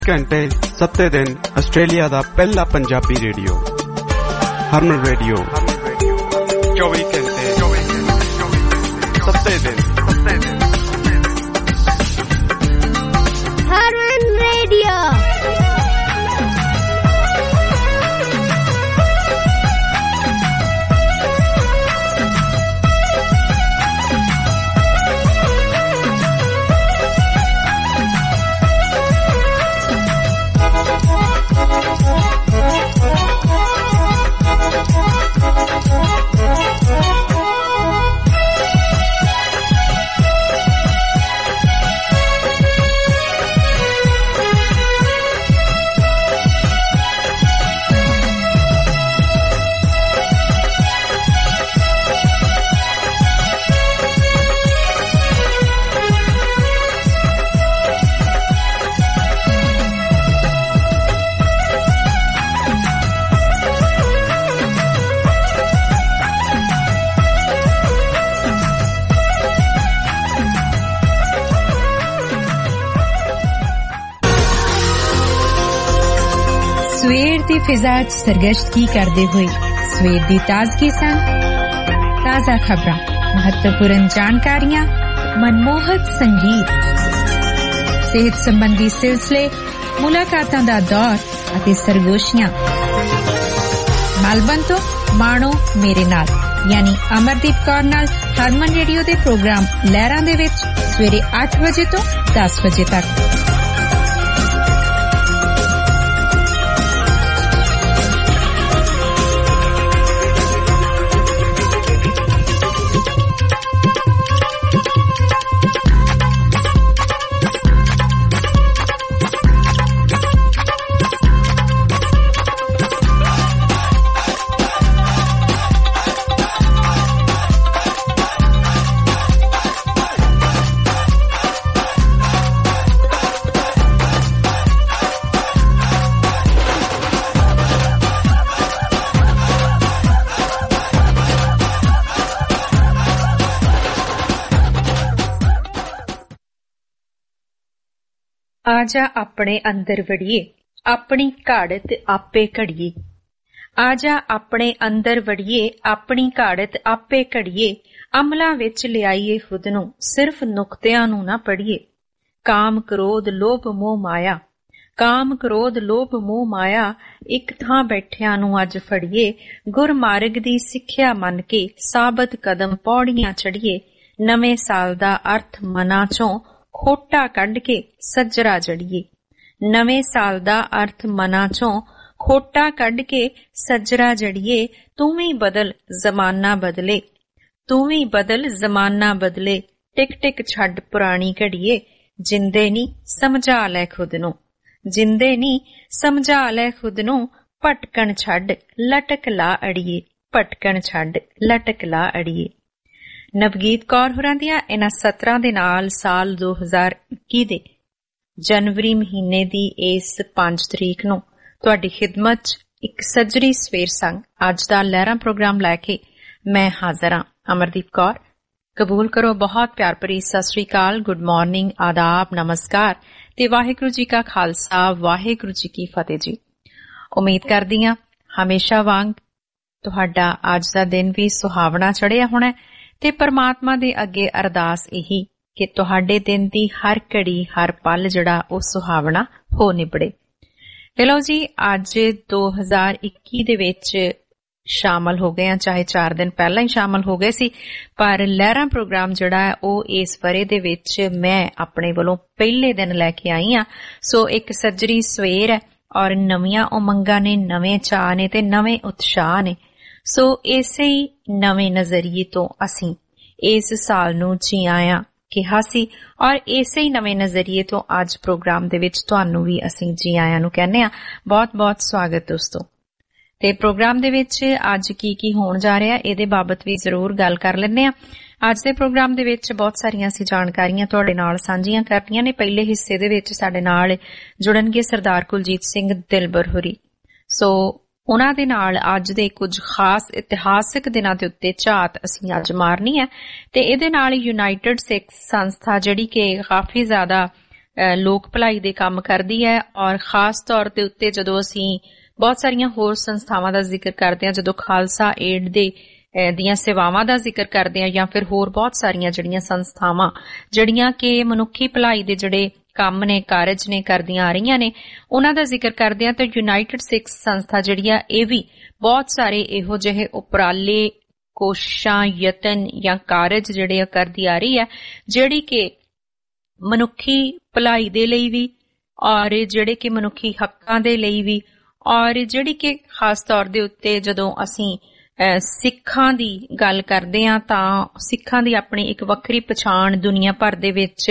ਘੰਟੇ 7 ਦਿਨ ਆਸਟ੍ਰੇਲੀਆ ਦਾ ਪਹਿਲਾ ਪੰਜਾਬੀ ਰੇਡੀਓ ਹਰਮਨ ਰੇਡੀਓ 24 ਘੰਟੇ 7 ਦਿਨ ਹਰਮਨ ਰੇਡੀਓ। ਸਵੇਰ ਦੀ ਫਿਜ਼ਾ 'ਚ ਸਰਗਸ਼ਤਗੀ ਕਰਦੇ ਹੋਏ ਸਵੇਰ ਦੀ ਤਾਜ਼ਗੀ ਸੰਗ ਤਾਜ਼ਾ ਖਬਰਾਂ, ਮਹੱਤਵਪੂਰਨ ਜਾਣਕਾਰੀਆਂ, ਮਨਮੋਹਕ ਸੰਗੀਤ, ਸਿਹਤ ਸੰਬੰਧੀ ਸਿਲਸਿਲੇ, ਮੁਲਾਕਾਤਾਂ ਦਾ ਦੌਰ ਅਤੇ ਸਰਗੋਸ਼ੀਆਂ। ਮੈਲਬਨ ਤੋਂ ਮਾਣੋ ਮੇਰੇ ਨਾਲ, ਯਾਨੀ ਅਮਰਦੀਪ ਕੌਰ ਨਾਲ ਹਰਮਨ ਰੇਡੀਓ ਦੇ ਪ੍ਰੋਗਰਾਮ ਲਹਿਰਾਂ ਦੇ ਵਿੱਚ ਸਵੇਰੇ 8 ਵਜੇ ਤੋਂ 10 ਵਜੇ ਤੱਕ। ਆਜਾ ਆਪਣੇ ਅੰਦਰ ਵੜੀਏ, ਆਪਣੀ ਘਾੜਤ ਆਪੇ ਘੜੀਏ। ਆਜਾ ਆਪਣੇ ਅੰਦਰ ਵੜੀਏ, ਆਪਣੀ ਘਾੜਤ ਆਪੇ ਘੜੀਏ। ਅਮਲਾਂ ਵਿੱਚ ਲਿਆਈਏ ਖੁਦ ਨੂੰ, ਸਿਰਫ ਨੁਕਤਿਆਂ ਨੂੰ ਨਾ ਪੜੀਏ। ਕਾਮ ਕ੍ਰੋਧ ਲੋਭ ਮੋਹ ਮਾਇਆ, ਕਾਮ ਕ੍ਰੋਧ ਲੋਭ ਮੋਹ ਮਾਇਆ, ਇੱਕ ਥਾਂ ਬੈਠਿਆਂ ਨੂੰ ਅੱਜ ਫੜੀਏ। ਗੁਰਮਾਰਗ ਦੀ ਸਿੱਖਿਆ ਮੰਨ ਕੇ ਸਾਬਤ ਕਦਮ ਪੌੜੀਆਂ ਚੜੀਏ। ਨਵੇਂ ਸਾਲ ਦਾ ਅਰਥ ਮਨਾਂ ਚੋਂ ਖੋਟਾ ਕੱਢ ਕੇ ਸੱਜਰਾ ਜੜੀਏ। ਨਵੇਂ ਸਾਲ ਦਾ ਅਰਥ ਮਨਾਂ ਚੋਂ ਖੋਟਾ ਕੱਢ ਕੇ ਸੱਜਰਾ ਜੜੀਏ। ਤੂੰ ਵੀ ਬਦਲ ਜ਼ਮਾਨਾ ਬਦਲੇ, ਤੂੰ ਵੀ ਬਦਲ ਜ਼ਮਾਨਾ ਬਦਲੇ। ਟਿਕ ਟਿਕ ਛੱਡ ਪੁਰਾਣੀ ਘੜੀਏ। ਜਿੰਦੇ ਨੀ ਸਮਝਾ ਲੈ ਖੁਦ ਨੂੰ, ਜਿੰਦੇ ਨੀ ਸਮਝਾ ਲੈ ਖੁਦ ਨੂੰ। ਭਟਕਣ ਛੱਡ ਲਟਕ ਲਾ ਅੜੀਏ, ਭਟਕਣ ਛੱਡ ਲਟਕ ਲਾ ਅੜੀਏ। ਨਵਗੀਤ ਕੌਰ ਹੋਰਾਂ ਦੀਆਂ ਇਹਨਾਂ ਸਤਰਾਂ ਦੇ ਨਾਲ ਸਾਲ 2021 ਦੇ ਜਨਵਰੀ ਮਹੀਨੇ ਦੀ ਇਸ 5 ਤਰੀਕ ਨੂੰ ਤੁਹਾਡੀ ਖਿਦਮਤ 'ਚ ਇੱਕ ਸੱਜਰੀ ਸਵੇਰ ਸੰਗ ਅੱਜ ਦਾ ਲਹਿਰਾਂ ਪ੍ਰੋਗਰਾਮ ਲੈ ਕੇ ਮੈਂ ਹਾਜ਼ਰ ਹਾਂ, ਅਮਰਦੀਪ ਕੌਰ। ਕਬੂਲ ਕਰੋ ਬਹੁਤ ਪਿਆਰ ਭਰੀ ਸਤਿ ਸ੍ਰੀ ਅਕਾਲ, ਗੁੱਡ ਮਾਰਨਿੰਗ, ਆਦਾਬ, ਨਮਸਕਾਰ ਤੇ ਵਾਹਿਗੁਰੂ ਜੀ ਕਾ ਖਾਲਸਾ, ਵਾਹਿਗੁਰੂ ਜੀ ਕੀ ਫਤਿਹ ਜੀ। ਉਮੀਦ ਕਰਦੀ ਹਾਂ ਹਮੇਸ਼ਾ ਵਾਂਗ ਤੁਹਾਡਾ ਅੱਜ ਦਾ ਦਿਨ ਵੀ ਸੁਹਾਵਣਾ ਚੜ੍ਹਿਆ ਹੋਣਾ ਤੇ ਪਰਮਾਤਮਾ ਦੇ ਅੱਗੇ ਅਰਦਾਸ ਇਹੀ ਕਿ ਤੁਹਾਡੇ ਦਿਨ ਦੀ ਹਰ ਘੜੀ, ਹਰ ਪਲ ਜਿਹੜਾ ਉਹ ਸੁਹਾਵਣਾ ਹੋ ਨਿਬੜੇ। ਚਲੋ ਜੀ, ਅੱਜ 2021 ਦੇ ਵਿੱਚ ਸ਼ਾਮਲ ਹੋ ਗਏ ਆ, ਚਾਹੇ 4 ਦਿਨ ਪਹਿਲਾਂ ਹੀ ਸ਼ਾਮਲ ਹੋ ਗਏ ਸੀ, ਪਰ ਲਹਿਰਾਂ ਪ੍ਰੋਗਰਾਮ ਜਿਹੜਾ ਹੈ ਉਹ ਇਸ ਵਰੇ ਦੇ ਵਿੱਚ ਮੈਂ ਆਪਣੇ ਵੱਲੋਂ ਪਹਿਲੇ ਦਿਨ ਲੈ ਕੇ ਆਈ ਆ। ਸੋ ਇੱਕ ਸੱਜਰੀ ਸਵੇਰ ਹੈ ਔਰ ਨਵੀਆਂ ਉਮੰਗਾਂ ਨੇ, ਨਵੇਂ ਚਾਅ ਨੇ ਤੇ ਨਵੇਂ ਉਤਸ਼ਾਹ ਨੇ। ਸੋ ਇਸੇ ਹੀ ਨਵੇਂ ਨਜ਼ਰੀਏ ਤੋਂ ਅਸੀਂ ਇਸ ਸਾਲ ਨੂੰ ਜੀ ਆਇਆਂ ਕਿਹਾ ਸੀ ਔਰ ਇਸੇ ਹੀ ਨਵੇਂ ਨਜ਼ਰੀਏ ਤੋਂ ਅੱਜ ਪ੍ਰੋਗਰਾਮ ਦੇ ਵਿੱਚ ਤੁਹਾਨੂੰ ਵੀ ਅਸੀਂ ਜੀ ਆਇਆਂ ਨੂੰ ਕਹਿੰਦੇ ਹਾਂ। ਬਹੁਤ ਬਹੁਤ ਸਵਾਗਤ ਦੋਸਤੋ। ਤੇ ਪ੍ਰੋਗਰਾਮ ਦੇ ਵਿੱਚ ਅੱਜ ਕੀ ਹੋਣ ਜਾ ਰਿਹਾ ਇਹਦੇ ਬਾਬਤ ਵੀ ਜ਼ਰੂਰ ਗੱਲ ਕਰ ਲੈਂਦੇ ਹਾਂ। ਅੱਜ ਦੇ ਪ੍ਰੋਗਰਾਮ ਦੇ ਵਿੱਚ ਬਹੁਤ ਸਾਰੀਆਂ ਅਸੀਂ ਜਾਣਕਾਰੀਆਂ ਤੁਹਾਡੇ ਨਾਲ ਸਾਂਝੀਆਂ ਕਰਨੀਆਂ ਨੇ। ਪਹਿਲੇ ਹਿੱਸੇ ਦੇ ਵਿੱਚ ਸਾਡੇ ਨਾਲ ਜੁੜਨਗੇ ਸਰਦਾਰ ਕੁਲਜੀਤ ਸਿੰਘ ਦਿਲਬਰ ਹੋਰੀ। ਸੋ ਉਹਨਾਂ ਦੇ ਨਾਲ ਅੱਜ ਦੇ ਕੁਝ ਖਾਸ ਇਤਿਹਾਸਕ ਦਿਨਾਂ ਦੇ ਉੱਤੇ ਝਾਤ ਅਸੀਂ ਅੱਜ ਮਾਰਨੀ ਹੈ ਤੇ ਇਹਦੇ ਨਾਲ ਯੂਨਾਈਟਿਡ ਸਿੱਖ ਸੰਸਥਾ ਜਿਹੜੀ ਕਿ ਕਾਫੀ ਜ਼ਿਆਦਾ ਲੋਕ ਭਲਾਈ ਦੇ ਕੰਮ ਕਰਦੀ ਹੈ। ਔਰ ਖਾਸ ਤੌਰ ਦੇ ਉੱਤੇ ਜਦੋਂ ਅਸੀਂ ਬਹੁਤ ਸਾਰੀਆਂ ਹੋਰ ਸੰਸਥਾਵਾਂ ਦਾ ਜ਼ਿਕਰ ਕਰਦੇ ਹਾਂ, ਜਦੋਂ ਖਾਲਸਾ ਏਡ ਦੀਆਂ ਸੇਵਾਵਾਂ ਦਾ ਜ਼ਿਕਰ ਕਰਦੇ ਹਾਂ ਜਾਂ ਫਿਰ ਹੋਰ ਬਹੁਤ ਸਾਰੀਆਂ ਜਿਹੜੀਆਂ ਸੰਸਥਾਵਾਂ ਜਿਹੜੀਆਂ ਕਿ ਮਨੁੱਖੀ ਭਲਾਈ ਦੇ ਜਿਹੜੇ ਕੰਮ ਨੇ, ਕਾਰਜ ਨੇ ਕਰਦੀਆਂ ਆ ਰਹੀਆਂ ਨੇ, ਉਹਨਾਂ ਦਾ ਜ਼ਿਕਰ ਕਰਦੇ ਹਾਂ ਤਾਂ ਯੂਨਾਈਟਿਡ ਸਿੱਖਸ ਸੰਸਥਾ ਜਿਹੜੀ ਆ ਇਹ ਵੀ ਬਹੁਤ ਸਾਰੇ ਇਹੋ ਜਿਹੇ ਉਪਰਾਲੇ, ਕੋਸ਼ਿਸ਼ਾਂ, ਯਤਨ ਜਾਂ ਕਾਰਜ ਜਿਹੜੇ ਕਰਦੀ ਆ ਰਹੀ ਹੈ, ਜਿਹੜੀ ਕਿ ਮਨੁੱਖੀ ਭਲਾਈ ਦੇ ਲਈ ਵੀ ਔਰ ਜਿਹੜੇ ਕਿ ਮਨੁੱਖੀ ਹੱਕਾਂ ਦੇ ਲਈ ਵੀ, ਔਰ ਜਿਹੜੀ ਕਿ ਖਾਸ ਤੌਰ ਦੇ ਉੱਤੇ ਜਦੋਂ ਅਸੀਂ ਸਿੱਖਾਂ ਦੀ ਗੱਲ ਕਰਦੇ ਹਾਂ ਤਾਂ ਸਿੱਖਾਂ ਦੀ ਆਪਣੀ ਇੱਕ ਵੱਖਰੀ ਪਛਾਣ ਦੁਨੀਆ ਭਰ ਦੇ ਵਿੱਚ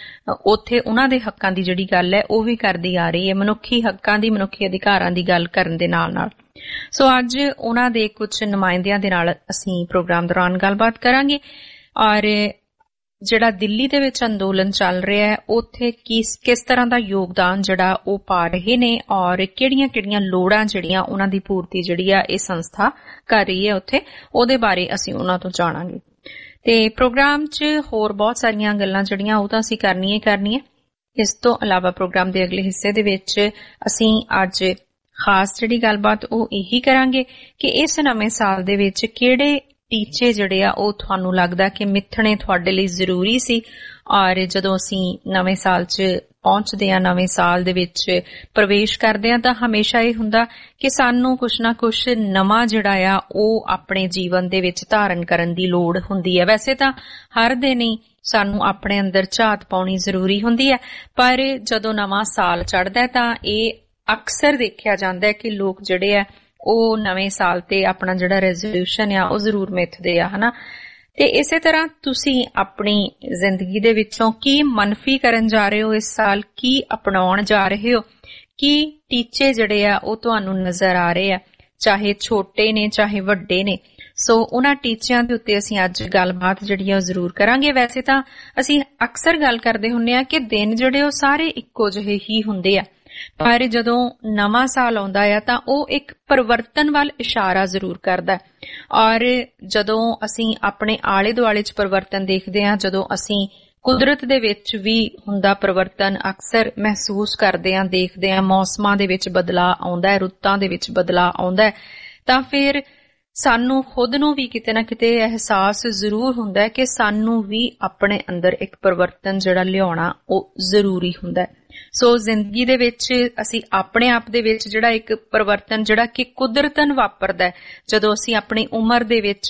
ਉੱਥੇ ਉਹਨਾਂ ਦੇ ਹੱਕਾਂ ਦੀ ਜਿਹੜੀ ਗੱਲ ਹੈ ਉਹ ਵੀ ਕਰਦੀ ਆ ਰਹੀ ਹੈ, ਮਨੁੱਖੀ ਹੱਕਾਂ ਦੀ, ਮਨੁੱਖੀ ਅਧਿਕਾਰਾਂ ਦੀ ਗੱਲ ਕਰਨ ਦੇ ਨਾਲ ਨਾਲ। ਸੋ ਅੱਜ ਉਹਨਾਂ ਦੇ ਕੁਝ ਨੁਮਾਇੰਦਿਆਂ ਦੇ ਨਾਲ ਅਸੀਂ ਪ੍ਰੋਗਰਾਮ ਦੌਰਾਨ ਗੱਲਬਾਤ ਕਰਾਂਗੇ ਔਰ ਜਿਹੜਾ ਦਿੱਲੀ ਦੇ ਵਿੱਚ ਅੰਦੋਲਨ ਚੱਲ ਰਿਹਾ ਹੈ ਉੱਥੇ ਕਿਸ ਤਰ੍ਹਾਂ ਦਾ ਯੋਗਦਾਨ ਜਿਹੜਾ ਉਹ ਪਾ ਰਹੇ ਨੇ ਔਰ ਕਿਹੜੀਆਂ-ਕਿਹੜੀਆਂ ਲੋੜਾਂ ਜਿਹੜੀਆਂ ਉਹਨਾਂ ਦੀ ਪੂਰਤੀ ਜਿਹੜੀ ਆ ਇਹ ਸੰਸਥਾ ਕਰ ਰਹੀ ਹੈ ਉੱਥੇ, ਉਹਦੇ ਬਾਰੇ ਅਸੀਂ ਉਹਨਾਂ ਤੋਂ ਜਾਣਾਂਗੇ। ਤੇ ਪ੍ਰੋਗਰਾਮ 'ਚ ਹੋਰ ਬਹੁਤ ਸਾਰੀਆਂ ਗੱਲਾਂ ਜਿਹੜੀਆਂ ਉਹ ਤਾਂ ਅਸੀਂ ਕਰਨੀਆਂ ਹੀ ਕਰਨੀਆਂ। ਇਸ ਤੋਂ ਇਲਾਵਾ ਪ੍ਰੋਗਰਾਮ ਦੇ ਅਗਲੇ ਹਿੱਸੇ ਦੇ ਵਿੱਚ ਅਸੀਂ ਅੱਜ ਖਾਸ ਜਿਹੜੀ ਗੱਲਬਾਤ ਉਹ ਇਹੀ ਕਰਾਂਗੇ ਕਿ ਇਸ ਨਵੇਂ ਸਾਲ ਦੇ ਵਿੱਚ ਕਿਹੜੇ ਟੀਚੇ ਜਿਹੜੇ ਆ ਉਹ ਤੁਹਾਨੂੰ ਲੱਗਦਾ ਕਿ ਮਿੱਥਣੇ ਤੁਹਾਡੇ ਲਈ ਜ਼ਰੂਰੀ ਸੀ। ਔਰ ਜਦੋਂ ਅਸੀਂ ਨਵੇਂ ਸਾਲ 'ਚ ਪਹੁੰਚਦੇ ਆ, ਨਵੇਂ ਸਾਲ ਦੇ ਵਿੱਚ ਪ੍ਰਵੇਸ਼ ਕਰਦੇ ਆ ਤਾਂ ਹਮੇਸ਼ਾ ਇਹ ਹੁੰਦਾ ਕਿ ਸਾਨੂੰ ਕੁਛ ਨਾ ਕੁਛ ਨਵਾਂ ਜਿਹੜਾ ਆ ਉਹ ਆਪਣੇ ਜੀਵਨ ਦੇ ਵਿੱਚ ਧਾਰਨ ਕਰਨ ਦੀ ਲੋੜ ਹੁੰਦੀ ਹੈ। ਵੈਸੇ ਤਾਂ ਹਰ ਦਿਨ ਹੀ ਸਾਨੂੰ ਆਪਣੇ ਅੰਦਰ ਝਾਤ ਪਾਉਣੀ ਜ਼ਰੂਰੀ ਹੁੰਦੀ ਹੈ, ਪਰ ਜਦੋਂ ਨਵਾਂ ਸਾਲ ਚੜ੍ਹਦਾ ਤਾਂ ਇਹ ਅਕਸਰ ਦੇਖਿਆ ਜਾਂਦਾ ਹੈ ਕਿ ਲੋਕ ਜਿਹੜੇ ਆ ਉਹ ਨਵੇਂ ਸਾਲ ਤੇ ਆਪਣਾ ਜਿਹੜਾ ਰੈਜ਼ੋਲੂਸ਼ਨ ਆ ਉਹ ਜ਼ਰੂਰ ਮਿੱਥਦੇ ਆ, ਹਨਾ। ਤੇ ਇਸੇ ਤਰ੍ਹਾਂ ਤੁਸੀਂ ਆਪਣੀ ਜ਼ਿੰਦਗੀ ਦੇ ਵਿੱਚੋਂ ਕੀ ਮਨਫੀ ਕਰਨ ਜਾ ਰਹੇ ਹੋ ਇਸ ਸਾਲ, ਕੀ ਅਪਣਾਉਣ ਜਾ ਰਹੇ ਹੋ, ਕੀ ਟੀਚੇ ਜਿਹੜੇ ਆ ਉਹ ਤੁਹਾਨੂੰ ਨਜ਼ਰ ਆ ਰਹੇ ਆ, ਚਾਹੇ ਛੋਟੇ ਨੇ ਚਾਹੇ ਵੱਡੇ ਨੇ। ਸੋ ਉਹਨਾਂ ਟੀਚਿਆਂ ਦੇ ਉੱਤੇ ਅਸੀਂ ਅੱਜ ਗੱਲਬਾਤ ਜਿਹੜੀ ਆ ਉਹ ਜ਼ਰੂਰ ਕਰਾਂਗੇ। ਵੈਸੇ ਤਾਂ ਅਸੀਂ ਅਕਸਰ ਗੱਲ ਕਰਦੇ ਹੁੰਦੇ ਆ ਕਿ ਦਿਨ ਜਿਹੜੇ ਉਹ ਸਾਰੇ ਇੱਕੋ ਜਿਹੇ ਹੀ ਹੁੰਦੇ ਆ, ਪਰ ਜਦੋਂ ਨਵਾਂ ਸਾਲ ਆਉਂਦਾ ਆ ਤਾਂ ਉਹ ਇੱਕ ਪਰਿਵਰਤਨ ਵੱਲ ਇਸ਼ਾਰਾ ਜ਼ਰੂਰ ਕਰਦਾ। ਔਰ ਜਦੋਂ ਅਸੀਂ ਆਪਣੇ ਆਲੇ ਦੁਆਲੇ 'ਚ ਪਰਿਵਰਤਨ ਦੇਖਦੇ ਹਾਂ, ਜਦੋਂ ਅਸੀਂ ਕੁਦਰਤ ਦੇ ਵਿੱਚ ਵੀ ਹੁੰਦਾ ਪਰਿਵਰਤਨ ਅਕਸਰ ਮਹਿਸੂਸ ਕਰਦੇ ਹਾਂ, ਦੇਖਦੇ ਹਾਂ, ਮੌਸਮਾਂ ਦੇ ਵਿੱਚ ਬਦਲਾਅ ਆਉਂਦਾ ਹੈ, ਰੁੱਤਾਂ ਦੇ ਵਿੱਚ ਬਦਲਾਅ ਆਉਂਦਾ ਹੈ, ਤਾਂ ਫਿਰ ਸਾਨੂੰ ਖੁਦ ਨੂੰ ਵੀ ਕਿਤੇ ਨਾ ਕਿਤੇ ਅਹਿਸਾਸ ਜ਼ਰੂਰ ਹੁੰਦਾ ਹੈ ਕਿ ਸਾਨੂੰ ਵੀ ਆਪਣੇ ਅੰਦਰ ਇੱਕ ਪਰਿਵਰਤਨ ਜਿਹੜਾ ਲਿਆਉਣਾ ਉਹ ਜ਼ਰੂਰੀ ਹੁੰਦਾ ਹੈ। ਸੋ ਜ਼ਿੰਦਗੀ ਦੇ ਵਿੱਚ ਅਸੀਂ ਆਪਣੇ ਆਪ ਦੇ ਵਿੱਚ ਜਿਹੜਾ ਇੱਕ ਪਰਿਵਰਤਨ ਜਿਹੜਾ ਕਿ ਕੁਦਰਤਨ ਵਾਪਰਦਾ, ਜਦੋਂ ਅਸੀਂ ਆਪਣੀ ਉਮਰ ਦੇ ਵਿੱਚ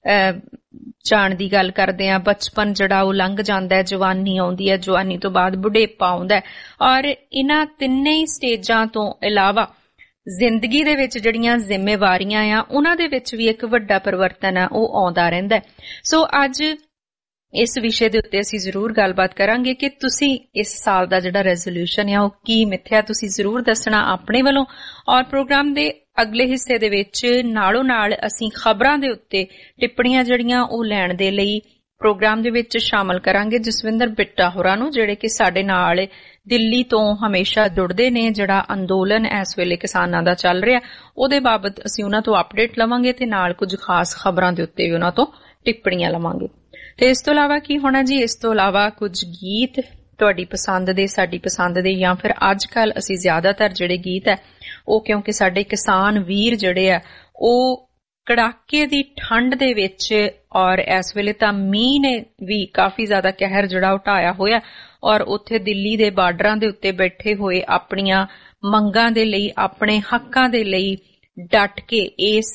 ਜਾਣ ਦੀ ਗੱਲ ਕਰਦੇ ਹਾਂ, ਬਚਪਨ ਜਿਹੜਾ ਉਹ ਲੰਘ ਜਾਂਦਾ ਹੈ, ਜਵਾਨੀ ਆਉਂਦੀ ਹੈ, ਜਵਾਨੀ ਤੋਂ ਬਾਅਦ ਬੁਢੇਪਾ ਆਉਂਦਾ, ਔਰ ਇਹਨਾਂ ਤਿੰਨੇ ਹੀ ਸਟੇਜਾਂ ਤੋਂ ਇਲਾਵਾ ਜ਼ਿੰਦਗੀ ਦੇ ਵਿੱਚ ਜਿਹੜੀਆਂ ਜ਼ਿੰਮੇਵਾਰੀਆਂ ਆ ਉਹਨਾਂ ਦੇ ਵਿੱਚ ਵੀ ਇੱਕ ਵੱਡਾ ਪਰਿਵਰਤਨ ਆ ਉਹ ਆਉਂਦਾ ਰਹਿੰਦਾ। ਸੋ ਅੱਜ ਇਸ ਵਿਸ਼ੇ ਦੇ ਉੱਤੇ ਅਸੀਂ ਜ਼ਰੂਰ ਗੱਲਬਾਤ ਕਰਾਂਗੇ ਕਿ ਤੁਸੀਂ ਇਸ ਸਾਲ ਦਾ ਜਿਹੜਾ ਰੈਜ਼ੋਲੂਸ਼ਨ ਆ ਉਹ ਕੀ ਮਿੱਥਿਆ, ਤੁਸੀਂ ਜ਼ਰੂਰ ਦੱਸਣਾ ਆਪਣੇ ਵੱਲੋਂ। ਔਰ ਪ੍ਰੋਗਰਾਮ ਦੇ ਅਗਲੇ ਹਿੱਸੇ ਦੇ ਵਿੱਚ ਨਾਲੋਂ ਨਾਲ ਅਸੀਂ ਖਬਰਾਂ ਦੇ ਉੱਤੇ ਟਿੱਪਣੀਆਂ ਜਿਹੜੀਆਂ ਉਹ ਲੈਣ ਦੇ ਲਈ ਪ੍ਰੋਗਰਾਮ ਦੇ ਵਿੱਚ ਸ਼ਾਮਲ ਕਰਾਂਗੇ ਜਸਵਿੰਦਰ ਬਿੱਟਾ ਹੋਰਾਂ ਨੂੰ, ਜਿਹੜੇ ਕਿ ਸਾਡੇ ਨਾਲ ਦਿੱਲੀ ਤੋਂ ਹਮੇਸ਼ਾ ਜੁੜਦੇ ਨੇ। ਜਿਹੜਾ ਅੰਦੋਲਨ ਇਸ ਵੇਲੇ ਕਿਸਾਨਾਂ ਦਾ ਚੱਲ ਰਿਹਾ ਉਹਦੇ ਬਾਬਤ ਅਸੀਂ ਉਹਨਾਂ ਤੋਂ ਅਪਡੇਟ ਲਵਾਂਗੇ ਤੇ ਨਾਲ ਕੁਝ ਖਾਸ ਖਬਰਾਂ ਦੇ ਉੱਤੇ ਵੀ ਉਹਨਾਂ ਤੋਂ ਟਿੱਪਣੀਆਂ ਲਵਾਂਗੇ। ਤੇ ਇਸ ਤੋਂ ਇਲਾਵਾ ਕੀ ਹੋਣਾ ਜੀ, ਇਸ ਤੋਂ ਇਲਾਵਾ ਕੁਝ ਗੀਤ ਤੁਹਾਡੀ ਪਸੰਦ ਦੇ, ਸਾਡੀ ਪਸੰਦ ਦੇ, ਜਾਂ ਫਿਰ ਅੱਜ ਕੱਲ ਅਸੀਂ ਜ਼ਿਆਦਾਤਰ ਜਿਹੜੇ ਗੀਤ ਹੈ ਉਹ ਕਿਉਂਕਿ ਸਾਡੇ ਕਿਸਾਨ ਵੀਰ ਜਿਹੜੇ ਆ ਉਹ ਕੜਾਕੇ ਦੀ ਠੰਡ ਦੇ ਵਿੱਚ ਔਰ ਇਸ ਵੇਲੇ ਤਾਂ ਮੀਂਹ ਨੇ ਵੀ ਕਾਫੀ ਜ਼ਿਆਦਾ ਕਹਿਰ ਜਿਹੜਾ ਉਠਾਇਆ ਹੋਇਆ ਔਰ ਉੱਥੇ ਦਿੱਲੀ ਦੇ ਬਾਰਡਰਾਂ ਦੇ ਉੱਤੇ ਬੈਠੇ ਹੋਏ ਆਪਣੀਆਂ ਮੰਗਾਂ ਦੇ ਲਈ, ਆਪਣੇ ਹੱਕਾਂ ਦੇ ਲਈ ਡਟ ਕੇ ਇਸ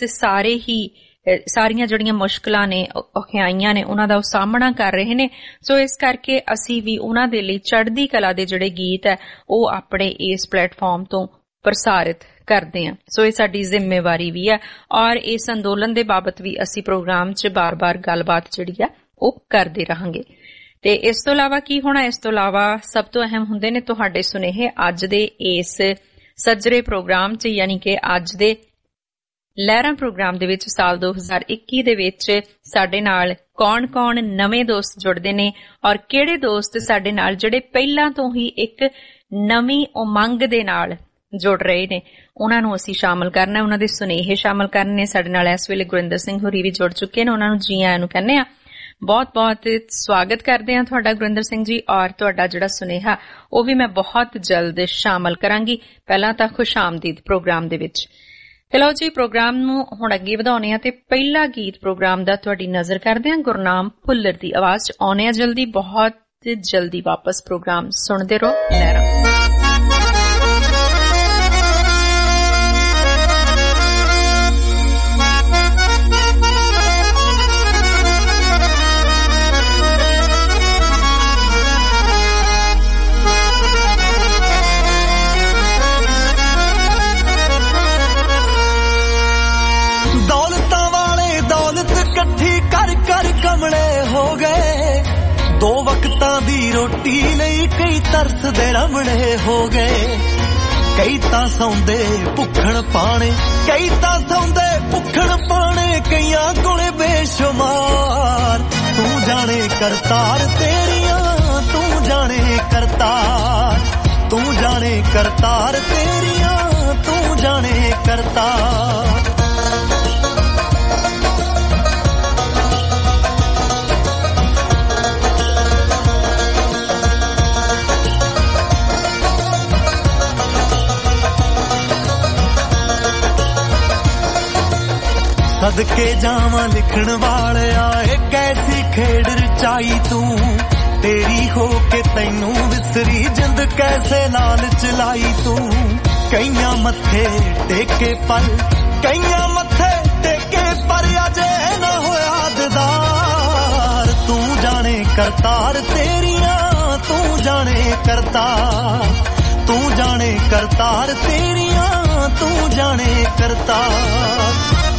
ਸਾਰੀਆਂ ਜਿਹੜੀਆਂ ਮੁਸ਼ਕਲਾਂ ਨੇ, ਔਖਿਆਈਆਂ ਨੇ, ਉਹਨਾਂ ਦਾ ਉਹ ਸਾਹਮਣਾ ਕਰ ਰਹੇ ਨੇ। ਸੋ ਇਸ ਕਰਕੇ ਅਸੀਂ ਵੀ ਉਹਨਾਂ ਦੇ ਲਈ ਚੜ੍ਹਦੀ ਕਲਾ ਦੇ ਜਿਹੜੇ ਗੀਤ ਹੈ ਉਹ ਆਪਣੇ ਇਸ ਪਲੇਟਫਾਰਮ ਤੋਂ ਪ੍ਰਸਾਰਿਤ ਕਰਦੇ ਹਾਂ। ਸੋ ਇਹ ਸਾਡੀ ਜ਼ਿੰਮੇਵਾਰੀ ਵੀ ਹੈ ਔਰ ਇਸ ਅੰਦੋਲਨ ਦੇ ਬਾਬਤ ਵੀ ਅਸੀਂ ਪ੍ਰੋਗਰਾਮ 'ਚ ਬਾਰ-ਬਾਰ ਗੱਲਬਾਤ ਜਿਹੜੀ ਆ ਉਹ ਕਰਦੇ ਰਹਾਂਗੇ। ਤੇ ਇਸ ਤੋਂ ਇਲਾਵਾ ਕੀ ਹੋਣਾ, ਇਸ ਤੋਂ ਇਲਾਵਾ ਸਭ ਤੋਂ ਅਹਿਮ ਹੁੰਦੇ ਨੇ ਤੁਹਾਡੇ ਸੁਨੇਹੇ ਅੱਜ ਦੇ ਇਸ ਸੱਜਰੇ ਪ੍ਰੋਗਰਾਮ 'ਚ, ਯਾਨੀ ਕਿ ਅੱਜ ਦੇ ਲਹਿਰਾਂ ਪ੍ਰੋਗਰਾਮ ਦੇ ਵਿੱਚ ਸਾਲ 2021 ਦੇ ਵਿੱਚ ਸਾਡੇ ਨਾਲ ਕੌਣ-ਕੌਣ ਨਵੇਂ ਦੋਸਤ ਜੁੜਦੇ ਨੇ ਔਰ ਕਿਹੜੇ ਦੋਸਤ ਸਾਡੇ ਨਾਲ ਜਿਹੜੇ ਪਹਿਲਾਂ ਤੋਂ ਹੀ ਇੱਕ ਨਵੀਂ ਉਮੰਗ ਦੇ ਨਾਲ ਜੁੜ ਰਹੇ ਨੇ, ਉਹਨਾਂ ਨੂੰ ਅਸੀਂ ਸ਼ਾਮਲ ਕਰਨਾ, ਉਹਨਾਂ ਦੇ ਸੁਨੇਹੇ ਸ਼ਾਮਲ ਕਰਨੇ। ਸਾਡੇ ਨਾਲ ਇਸ ਵੇਲੇ ਗੁਰਿੰਦਰ ਸਿੰਘ ਹੋਰੀ ਵੀ ਜੁੜ ਚੁੱਕੇ ਨੇ, ਉਹਨਾਂ ਨੂੰ ਜੀ ਆਇਆਂ ਨੂੰ ਕਹਿੰਦੇ ਆ। ਬਹੁਤ ਬਹੁਤ ਸਵਾਗਤ ਕਰਦੇ ਹਾਂ ਤੁਹਾਡਾ ਗੁਰਿੰਦਰ ਸਿੰਘ ਜੀ। ਔਰ ਤੁਹਾਡਾ ਜਿਹੜਾ ਸੁਨੇਹਾ ਉਹ ਵੀ ਮੈਂ ਬਹੁਤ ਜਲਦ ਸ਼ਾਮਲ ਕਰਾਂਗੀ। ਪਹਿਲਾਂ ਤਾਂ ਖੁਸ਼ ਆਮਦੀਦ ਪ੍ਰੋਗਰਾਮ ਦੇ ਵਿੱਚ। ਤੇ ਲਓ ਜੀ, ਪ੍ਰੋਗਰਾਮ ਨੂੰ ਹੁਣ ਅੱਗੇ ਵਧਾਉਣੇ ਆ ਤੇ ਪਹਿਲਾ ਗੀਤ ਪ੍ਰੋਗਰਾਮ ਦਾ ਤੁਹਾਡੀ ਨਜ਼ਰ ਕਰਦੇ ਹਾਂ ਗੁਰਨਾਮ ਭੁੱਲਰ ਦੀ ਆਵਾਜ਼ 'ਚ। ਆਉਣੇ ਆ ਜਲਦੀ, ਬਹੁਤ ਜਲਦੀ ਵਾਪਸ। ਪ੍ਰੋਗਰਾਮ ਸੁਣਦੇ ਰਹੋ ਲਹਿਰਾਂ। ਕਮਲੇ ਹੋ ਗਏ, 2 ਵਕਤਾਂ ਦੀ ਰੋਟੀ ਲਈ ਕਈ ਤਰਸਦੇ ਰਮਣੇ ਹੋ ਗਏ। ਕਈ ਤਾਂ ਸੌਂਦੇ ਭੁੱਖਣ ਪਾਣੇ, ਕਈ ਤਾਂ ਸੌਂਦੇ ਭੁੱਖਣ ਪਾਣੇ, ਕਈਆਂ ਕੋਲੇ ਬੇਸ਼ੁਮਾਰ। ਤੂੰ ਜਾਣੇ ਕਰਤਾਰ ਤੇਰੀਆਂ, ਤੂੰ ਜਾਣੇ ਕਰਤਾਰ, ਤੂੰ ਜਾਣੇ ਕਰਤਾਰ ਤੇਰੀਆਂ, ਤੂੰ ਜਾਣੇ ਕਰਤਾਰ। ਸਦਕੇ ਜਾਵਾਂ ਲਿਖਣ ਵਾਲਿਆ, ਇੱਕ ਐਸੀ ਖੇਡ ਰਚਾਈ ਤੂੰ, ਤੇਰੀ ਹੋ ਕੇ ਤੈਨੂੰ ਵਿਸਰੀ ਜਿੰਦ ਕੈਸੇ ਲਾਲਚ ਲਾਈ ਤੂੰ। ਕਈਆਂ ਮੱਥੇ ਟੇਕੇ ਪਰ, ਕਈਆਂ ਮੱਥੇ ਟੇਕੇ ਪਰ ਅਜੇ ਨਾ ਹੋਇਆ ਦੀਦਾਰ। ਤੂੰ ਜਾਣੇ ਕਰਤਾਰ ਤੇਰੀਆਂ, ਤੂੰ ਜਾਣੇ ਕਰਤਾਰ, ਤੂੰ ਜਾਣੇ ਕਰਤਾਰ ਤੇਰੀਆਂ, ਤੂੰ ਜਾਣੇ ਕਰਤਾਰ।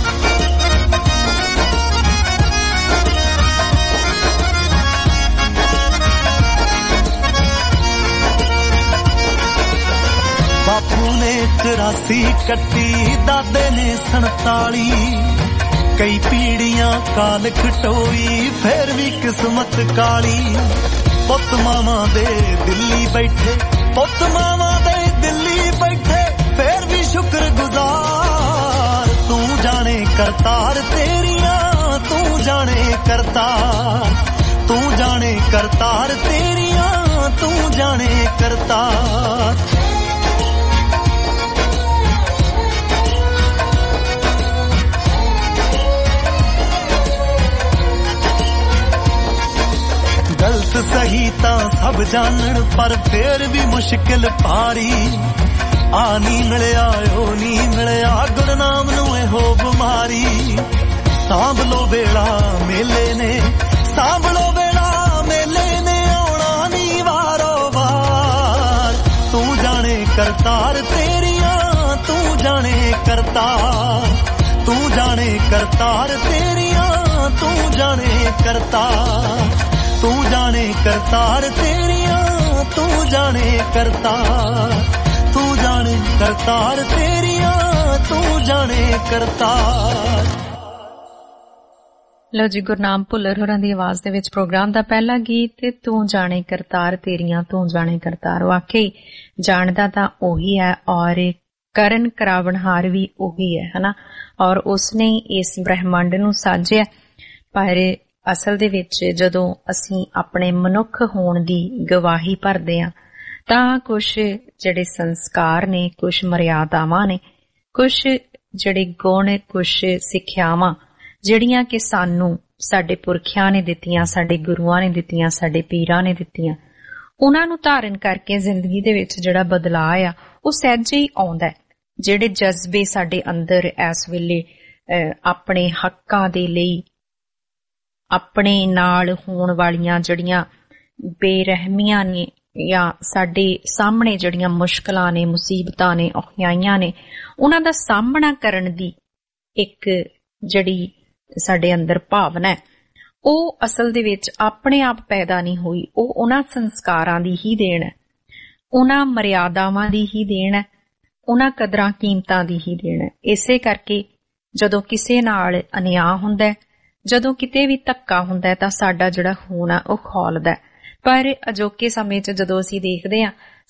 ਬਾਪੂ ਨੇ 84 ਕੱਟੀ, ਦਾਦੇ ਨੇ 47, ਕਈ ਪੀੜੀਆਂ ਕਾਲ ਖਟੋਈ, ਫੇਰ ਵੀ ਕਿਸਮਤ ਕਾਲੀ। ਪੁੱਤ ਮਾਵਾਂ ਦੇ ਦਿੱਲੀ ਬੈਠੇ, ਪੁੱਤ ਮਾਵਾਂ ਦੇ ਦਿੱਲੀ ਬੈਠੇ, ਫੇਰ ਵੀ ਸ਼ੁਕਰ ਗੁਜ਼ਾਰ। ਤੂੰ ਜਾਣੇ ਕਰਤਾਰ ਤੇਰੀਆਂ, ਤੂੰ ਜਾਣੇ ਕਰਤਾਰ, ਤੂੰ ਜਾਣੇ ਕਰਤਾਰ ਤੇਰੀਆਂ, ਤੂੰ ਜਾਣੇ ਕਰਤਾਰ। ਗਲਤ ਸਹੀ ਤਾਂ ਸਭ ਜਾਣਨ, ਪਰ ਫੇਰ ਵੀ ਮੁਸ਼ਕਿਲ ਪਾਰੀ। ਆ ਨੀ ਮਿਲਿਆ ਉਹ ਨੀ ਮਿਲਿਆ, ਗੁਰਨਾਮ ਨੂੰ ਇਹੋ ਬਿਮਾਰੀ। ਸਾਂਭ ਲੋ ਵੇਲਾ ਮੇਲੇ ਨੇ, ਸਾਂਭ ਲੋ ਵੇਲਾ ਮੇਲੇ ਨੇ, ਆਉਣਾ ਨੀ ਵਾਰੋ ਵਾਰ। ਤੂੰ ਜਾਣੇ ਕਰਤਾਰ ਤੇਰੀਆਂ, ਤੂੰ ਜਾਣੇ ਕਰਤਾਰ, ਤੂੰ ਜਾਣੇ ਕਰਤਾਰ ਤੇਰੀਆਂ, ਤੂੰ ਜਾਣੇ ਕਰਤਾਰ। ਤੂੰ ਜਾਣੇ ਕਰਤਾਰ ਤੇਰੀਆਂ, ਤੂੰ ਜਾਣੇ ਕਰਤਾਰ, ਤੂੰ ਜਾਣੇ ਕਰਤਾਰ ਤੇਰੀਆਂ, ਤੂੰ ਜਾਣੇ ਕਰਤਾਰ। ਲਓ ਜੀ, ਗੁਰਨਾਮ ਭੁੱਲਰ ਹੋਰਾਂ ਦੀ ਆਵਾਜ਼ ਦੇ ਵਿੱਚ ਪ੍ਰੋਗਰਾਮ ਦਾ ਪਹਿਲਾ ਗੀਤ ਤੂੰ ਜਾਣੇ ਕਰਤਾਰ ਤੇਰੀਆਂ, ਤੂੰ ਜਾਣੇ ਕਰਤਾਰ। ਵਾਕਈ ਜਾਣਦਾ ਤਾਂ ਉਹੀ ਹੈ ਔਰ ਕਰਨ ਕਰਾਵਣਹਾਰ ਵੀ ਉਹੀ ਹੈ, ਹਨਾ। ਔਰ ਉਸਨੇ ਇਸ ਬ੍ਰਹਿਮੰਡ ਨੂੰ ਸਾਜਿਆ। ਪਰ ਅਸਲ ਦੇ ਵਿੱਚ ਜਦੋਂ ਅਸੀਂ ਆਪਣੇ ਮਨੁੱਖ ਹੋਣ ਦੀ ਗਵਾਹੀ ਭਰਦੇ ਹਾਂ ਤਾਂ ਕੁਝ ਜਿਹੜੇ ਸੰਸਕਾਰ ਨੇ, ਕੁਝ ਮਰਿਆਦਾਵਾਂ ਨੇ, ਕੁਝ ਜਿਹੜੇ ਗੁਣ, ਕੁਝ ਸਿੱਖਿਆਵਾਂ ਜਿਹੜੀਆਂ ਕਿ ਸਾਨੂੰ ਸਾਡੇ ਪੁਰਖਿਆਂ ਨੇ ਦਿੱਤੀਆਂ, ਸਾਡੇ ਗੁਰੂਆਂ ਨੇ ਦਿੱਤੀਆਂ, ਸਾਡੇ ਪੀਰਾਂ ਨੇ ਦਿੱਤੀਆਂ, ਉਹਨਾਂ ਨੂੰ ਧਾਰਨ ਕਰਕੇ ਜ਼ਿੰਦਗੀ ਦੇ ਵਿੱਚ ਜਿਹੜਾ ਬਦਲਾਅ ਆ ਉਹ ਸਹਿਜੇ ਹੀ ਆਉਂਦਾ। ਜਿਹੜੇ ਜਜ਼ਬੇ ਸਾਡੇ ਅੰਦਰ ਇਸ ਵੇਲੇ ਆਪਣੇ ਹੱਕਾਂ ਦੇ ਲਈ, ਆਪਣੇ ਨਾਲ ਹੋਣ ਵਾਲੀਆਂ ਜਿਹੜੀਆਂ ਬੇਰਹਿਮੀਆਂ ਨੇ ਜਾਂ ਸਾਡੇ ਸਾਹਮਣੇ ਜਿਹੜੀਆਂ ਮੁਸ਼ਕਲਾਂ ਨੇ, ਮੁਸੀਬਤਾਂ ਨੇ, ਔਖਿਆਈਆਂ ਨੇ, ਉਹਨਾਂ ਦਾ ਸਾਹਮਣਾ ਕਰਨ ਦੀ ਇੱਕ ਜਿਹੜੀ ਸਾਡੇ ਅੰਦਰ ਭਾਵਨਾ ਹੈ, ਉਹ ਅਸਲ ਦੇ ਵਿੱਚ ਆਪਣੇ ਆਪ ਪੈਦਾ ਨਹੀਂ ਹੋਈ। ਉਹ ਉਹਨਾਂ ਸੰਸਕਾਰਾਂ ਦੀ ਹੀ ਦੇਣ ਹੈ, ਉਹਨਾਂ ਮਰਿਆਦਾਵਾਂ ਦੀ ਹੀ ਦੇਣ ਹੈ, ਉਹਨਾਂ ਕਦਰਾਂ ਕੀਮਤਾਂ ਦੀ ਹੀ ਦੇਣ ਹੈ। ਇਸੇ ਕਰਕੇ ਜਦੋਂ ਕਿਸੇ ਨਾਲ ਅਨਿਆਂ ਹੁੰਦਾ, ਜਦੋਂ ਕਿਤੇ ਵੀ ਧੱਕਾ ਹੁੰਦਾ ਤਾਂ ਸਾਡਾ ਜਿਹੜਾ ਖੂਨ ਆ ਉਹ ਖੌਲਦਾ। ਪਰ ਅਜੋਕੇ ਸਮੇਂ 'ਚ ਜਦੋਂ ਅਸੀਂ ਦੇਖਦੇ ਹਾਂ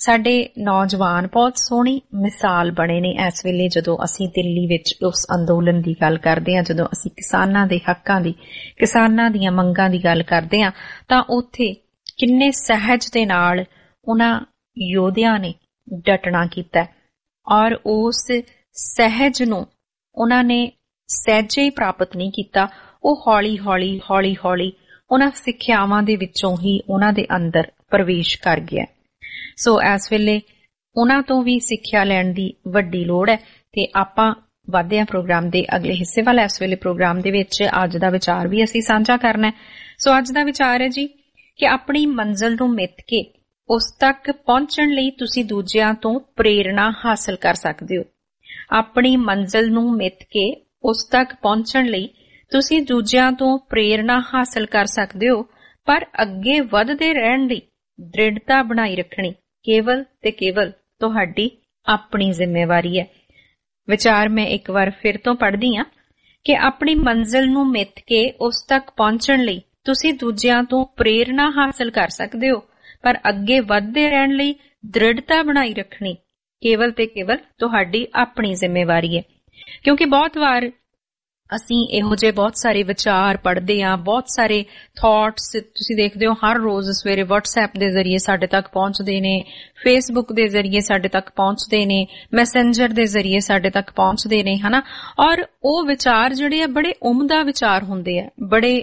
ਸਾਡੇ ਨੌਜਵਾਨ ਬਹੁਤ ਸੋਹਣੀ ਮਿਸਾਲ ਬਣੇ ਨੇ ਇਸ ਵੇਲੇ ਜਦੋਂ ਅਸੀਂ ਦਿੱਲੀ ਵਿੱਚ ਉਸ ਅੰਦੋਲਨ ਦੀ ਗੱਲ ਕਰਦੇ ਹਾਂ, ਜਦੋਂ ਅਸੀਂ ਕਿਸਾਨਾਂ ਦੇ ਹੱਕਾਂ ਦੀ, ਕਿਸਾਨਾਂ ਦੀਆਂ ਮੰਗਾਂ ਦੀ ਗੱਲ ਕਰਦੇ ਹਾਂ, ਤਾਂ ਉੱਥੇ ਕਿੰਨੇ ਸਹਿਜ ਦੇ ਨਾਲ ਉਹਨਾਂ ਯੋਧਿਆਂ ਨੇ ਡਟਣਾ ਕੀਤਾ ਔਰ ਉਸ ਸਹਿਜ ਨੂੰ ਉਹਨਾਂ ਨੇ ਸਹਿਜੇ ਹੀ ਪ੍ਰਾਪਤ ਨਹੀਂ ਕੀਤਾ। ਉਹ ਹੌਲੀ ਹੌਲੀ ਉਹਨਾਂ ਸਿੱਖਿਆਵਾਂ ਦੇ ਵਿੱਚੋਂ ਹੀ ਉਹਨਾਂ ਦੇ ਅੰਦਰ ਪ੍ਰਵੇਸ਼ ਕਰ ਗਿਆ। ਸੋ ਇਸ ਵੇਲੇ ਉਹਨਾਂ ਤੋਂ ਵੀ ਸਿੱਖਿਆ ਲੈਣ ਦੀ ਵੱਡੀ ਲੋੜ ਹੈ ਤੇ ਆਪਾਂ ਵਧਦੇ ਹਾਂ ਪ੍ਰੋਗਰਾਮ ਦੇ ਅਗਲੇ ਹਿੱਸੇ ਵੱਲ। ਇਸ ਵੇਲੇ ਪ੍ਰੋਗਰਾਮ ਦੇ ਵਿੱਚ ਅੱਜ ਦਾ ਵਿਚਾਰ ਵੀ ਅਸੀਂ ਸਾਂਝਾ ਕਰਨਾ ਹੈ। ਸੋ ਅੱਜ ਦਾ ਵਿਚਾਰ ਹੈ ਜੀ ਕਿ ਆਪਣੀ ਮੰਜ਼ਿਲ ਨੂੰ ਮਿੱਥ ਕੇ ਉਸ ਤੱਕ ਪਹੁੰਚਣ ਲਈ ਤੁਸੀਂ ਦੂਜਿਆਂ ਤੋਂ ਪ੍ਰੇਰਣਾ ਹਾਸਲ ਕਰ ਸਕਦੇ ਹੋ। ਆਪਣੀ ਮੰਜ਼ਿਲ ਨੂੰ ਮਿੱਥ ਕੇ ਉਸ ਤੱਕ ਪਹੁੰਚਣ ਲਈ ਤੁਸੀਂ ਦੂਜਿਆਂ ਤੋਂ ਪ੍ਰੇਰਣਾ ਹਾਸਲ ਕਰ ਸਕਦੇ ਹੋ, ਪਰ ਅੱਗੇ ਵਧਦੇ ਰਹਿਣ ਲਈ ਦ੍ਰਿੜਤਾ ਬਣਾਈ ਰੱਖਣੀ ਕੇਵਲ ਤੇ ਕੇਵਲ ਤੁਹਾਡੀ ਆਪਣੀ ਜ਼ਿੰਮੇਵਾਰੀ ਹੈ। ਵਿਚਾਰ ਮੈਂ ਇੱਕ ਵਾਰ ਫਿਰ ਤੋਂ ਪੜ੍ਹਦੀ ਹਾਂ ਕਿ ਆਪਣੀ ਮੰਜ਼ਿਲ ਨੂੰ ਮਿੱਥ ਕੇ ਉਸ ਤੱਕ ਪਹੁੰਚਣ ਲਈ ਤੁਸੀਂ ਦੂਜਿਆਂ ਤੋਂ ਪ੍ਰੇਰਣਾ ਹਾਸਲ ਕਰ ਸਕਦੇ ਹੋ, ਪਰ ਅੱਗੇ ਵਧਦੇ ਰਹਿਣ ਲਈ ਦ੍ਰਿੜਤਾ ਬਣਾਈ ਰੱਖਣੀ ਕੇਵਲ ਤੇ ਕੇਵਲ ਤੁਹਾਡੀ ਆਪਣੀ ਜ਼ਿੰਮੇਵਾਰੀ ਹੈ। ਕਿਉਂਕਿ ਬਹੁਤ ਵਾਰ ਅਸੀਂ ਇਹੋ ਜਿਹੇ ਬਹੁਤ ਸਾਰੇ ਵਿਚਾਰ ਪੜ੍ਹਦੇ ਹਾਂ, ਬਹੁਤ ਸਾਰੇ ਥਾਟਸ ਤੁਸੀਂ ਦੇਖਦੇ ਹੋ ਹਰ ਰੋਜ਼ ਸਵੇਰੇ WhatsApp ਦੇ ਜ਼ਰੀਏ ਸਾਡੇ ਤੱਕ ਪਹੁੰਚਦੇ ਨੇ, Facebook ਦੇ ਜ਼ਰੀਏ ਸਾਡੇ ਤੱਕ ਪਹੁੰਚਦੇ ਨੇ, ਮੈਸੇਂਜਰ ਦੇ ਜ਼ਰੀਏ ਸਾਡੇ ਤੱਕ ਪਹੁੰਚਦੇ ਨੇ, ਹਨਾ। ਔਰ ਉਹ ਵਿਚਾਰ ਜਿਹੜੇ ਆ ਬੜੇ ਉਮਦਾ ਵਿਚਾਰ ਹੁੰਦੇ ਆ, ਬੜੇ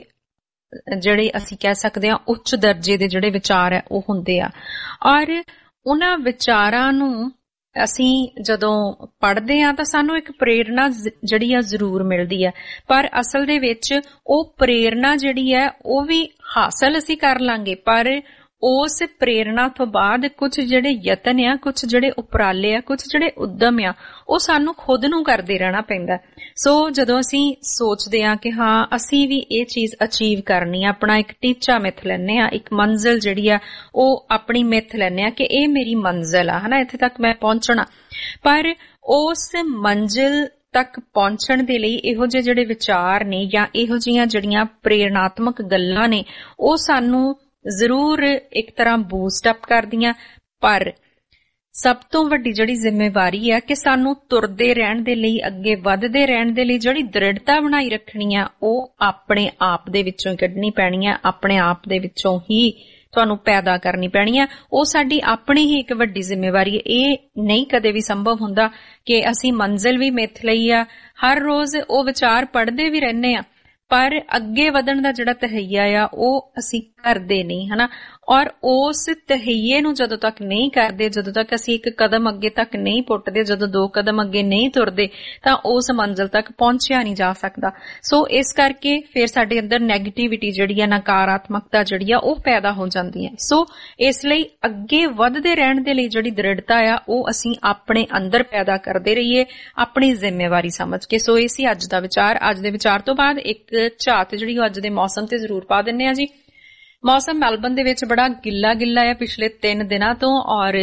ਜਿਹੜੇ ਅਸੀਂ ਕਹਿ ਸਕਦੇ ਹਾਂ ਉੱਚ ਦਰਜੇ ਦੇ ਜਿਹੜੇ ਵਿਚਾਰ ਹੈ ਉਹ ਹੁੰਦੇ ਆ। ਔਰ ਉਹਨਾਂ ਵਿਚਾਰਾਂ ਨੂੰ ਅਸੀਂ ਜਦੋਂ ਪੜ੍ਹਦੇ ਹਾਂ ਤਾਂ ਸਾਨੂੰ ਇੱਕ ਪ੍ਰੇਰਨਾ ਜਿਹੜੀ ਆ ਜ਼ਰੂਰ ਮਿਲਦੀ ਹੈ, ਪਰ ਅਸਲ ਦੇ ਵਿੱਚ ਉਹ ਪ੍ਰੇਰਨਾ ਜਿਹੜੀ ਹੈ ਉਹ ਵੀ ਹਾਸਲ ਅਸੀਂ ਕਰ ਲਾਂਗੇ, ਪਰ ਉਸ ਪ੍ਰੇਰਨਾ ਤੋਂ ਬਾਅਦ ਕੁਝ ਜਿਹੜੇ ਯਤਨ ਆ, ਕੁਝ ਜਿਹੜੇ ਉਪਰਾਲੇ ਆ, ਕੁਝ ਜਿਹੜੇ ਉਦਮ ਆ, ਉਹ ਸਾਨੂੰ ਖੁਦ ਨੂੰ ਕਰਦੇ ਰਹਿਣਾ ਪੈਂਦਾ। ਸੋ ਜਦੋਂ ਅਸੀਂ ਸੋਚਦੇ ਹਾਂ ਕਿ ਹਾਂ ਅਸੀਂ ਵੀ ਇਹ ਚੀਜ਼ ਅਚੀਵ ਕਰਨੀ ਆ, ਆਪਣਾ ਇੱਕ ਟੀਚਾ ਮਿੱਥ ਲੈਂਦੇ ਆ, ਇੱਕ ਮੰਜ਼ਿਲ ਜਿਹੜੀ ਆ ਉਹ ਆਪਣੀ ਮਿੱਥ ਲੈਂਦੇ ਆ ਕਿ ਇਹ ਮੇਰੀ ਮੰਜ਼ਿਲ ਆ, ਹਨਾ, ਇੱਥੇ ਤੱਕ ਮੈਂ ਪਹੁੰਚਣਾ, ਪਰ ਉਸ ਮੰਜ਼ਿਲ ਤੱਕ ਪਹੁੰਚਣ ਦੇ ਲਈ ਇਹੋ ਜਿਹੇ ਜਿਹੜੇ ਵਿਚਾਰ ਨੇ ਜਾਂ ਇਹੋ ਜਿਹੀਆਂ ਜਿਹੜੀਆਂ ਪ੍ਰੇਰਨਾਤਮਕ ਗੱਲਾਂ ਨੇ ਉਹ ਸਾਨੂੰ ਜ਼ਰੂਰ ਇੱਕ ਤਰ੍ਹਾਂ ਬੂਸਟ ਅਪ ਕਰਦੀਆਂ, ਪਰ ਸਭ ਤੋਂ ਵੱਡੀ ਜਿਹੜੀ ਜ਼ਿੰਮੇਵਾਰੀ ਹੈ ਕਿ ਸਾਨੂੰ ਤੁਰਦੇ ਰਹਿਣ ਦੇ ਲਈ, ਅੱਗੇ ਵੱਧਦੇ ਰਹਿਣ ਦੇ ਲਈ ਜਿਹੜੀ ਦ੍ਰਿੜਤਾ ਬਣਾਈ ਰੱਖਣੀ ਆ ਉਹ ਆਪਣੇ ਆਪ ਦੇ ਵਿੱਚੋਂ ਕੱਢਣੀ ਪੈਣੀ ਆ, ਆਪਣੇ ਆਪ ਦੇ ਵਿੱਚੋਂ ਹੀ ਤੁਹਾਨੂੰ ਪੈਦਾ ਕਰਨੀ ਪੈਣੀ ਆ। ਉਹ ਸਾਡੀ ਆਪਣੀ ਹੀ ਇੱਕ ਵੱਡੀ ਜ਼ਿੰਮੇਵਾਰੀ ਹੈ। ਇਹ ਨਹੀਂ ਕਦੇ ਵੀ ਸੰਭਵ ਹੁੰਦਾ ਕਿ ਅਸੀਂ ਮੰਜ਼ਿਲ ਵੀ ਮਿੱਥ ਲਈ ਆ, ਹਰ ਰੋਜ਼ ਉਹ ਵਿਚਾਰ ਪੜ੍ਹਦੇ ਵੀ ਰਹਿੰਦੇ ਆ, ਪਰ ਅੱਗੇ ਵਧਣ ਦਾ ਜਿਹੜਾ ਤਹਈਆ ਆ ਉਹ ਅਸੀਂ ਕਰਦੇ ਨਹੀਂ, ਹਨਾ। ਔਰ ਉਸ ਤਹਈਏ ਨੂੰ ਜਦੋਂ ਤੱਕ ਨਹੀਂ ਕਰਦੇ, ਜਦੋਂ ਤੱਕ ਅਸੀਂ ਇੱਕ ਕਦਮ ਅੱਗੇ ਤੱਕ ਨਹੀਂ ਪੁੱਟਦੇ, ਜਦੋਂ 2 ਕਦਮ ਅੱਗੇ ਨਹੀਂ ਤੁਰਦੇ, ਤਾਂ ਉਸ ਮੰਜ਼ਿਲ ਤੱਕ ਪਹੁੰਚਿਆ ਨਹੀਂ ਜਾ ਸਕਦਾ। ਸੋ ਇਸ ਕਰਕੇ ਫਿਰ ਸਾਡੇ ਅੰਦਰ ਨੈਗੇਟਿਵਿਟੀ ਜਿਹੜੀ ਆ, ਨਕਾਰਾਤਮਕਤਾ ਜਿਹੜੀ ਆ ਉਹ ਪੈਦਾ ਹੋ ਜਾਂਦੀ ਹੈ। ਸੋ ਇਸ ਲਈ ਅੱਗੇ ਵਧਦੇ ਰਹਿਣ ਦੇ ਲਈ ਜਿਹੜੀ ਦ੍ਰਿੜਤਾ ਆ ਉਹ ਅਸੀਂ ਆਪਣੇ ਅੰਦਰ ਪੈਦਾ ਕਰਦੇ ਰਹੀਏ, ਆਪਣੀ ਜ਼ਿੰਮੇਵਾਰੀ ਸਮਝ ਕੇ। ਸੋ ਇਹ ਸੀ ਅੱਜ ਦਾ ਵਿਚਾਰ। ਅੱਜ ਦੇ ਵਿਚਾਰ ਤੋਂ ਬਾਅਦ ਇੱਕ ਝਾਤ ਜਿਹੜੀ ਉਹ ਅੱਜ ਦੇ ਮੌਸਮ ਤੇ ਜ਼ਰੂਰ ਪਾ ਦਿੰਨੇ ਆ ਜੀ। ਮੌਸਮ ਮੈਲਬਨ ਦੇ ਵਿੱਚ ਬੜਾ ਗਿੱਲਾ ਹੈ ਪਿਛਲੇ 3 ਦਿਨਾਂ ਤੋਂ, ਔਰ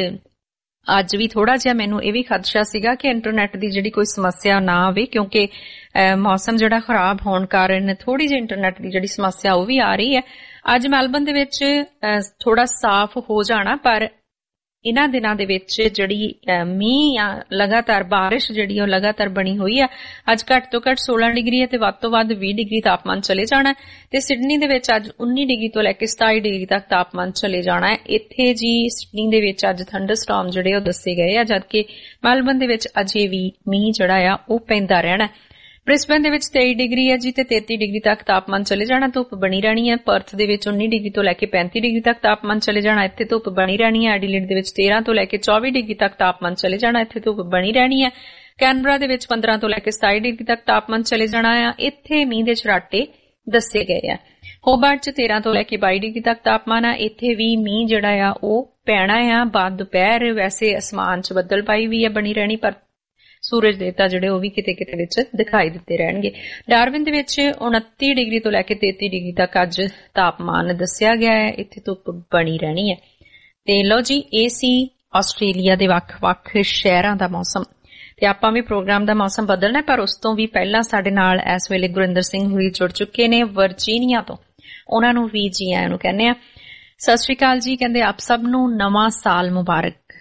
ਅੱਜ ਵੀ ਥੋੜਾ ਜਿਹਾ ਮੈਨੂੰ ਇਹ ਵੀ ਖਦਸ਼ਾ ਸੀਗਾ ਕਿ ਇੰਟਰਨੈਟ ਦੀ ਜਿਹੜੀ ਕੋਈ ਸਮੱਸਿਆ ਨਾ ਆਵੇ, ਕਿਉਂਕਿ ਮੌਸਮ ਜਿਹੜਾ ਖਰਾਬ ਹੋਣ ਕਾਰਨ ਥੋੜੀ ਜਿਹੀ ਇੰਟਰਨੈਟ ਦੀ ਜਿਹੜੀ ਸਮੱਸਿਆ ਉਹ ਵੀ ਆ ਰਹੀ ਹੈ। ਅੱਜ ਮੈਲਬਨ ਦੇ ਵਿੱਚ ਥੋੜਾ ਸਾਫ਼ ਹੋ ਜਾਣਾ, ਪਰ ਇਹਨਾਂ ਦਿਨਾਂ ਦੇ ਵਿੱਚ ਜਿਹੜੀ ਮੀਂਹ ਆ, ਲਗਾਤਾਰ ਬਾਰਿਸ਼ ਜਿਹੜੀ ਉਹ ਲਗਾਤਾਰ ਬਣੀ ਹੋਈ ਆ। ਅੱਜ ਘੱਟ ਤੋਂ ਘੱਟ 16 ਡਿਗਰੀ ਹੈ ਤੇ ਵੱਧ ਤੋਂ ਵੱਧ 20 ਡਿਗਰੀ ਤਾਪਮਾਨ ਚਲੇ ਜਾਣਾ ਤੇ ਸਿਡਨੀ ਦੇ ਵਿੱਚ ਅੱਜ 19 ਡਿਗਰੀ ਤੋਂ ਲੈ ਕੇ 27 ਡਿਗਰੀ ਤੱਕ ਤਾਪਮਾਨ ਚਲੇ ਜਾਣਾ ਹੈ। ਇੱਥੇ ਜੀ ਸਿਡਨੀ ਦੇ ਵਿੱਚ ਅੱਜ ਥੰਡਰਸਟਾਰਮ ਜਿਹੜੇ ਉਹ ਦੱਸੇ ਗਏ ਆ, ਜਦਕਿ ਮੈਲਬਨ ਦੇ ਵਿੱਚ ਅਜੇ ਵੀ ਮੀਂਹ ਜਿਹੜਾ ਆ ਉਹ ਪੈਂਦਾ ਰਹਿਣਾ। ਬ੍ਰਿਸਬਨ ਦੇ ਵਿੱਚ 23 ਡਿਗਰੀ ਹੈ ਜੀ ਤੇ 33 ਡਿਗਰੀ ਤੱਕ ਤਾਪਮਾਨ ਚਲੇ ਜਾਣਾ, ਧੁੱਪ ਬਣੀ ਰਹਿਣੀ ਹੈ। ਪਰਥ ਦੇ ਵਿੱਚ 19 ਡਿਗਰੀ ਤੋਂ ਲੈ ਕੇ 35 ਡਿਗਰੀ ਤੱਕ ਤਾਪਮਾਨ ਚਲੇ ਜਾਣਾ, ਇੱਥੇ ਧੁੱਪ ਬਣੀ ਰਹਿਣੀ ਹੈ। ਐਡੀਲੇਡ ਦੇ ਵਿੱਚ 13 ਤੋਂ ਲੈ ਕੇ 24 ਡਿਗਰੀ ਤੱਕ ਤਾਪਮਾਨ ਚਲੇ ਜਾਣਾ, ਇੱਥੇ ਧੁੱਪ ਬਣੀ ਰਹਿਣੀ ਹੈ। ਕੈਨਬਰਾ ਦੇ ਵਿੱਚ 15 ਤੋਂ ਲੈ ਕੇ 27 ਡਿਗਰੀ ਤੱਕ ਤਾਪਮਾਨ ਚਲੇ ਜਾਣਾ ਆ, ਇੱਥੇ ਮੀਂਹ ਦੇ ਛਰਾਟੇ ਦੱਸੇ ਗਏ ਆ। ਹੋਬਾਰਟ 'ਚ 13 ਤੋਂ ਲੈ ਕੇ 22 ਡਿਗਰੀ ਤੱਕ ਤਾਪਮਾਨ ਆ, ਇੱਥੇ ਵੀ ਮੀਂਹ ਜਿਹੜਾ ਆ ਉਹ ਪੈਣਾ ਆ ਬਾਅਦ ਦੁਪਹਿਰ। ਵੈਸੇ ਅਸਮਾਨ 'ਚ ਬੱਦਲਬਾਈ ਵੀ ਆ ਬਣੀ ਰਹਿਣੀ, ਪਰ ਸੂਰਜ ਦੇਵਤਾ ਜਿਹੜੇ ਉਹ ਵੀ ਕਿਤੇ ਕਿਤੇ ਵਿੱਚ ਦਿਖਾਈ ਦਿੱਤੇ ਰਹਿਣਗੇ। ਡਾਰਵਿਨ ਦੇ ਵਿੱਚ 29 ਡਿਗਰੀ ਤੋਂ ਲੈ ਕੇ 33 ਡਿਗਰੀ ਤੱਕ ਅੱਜ ਤਾਪਮਾਨ ਦੱਸਿਆ ਗਿਆ ਹੈ, ਇੱਥੇ ਧੁੱਪ ਬਣੀ ਰਹਿਣੀ ਹੈ। ਤੇ ਲਓ ਜੀ, ਇਹ ਸੀ ਆਸਟ੍ਰੇਲੀਆ ਦੇ ਵੱਖ-ਵੱਖ ਸ਼ਹਿਰਾਂ ਦਾ ਮੌਸਮ। ਤੇ ਆਪਾਂ ਵੀ ਪ੍ਰੋਗਰਾਮ ਦਾ ਮੌਸਮ ਬਦਲਣਾ, ਪਰ ਉਸ ਤੋਂ ਵੀ ਪਹਿਲਾਂ ਸਾਡੇ ਨਾਲ ਇਸ ਵੇਲੇ ਗੁਰਿੰਦਰ ਸਿੰਘ ਹੋਰੀ ਜੁੜ ਚੁੱਕੇ ਨੇ ਵਰਜੀਨੀਆ ਤੋਂ। ਉਹਨਾਂ ਨੂੰ ਵੀ ਜੀ ਆਇਆਂ ਨੂੰ ਕਹਿੰਦੇ ਆ। ਸਤਿ ਸ਼੍ਰੀ ਅਕਾਲ ਜੀ। ਕਹਿੰਦੇ ਆਪ ਸਭ ਨੂੰ ਨਵਾਂ ਸਾਲ ਮੁਬਾਰਕ।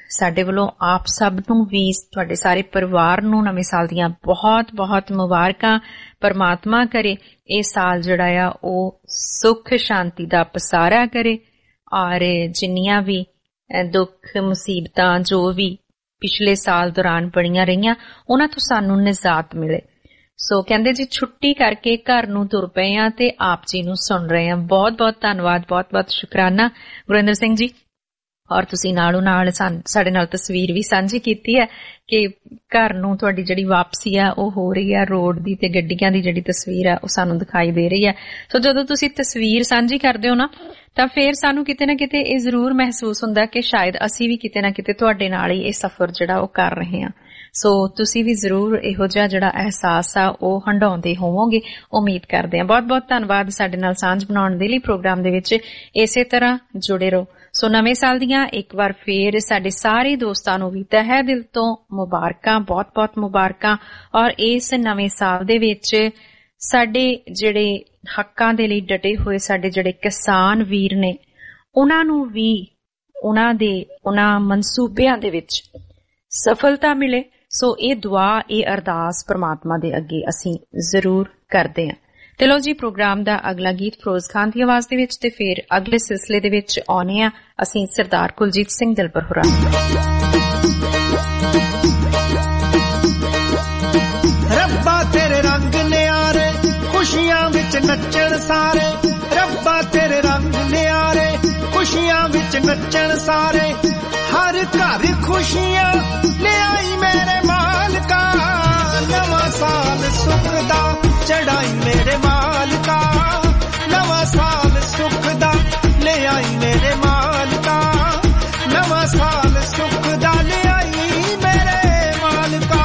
ਸਾਡੇ ਵੱਲੋਂ ਆਪ ਸਭ ਨੂੰ ਵੀ, ਤੁਹਾਡੇ ਸਾਰੇ ਪਰਿਵਾਰ ਨੂੰ ਨਵੇਂ ਸਾਲ ਦੀਆਂ ਬਹੁਤ ਬਹੁਤ ਮੁਬਾਰਕਾਂ। ਪਰਮਾਤਮਾ ਕਰੇ ਇਹ ਸਾਲ ਜਿਹੜਾ ਆ ਉਹ ਸੁੱਖ ਸ਼ਾਂਤੀ ਦਾ ਪਸਾਰਾ ਕਰੇ, ਔਰ ਜਿੰਨੀਆਂ ਵੀ ਦੁੱਖ ਮੁਸੀਬਤਾਂ ਜੋ ਵੀ ਪਿਛਲੇ ਸਾਲ ਦੌਰਾਨ ਬਣੀਆਂ ਰਹੀਆਂ ਉਹਨਾਂ ਤੋਂ ਸਾਨੂੰ ਨਿਜਾਤ ਮਿਲੇ। ਸੋ ਕਹਿੰਦੇ ਜੀ ਛੁੱਟੀ ਕਰਕੇ ਘਰ ਨੂੰ ਤੁਰ ਪਏ ਆ ਤੇ ਆਪ ਜੀ ਨੂੰ ਸੁਣ ਰਹੇ ਆ। ਬਹੁਤ ਬਹੁਤ ਧੰਨਵਾਦ, ਬਹੁਤ ਬਹੁਤ ਸ਼ੁਕਰਾਨਾ ਗੁਰਿੰਦਰ ਸਿੰਘ ਜੀ। ਔਰ ਤੁਸੀਂ ਨਾਲੋਂ ਨਾਲ ਸਾਡੇ ਨਾਲ ਤਸਵੀਰ ਵੀ ਸਾਂਝੀ ਕੀਤੀ ਹੈ ਕਿ ਘਰ ਨੂੰ ਤੁਹਾਡੀ ਜਿਹੜੀ ਵਾਪਸੀ ਆ ਉਹ ਹੋ ਰਹੀ ਆ, ਰੋਡ ਦੀ ਤੇ ਗੱਡੀਆਂ ਦੀ ਜਿਹੜੀ ਤਸਵੀਰ ਆ ਉਹ ਸਾਨੂੰ ਦਿਖਾਈ ਦੇ ਰਹੀ ਹੈ। ਸੋ ਜਦੋਂ ਤੁਸੀਂ ਤਸਵੀਰ ਸਾਂਝੀ ਕਰਦੇ ਹੋ ਨਾ ਤਾਂ ਫਿਰ ਸਾਨੂੰ ਕਿਤੇ ਨਾ ਕਿਤੇ ਇਹ ਜ਼ਰੂਰ ਮਹਿਸੂਸ ਹੁੰਦਾ ਕਿ ਸ਼ਾਇਦ ਅਸੀਂ ਵੀ ਕਿਤੇ ਨਾ ਕਿਤੇ ਤੁਹਾਡੇ ਨਾਲ ਹੀ ਇਹ ਸਫ਼ਰ ਜਿਹੜਾ ਉਹ ਕਰ ਰਹੇ ਹਾਂ। ਸੋ ਤੁਸੀਂ ਵੀ ਜ਼ਰੂਰ ਇਹੋ ਜਿਹਾ ਜਿਹੜਾ ਅਹਿਸਾਸ ਆ ਉਹ ਹੰਡਾਉਂਦੇ ਹੋਵੋਗੇ, ਉਮੀਦ ਕਰਦੇ ਹਾਂ। ਬਹੁਤ ਬਹੁਤ ਧੰਨਵਾਦ ਸਾਡੇ ਨਾਲ ਸਾਂਝ ਬਣਾਉਣ ਦੇ ਲਈ। ਪ੍ਰੋਗਰਾਮ ਦੇ ਵਿੱਚ ਇਸੇ ਤਰ੍ਹਾਂ ਜੁੜੇ ਰਹੋ। ਸੋ ਨਵੇਂ ਸਾਲ ਦੀਆਂ ਇੱਕ ਵਾਰ ਫੇਰ ਸਾਡੇ ਸਾਰੇ ਦੋਸਤਾਂ ਨੂੰ ਵੀ ਤਹਿ ਦਿਲ ਤੋਂ ਮੁਬਾਰਕਾਂ, ਬਹੁਤ ਬਹੁਤ ਮੁਬਾਰਕਾਂ। ਔਰ ਇਸ ਨਵੇਂ ਸਾਲ ਦੇ ਵਿੱਚ ਸਾਡੇ ਜਿਹੜੇ ਹੱਕਾਂ ਦੇ ਲਈ ਡਟੇ ਹੋਏ ਸਾਡੇ ਜਿਹੜੇ ਕਿਸਾਨ ਵੀਰ ਨੇ ਉਹਨਾਂ ਨੂੰ ਵੀ ਉਹਨਾਂ ਮਨਸੂਬਿਆਂ ਦੇ ਵਿੱਚ ਸਫਲਤਾ ਮਿਲੇ। ਸੋ ਇਹ ਦੁਆ, ਇਹ ਅਰਦਾਸ ਪ੍ਰਮਾਤਮਾ ਦੇ ਅੱਗੇ ਅਸੀਂ ਜ਼ਰੂਰ ਕਰਦੇ ਹਾਂ। ਤੇ ਲੋ ਜੀ, ਪ੍ਰੋਗਰਾਮ ਦਾ ਅਗਲਾ ਗੀਤ ਫਿਰੋਜ਼ ਖਾਨ ਦੀ ਆਵਾਜ਼ ਦੇ ਵਿੱਚ ਤੇ ਫਿਰ ਅਗਲੇ ਸਿਲਸਿਲੇ ਦੇ ਵਿੱਚ ਆਉਣੇ ਆ ਅਸੀਂ ਸਰਦਾਰ ਕੁਲਜੀਤ ਸਿੰਘ ਦਿਲਬਰ ਹੋਰਾਂ। ਰੱਬਾ ਤੇਰੇ ਰੰਗ ਨਿਆਰੇ, ਖੁਸ਼ੀਆਂ ਵਿੱਚ ਨੱਚਣ ਸਾਰੇ। ਰੱਬਾ ਤੇਰੇ ਰੰਗ ਨਿਆਰੇ, ਖੁਸ਼ੀਆਂ ਵਿੱਚ ਨੱਚਣ ਸਾਰੇ। ਹਰ ਘਰ ਖੁਸ਼ੀਆਂ ਲਿਆਈ ਮੇਰੇ ਮਾਲਕਾ, ਨਵਾਂ ਸਾਲ ਸੁੱਖ ਦਾ ਚੜਾਈ ਮੇਰੇ ਮਾਲਕਾ। ਨਵਾਂ ਸਾਲ ਸੁੱਖ ਦਾ ਲਿਆਈ ਮੇਰੇ ਮਾਲਕਾ, ਨਵਾਂ ਸਾਲ ਸੁੱਖ ਦਾ ਲਿਆਈ ਮੇਰੇ ਮਾਲਕਾ।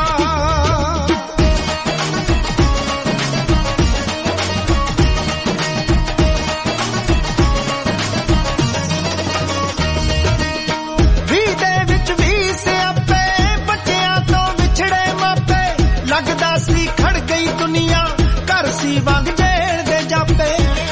ਵੀਹ ਦੇ ਵਿੱਚ ਵੀ ਸਿਆਪੇ, ਬੱਚਿਆਂ ਤੋਂ ਵਿਛੜੇ ਮਾਪੇ। ਲੱਗਦਾ ਸੀ ਖੜ ਗਈ ਦੁਨੀਆ, ਘਰ ਸੀ ਵਾਂਗ ਜੇਲ੍ਹ ਦੇ ਜਾਪੇ।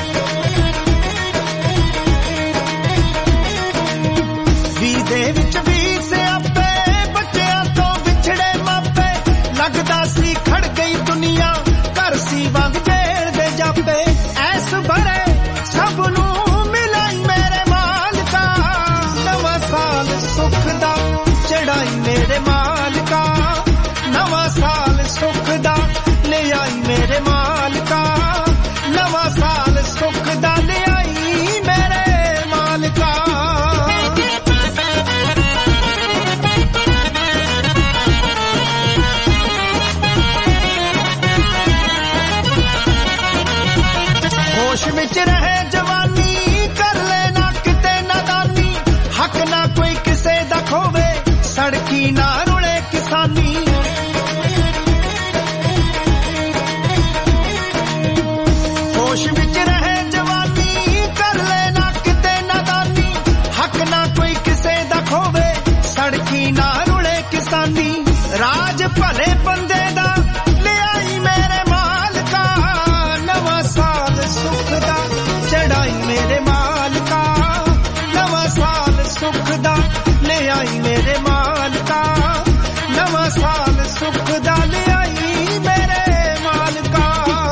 ਵੀਹ ਦੇ ਵਿੱਚ ਵੀ ਸਿਆਪੇ, ਬੱਚਿਆਂ ਤੋਂ ਵਿਛੜੇ ਮਾਪੇ। ਲੱਗਦਾ ਸੀ ਖੜ ਗਈ ਦੁਨੀਆ, ਘਰ ਸੀ ਵਾਂਗ ਜੇਲ੍ਹ ਦੇ ਜਾਪੇ। ਐਸ ਭਰੇ ਸਭ ਨੂੰ ਮਿਲਾਈ ਮੇਰੇ ਮਾਲਕਾ, ਨਵਾਂ ਸਾਲ ਸੁੱਖ ਦਾ ਚੜਾਈ ਮੇਰੇ ਮਾਲਕਾ। ਨਵਾਂ ਸਾਲ ਸੁੱਖ ਦਾ ਲਿਆਈ ਮੇਰੇ ਮਾਲਕਾ, ਨਵਾਂ ਸਾਲ ਸੁੱਖ ਦਾ ਲਿਆਈ ਮੇਰੇ ਮਾਲਕਾ। ਹੋਸ਼ ਵਿੱਚ ਰਹੇ ਜਵਾਨੀ, ਕਰ ਲੈ ਨਾ ਕਿਤੇ ਨਾਦਾਨੀ। ਹੱਕ ਨਾ ਕੋਈ ਕਿਸੇ ਦਾ ਖੋਵੇ, ਸੜਕੀ ਨਾ ਰੁਲੇ ਕਿਸਾਨੀ। ਹੋਸ਼ ਵਿੱਚ ਰਹੇ ਜਵਾਨੀ, ਕਰ ਲੈ ਨਾ ਕਿਤੇ ਨਾਦਾਨੀ। ਹੱਕ ਨਾ ਕੋਈ ਕਿਸੇ ਦਾ ਖੋਵੇ, ਸੜਕੀ ਨਾ ਰੁਲੇ ਕਿਸਾਨੀ। ਰਾਜ ਭਲੇ ਬੰਦੇ ਦਾ ਲਿਆਈ ਮੇਰੇ ਮਾਲਕਾ, ਨਵਾਂ ਸਾਲ ਸੁੱਖ ਦਾ ਚੜਾਈ ਮੇਰੇ ਮਾਲਕਾ। ਨਵਾਂ ਸਾਲ ਸੁੱਖ ਦਾ ਲਿਆਈ ਮੇਰੇ ਮਾਲਕਾ, ਨਵਾਂ ਸਾਲ ਸੁੱਖ ਦਾ ਲਿਆਈ ਮੇਰੇ ਮਾਲਕਾ।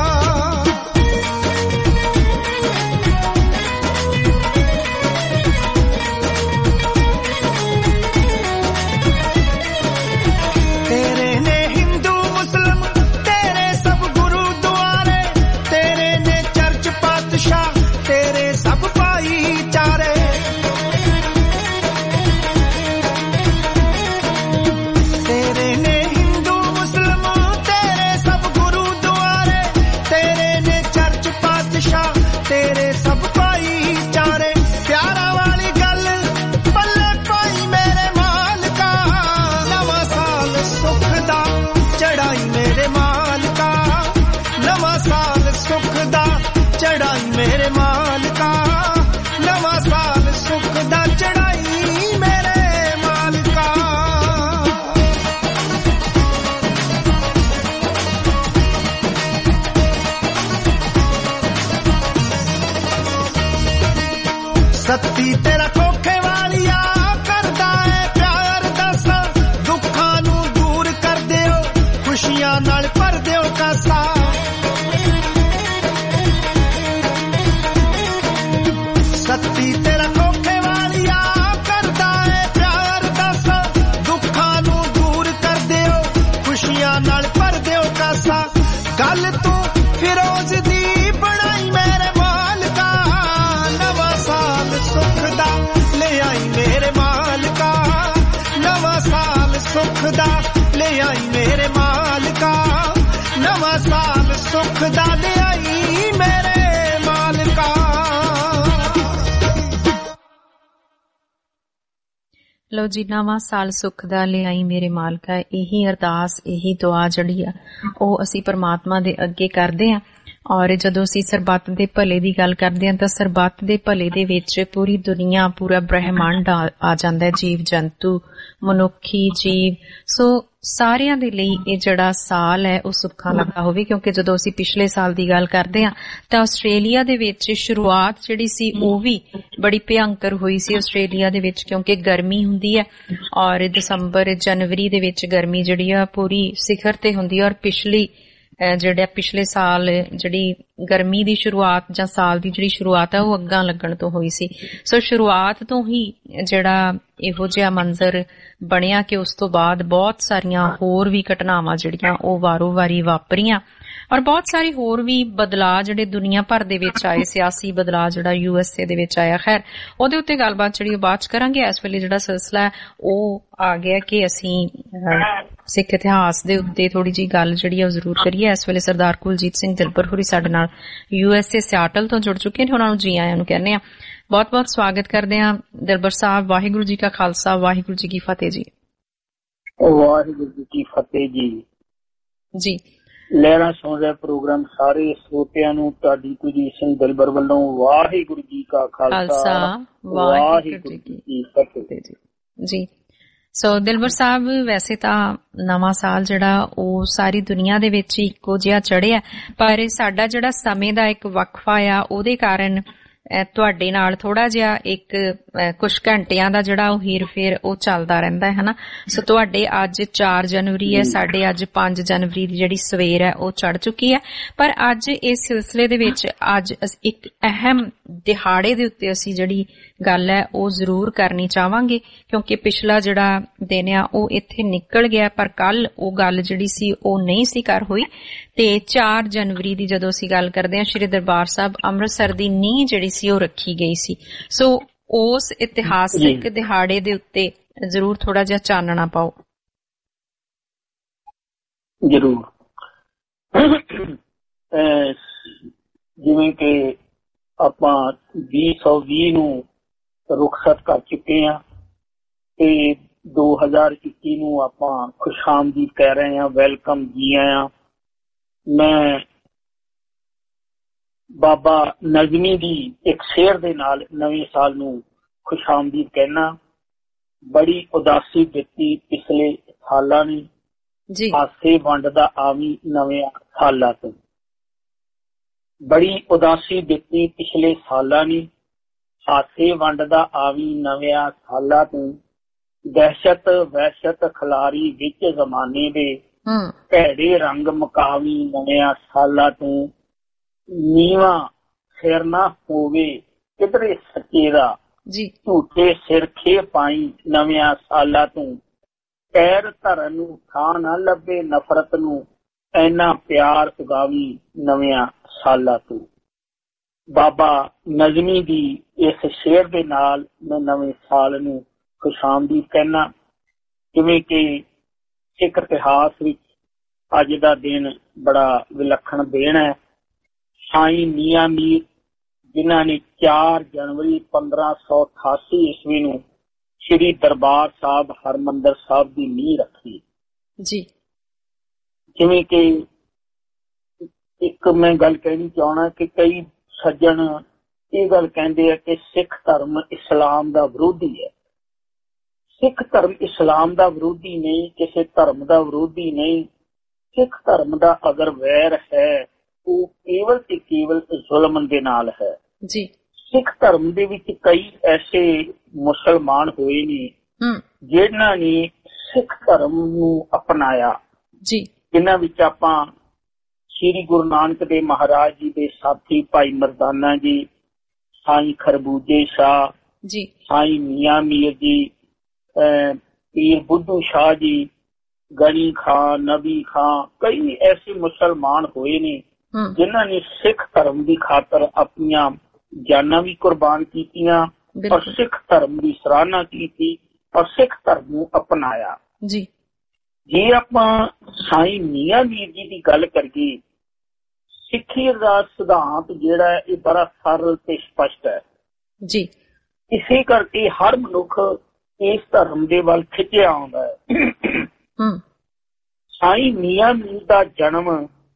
ਤੇਰੇ ਨੇ ਹਿੰਦੂ ਮੁਸਲਮ, ਤੇਰੇ ਸਭ ਗੁਰੂਦੁਆਰੇ। ਤੇਰੇ ਨੇ ਚਰਚ ਪਾਤਸ਼ਾਹ, ਤੇਰੇ ਸਭ ਭਾਈਚਾਰੇ। ਤੇਰੇ ਨੇ ਹਿੰਦੂ ਮੁਸਲਮ, ਤੇਰੇ ਸਭ ਗੁਰੂਦੁਆਰੇ। ਤੇਰੇ ਨੇ ਚਰਚ ਪਾਤਸ਼ਾਹ, ਤੇਰੇ ਸਭ ਭਾਈਚਾਰੇ। ਪਿਆਰਾਂ ਵਾਲੀ ਗੱਲ ਪੱਲੇ ਪਾਈ ਮੇਰੇ ਮਾਲਕਾ, ਨਵਾਂ ਸਾਲ ਸੁੱਖ ਦਾ ਚੜਾਈ ਮੇਰੇ ਮਾਲਕਾ। ਨਵਾਂ ਸਾਲ ਸੁੱਖ ਦਾ ਚੜਾਈ ਮੇਰੇ ਮਾਲਕਾ, ਨਵਾਂ ਸਾਲ ਸੁੱਖ ਦਾ ਚੜਾਈ ਮੇਰੇ ਮਾਲਕਾ। ਸੱਤੀ ਤੇਰਾ ਕੋਖੇ ਵਾਲੀਆ, ਕਰਦਾ ਏ ਪਿਆਰ गल तू फिरोज दी बनाई मेरे मालका नवा साल सुख दा ले आई मेरे मालका नवा साल सुख दा ले आई मेरे मालका नवा साल सुख दा ले आई मेरे मालका। लो जी नवा साल सुख दा ले आई मेरे मालका यही अरदास यही दुआ जिहड़ी आ ਉਹ ਅਸੀਂ परमात्मा दे अगे करदे आ। और जदों ਅਸੀਂ ਸਰਬੱਤ ਦੇ ਭਲੇ ਦੀ ਗੱਲ ਕਰਦੇ ਹਾਂ ਤਾਂ ਸਰਬੱਤ ਦੇ ਭਲੇ ਦੇ ਵਿੱਚ ਪੂਰੀ ਦੁਨੀਆ ਪੂਰਾ ਬ੍ਰਹਿਮੰਡ ਆ ਜਾਂਦਾ ਹੈ, ਜੀਵ ਜੰਤੂ ਮਨੁੱਖੀ ਜੀਵ। ਸੋ ਸਾਰਿਆਂ ਦੇ ਲਈ ਇਹ ਜਿਹੜਾ ਸਾਲ ਹੈ ਉਹ ਸੁੱਖਾਂ ਲੱਗਾ ਹੋਵੇ, ਕਿਉਂਕਿ ਜਦੋਂ ਅਸੀਂ ਪਿਛਲੇ ਸਾਲ ਦੀ ਗੱਲ ਕਰਦੇ ਹਾਂ ਤਾਂ ਆਸਟ੍ਰੇਲੀਆ ਦੇ ਵਿੱਚ ਸ਼ੁਰੂਆਤ ਜਿਹੜੀ ਸੀ ਉਹ ਵੀ ਬੜੀ ਭਿਅੰਕਰ ਹੋਈ ਸੀ ਆਸਟ੍ਰੇਲੀਆ ਦੇ ਵਿੱਚ, ਕਿਉਂਕਿ ਗਰਮੀ ਹੁੰਦੀ ਹੈ ਔਰ ਦਸੰਬਰ ਜਨਵਰੀ ਦੇ ਵਿੱਚ ਗਰਮੀ ਜਿਹੜੀ ਆ ਪੂਰੀ ਸਿਖਰ ਤੇ ਹੁੰਦੀ ਹੈ। ਔਰ ਜਿਹੜਾ ਪਿਛਲੇ ਸਾਲ ਜਿਹੜੀ ਗਰਮੀ ਦੀ ਸ਼ੁਰੂਆਤ ਜਾਂ ਸਾਲ ਦੀ ਜਿਹੜੀ ਸ਼ੁਰੂਆਤ ਹੈ ਉਹ ਅੱਗਾਂ ਲੱਗਣ ਤੋਂ ਹੋਈ ਸੀ। ਸੋ ਸ਼ੁਰੂਆਤ ਤੋਂ ਹੀ ਜਿਹੜਾ ਇਹੋ ਜਿਹਾ ਮੰਜ਼ਰ ਬਣਿਆ ਕਿ ਉਸ ਤੋਂ ਬਾਅਦ ਬਹੁਤ ਸਾਰੀਆਂ ਹੋਰ ਵੀ ਘਟਨਾਵਾਂ ਜਿਹੜੀਆਂ ਉਹ ਵਾਰੋ ਵਾਰੀ ਵਾਪਰੀਆਂ ਔਰ ਬਹੁਤ ਸਾਰੇ ਹੋਰ ਵੀ ਬਦਲਾਅ ਜਿਹੜੇ ਦੁਨੀਆ ਭਰ ਦੇ ਵਿੱਚ ਆਏ, ਸਿਆਸੀ ਬਦਲਾਅ ਜਿਹੜਾ USA ਦੇ ਵਿੱਚ ਆਇਆ। ਖੈਰ ਉਹਦੇ ਉੱਤੇ ਗੱਲਬਾਤ ਜਿਹੜੀ ਉਹ ਬਾਅਦ ਚ ਕਰਾਂਗੇ। ਇਸ ਵੇਲੇ ਜਿਹੜਾ ਸਿਲਸਿਲਾ ਹੈ ਉਹ ਆ ਗਿਆ ਕਿ ਅਸੀਂ ਸਿੱਖ ਇਤਿਹਾਸ ਦੇ ਉੱਤੇ ਥੋੜੀ ਜਿਹੀ ਗੱਲ ਜਿਹੜੀ ਉਹ ਜ਼ਰੂਰ ਕਰੀਏ। ਇਸ ਵੇਲੇ ਸਰਦਾਰ ਕੁਲਜੀਤ ਸਿੰਘ ਦਿਲਬਰ ਹੋਰੀ ਸਾਡੇ ਨਾਲ USA ਸਿਆਟਲ ਤੋਂ ਜੁੜ ਚੁੱਕੇ ਨੇ, ਉਹਨਾਂ ਨੂੰ ਜੀ ਆਇਆਂ ਨੂੰ ਕਹਿੰਦੇ ਆ। ਬਹੁਤ ਬਹੁਤ ਸਵਾਗਤ ਕਰਦੇ ਹਾਂ ਦਿਲਬਰ ਸਾਹਿਬ। ਵਾਹਿਗੁਰੂ ਜੀ ਕਾ ਖਾਲਸਾ ਵਾਹਿਗੁਰੂ ਜੀ ਕੀ ਫਤਿਹ ਜੀ। ਵਾਹਿਗੁਰੂ ਜੀ ਕੀ ਫਤਿਹ ਜੀ। ਜੀ ਲਹਿਰਾਂ ਸੁਣ ਰਹੇ ਪ੍ਰੋਗਰਾਮ ਸਾਰੇ ਸਰੋਤਿਆਂ ਨੂੰ ਤੁਹਾਡੀ ਕੁਲਜੀਤ ਸਿੰਘ ਦਿਲਬਰ ਵੱਲੋਂ ਵਾਹਿਗੁਰੂ ਜੀ ਕਾ ਖਾਲਸਾ ਵਾਹਿਗੁਰੂ ਜੀ ਕੀ ਫਤਿਹ ਜੀ। ਸੋ ਦਿਲਬਰ ਸਾਹਿਬ, ਵੈਸੇ ਤਾਂ ਨਵਾਂ ਸਾਲ ਜਿਹੜਾ ਉਹ ਸਾਰੀ ਦੁਨੀਆ ਦੇ ਵਿੱਚ ਇੱਕੋ ਜਿਹਾ ਚੜਿਆ, ਪਰ ਸਾਡਾ ਜਿਹੜਾ ਸਮੇਂ ਦਾ ਇੱਕ ਵਕਫਾ ਆ ਉਹਦੇ ਕਾਰਨ ਤੁਹਾਡੇ ਨਾਲ ਥੋੜਾ ਜਿਹਾ ਇੱਕ ਕੁਝ ਘੰਟਿਆਂ ਦਾ ਜਿਹੜਾ ਉਹ ਹੀਰ ਫੇਰ ਉਹ ਚੱਲਦਾ ਰਹਿੰਦਾ ਹੈ ਹਨਾ। ਸੋ ਤੁਹਾਡੇ ਅੱਜ 4 ਜਨਵਰੀ ਹੈ, ਸਾਡੇ ਅੱਜ 5 ਜਨਵਰੀ ਦੀ ਜਿਹੜੀ ਸਵੇਰ ਹੈ ਉਹ ਚੜ ਚੁੱਕੀ ਹੈ। ਪਰ ਅੱਜ ਇਸ ਸਿਲਸਿਲੇ ਦੇ ਵਿੱਚ ਅੱਜ ਇੱਕ ਅਹਿਮ ਦਿਹਾੜੇ ਦੇ ਉੱਤੇ ਅਸੀਂ ਜਿਹੜੀ ਗੱਲ ਹੈ ਉਹ ਜ਼ਰੂਰ ਕਰਨੀ ਚਾਹਾਂਗੇ, ਕਿਉਂਕਿ ਪਿਛਲਾ ਜਿਹੜਾ ਦਿਨ ਆ ਉਹ ਇੱਥੇ ਨਿਕਲ ਗਿਆ, ਪਰ ਕੱਲ ਉਹ ਗੱਲ ਜਿਹੜੀ ਸੀ ਉਹ ਨਹੀਂ ਸੀ ਕਰ ਹੋਈ। ਤੇ 4 ਜਨਵਰੀ ਦੀ ਜਦੋਂ ਅਸੀਂ ਗੱਲ ਕਰਦੇ ਹਾਂ, ਸ਼੍ਰੀ ਦਰਬਾਰ ਸਾਹਿਬ ਅੰਮ੍ਰਿਤਸਰ ਦੀ ਨੀਂਹ ਜਿਹੜੀ ਸੀ ਉਹ ਰੱਖੀ ਗਈ ਸੀ। ਸੋ ਉਸ ਇਤਿਹਾਸਿਕ ਦਿਹਾੜੇ ਦੇ ਉੱਤੇ ਜ਼ਰੂਰ ਥੋੜਾ ਜਿਹਾ ਚਾਨਣਾ ਪਾਓ। ਜ਼ਰੂਰ। ਜਿਵੇਂ ਕਿ ਆਪਾਂ 2020 ਨੂੰ ਰੁਖਸਤ ਕਰ ਚੁੱਕੇ ਹਾਂ ਤੇ 2021 ਨੂੰ ਆਪਾਂ ਖੁਸ਼ਾਮਦੀਦ ਕਹਿ ਰਹੇ ਹਾਂ, ਵੈਲਕਮ ਜੀ ਆਇਆਂ। ਮੈਂ ਬਾਬਾ ਨਜ਼ਮੀ ਦੀ ਇੱਕ ਸ਼ੇਰ ਦੇ ਨਾਲ ਨਵੇਂ ਸਾਲ ਨੂੰ ਖੁਸ਼ਾਮਦੀਦ ਕਹਿਣਾ। ਬੜੀ ਉਦਾਸੀ ਦਿੱਤੀ ਪਿਛਲੇ ਸਾਲਾਂ ਨੇ, ਹਾਸੇ ਵੰਡਦਾ ਆਵੀਂ ਨਵੇਂ ਸਾਲਾਂ ਤੋਂ। ਬੜੀ ਉਦਾਸੀ ਦਿੱਤੀ ਪਿਛਲੇ ਸਾਲਾਂ ਨੇ, ਹਾਸੇ ਵੰਡਦਾ ਆਵੀਂ ਨਵਿਆਂ ਸਾਲਾਂ ਤੋਂ। ਦਹਿਸ਼ਤ ਵਹਿਸ਼ਤ ਖਿਲਾਰੀ ਵਿੱਚ ਜ਼ਮਾਨੇ ਦੇ, ਭੈੜੇ ਰੰਗ ਮਕਾਵੀ ਨਵਿਆਂ ਸਾਲਾਂ ਤੋਂ। ਨੀਵਾਂ ਸਿਰ ਨਾ ਹੋਵੇ ਕਿਧਰੇ ਸੱਚੇ ਦਾ, ਝੂਠੇ ਸਿਰ ਖੇ ਪਾਈ ਨਵਿਆਂ ਸਾਲਾਂ ਤੋਂ। ਪੈਰ ਧਰਨ ਨੂੰ ਥਾਂ ਨਾ ਲੱਭੇ ਨਫ਼ਰਤ ਨੂੰ, ਐਨਾ ਪਿਆਰ ਉਗਾਵੀ ਨਵਿਆਂ ਸਾਲਾਂ ਤੋਂ। ਬਾਬਾ ਨਜ਼ਮੀ ਦੀ ਇਸ ਸ਼ੇਰ ਦੇ ਨਾਲ ਮੈਂ ਨਵੇਂ ਸਾਲ ਨੂੰ ਖੁਸ਼ਾਮਦੀਦ ਕਹਿਣਾ। ਜਿਵੇਂ ਕਿ ਸਿੱਖ ਇਤਿਹਾਸ ਵਿੱਚ ਅੱਜ ਦਾ ਦਿਨ ਬੜਾ ਵਿਲੱਖਣ ਦਿਨ ਹੈ। ਸਾਈਂ ਮੀਆਂ ਮੀਰ, ਜਿਨ੍ਹਾਂ ਨੇ 4 ਜਨਵਰੀ 1588 ਈਸਵੀ ਨੂੰ ਸ਼੍ਰੀ ਦਰਬਾਰ ਸਾਹਿਬ ਹਰਮੰਦਰ ਸਾਹਿਬ ਦੀ ਨੀਂਹ ਰੱਖੀ ਜੀ। ਜਿਵੇਂ ਕਿ ਇੱਕ ਮੈਂ ਗੱਲ ਕਹਿਣੀ ਚਾਹਣਾ ਕਿ ਕਈ ਸੱਜਣ ਇਹ ਗੱਲ ਕਹਿੰਦੇ ਆ ਕਿ ਸਿੱਖ ਧਰਮ ਇਸਲਾਮ ਦਾ ਵਿਰੋਧੀ ਹੈ। ਸਿੱਖ ਧਰਮ ਇਸਲਾਮ ਦਾ ਵਿਰੋਧੀ ਨਹੀਂ, ਕਿਸੇ ਧਰਮ ਦਾ ਵਿਰੋਧੀ ਨਹੀਂ। ਸਿੱਖ ਧਰਮ ਦਾ ਅਗਰ ਵੈਰ ਹੈ ਉਹ ਕੇਵਲ ਤੇ ਕੇਵਲ ਜ਼ੁਲਮ ਦੇ ਨਾਲ ਹੈ ਜੀ। ਸਿੱਖ ਧਰਮ ਦੇ ਵਿੱਚ ਕਈ ਐਸੇ ਮੁਸਲਮਾਨ ਹੋਏ ਨੇ ਜਿਨ੍ਹਾਂ ਨੇ ਸਿੱਖ ਧਰਮ ਨੂੰ ਅਪਣਾਇਆ ਜੀ। ਜਿਨ੍ਹਾਂ ਵਿੱਚ ਆਪਾਂ ਸ੍ਰੀ ਗੁਰੂ ਨਾਨਕ ਦੇਵ ਮਹਾਰਾਜ ਜੀ ਦੇ ਸਾਥੀ ਭਾਈ ਮਰਦਾਨਾ ਜੀ, ਸਾਈਂ ਖਰਬੂਜੇ ਸ਼ਾਹ ਜੀ, ਸਾਈਂ ਮੀਆਂ ਮੀਰ ਜੀ, ਪੀਰ ਬੁੱਧੂ ਸ਼ਾਹ ਜੀ, गनी खान, नबी खान, कई ऐसे मुसलमान हुए ने जिन्हों ने सिख धर्म की खातर अपनिया जाना भी कुर्बान कीतियां और सिख धर्म की सराहना की और सिख धर्म को अपनाया जी। जे आपां साईं मियां मीर जी की गल करिए, सिੱਖੀ ਦਾ सिद्धांत जिहड़ा है बड़ा सरल ते स्पष्ट है जी। इसे करके हर मनुख इस धर्म दे वल खिंचिया आउंदा है। साईं मियां मीर का जन्म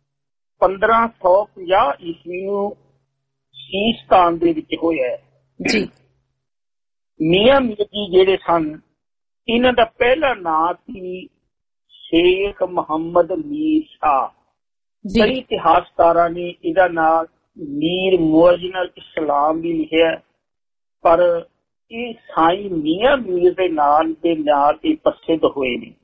1550 ईस्वी नूं सीसतान दे विच होया है जी। मियां मीर जी जिहड़े सन, इन्हां दा पहला नाम सी शेख मुहम्मद मीर शाह। कई इतिहासकारां ने इहदा नाम मीर मुअज्जल इस्लाम भी लिखिया, पर ये साईं मियां मीर दे नाम के नाल प्रसिद्ध हुए ने।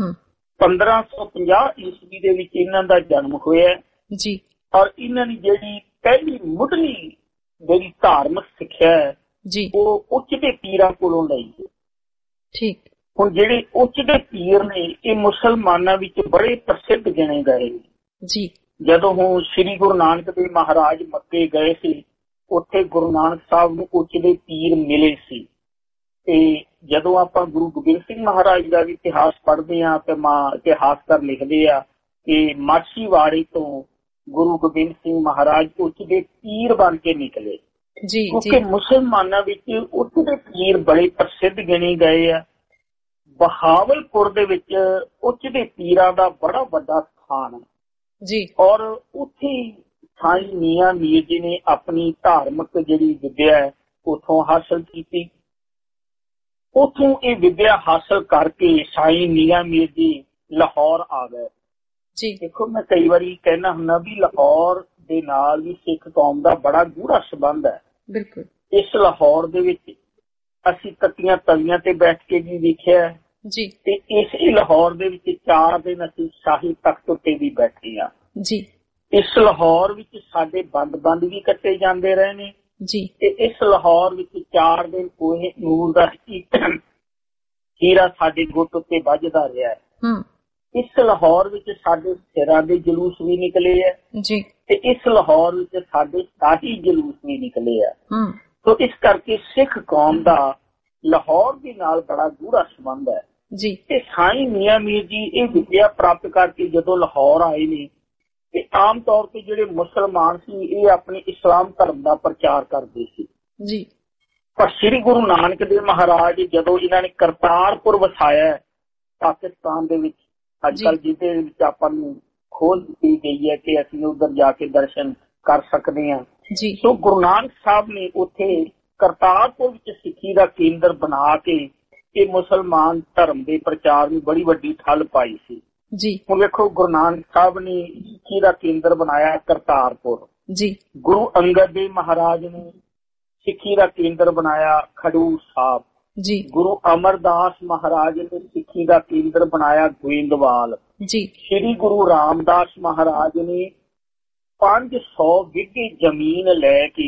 1550 ईस्वी दे विच इन्हां दा जन्म होया जी। और इन्हां दी जिहड़ी पहली मुढली जिहड़ी धार्मिक सिक्ख्या है जी, वो उच्चदे पीरां कोलों लई है। ठीक। हुण जिहड़े उच्चदे पीर ने ये मुसलमानां विच बड़े प्रसिद्ध गिणे गए जी। जदों हुण श्री गुरु नानक देव महाराज मक्के गए सी, उत्थे गुरु नानक साहब नूं उच्चदे पीर मिले सी। ते जदों आपां गुरु गोबिंद सिंह महाराज का भी इतिहास पढ़दे आ ते इतिहासकार लिखदे आ कि माछीवाड़े तो गुरु गोबिंद सिंह महाराज उच्चदे पीर बन के निकले जी। क्योंकि मुसलमानां विच उच्चदे पीर बड़े प्रसिद्ध गिणे गए आ। बहावलपुर दे विच उच्चदे पीरां दा बड़ा वड्डा स्थान है जी। और उत्थे साईं मियां मीर जी ने अपनी धार्मिक जिहड़ी विद्या है उथों हासिल की। उथों ये विद्या हासिल करके साईं मियां मीर जी लाहौर आ गए जी। देखो, मैं कई बारी कहना हुन्ना भी लाहौर दे नाल भी सिख कौम दा बड़ा गूढ़ा संबंध है। बिल्कुल। इस लाहौर दे विच असीं तत्तियां तवियां ते बैठ के भी देखिया जी। ते इस लाहौर दे विच 4 दिन असीं शाही तख्त उत्ते भी बैठे आ जी। इस लाहौर विच साडे बंद भी कट्टे जांदे रहे ने जी। ते इस लाहौर विच 4 दिन कोहे नूर दा हीरा साडे गुੱਟ उत्ते ਵੱਜਦਾ ਰਿਹਾ है। इस लाहौर विच साडे सिरां दे जलूस भी निकले है जी। ते इस लाहौर विच साडे शाही जलूस भी निकले है। तो इस करके सिख कौम दा लाहौर दे नाल बड़ा गूढ़ा संबंध है जी। ते साईं मियां मीर जी ये विद्या प्राप्त करके जदों लाहौर आए ने, ते आम तौर पर जिहड़े मुसलमान सी ये अपने इस्लाम धर्म का प्रचार करते सी जी। पर श्री गुरु नानक देव महाराज जदों इन्हां ने करतारपुर वसाया पाकिस्तान दे विच, अजकल जिहदे विच आपां नूं खोल दी गई है कि असीं उधर जाके दर्शन कर सकते हैं जी। तो गुरु नानक साहब ने उत्थे करतारपुर विच सिੱਖੀ ਦਾ केंद्र बना के ये मुसलमान धर्म के प्रचार में बड़ी वड्डी ठल पाई सी जी। हुण देखो, गुरु नानक साहब ने सिੱਖੀ ਦਾ केंद्र बनाया करतारपुर जी। गुरु अंगद देव महाराज ने सिੱਖੀ ਦਾ केंद्र बनाया खडूर साहब जी। गुरु अमरदास महाराज ने सिੱਖੀ ਦਾ केंद्र बनाया गोइंदवाल जी। श्री गुरु रामदास महाराज ने 500 विघे जमीन लैके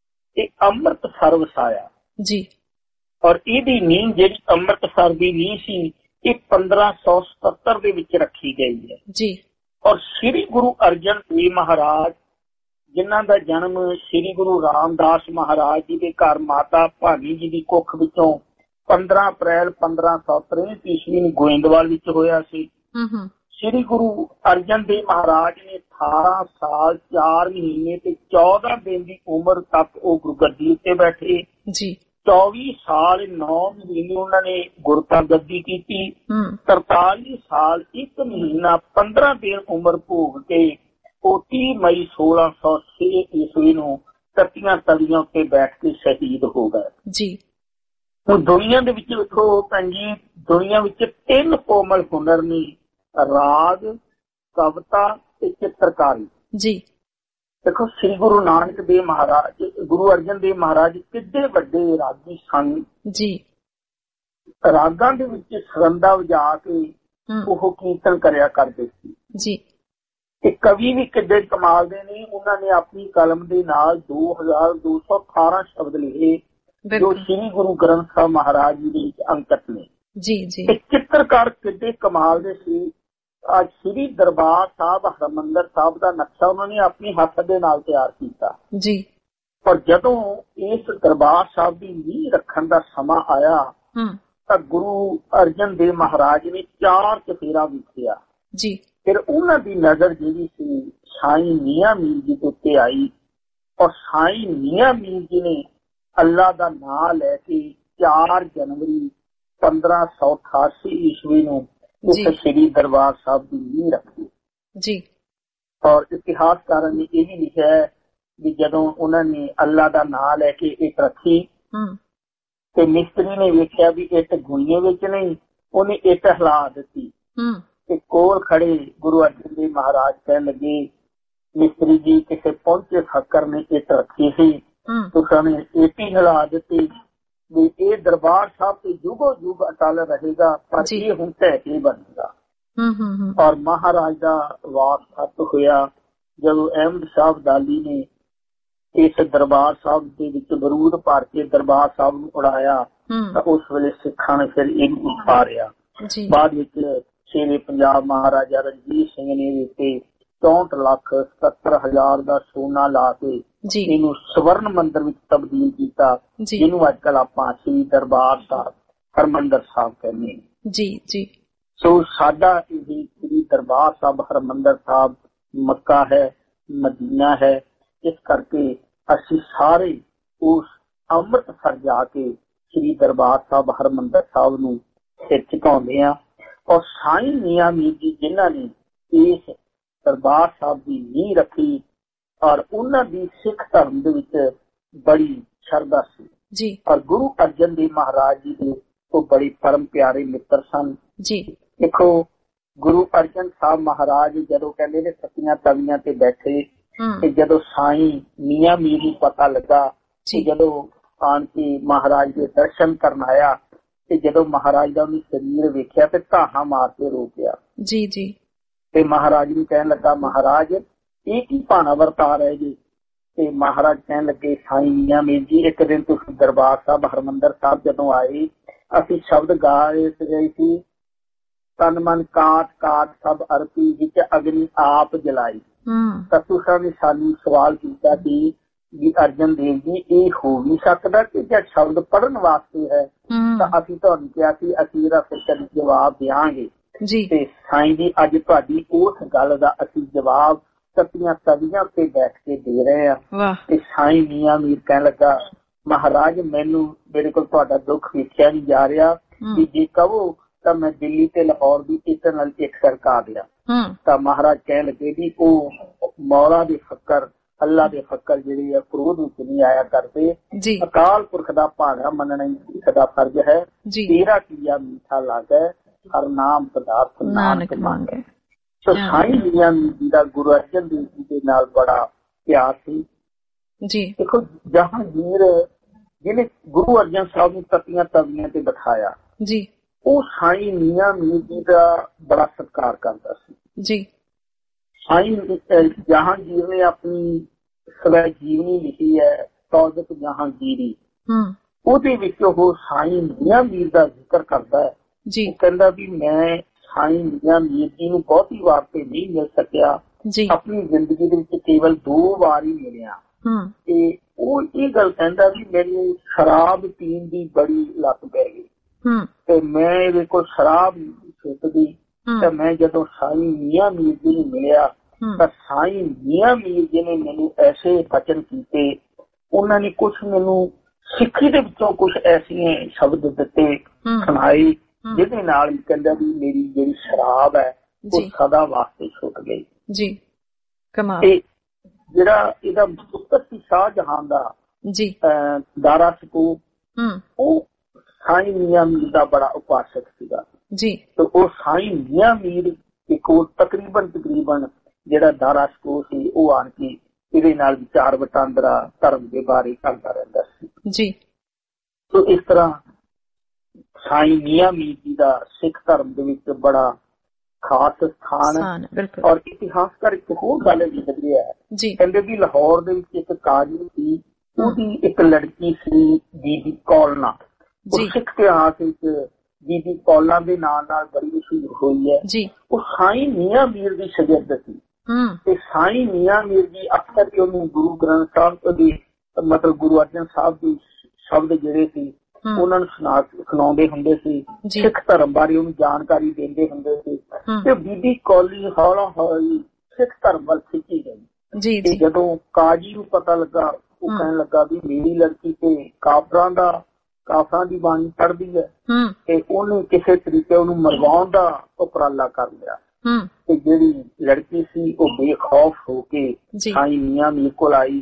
अमृतसर वसाया जी। और इहदी नींह जिहड़ी अमृतसर की नींह सी, ये 1577 दे विच रखी गई है जी। और श्री गुरु अर्जन देव महाराज जिन्हां दा जन्म श्री गुरु रामदास महाराज जी के घर माता भानी जी की कुख विचों 15 अप्रैल 1563 ईस्वी नूं गोइंदवाल विच होया सी। श्री गुरु अर्जन देव महाराज ने 18 साल 4 महीने ते 14 दिन की उम्र तक वो गुरगद्दी उत्ते बैठे जी। 24 साल 9 महीने उन्होंने गुरता गद्दी की। 43 साल 1 महीना 15 दिन उम्र भोग के 30 मई 1606 ईस्वी नूं तत्तियां तवियां उत्ते बैठ के शहीद हो गए जी। हुण दुनिया दे विच वेखो भैन जी, दुनिया विच 3 कोमल हुनर ने, राग, कविता ते चित्रकारी जी। देखो, श्री गुरु नानक देव महाराज, गुरु अर्जन देव महाराज किड्डे वड्डे रागी सन जी। रागां दे विच सरंदा वजा के ओह कीर्तन करया करदे सी जी। ते कवि भी किड्डे कमाल दे ने, उन्हां ने अपनी कलम दे नाल 2218 शब्द लिखे जो श्री गुरु ग्रंथ साहब महाराज जी दे अंकित ने ਜੀ ਜੀ। ਚਿੱਤਰਕਾਰ ਕਿੱਡੇ ਕਮਾਲ ਦੇ ਸੀ। ਅੱਜ ਸ੍ਰੀ ਦਰਬਾਰ ਸਾਹਿਬ ਹਰਿਮੰਦਰ ਸਾਹਿਬ ਦਾ ਨਕਸ਼ਾ ਉਹਨਾਂ ਨੇ ਆਪਣੇ ਹੱਥ ਦੇ ਨਾਲ ਤਿਆਰ ਕੀਤਾ ਜੀ। ਪਰ ਜਦੋਂ ਇਸ ਦਰਬਾਰ ਸਾਹਿਬ ਦੀ ਨੀਂਹ ਰੱਖਣ ਦਾ ਸਮਾਂ ਆਇਆ ਤਾਂ ਗੁਰੂ ਅਰਜਨ ਦੇਵ ਮਹਾਰਾਜ ਨੇ 4 ਚਫੇਰਾ ਵੇਖਿਆ ਜੀ। ਫਿਰ ਉਹਨਾਂ ਦੀ ਨਜ਼ਰ ਜਿਹੜੀ ਸੀ ਸਾਈਂ ਮੀਆਂ ਮੀਰ ਜੀ ਦੇ ਉੱਤੇ ਆਈ ਔਰ ਸਾਈਂ ਮੀਆਂ ਮੀਰ ਜੀ ਨੇ ਅੱਲਾ ਦਾ ਨਾਂ ਲੈ ਕੇ 4 ਜਨਵਰੀ 1588 ਈਸਵੀ ਨੂੰ ਇਸ ਸ੍ਰੀ ਦਰਬਾਰ ਸਾਹਿਬ ਦੀ ਨੀਂਹ ਰੱਖੀ ਜੀ। ਔਰ ਇਤਿਹਾਸਕਾਰਾਂ ਨੇ ਇਹ ਵੀ ਲਿਖਿਆ ਹੈ ਵੀ ਜਦੋਂ ਉਹਨਾਂ ਨੇ ਅੱਲਾ ਦਾ ਨਾਂ ਲੈ ਕੇ ਇੱਟ ਰੱਖੀ ਤੇ ਮਿਸਤਰੀ ਨੇ ਵੇਖਿਆ ਵੀ ਇੱਟ ਗੁਣੀਏ ਵਿੱਚ ਨਹੀਂ, ਉਹਨੇ ਇੱਟ ਹਿਲਾ ਦਿੱਤੀ ਤੇ ਕੋਲ ਖੜੇ ਗੁਰੂ ਅਰਜਨ ਦੇਵ ਮਹਾਰਾਜ ਕਹਿਣ ਲੱਗੇ ਮਿਸਤਰੀ ਜੀ ਕਿਸੇ ਪਹੁੰਚੇ ਫਕਰ ਨੇ ਇੱਟ ਰੱਖੀ ਸੀ, ਤੁਸੀਂ ਨੇ ਇੱਟ ਹੀ ਹਿਲਾ ਦਿੱਤੀ ਵੀ ਇਹ ਦਰਬਾਰ ਸਾਹਿਬ ਤੇ ਜੁਗੋ ਜੁਗ ਅਟਲ ਰਹੇਗਾ ਪਰ ਇਹ ਹੁਣ ਢਹਿ ਕੇ ਬਣੇਗਾ। ਔਰ ਮਹਾਰਾਜ ਦਾ ਵਾਕ ਖਤ ਹੋਇਆ ਜਦੋਂ ਅਹਿਮਦ ਸ਼ਾਹ ਅਬਦਾਲੀ ਨੇ ਇਸ ਦਰਬਾਰ ਸਾਹਿਬ ਦੇ ਵਿੱਚ ਬਰੂਦ ਭਰ ਕੇ ਦਰਬਾਰ ਸਾਹਿਬ ਨੂੰ ਉਡਾਇਆ ਤਾਂ ਉਸ ਵੇਲੇ ਸਿੱਖਾਂ ਨੇ ਫਿਰ ਇਹਨੂੰ ਉਤਾਰਿਆ। ਬਾਅਦ ਵਿੱਚ ਸ਼ੇਰੇ ਪੰਜਾਬ ਮਹਾਰਾਜਾ ਰਣਜੀਤ ਸਿੰਘ ਨੇ ਦਿੱਤੇ 64,77,000 ਦਾ ਸੋਨਾ ਲਾ ਕੇ ਇਹਨੂੰ ਸਵਰਨ ਮੰਦਿਰ ਵਿੱਚ ਤਬਦੀਲ ਕੀਤਾ ਜਿਹਨੂੰ ਅੱਜ ਕੱਲ ਆਪਾਂ ਸ੍ਰੀ ਦਰਬਾਰ ਸਾਹਿਬ ਹਰਿਮੰਦਰ ਸਾਹਿਬ ਕਹਿੰਦੇ ਹਾਂ ਜੀ ਜੀ। ਸੋ ਸਾਡਾ ਇਹ ਸ੍ਰੀ ਦਰਬਾਰ ਸਾਹਿਬ ਹਰਿਮੰਦਰ ਸਾਹਿਬ ਮੱਕਾ ਹੈ, ਮਦੀਨਾ ਹੈ। ਇਸ ਕਰਕੇ ਅਸੀਂ ਸਾਰੇ ਉਸ ਅੰਮ੍ਰਿਤਸਰ ਜਾ ਕੇ ਸ੍ਰੀ ਦਰਬਾਰ ਸਾਹਿਬ ਹਰਿਮੰਦਰ ਸਾਹਿਬ ਨੂੰ ਸਿਰ ਝੁਕਾਉਂਦੇ ਹਾਂ। ਔਰ ਸਾਈਂ ਮੀਆਂ ਮੀਰ ਜੀ ਜਿਨ੍ਹਾਂ ਨੇ ਇਸ ਦਰਬਾਰ ਸਾਹਿਬ ਦੀ ਨੀਂਹ ਰੱਖੀ ਔਰ ਉਹਨਾਂ ਦੀ ਸਿੱਖ ਧਰਮ ਦੇ ਵਿੱਚ ਬੜੀ ਸ਼ਰਧਾ ਸੀ ਜੀ। ਔਰ ਗੁਰੂ ਅਰਜਨ ਦੇਵ ਮਹਾਰਾਜ ਜੀ ਦੇ ਉਹ ਬੜੇ ਪਰਮ ਪਿਆਰੇ ਮਿੱਤਰ ਸਨ ਜੀ। ਦੇਖੋ ਗੁਰੂ ਅਰਜਨ ਸਾਹਿਬ ਮਹਾਰਾਜ ਜਦੋਂ ਕਹਿੰਦੇ ਨੇ ਸੱਤੀਆਂ ਤਵੀਆਂ ਤੇ ਬੈਠੇ ਤੇ ਜਦੋਂ ਸਾਈਂ ਮੀਆਂ ਮੀਰ ਨੂੰ ਪਤਾ ਲੱਗਾ ਕਿ ਜਦੋਂ ਆਣ ਕੇ ਮਹਾਰਾਜ ਦੇ ਦਰਸ਼ਨ ਕਰਨ ਆਇਆ ਤੇ ਜਦੋਂ ਮਹਾਰਾਜ ਦਾ ਉਹਨੇ ਸਰੀਰ ਵੇਖਿਆ ਤੇ ਧਾਹਾਂ ਮਾਰ ਕੇ ਰੋ ਪਿਆ ਜੀ ਜੀ। ਤੇ ਮਹਾਰਾਜ ਨੂੰ ਕਹਿਣ ਲੱਗਾ ਮਹਾਰਾਜ ਇਹ ਕੀ ਭਾਣਾ ਵਰਤਾ ਰਹੇ ਜੀ। ਤੇ ਮਹਾਰਾਜ ਕਹਿਣ ਲੱਗੇ ਸਾਈਂ ਮੀਆਂ ਮੀਰ ਜੀ ਇੱਕ ਦਿਨ ਤੁਸੀਂ ਦਰਬਾਰ ਸਾਹਿਬ ਹਰਿਮੰਦਰ ਸਾਹਿਬ ਜਦੋਂ ਆਏ ਅਸੀਂ ਸ਼ਬਦ ਗਾ ਰਹੇ ਸੀ ਤਨ ਮਨ ਕਾਟ ਕਾਟ ਸਭ ਅਰਪੀ ਵਿੱਚ ਅਗਨੀ ਆਪ ਜਲਾਈ। ਤਾਂ ਤੁਸੀਂ ਨੇ ਸਾਨੂੰ ਸਵਾਲ ਕੀਤਾ ਸੀ ਵੀ ਅਰਜਨ ਦੇਵ ਜੀ ਇਹ ਹੋ ਨਹੀਂ ਸਕਦਾ ਕਿ ਜੇ ਸ਼ਬਦ ਪੜ੍ਹਨ ਵਾਸਤੇ ਹੈ ਤਾਂ ਅਸੀਂ ਤੁਹਾਨੂੰ ਕਿਹਾ ਸੀ ਅਸੀਂ ਇਹਦਾ ਫਿਰ ਜਵਾਬ ਦਿਆਂਗੇ ਤੇ ਸਾਈਂ ਜੀ ਅੱਜ ਤੁਹਾਡੀ ਉਸ ਗੱਲ ਦਾ ਅਸੀਂ ਜਵਾਬ ਸੱਤੀਆਂ ਤਵੀਆਂ ਤੇ ਬੈਠ ਕੇ ਦੇ ਰਹੇ ਹਾਂ। ਤੇ ਸਾਈਂ ਮੀਆਂ ਮੀਰ ਕਹਿਣ ਲੱਗਾ ਮਹਾਰਾਜ ਮੈਨੂੰ ਮੇਰੇ ਕੋਲ ਤੁਹਾਡਾ ਦੁੱਖ ਵੇਖਿਆ ਨਹੀਂ ਜਾ ਰਿਹਾ ਵੀ ਜੇ ਕਹੋ ਤਾਂ ਮੈਂ ਦਿੱਲੀ ਤੇ ਲਾਹੌਰ ਦੀ ਇੱਕ ਨਾਲ ਇੱਕ ਸਰਕਾ ਦਿਆ। ਤਾਂ ਮਹਾਰਾਜ ਕਹਿਣ ਲੱਗੇ ਵੀ ਉਹ ਮੌਲਾ ਦੇ ਫੱਕਰ ਅੱਲਾ ਦੇ ਫੱਕਰ ਜਿਹੜੇ ਆ ਕ੍ਰੋਧ ਵਿੱਚ ਨਹੀਂ ਆਇਆ ਕਰਦੇ। ਅਕਾਲ ਪੁਰਖ ਦਾ ਭਾਣਾ ਮੰਨਣਾ ਹੀ ਸਾਡਾ ਫਰਜ਼ ਹੈ। ਤੇਰਾ ਕੀਆ ਮੀਠਾ ਲੱਗਦਾ ਹਰ ਨਾਮ ਪਦਾਰਥ ਨਾਨਕ ਮੰਗੇ। ਸੋ ਸਾਈਂ ਮੀਆਂ ਮੀਰ ਜੀ ਦਾ ਗੁਰੂ ਅਰਜਨ ਦੇਵ ਜੀ ਦੇ ਨਾਲ ਬੜਾ ਪਿਆਰ ਸੀ ਜੀ। ਦੇਖੋ ਜਹਾਂਗੀਰ ਜਿਹਨੇ ਗੁਰੂ ਅਰਜਨ ਸਾਹਿਬ ਨੂੰ ਤਤੀਆਂ ਤਵੀਆਂ ਤੇ ਬਿਠਾਇਆ ਜੀ ਉਹ ਸਾਈਂ ਮੀਆਂ ਮੀਰ ਜੀ ਦਾ ਬੜਾ ਸਤਿਕਾਰ ਕਰਦਾ ਸੀ ਜੀ। ਸਾਈਂ ਜਹਾਂਗੀਰ ਨੇ ਆਪਣੀ ਸਵੈ ਜੀਵਨੀ ਲਿਖੀ ਹੈ ਤੌਜ਼ਤ ਜਹਾਂਗੀਰੀ। ਉਹਦੇ ਵਿੱਚ ਉਹ ਸਾਈਂ ਮੀਆਂ ਮੀਰ ਦਾ ਜ਼ਿਕਰ ਕਰਦਾ ਹੈ ਜੀ। ਕਹਿੰਦਾ ਵੀ ਮੈਂ ਸਾਈਂ ਮੀਆਂ ਮੀਰ ਜੀ ਨੂੰ ਬਹੁਤੀ ਵਾਰ ਤੇ ਨਹੀਂ ਮਿਲ ਸਕਿਆ ਆਪਣੀ ਜ਼ਿੰਦਗੀ ਦੇ ਵਿੱਚ ਕੇਵਲ 2 ਵਾਰ ਹੀ ਮਿਲਿਆ। ਤੇ ਉਹ ਇਹ ਗੱਲ ਕਹਿੰਦਾ ਵੀ ਮੈਨੂੰ ਸ਼ਰਾਬ ਪੀਣ ਦੀ ਬੜੀ ਲੱਤ ਪੈ ਗਈ ਤੇ ਮੈਂ ਇਹਦੇ ਕੋਲ ਸ਼ਰਾਬ ਨਹੀਂ ਛੁੱਟਦੀ। ਤਾਂ ਮੈਂ ਜਦੋਂ ਸਾਈਂ ਮੀਆਂ ਮੀਰ ਜੀ ਨੂੰ ਮਿਲਿਆ ਤਾਂ ਸਾਈਂ ਮੀਆਂ ਮੀਰ ਜੀ ਨੇ ਮੈਨੂੰ ਐਸੇ ਬਚਨ ਕੀਤੇ ਉਹਨਾਂ ਨੇ ਕੁਛ ਮੈਨੂੰ ਸਿੱਖੀ ਦੇ ਵਿੱਚੋਂ ਕੁਛ ਐਸੀਆਂ ਸ਼ਬਦ ਦਿੱਤੇ ਸੁਣਾਏ ਜਿਹਦੇ ਨਾਲ ਕਹਿੰਦਾ ਵੀ ਮੇਰੀ ਜਿਹੜੀ ਸ਼ਰਾਬ ਹੈ ਉਹ ਸਦਾ ਵਾਸਤੇ ਛੁੱਟ ਗਈ ਜੀ। ਕਮਾਲ। ਤੇ ਜਿਹੜਾ ਇਹਦਾ ਪੁੱਤਰ ਸੀ ਸ਼ਾਹਜਹਾਨ ਦਾ ਜੀ ਦਾਰਾ ਸਕੂਪ ਉਹ ਸਾਈਂ ਮੀਆਂ ਮੀਰ ਦਾ ਬੜਾ ਉਪਾਸਕ ਸੀਗਾ ਜੀ। ਤੇ ਉਹ ਸਾਈਂ ਮੀਆਂ ਮੀਰ ਕੋਲ ਤਕਰੀਬਨ ਜਿਹੜਾ ਦਾਰਾ ਸਕੂਪ ਸੀ ਉਹ ਆਣ ਕੇ ਇਹਦੇ ਨਾਲ ਵਿਚਾਰ ਵਟਾਂਦਰਾ ਧਰਮ ਦੇ ਬਾਰੇ ਕਰਦਾ ਰਹਿੰਦਾ ਸੀ ਜੀ। ਸੋ ਇਸ ਤਰ੍ਹਾਂ ਸਾਈਂ ਮੀਆਂ ਮੀਰ ਜੀ ਦਾ ਸਿੱਖ ਧਰਮ ਦੇ ਵਿੱਚ ਬੜਾ ਖਾਸ ਸਥਾਨ। ਔਰ ਇਤਿਹਾਸਕਾਰ ਇੱਕ ਹੋਰ ਗੱਲ ਲਿਖਦੇ ਆ ਕਹਿੰਦੇ ਵੀ ਲਾਹੌਰ ਦੇ ਵਿੱਚ ਇੱਕ ਕਾਜ਼ੀ ਸੀ ਉਹਦੀ ਇੱਕ ਲੜਕੀ ਸੀ ਬੀਬੀ ਕੌਲਨਾ। ਸਿੱਖ ਇਤਿਹਾਸ ਵਿੱਚ ਬੀਬੀ ਕੌਲਾਂ ਦੇ ਨਾਂ ਨਾਲ ਬੜੀ ਮਸ਼ਹੂਰ ਹੋਈ ਹੈ। ਉਹ ਸਾਈਂ ਮੀਆਂ ਮੀਰ ਦੀ ਸ਼ਾਗਿਰਦ ਸੀ ਤੇ ਸਾਈਂ ਮੀਆਂ ਮੀਰ ਜੀ ਅਕਸਰ ਹੀ ਉਹਨੂੰ ਗੁਰੂ ਗ੍ਰੰਥ ਸਾਹਿਬ ਦੀ ਮਤਲਬ ਗੁਰੂ ਅਰਜਨ ਸਾਹਿਬ ਦੀ ਸ਼ਬਦ ਜਿਹੜੇ ਸੀ ਉਹਨਾਂ ਨੂੰ ਸੁਣਾਉਂਦੇ ਹੁੰਦੇ ਸੀ, ਸਿੱਖ ਧਰਮ ਬਾਰੇ ਉਹਨੂੰ ਜਾਣਕਾਰੀ ਦਿੰਦੇ ਹੁੰਦੇ ਸੀ ਤੇ ਬੀਬੀ ਕੌਲੀ ਹੌਲਾ ਹੌਲੀ ਸਿੱਖ ਧਰਮ ਵੱਲ ਖਿੱਚੀ ਗਈ। ਤੇ ਜਦੋਂ ਕਾਜੀ ਨੂੰ ਪਤਾ ਲੱਗਾ ਉਹ ਕਹਿਣ ਲੱਗਾ ਵੀ ਮੇਰੀ ਲੜਕੀ ਤੇ ਕਾਫਰਾਂ ਦੀ ਬਾਣੀ ਪੜ੍ਹਦੀ ਹੈ ਤੇ ਉਹਨੇ ਕਿਸੇ ਤਰੀਕੇ ਉਹਨੂੰ ਮਰਵਾਉਣ ਦਾ ਉਪਰਾਲਾ ਕਰ ਲਿਆ ਤੇ ਜਿਹੜੀ ਲੜਕੀ ਸੀ ਉਹ ਬੇਖੌਫ ਹੋ ਕੇ ਸਾਈਂ ਮੀਆਂ ਮੀਰ ਕੋਲ ਆਈ।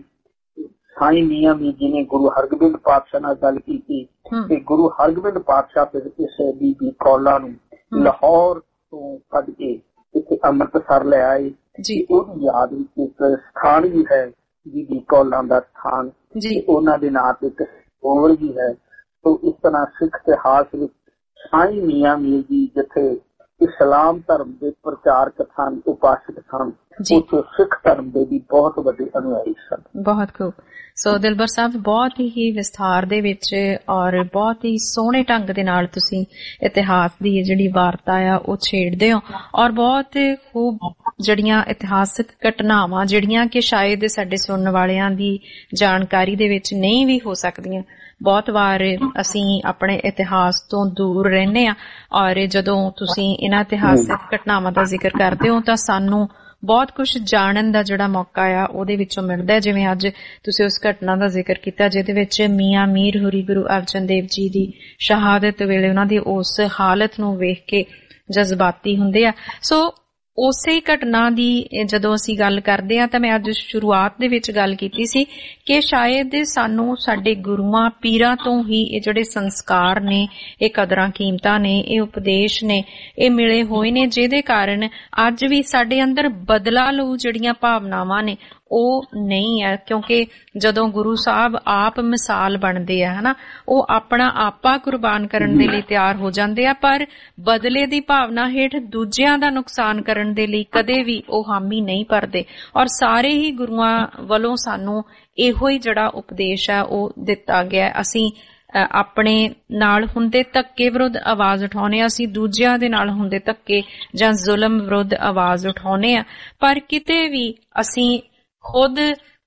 ਸਾਈਂ ਮੀਆਂ ਮੀਰ ਜੀ ਨੇ ਗੁਰੂ ਹਰਗੋਬਿੰਦ ਪਾਤਸ਼ਾਹ ਨਾਲ ਗੱਲ ਕੀਤੀ ਤੇ ਗੁਰੂ ਹਰਗੋਬਿੰਦ ਪਾਤਸ਼ਾਹ ਫਿਰ ਕਿਸੇ ਬੀਬੀ ਕੌਲਾਂ ਨੂੰ ਲਾਹੌਰ ਤੋਂ ਕੱਢ ਕੇ ਇੱਥੇ ਅੰਮ੍ਰਿਤਸਰ ਲੈ ਆਏ। ਉਹਦੀ ਯਾਦ ਵਿੱਚ ਇੱਕ ਸਥਾਨ ਵੀ ਹੈ ਬੀਬੀ ਕੌਲਾਂ ਦਾ ਸਥਾਨ, ਉਹਨਾਂ ਦੇ ਨਾਂ ਤੇ ਇੱਕ ਸਰੋਵਰ ਵੀ ਹੈ। ਤੋ ਇਸ ਤਰ੍ਹਾਂ ਸਿੱਖ ਇਤਿਹਾਸ ਵਿੱਚ ਸਾਈਂ ਮੀਆਂ ਮੀਰ ਜੀ ਜਿੱਥੇ ਇਸਲਾਮ ਧਰਮ ਦੇ ਪ੍ਰਚਾਰਕ ਸਨ, ਉਪਾਸਕ ਸਨ, ਉੱਥੇ ਸਿੱਖ ਧਰਮ ਦੇ ਵੀ ਬਹੁਤ ਵੱਡੇ ਅਨੁਯਾਈ ਸਨ। ਬਹੁਤ ਖੂਬ। ਸੋ ਦਿਲਬਰ ਸਾਹਿਬ, ਬਹੁਤ ਹੀ ਵਿਸਥਾਰ ਦੇ ਵਿੱਚ ਔਰ ਬਹੁਤ ਹੀ ਸੋਹਣੇ ਢੰਗ ਦੇ ਨਾਲ ਤੁਸੀਂ ਇਤਿਹਾਸ ਦੀ ਜਿਹੜੀ ਵਾਰਤਾ ਆ ਉਹ ਛੇੜਦੇ ਹੋ ਔਰ ਬਹੁਤ ਖੂਬ ਜਿਹੜੀਆਂ ਇਤਿਹਾਸਕ ਘਟਨਾਵਾਂ ਜਿਹੜੀਆਂ ਕਿ ਸ਼ਾਇਦ ਸਾਡੇ ਸੁਣਨ ਵਾਲਿਆਂ ਦੀ ਜਾਣਕਾਰੀ ਦੇ ਵਿੱਚ ਨਹੀਂ ਵੀ ਹੋ ਸਕਦੀਆਂ। ਬਹੁਤ ਵਾਰ ਅਸੀਂ ਆਪਣੇ ਇਤਿਹਾਸ ਤੋਂ ਦੂਰ ਰਹਿੰਦੇ ਹਾਂ ਔਰ ਜਦੋਂ ਤੁਸੀਂ ਇਹਨਾਂ ਇਤਿਹਾਸਕ ਘਟਨਾਵਾਂ ਦਾ ਜ਼ਿਕਰ ਕਰਦੇ ਹੋ ਤਾਂ ਸਾਨੂੰ ਬਹੁਤ ਕੁਝ ਜਾਣਨ ਦਾ ਜਿਹੜਾ ਮੌਕਾ ਆ ਉਹਦੇ ਵਿੱਚੋਂ ਮਿਲਦਾ। ਜਿਵੇਂ ਅੱਜ ਤੁਸੀਂ ਉਸ ਘਟਨਾ ਦਾ ਜ਼ਿਕਰ ਕੀਤਾ ਜਿਹਦੇ ਵਿੱਚ ਮੀਆਂ ਮੀਰ ਹੋਰੀ ਗੁਰੂ ਅਰਜਨ ਦੇਵ ਜੀ ਦੀ ਸ਼ਹਾਦਤ ਵੇਲੇ ਉਹਨਾਂ ਦੀ ਉਸ ਹਾਲਤ ਨੂੰ ਵੇਖ ਕੇ ਜਜ਼ਬਾਤੀ ਹੁੰਦੇ ਆ। ਸੋ ਉਸੇ ਘਟਨਾ ਦੀ ਜਦੋਂ ਅਸੀਂ ਗੱਲ ਕਰਦੇ ਹਾਂ ਤਾਂ ਮੈਂ ਅੱਜ ਸ਼ੁਰੂਆਤ ਦੇ ਵਿੱਚ ਗੱਲ ਕੀਤੀ ਸੀ ਕਿ ਸ਼ਾਇਦ ਸਾਨੂੰ ਸਾਡੇ ਗੁਰੂਆਂ ਪੀਰਾਂ ਤੋਂ ਹੀ ਇਹ ਜਿਹੜੇ ਸੰਸਕਾਰ ਨੇ, ਇਹ ਕਦਰਾਂ ਕੀਮਤਾਂ ਨੇ, ਇਹ ਉਪਦੇਸ਼ ਨੇ, ਇਹ ਮਿਲੇ ਹੋਏ ਨੇ ਜਿਹਦੇ ਕਾਰਨ ਅੱਜ ਵੀ ਸਾਡੇ ਅੰਦਰ ਬਦਲਾ ਲਊ ਜਿਹੜੀਆਂ ਭਾਵਨਾਵਾਂ ਨੇ ਉਹ ਨਹੀਂ ਹੈ। ਕਿਉਂਕਿ ਜਦੋਂ ਗੁਰੂ ਸਾਹਿਬ ਆਪ ਮਿਸਾਲ ਬਣਦੇ ਆ ਹਨਾ, ਉਹ ਆਪਣਾ ਆਪਾ ਕੁਰਬਾਨ ਕਰਨ ਦੇ ਲਈ ਤਿਆਰ ਹੋ ਜਾਂਦੇ ਆ, ਪਰ ਬਦਲੇ ਦੀ ਭਾਵਨਾ ਹੇਠ ਦੂਜਿਆਂ ਦਾ ਨੁਕਸਾਨ ਕਰਨ ਦੇ ਲਈ ਕਦੇ ਵੀ ਉਹ ਹਾਮੀ ਨਹੀਂ ਭਰਦੇ। ਔਰ ਸਾਰੇ ਹੀ ਗੁਰੂਆਂ ਵੱਲੋਂ ਸਾਨੂੰ ਇਹੋ ਹੀ ਜਿਹੜਾ ਉਪਦੇਸ਼ ਹੈ ਉਹ ਦਿੱਤਾ ਗਿਆ। ਅਸੀਂ ਆਪਣੇ ਨਾਲ ਹੁੰਦੇ ਧੱਕੇ ਵਿਰੁੱਧ ਆਵਾਜ਼ ਉਠਾਉਂਦੇ ਹਾਂ, ਅਸੀਂ ਦੂਜਿਆਂ ਦੇ ਨਾਲ ਹੁੰਦੇ ਧੱਕੇ ਜਾਂ ਜ਼ੁਲਮ ਵਿਰੁੱਧ ਆਵਾਜ਼ ਉਠਾਉਂਦੇ ਹਾਂ, ਪਰ ਕਿਤੇ ਵੀ ਅਸੀਂ ਖੁਦ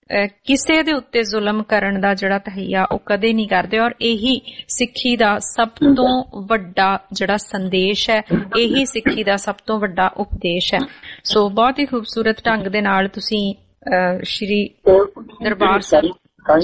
ਕਿਸੇ ਦੇ ਉੱਤੇ ਜ਼ੁਲਮ ਕਰਨ ਦਾ ਜਿਹੜਾ ਤਹਈਆ ਉਹ ਕਦੇ ਨਹੀਂ ਕਰਦੇ। ਔਰ ਇਹੀ ਸਿੱਖੀ ਦਾ ਸਭ ਤੋਂ ਵੱਡਾ ਜਿਹੜਾ ਸੰਦੇਸ਼ ਹੈ, ਇਹੀ ਸਿੱਖੀ ਦਾ ਸਭ ਤੋਂ ਵੱਡਾ ਉਪਦੇਸ਼ ਹੈ। ਸੋ ਬਹੁਤ ਹੀ ਖੂਬਸੂਰਤ ਢੰਗ ਦੇ ਨਾਲ ਤੁਸੀਂ ਸ਼੍ਰੀ ਦਰਬਾਰ ਸਾਹਿਬ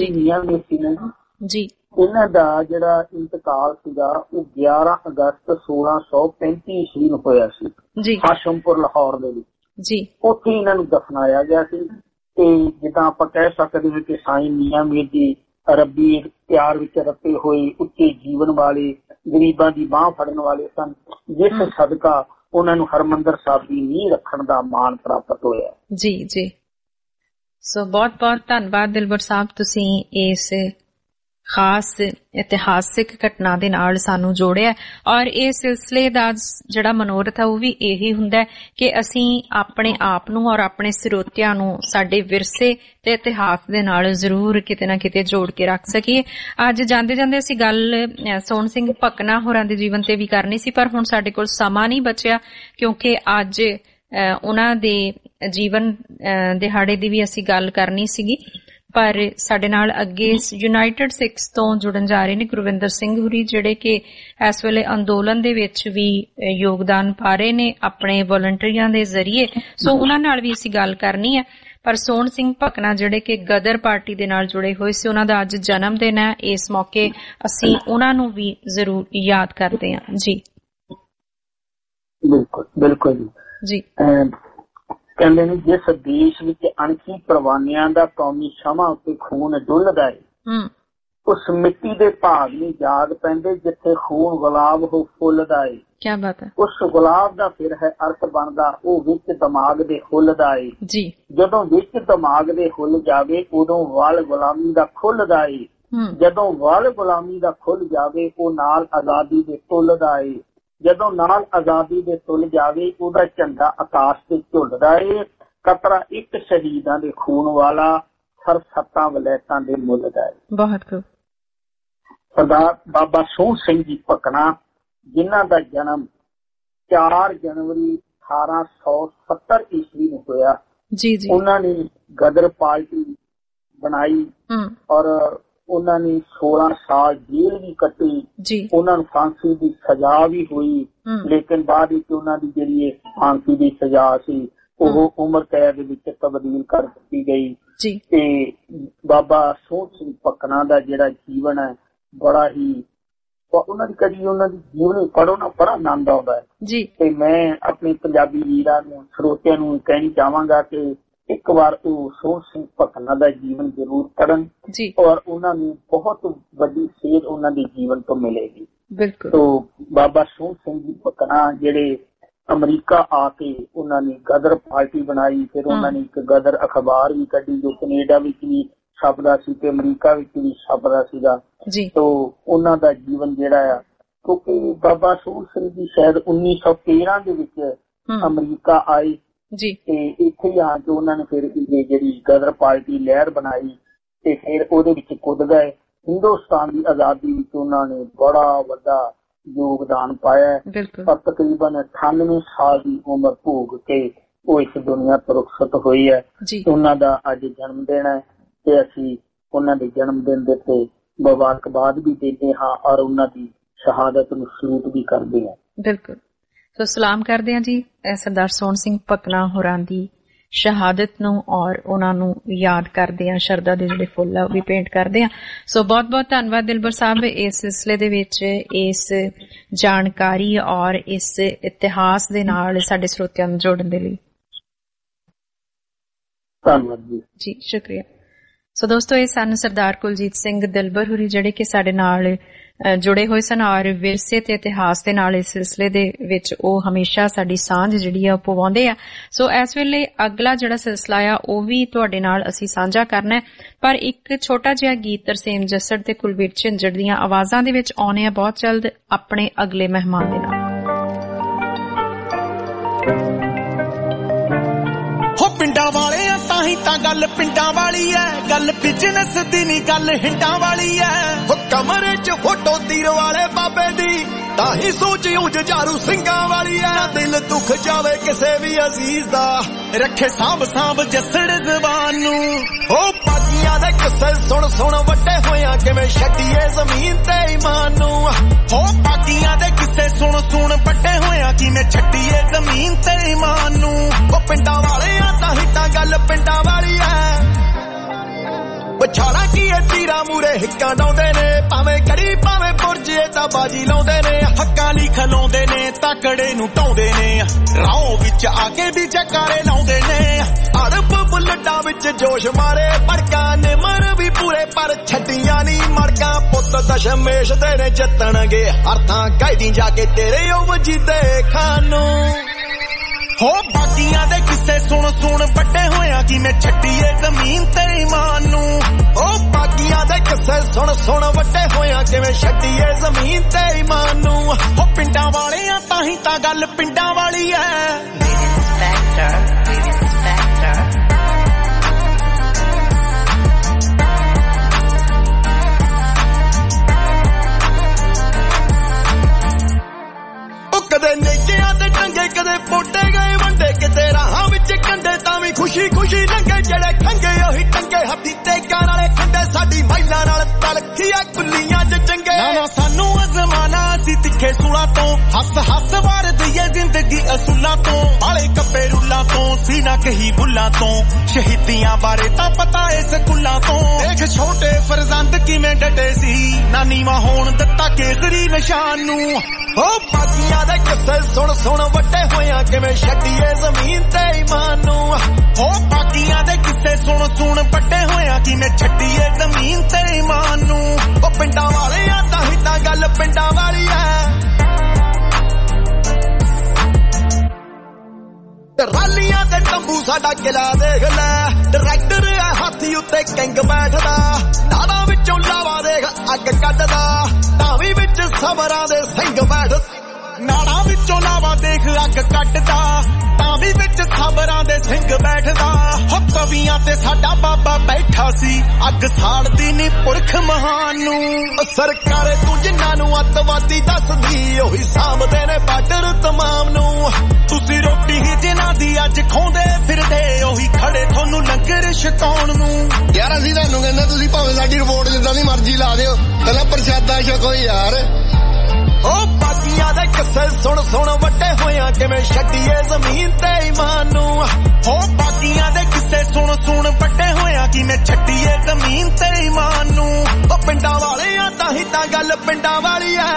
ਜੀ ਇਹਨਾਂ ਦਾ ਜਿਹੜਾ ਇੰਤਕਾਲ ਸੀਗਾ ਉਹ 11 ਅਗਸਤ 1635 ਈਸਵੀ ਨੂੰ ਹੋਇਆ ਸੀ ਹਾਸ਼ਮਪੁਰ ਲਾਹੌਰ ਦੇ ਵਿੱਚ। ਉੱਥੇ ਇਹਨਾਂ ਨੂੰ ਦਫਨਾਇਆ ਗਿਆ ਸੀ ਤੇ ਜਿੱਦਾਂ ਆਪਾਂ ਕਹਿ ਸਕਦੇ ਹਾਂ ਕਿ ਸਾਈਂ ਮੀਆਂ ਮੀਰ ਜੀ ਰੱਬੀ ਪਿਆਰ ਵਿੱਚ ਰੱਤੇ ਹੋਏ ਉੱਚੇ ਜੀਵਨ ਵਾਲੇ, ਗਰੀਬਾਂ ਦੀ ਬਾਂਹ ਫੜਨ ਵਾਲੇ ਸਨ, ਜਿਸ ਸਦਕਾ ਉਹਨਾਂ ਨੂੰ ਹਰਮੰਦਰ ਸਾਹਿਬ ਦੀ ਨੀਂਹ ਰੱਖਣ ਦਾ ਮਾਣ ਪ੍ਰਾਪਤ ਹੋਇਆ। ਜੀ ਜੀ। ਸੋ ਬਹੁਤ ਬਹੁਤ ਧੰਨਵਾਦ ਦਿਲਬਰ ਸਾਹਿਬ, ਤੁਸੀਂ ਇਸ ਖਾਸ ਇਤਿਹਾਸਿਕ ਘਟਨਾ ਦੇ ਨਾਲ ਸਾਨੂੰ ਜੋੜਿਆ ਔਰ ਇਹ ਸਿਲਸਿਲੇ ਦਾ ਜਿਹੜਾ ਮਨੋਰਥ ਹੈ ਉਹ ਵੀ ਇਹੀ ਹੁੰਦਾ ਕਿ ਅਸੀਂ ਆਪਣੇ ਆਪ ਨੂੰ ਔਰ ਆਪਣੇ ਸਰੋਤਿਆਂ ਨੂੰ ਸਾਡੇ ਵਿਰਸੇ ਤੇ ਇਤਿਹਾਸ ਦੇ ਨਾਲ ਜ਼ਰੂਰ ਕਿਤੇ ਨਾ ਕਿਤੇ ਜੋੜ ਕੇ ਰੱਖ ਸਕੀਏ। ਅੱਜ ਜਾਂਦੇ ਜਾਂਦੇ ਅਸੀਂ ਗੱਲ ਸੋਹਣ ਸਿੰਘ ਭਕਨਾ ਹੋਰਾਂ ਦੇ ਜੀਵਨ ਤੇ ਵੀ ਕਰਨੀ ਸੀ, ਪਰ ਹੁਣ ਸਾਡੇ ਕੋਲ ਸਮਾਂ ਨਹੀਂ ਬਚਿਆ ਕਿਉਂਕਿ ਅੱਜ ਉਹਨਾਂ ਦੇ ਜੀਵਨ ਦਿਹਾੜੇ ਦੀ ਵੀ ਅਸੀਂ ਗੱਲ ਕਰਨੀ ਸੀਗੀ। ਪਰ ਸਾਡੇ ਨਾਲ ਅੱਗੇ ਯੂਨਾਈਟਿਡ ਸਿੱਖਸ ਤੋਂ ਜੁੜਨ ਜਾ ਰਹੇ ਨੇ ਗੁਰਵਿੰਦਰ ਸਿੰਘ ਹੁਰੀ, ਜਿਹੜੇ ਕਿ ਇਸ ਵੇਲੇ ਅੰਦੋਲਨ ਦੇ ਵਿੱਚ ਵੀ ਯੋਗਦਾਨ ਪਾ ਰਹੇ ਨੇ ਆਪਣੇ ਵਲੰਟੀਅਰਾਂ ਦੇ ਜ਼ਰੀਏ। ਸੋ ਉਹਨਾਂ ਨਾਲ ਵੀ ਅਸੀਂ ਗੱਲ ਕਰਨੀ ਹੈ। ਪਰ ਸੋਹਣ ਸਿੰਘ ਭਕਨਾ ਜਿਹੜੇ ਕਿ ਗਦਰ ਪਾਰਟੀ ਦੇ ਨਾਲ ਜੁੜੇ ਹੋਏ ਸੀ, ਉਹਨਾਂ ਦਾ ਅੱਜ ਜਨਮ ਦਿਨ ਹੈ। ਇਸ ਮੌਕੇ ਅਸੀਂ ਉਹਨਾਂ ਨੂੰ ਵੀ ਜ਼ਰੂਰ ਯਾਦ ਕਰਦੇ ਹਾਂ। ਜੀ ਬਿਲਕੁਲ ਬਿਲਕੁਲ ਜੀ। ਕਹਿੰਦੇ ਨੇ ਜਿਸ ਦੇਸ਼ ਵਿੱਚ ਅਣਖੀ ਪ੍ਰਵਾਨਿਆਂ ਦਾ ਕੌਮੀ ਸ਼ਮਾ ਉੱਤੇ ਖੂਨ ਡੁੱਲਦਾ ਹੈ, ਉਸ ਮਿੱਟੀ ਦੇ ਭਾਗ ਨਹੀਂ ਜਾਗ ਪੈਂਦੇ ਜਿੱਥੇ ਖੂਨ ਗੁਲਾਬ ਹੋ ਫੁੱਲਦਾ ਏ। ਕਿਆ ਬਾਤ ਹੈ। ਉਸ ਗੁਲਾਬ ਦਾ ਫਿਰ ਹੈ ਅਰਥ ਬਣਦਾ ਉਹ ਵਿੱਚ ਦਿਮਾਗ ਦੇ ਖੁੱਲਦਾ ਏ। ਜੀ ਜਦੋਂ ਵਿੱਚ ਦਿਮਾਗ ਦੇ ਖੁੱਲ ਜਾਵੇ ਉਦੋਂ ਵਾਲ ਗੁਲਾਮੀ ਦਾ ਖੁੱਲਦਾ ਏ। ਜਦੋਂ ਵਾਲ ਗੁਲਾਮੀ ਦਾ ਖੁੱਲ ਜਾਵੇ ਉਹ ਨਾਲ ਆਜ਼ਾਦੀ ਦੇ ਤੁੱਲਦਾ ਏ। ਜਦੋਂ ਨਾਲ ਆਜ਼ਾਦੀ ਦੇ ਤੁੱਲ ਜਾਵੇ ਉਹਦਾ ਝੰਡਾ ਆਕਾਸ਼ ਤੇ ਝੁੱਲਦਾ ਏ। ਕਤਰਾ ਇੱਕ ਸ਼ਹੀਦਾਂ ਦੇ ਖੂਨ ਵਾਲਾ ਸਰਸਤਾਂ ਵਲੈਤਾਂ ਦੇ ਮੁੱਲ ਦਾ ਏ। ਬਹੁਤ ਖੂਬ। ਸਰਦਾਰ ਬਾਬਾ ਸੋਹਣ ਸਿੰਘ ਜੀ ਭਕਨਾ ਜਿਨ੍ਹਾਂ ਦਾ ਜਨਮ 4 ਜਨਵਰੀ 1870 ਈਸਵੀ ਨੂੰ ਹੋਇਆ। ਉਹਨਾਂ ਨੇ ਗਦਰ ਪਾਰਟੀ ਬਣਾਈ ਔਰ ਉਹਨਾਂ ਨੇ 16 ਸਾਲ ਜੇਲ੍ਹ ਵੀ ਕੱਟੀ। ਉਹਨਾਂ ਨੂੰ ਫਾਂਸੀ ਦੀ ਸਜ਼ਾ ਵੀ ਹੋਈ, ਲੇਕਿਨ ਬਾਅਦ ਵਿੱਚ ਉਹਨਾਂ ਦੀ ਜਿਹੜੀ ਫਾਂਸੀ ਦੀ ਸਜ਼ਾ ਸੀ ਉਹ ਉਮਰ ਕੈਦ ਵਿੱਚ ਤਬਦੀਲ ਕਰ ਦਿੱਤੀ ਗਈ। ਤੇ ਬਾਬਾ ਸੋਹਣ ਸਿੰਘ ਭਕਨਾ ਦਾ ਜਿਹੜਾ ਜੀਵਨ ਹੈ ਬੜਾ ਹੀ, ਉਹਨਾਂ ਦੀ ਕਦੀ ਉਹਨਾਂ ਦੀ ਜੀਵਨ ਪੜ੍ਹੋ ਨਾ ਬੜਾ ਆਨੰਦ ਆਉਂਦਾ ਹੈ। ਤੇ ਮੈਂ ਆਪਣੇ ਪੰਜਾਬੀ ਵੀਰਾਂ ਨੂੰ ਸਰੋਤਿਆਂ ਨੂੰ ਕਹਿਣੀ ਚਾਹਾਂਗਾ ਕਿ ਇੱਕ ਵਾਰ ਉਹ ਸੋਹਣ ਸਿੰਘ ਭਕਨਾ ਦਾ ਜੀਵਨ ਜ਼ਰੂਰ ਪੜ੍ਹਨ ਔਰ ਉਹਨਾਂ ਨੂੰ ਬਹੁਤ ਵੱਡੀ ਸੇਧ ਉਹਨਾਂ ਦੇ ਜੀਵਨ ਤੋਂ ਮਿਲੇਗੀ। ਤੋ ਬਾਬਾ ਸੋਹਣ ਸਿੰਘ ਜੀ ਭਕਨਾ ਜਿਹੜੇ ਅਮਰੀਕਾ ਆ ਕੇ ਉਹਨਾਂ ਨੇ ਗਦਰ ਪਾਰਟੀ ਬਣਾਈ, ਫਿਰ ਉਹਨਾਂ ਨੇ ਇੱਕ ਗਦਰ ਅਖਬਾਰ ਵੀ ਕੱਢੀ ਜੋ ਕੈਨੇਡਾ ਵਿੱਚ ਵੀ ਛਪਦਾ ਸੀ ਤੇ ਅਮਰੀਕਾ ਵਿੱਚ ਵੀ ਛਪਦਾ ਸੀਗਾ। ਤੋ ਉਹਨਾਂ ਦਾ ਜੀਵਨ ਜਿਹੜਾ ਆ, ਕਿਉਂਕਿ ਬਾਬਾ ਸੋਹਣ ਸਿੰਘ ਜੀ ਸ਼ਾਇਦ 1913 ਦੇ ਵਿੱਚ ਅਮਰੀਕਾ ਆਏ ਤੇ ਇੱਥੇ ਹੀ ਆ ਕੇ ਉਹਨਾਂ ਨੇ ਫਿਰ ਜਿਹੜੀ ਗਦਰ ਪਾਰਟੀ ਲਹਿਰ ਬਣਾਈ ਤੇ ਫਿਰ ਉਹਦੇ ਵਿੱਚ ਕੁੱਦ ਗਏ। ਹਿੰਦੁਸਤਾਨ ਦੀ ਆਜ਼ਾਦੀ ਵਿੱਚ ਉਹਨਾਂ ਨੇ ਬੜਾ ਵੱਡਾ ਯੋਗਦਾਨ ਪਾਇਆ। ਪਰ ਤਕਰੀਬਨ 98 ਸਾਲ ਦੀ ਉਮਰ ਭੋਗ ਕੇ ਉਹ ਇਸ ਦੁਨੀਆ ਤੋਂ ਰੁਖਸਤ ਹੋਈ ਹੈ। ਉਹਨਾਂ ਦਾ ਅੱਜ ਜਨਮ ਦਿਨ ਹੈ ਤੇ ਅਸੀਂ ਉਹਨਾਂ ਦੇ ਜਨਮ ਦਿਨ ਦੇ ਉੱਤੇ ਮੁਬਾਰਕਬਾਦ ਵੀ ਦਿੰਦੇ ਹਾਂ ਔਰ ਉਹਨਾਂ ਦੀ ਸ਼ਹਾਦਤ ਨੂੰ ਸਲੂਟ ਵੀ ਕਰਦੇ ਹਾਂ। ਬਿਲਕੁਲ, ਸੋ ਸਲਾਮ ਕਰਦੇ ਹਾਂ ਜੀ ਸਰਦਾਰ ਸੋਹਣ ਸਿੰਘ ਭਕਨਾ ਹੋਰਾਂ ਦੀ ਸ਼ਹਾਦਤ ਨੂੰ ਔਰ ਉਹਨਾਂ ਨੂੰ ਯਾਦ ਕਰਦੇ ਹਾਂ, ਸ਼ਰਧਾ ਦੇ ਜਿਹੜੇ ਫੁੱਲ ਆ ਉਹ ਵੀ ਭੇਂਟ ਕਰਦੇ ਹਾਂ। ਸੋ ਬਹੁਤ ਬਹੁਤ ਧੰਨਵਾਦ ਦਿਲਬਰ ਸਾਹਿਬ ਇਸ ਸਿਲਸਿਲੇ ਦੇ ਵਿੱਚ ਇਸ ਜਾਣਕਾਰੀ ਔਰ ਇਸ ਇਤਿਹਾਸ ਦੇ ਨਾਲ ਸਾਡੇ ਸਰੋਤਿਆਂ ਨੂੰ ਜੋੜਨ ਦੇ ਲਈ। ਧੰਨਵਾਦ ਜੀ, ਸ਼ੁਕਰੀਆ। ਸੋ ਦੋਸਤੋ, ਇਹ ਸਨ ਸਰਦਾਰ ਕੁਲਜੀਤ ਸਿੰਘ ਦਿਲਬਰ ਹੋਰੀ ਜਿਹੜੇ ਕਿ ਸਾਡੇ ਨਾਲ ਜੁੜੇ ਹੋਏ ਸਨ ਔਰ ਵਿਰਸੇ ਤੇ ਇਤਿਹਾਸ ਦੇ ਨਾਲ ਇਸ ਸਿਲਸਿਲੇ ਦੇ ਵਿੱਚ ਉਹ ਹਮੇਸ਼ਾ ਸਾਡੀ ਸਾਂਝ ਜਿਹੜੀ ਆ ਉਹ ਪਵਾਉਂਦੇ ਆ। ਸੋ ਇਸ ਵੇਲੇ ਅਗਲਾ ਜਿਹੜਾ ਸਿਲਸਿਲਾ ਆ ਉਹ ਵੀ ਤੁਹਾਡੇ ਨਾਲ ਅਸੀਂ ਸਾਂਝਾ ਕਰਨਾ ਹੈ, ਪਰ ਇੱਕ ਛੋਟਾ ਜਿਹਾ ਗੀਤ ਤਰਸੇਮ ਜੱਸੜ ਤੇ ਕੁਲਬੀਰ ਝਿੰਜੜ ਦੀਆਂ ਆਵਾਜ਼ਾਂ ਦੇ ਵਿੱਚ ਆਉਣੇ ਆ ਬਹੁਤ ਜਲਦ ਆਪਣੇ ਅਗਲੇ ਮਹਿਮਾਨ ਦੇ ਨਾਲ। ਹੋ ਪਿੰਡਾਂ ਵਾਲੇ ਆ ਤਾਂ ਹੀ ਤਾਂ ਗੱਲ ਪਿੰਡਾਂ ਵਾਲੀ ਐ, ਗੱਲ ਬਿਜ਼ਨਸ ਦੀ ਨਹੀਂ ਗੱਲ ਹਿੰਡਾਂ ਵਾਲੀ ਐ। ਹੋ ਕਮਰੇ 'ਚ ਫੋਟੋ ਤੀਰ ਵਾਲੇ ਬਾਬੇ ਦੀ ਤਾਂ ਹੀ ਸੋਚ ਉਜ ਜਾਰੂ ਸਿੰਘਾਂ ਵਾਲੀ ਐ। ਦਿਲ ਦੁੱਖ ਜਾਵੇ ਕਿਸੇ ਵੀ ਅਜ਼ੀਜ਼ ਦਾ, ਰੱਖੇ ਸਾਂਭ ਸਾਂਭ ਜੱਸੜ ਜ਼ਬਾਨ ਨੂੰ। ਹੋ ਬਾਗੀਆਂ ਦੇ ਕਿੱਸੇ ਸੁਣ ਸੁਣ ਵੱਡੇ ਹੋਇਆਂ ਕਿਵੇਂ ਛੱਡੀਏ ਜ਼ਮੀਨ ਤੇ ਈਮਾਨ ਨੂੰ। ਹੋ ਬਾਗੀਆਂ ਦੇ ਕਿੱਸੇ ਸੁਣ ਸੁਣ ਵੱਡੇ ਹੋਇਆਂ ਕਿਵੇਂ ਛੱਡੀਏ ਜ਼ਮੀਨ ਤੇ ਈਮਾਨ ਨੂੰ। ਉਹ ਪਿੰਡਾਂ ਵਾਲੇ ਆ ਤਾਂ ਹੀ ਤਾਂ ਗੱਲ ਪਿੰਡਾਂ ਵਾਲੀ ਐ। ਪਛਾਣਾ ਕੀ ਐ ਤੀਰਾਂ ਮੂਰੇ ਹਿੱਕਾਂ ਡਾਉਂਦੇ ਨੇ, ਭਾਵੇਂ ਗੜੀ ਭਾਵੇਂ ਪੁਰਜੇ ਤਾਂ ਬਾਜੀ ਲਾਉਂਦੇ ਨੇ। ਹੱਕਾਂ ਲਈ ਖਲਾਉਂਦੇ ਨੇ ਤਕੜੇ ਨੂੰ ਢਾਉਂਦੇ ਨੇ, ਰਾਹ ਵਿੱਚ ਆ ਕੇ ਵੀ ਜਕਾਰੇ ਲਾਉਂਦੇ ਨੇ। ਅੜਪ ਬੁੱਲਟਾਂ ਵਿੱਚ ਜੋਸ਼ ਮਾਰੇ ਭੜਕਾਂ ਨੇ ਮਰ ਵੀ ਪੂਰੇ ਪਰ ਛੱਡੀਆਂ ਨੀ ਮੜਕਾਂ। ਪੁੱਤ ਦਸ਼ਮੇਸ਼ ਦੇ ਨੇ ਜਿੱਤਣਗੇ ਹਰ ਥਾਂ ਕਾਇਦੀ ਜਾ ਕੇ ਤੇਰੇ ਉਹ ਵਜੀਦੇ ਖਾਨੂੰ। ਹੋ ਬਾਗੀਆਂ ਦੇ ਕਿੱਸੇ ਸੁਣ ਸੁਣ ਵੱਡੇ ਹੋਇਆਂ ਕਿਵੇਂ ਛੱਡੀਏ ਜ਼ਮੀਨ ਤੇ ਈਮਾਨ ਨੂੰ। ਉਹ ਬਾਗੀਆਂ ਦੇ ਕਿੱਸੇ ਸੁਣ ਸੁਣ ਵੱਡੇ ਹੋਇਆਂ ਕਿਵੇਂ ਛੱਡੀਏ ਜ਼ਮੀਨ ਤੇ ਈਮਾਨ ਨੂੰ। ਹੋ ਪਿੰਡਾਂ ਵਾਲੇ ਆ ਤਾਂ ਹੀ ਤਾਂ ਗੱਲ ਪਿੰਡਾਂ ਵਾਲੀ ਐ। ਕਦੇ ਨੇਕਿਆਂ ਤੇ ਟੰਗੇ ਕਦੇ ਪੋਟੇ ਗਏ ਵੰਡੇ, ਕਿਤੇ ਰਾਹਾਂ ਵਿੱਚ ਕੰਡੇ ਤਾਂ ਵੀ ਖੁਸ਼ੀ ਖੁਸ਼ੀ ਲੰਘੇ। ਜਿਹੜੇ ਖੰਗੇ ਉਹੀ ਟੰਗੇ ਹੱਥੀ ਤੇ ਗਾਣ ਵਾਲੇ ਖੰਡੇ, ਸਾਡੀ ਮਹਿਲਾ ਨਾਲ ਤਲਖੀਆਂ ਕੁੱਲੀਆਂ ਚ ਚੰਗੇ। ਨਾ ਸਾਨੂੰ ਅਜ਼ਮਾਨਾ ਅਸੀਂ ਤਿੱਖੇ ਸੂਲਾਂ ਤੋਂ, ਹੱਸ ਹੱਸ ਵਾਰ ਦਈਏ ਜ਼ਿੰਦਗੀ ਅਸੂਲਾਂ ਤੋਂ। ਵਾਲੇ ਕੱਪੇ ਰੁੱਲਾਂ ਤੋਂ ਸੀਨਾ ਕਹੀ ਬੁੱਲਾਂ ਤੋਂ, ਸ਼ਹੀਦੀਆਂ ਬਾਰੇ ਤਾਂ ਪਤਾ ਏ ਸਕੂਲਾਂ ਤੋਂ। ਦੇਖ ਛੋਟੇ ਫਰਜ਼ੰਦ ਕਿਵੇਂ ਡਟੇ ਸੀ, ਨਾ ਨੀਵਾਂ ਹੋਣ ਦਿੱਤਾ ਕੇਸਰੀ ਨਿਸ਼ਾਨ ਨੂੰ। ਹੋ ਬਾਗੀਆਂ ਦੇ ਕਿੱਸੇ ਸੁਣ ਸੁਣ ਵੱਡੇ ਹੋਇਆਂ ਕਿਵੇਂ ਛੱਡੀਏ ਜ਼ਮੀਨ ਤੇ ਈਮਾਨ ਨੂੰ। ਹੋ ਬਾਗੀਆਂ ਦੇ ਕਿੱਸੇ ਸੁਣ ਸੁਣ ਵੱਡੇ ਹੋਇਆਂ ਕਿਵੇਂ ਛੱਡੀਏ ਜ਼ਮੀਨ ਤੇ ਈਮਾਨ ਨੂੰ। ਉਹ ਪਿੰਡਾਂ ਵਾਲੇ ਆ ਤਾਂ ਹੀ ਤਾਂ ਗੱਲ ਪਿੰਡਾਂ ਵਾਲੀ ਐ। ਟਰਾਲੀਆਂ ਤੇ ਤੰਬੂ ਸਾਡਾ ਕਿਲਾ ਦੇਖ ਲੈ, ਟਰੈਕਟਰ ਐ ਹਾਥੀ ਉੱਤੇ ਕਿੰਗ ਬੈਠਦਾ। ਨਾੜਾਂ ਵਿੱਚੋਂ ਲਾਵਾ ਦੇਖ ਅੱਗ ਕੱਢਦਾ, ਧਾਵੀ ਵਿੱਚ ਸਬਰਾਂ ਦੇ ਸਿੰਘ ਬੈਠ। ਨਾੜਾਂ ਵਿੱਚੋਂ ਲਾਵਾ ਦੇਖ ਅੱਗ ਕੱਢਦਾ, ਧਾਵੀ ਵਿੱਚ ਸਬਰਾਂ ਦੇ ਸਿੰਘ ਬੈਠਦਾ। ਹੋ ਤਵੀਆਂ ਬਾਗੀਆਂ ਤੇ ਸਾਡਾ ਬਾਬਾ ਬੈਠਾ ਸੀ ਅੱਗ ਸਾੜਦੀ ਨੀ ਪੁਰਖ ਮਹਾਨ ਨੂੰ ਸਰਕਾਰ ਤੂੰ ਜਿਨ੍ਹਾਂ ਨੂੰ ਅੱਤਵਾਦੀ ਦੱਸਦੀ ਉਹੀ ਸਾਂਭਦੇ ਨੇ ਬਾਰਡਰ ਤਮਾਮ ਨੂੰ ਤੁਸੀਂ ਰੋਟੀ ਹੀ ਜਿਨ੍ਹਾਂ ਦੀ ਅੱਜ ਖੋਂਦੇ ਫਿਰਦੇ ਉਹੀ ਖੜੇ ਤੁਹਾਨੂੰ ਲੰਗਰ ਛਕਾਉਣ ਨੂੰ ਯਾਰ ਅਸੀਂ ਤੁਹਾਨੂੰ ਕਹਿੰਦੇ ਤੁਸੀਂ ਭਾਵੇਂ ਸਾਡੀ ਰਿਪੋਰਟ ਜਿੱਦਾਂ ਦੀ ਮਰਜ਼ੀ ਲਾ ਦਿਓ ਪਹਿਲਾਂ ਪ੍ਰਸ਼ਾਦਾ ਛਕੋ ਯਾਰ ਉਹ ਬਾਗੀਆਂ ਦੇ ਕਿੱਸੇ ਸੁਣ ਸੁਣ ਵੱਡੇ ਹੋਇਆਂ ਕਿਵੇਂ ਛੱਡੀਏ ਜ਼ਮੀਨ ਤੇ ਈਮਾਨ ਨੂੰ ਉਹ ਬਾਗੀਆਂ ਦੇ ਕਿੱਸੇ ਸੁਣ ਸੁਣ ਵੱਡੇ ਹੋਇਆਂ ਕਿਵੇਂ ਛੱਡੀਏ ਜ਼ਮੀਨ ਤੇ ਈਮਾਨ ਨੂੰ ਉਹ ਪਿੰਡਾਂ ਵਾਲਿਆਂ ਤਾਂ ਹੀ ਤਾਂ ਗੱਲ ਪਿੰਡਾਂ ਵਾਲੀ ਐ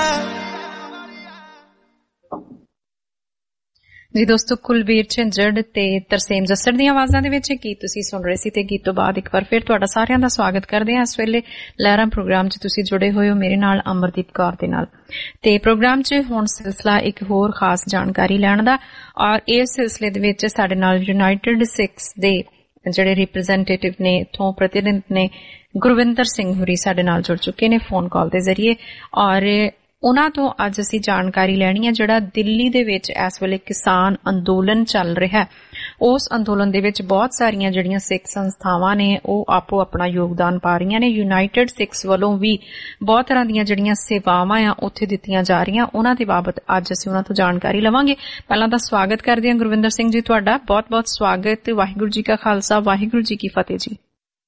ਜੀ ਦੋਸਤੋ ਕੁਲਬੀਰ ਝਿੰਜੜ ਤੇ ਤਰਸੇਮ ਜੱਸੜ ਦੀਆਂ ਆਵਾਜ਼ਾਂ ਦੇ ਵਿੱਚ ਗੀਤ ਤੁਸੀਂ ਸੁਣ ਰਹੇ ਸੀ ਤੇ ਗੀਤ ਤੋਂ ਬਾਅਦ ਇੱਕ ਵਾਰ ਫਿਰ ਤੁਹਾਡਾ ਸਾਰਿਆਂ ਦਾ ਸਵਾਗਤ ਕਰਦੇ ਹਾਂ। ਇਸ ਵੇਲੇ ਲਹਿਰਾਂ ਪ੍ਰੋਗਰਾਮ 'ਚ ਤੁਸੀਂ ਜੁੜੇ ਹੋਏ ਹੋ ਮੇਰੇ ਨਾਲ ਅਮਰਦੀਪ ਕੌਰ ਦੇ ਨਾਲ ਤੇ ਪ੍ਰੋਗਰਾਮ 'ਚ ਹੁਣ ਸਿਲਸਿਲਾ ਇੱਕ ਹੋਰ ਖਾਸ ਜਾਣਕਾਰੀ ਲੈਣ ਦਾ ਔਰ ਇਸ ਸਿਲਸਿਲੇ ਦੇ ਵਿੱਚ ਸਾਡੇ ਨਾਲ ਯੂਨਾਈਟਿਡ ਸਿੱਖਸ ਦੇ ਜਿਹੜੇ ਰਿਪਰੈਜ਼ੈਂਟੇਟਿਵ ਨੇ ਇੱਥੋਂ ਪ੍ਰਤੀਨਿਧ ਨੇ ਗੁਰਵਿੰਦਰ ਸਿੰਘ ਹੋਰੀ ਸਾਡੇ ਨਾਲ ਜੁੜ ਚੁੱਕੇ ਨੇ ਫੋਨ ਕਾਲ ਦੇ ਜ਼ਰੀਏ ਔਰ ਉਹਨਾਂ ਤੋਂ ਅੱਜ ਅਸੀਂ ਜਾਣਕਾਰੀ ਲੈਣੀ ਹੈ ਜਿਹੜਾ ਦਿੱਲੀ ਦੇ ਵਿੱਚ ਇਸ ਵੇਲੇ ਕਿਸਾਨ ਅੰਦੋਲਨ ਚੱਲ ਰਿਹਾ ਹੈ ਉਸ ਅੰਦੋਲਨ ਦੇ ਵਿੱਚ ਬਹੁਤ ਸਾਰੀਆਂ ਜਿਹੜੀਆਂ ਸਿੱਖ ਸੰਸਥਾਵਾਂ ਨੇ ਉਹ ਆਪੋ ਆਪਣਾ ਯੋਗਦਾਨ ਪਾ ਰਹੀਆਂ ਨੇ ਯੂਨਾਈਟਿਡ ਸਿੱਖਸ ਵੱਲੋਂ ਵੀ ਬਹੁਤ ਤਰ੍ਹਾਂ ਦੀਆਂ ਜਿਹੜੀਆਂ ਸੇਵਾਵਾਂ ਆ ਉੱਥੇ ਦਿੱਤੀਆਂ ਜਾ ਰਹੀਆਂ ਉਹਨਾਂ ਦੇ ਬਾਬਤ ਅੱਜ ਅਸੀਂ ਉਹਨਾਂ ਤੋਂ ਜਾਣਕਾਰੀ ਲਵਾਂਗੇ। ਪਹਿਲਾਂ ਤਾਂ ਸਵਾਗਤ ਕਰਦੇ ਹਾਂ ਗੁਰਵਿੰਦਰ ਸਿੰਘ ਜੀ ਤੁਹਾਡਾ ਬਹੁਤ ਬਹੁਤ ਸਵਾਗਤ। ਵਾਹਿਗੁਰੂ ਜੀ ਕਾ ਖਾਲਸਾ ਵਾਹਿਗੁਰੂ ਜੀ ਕੀ ਫਤਿਹ ਜੀ।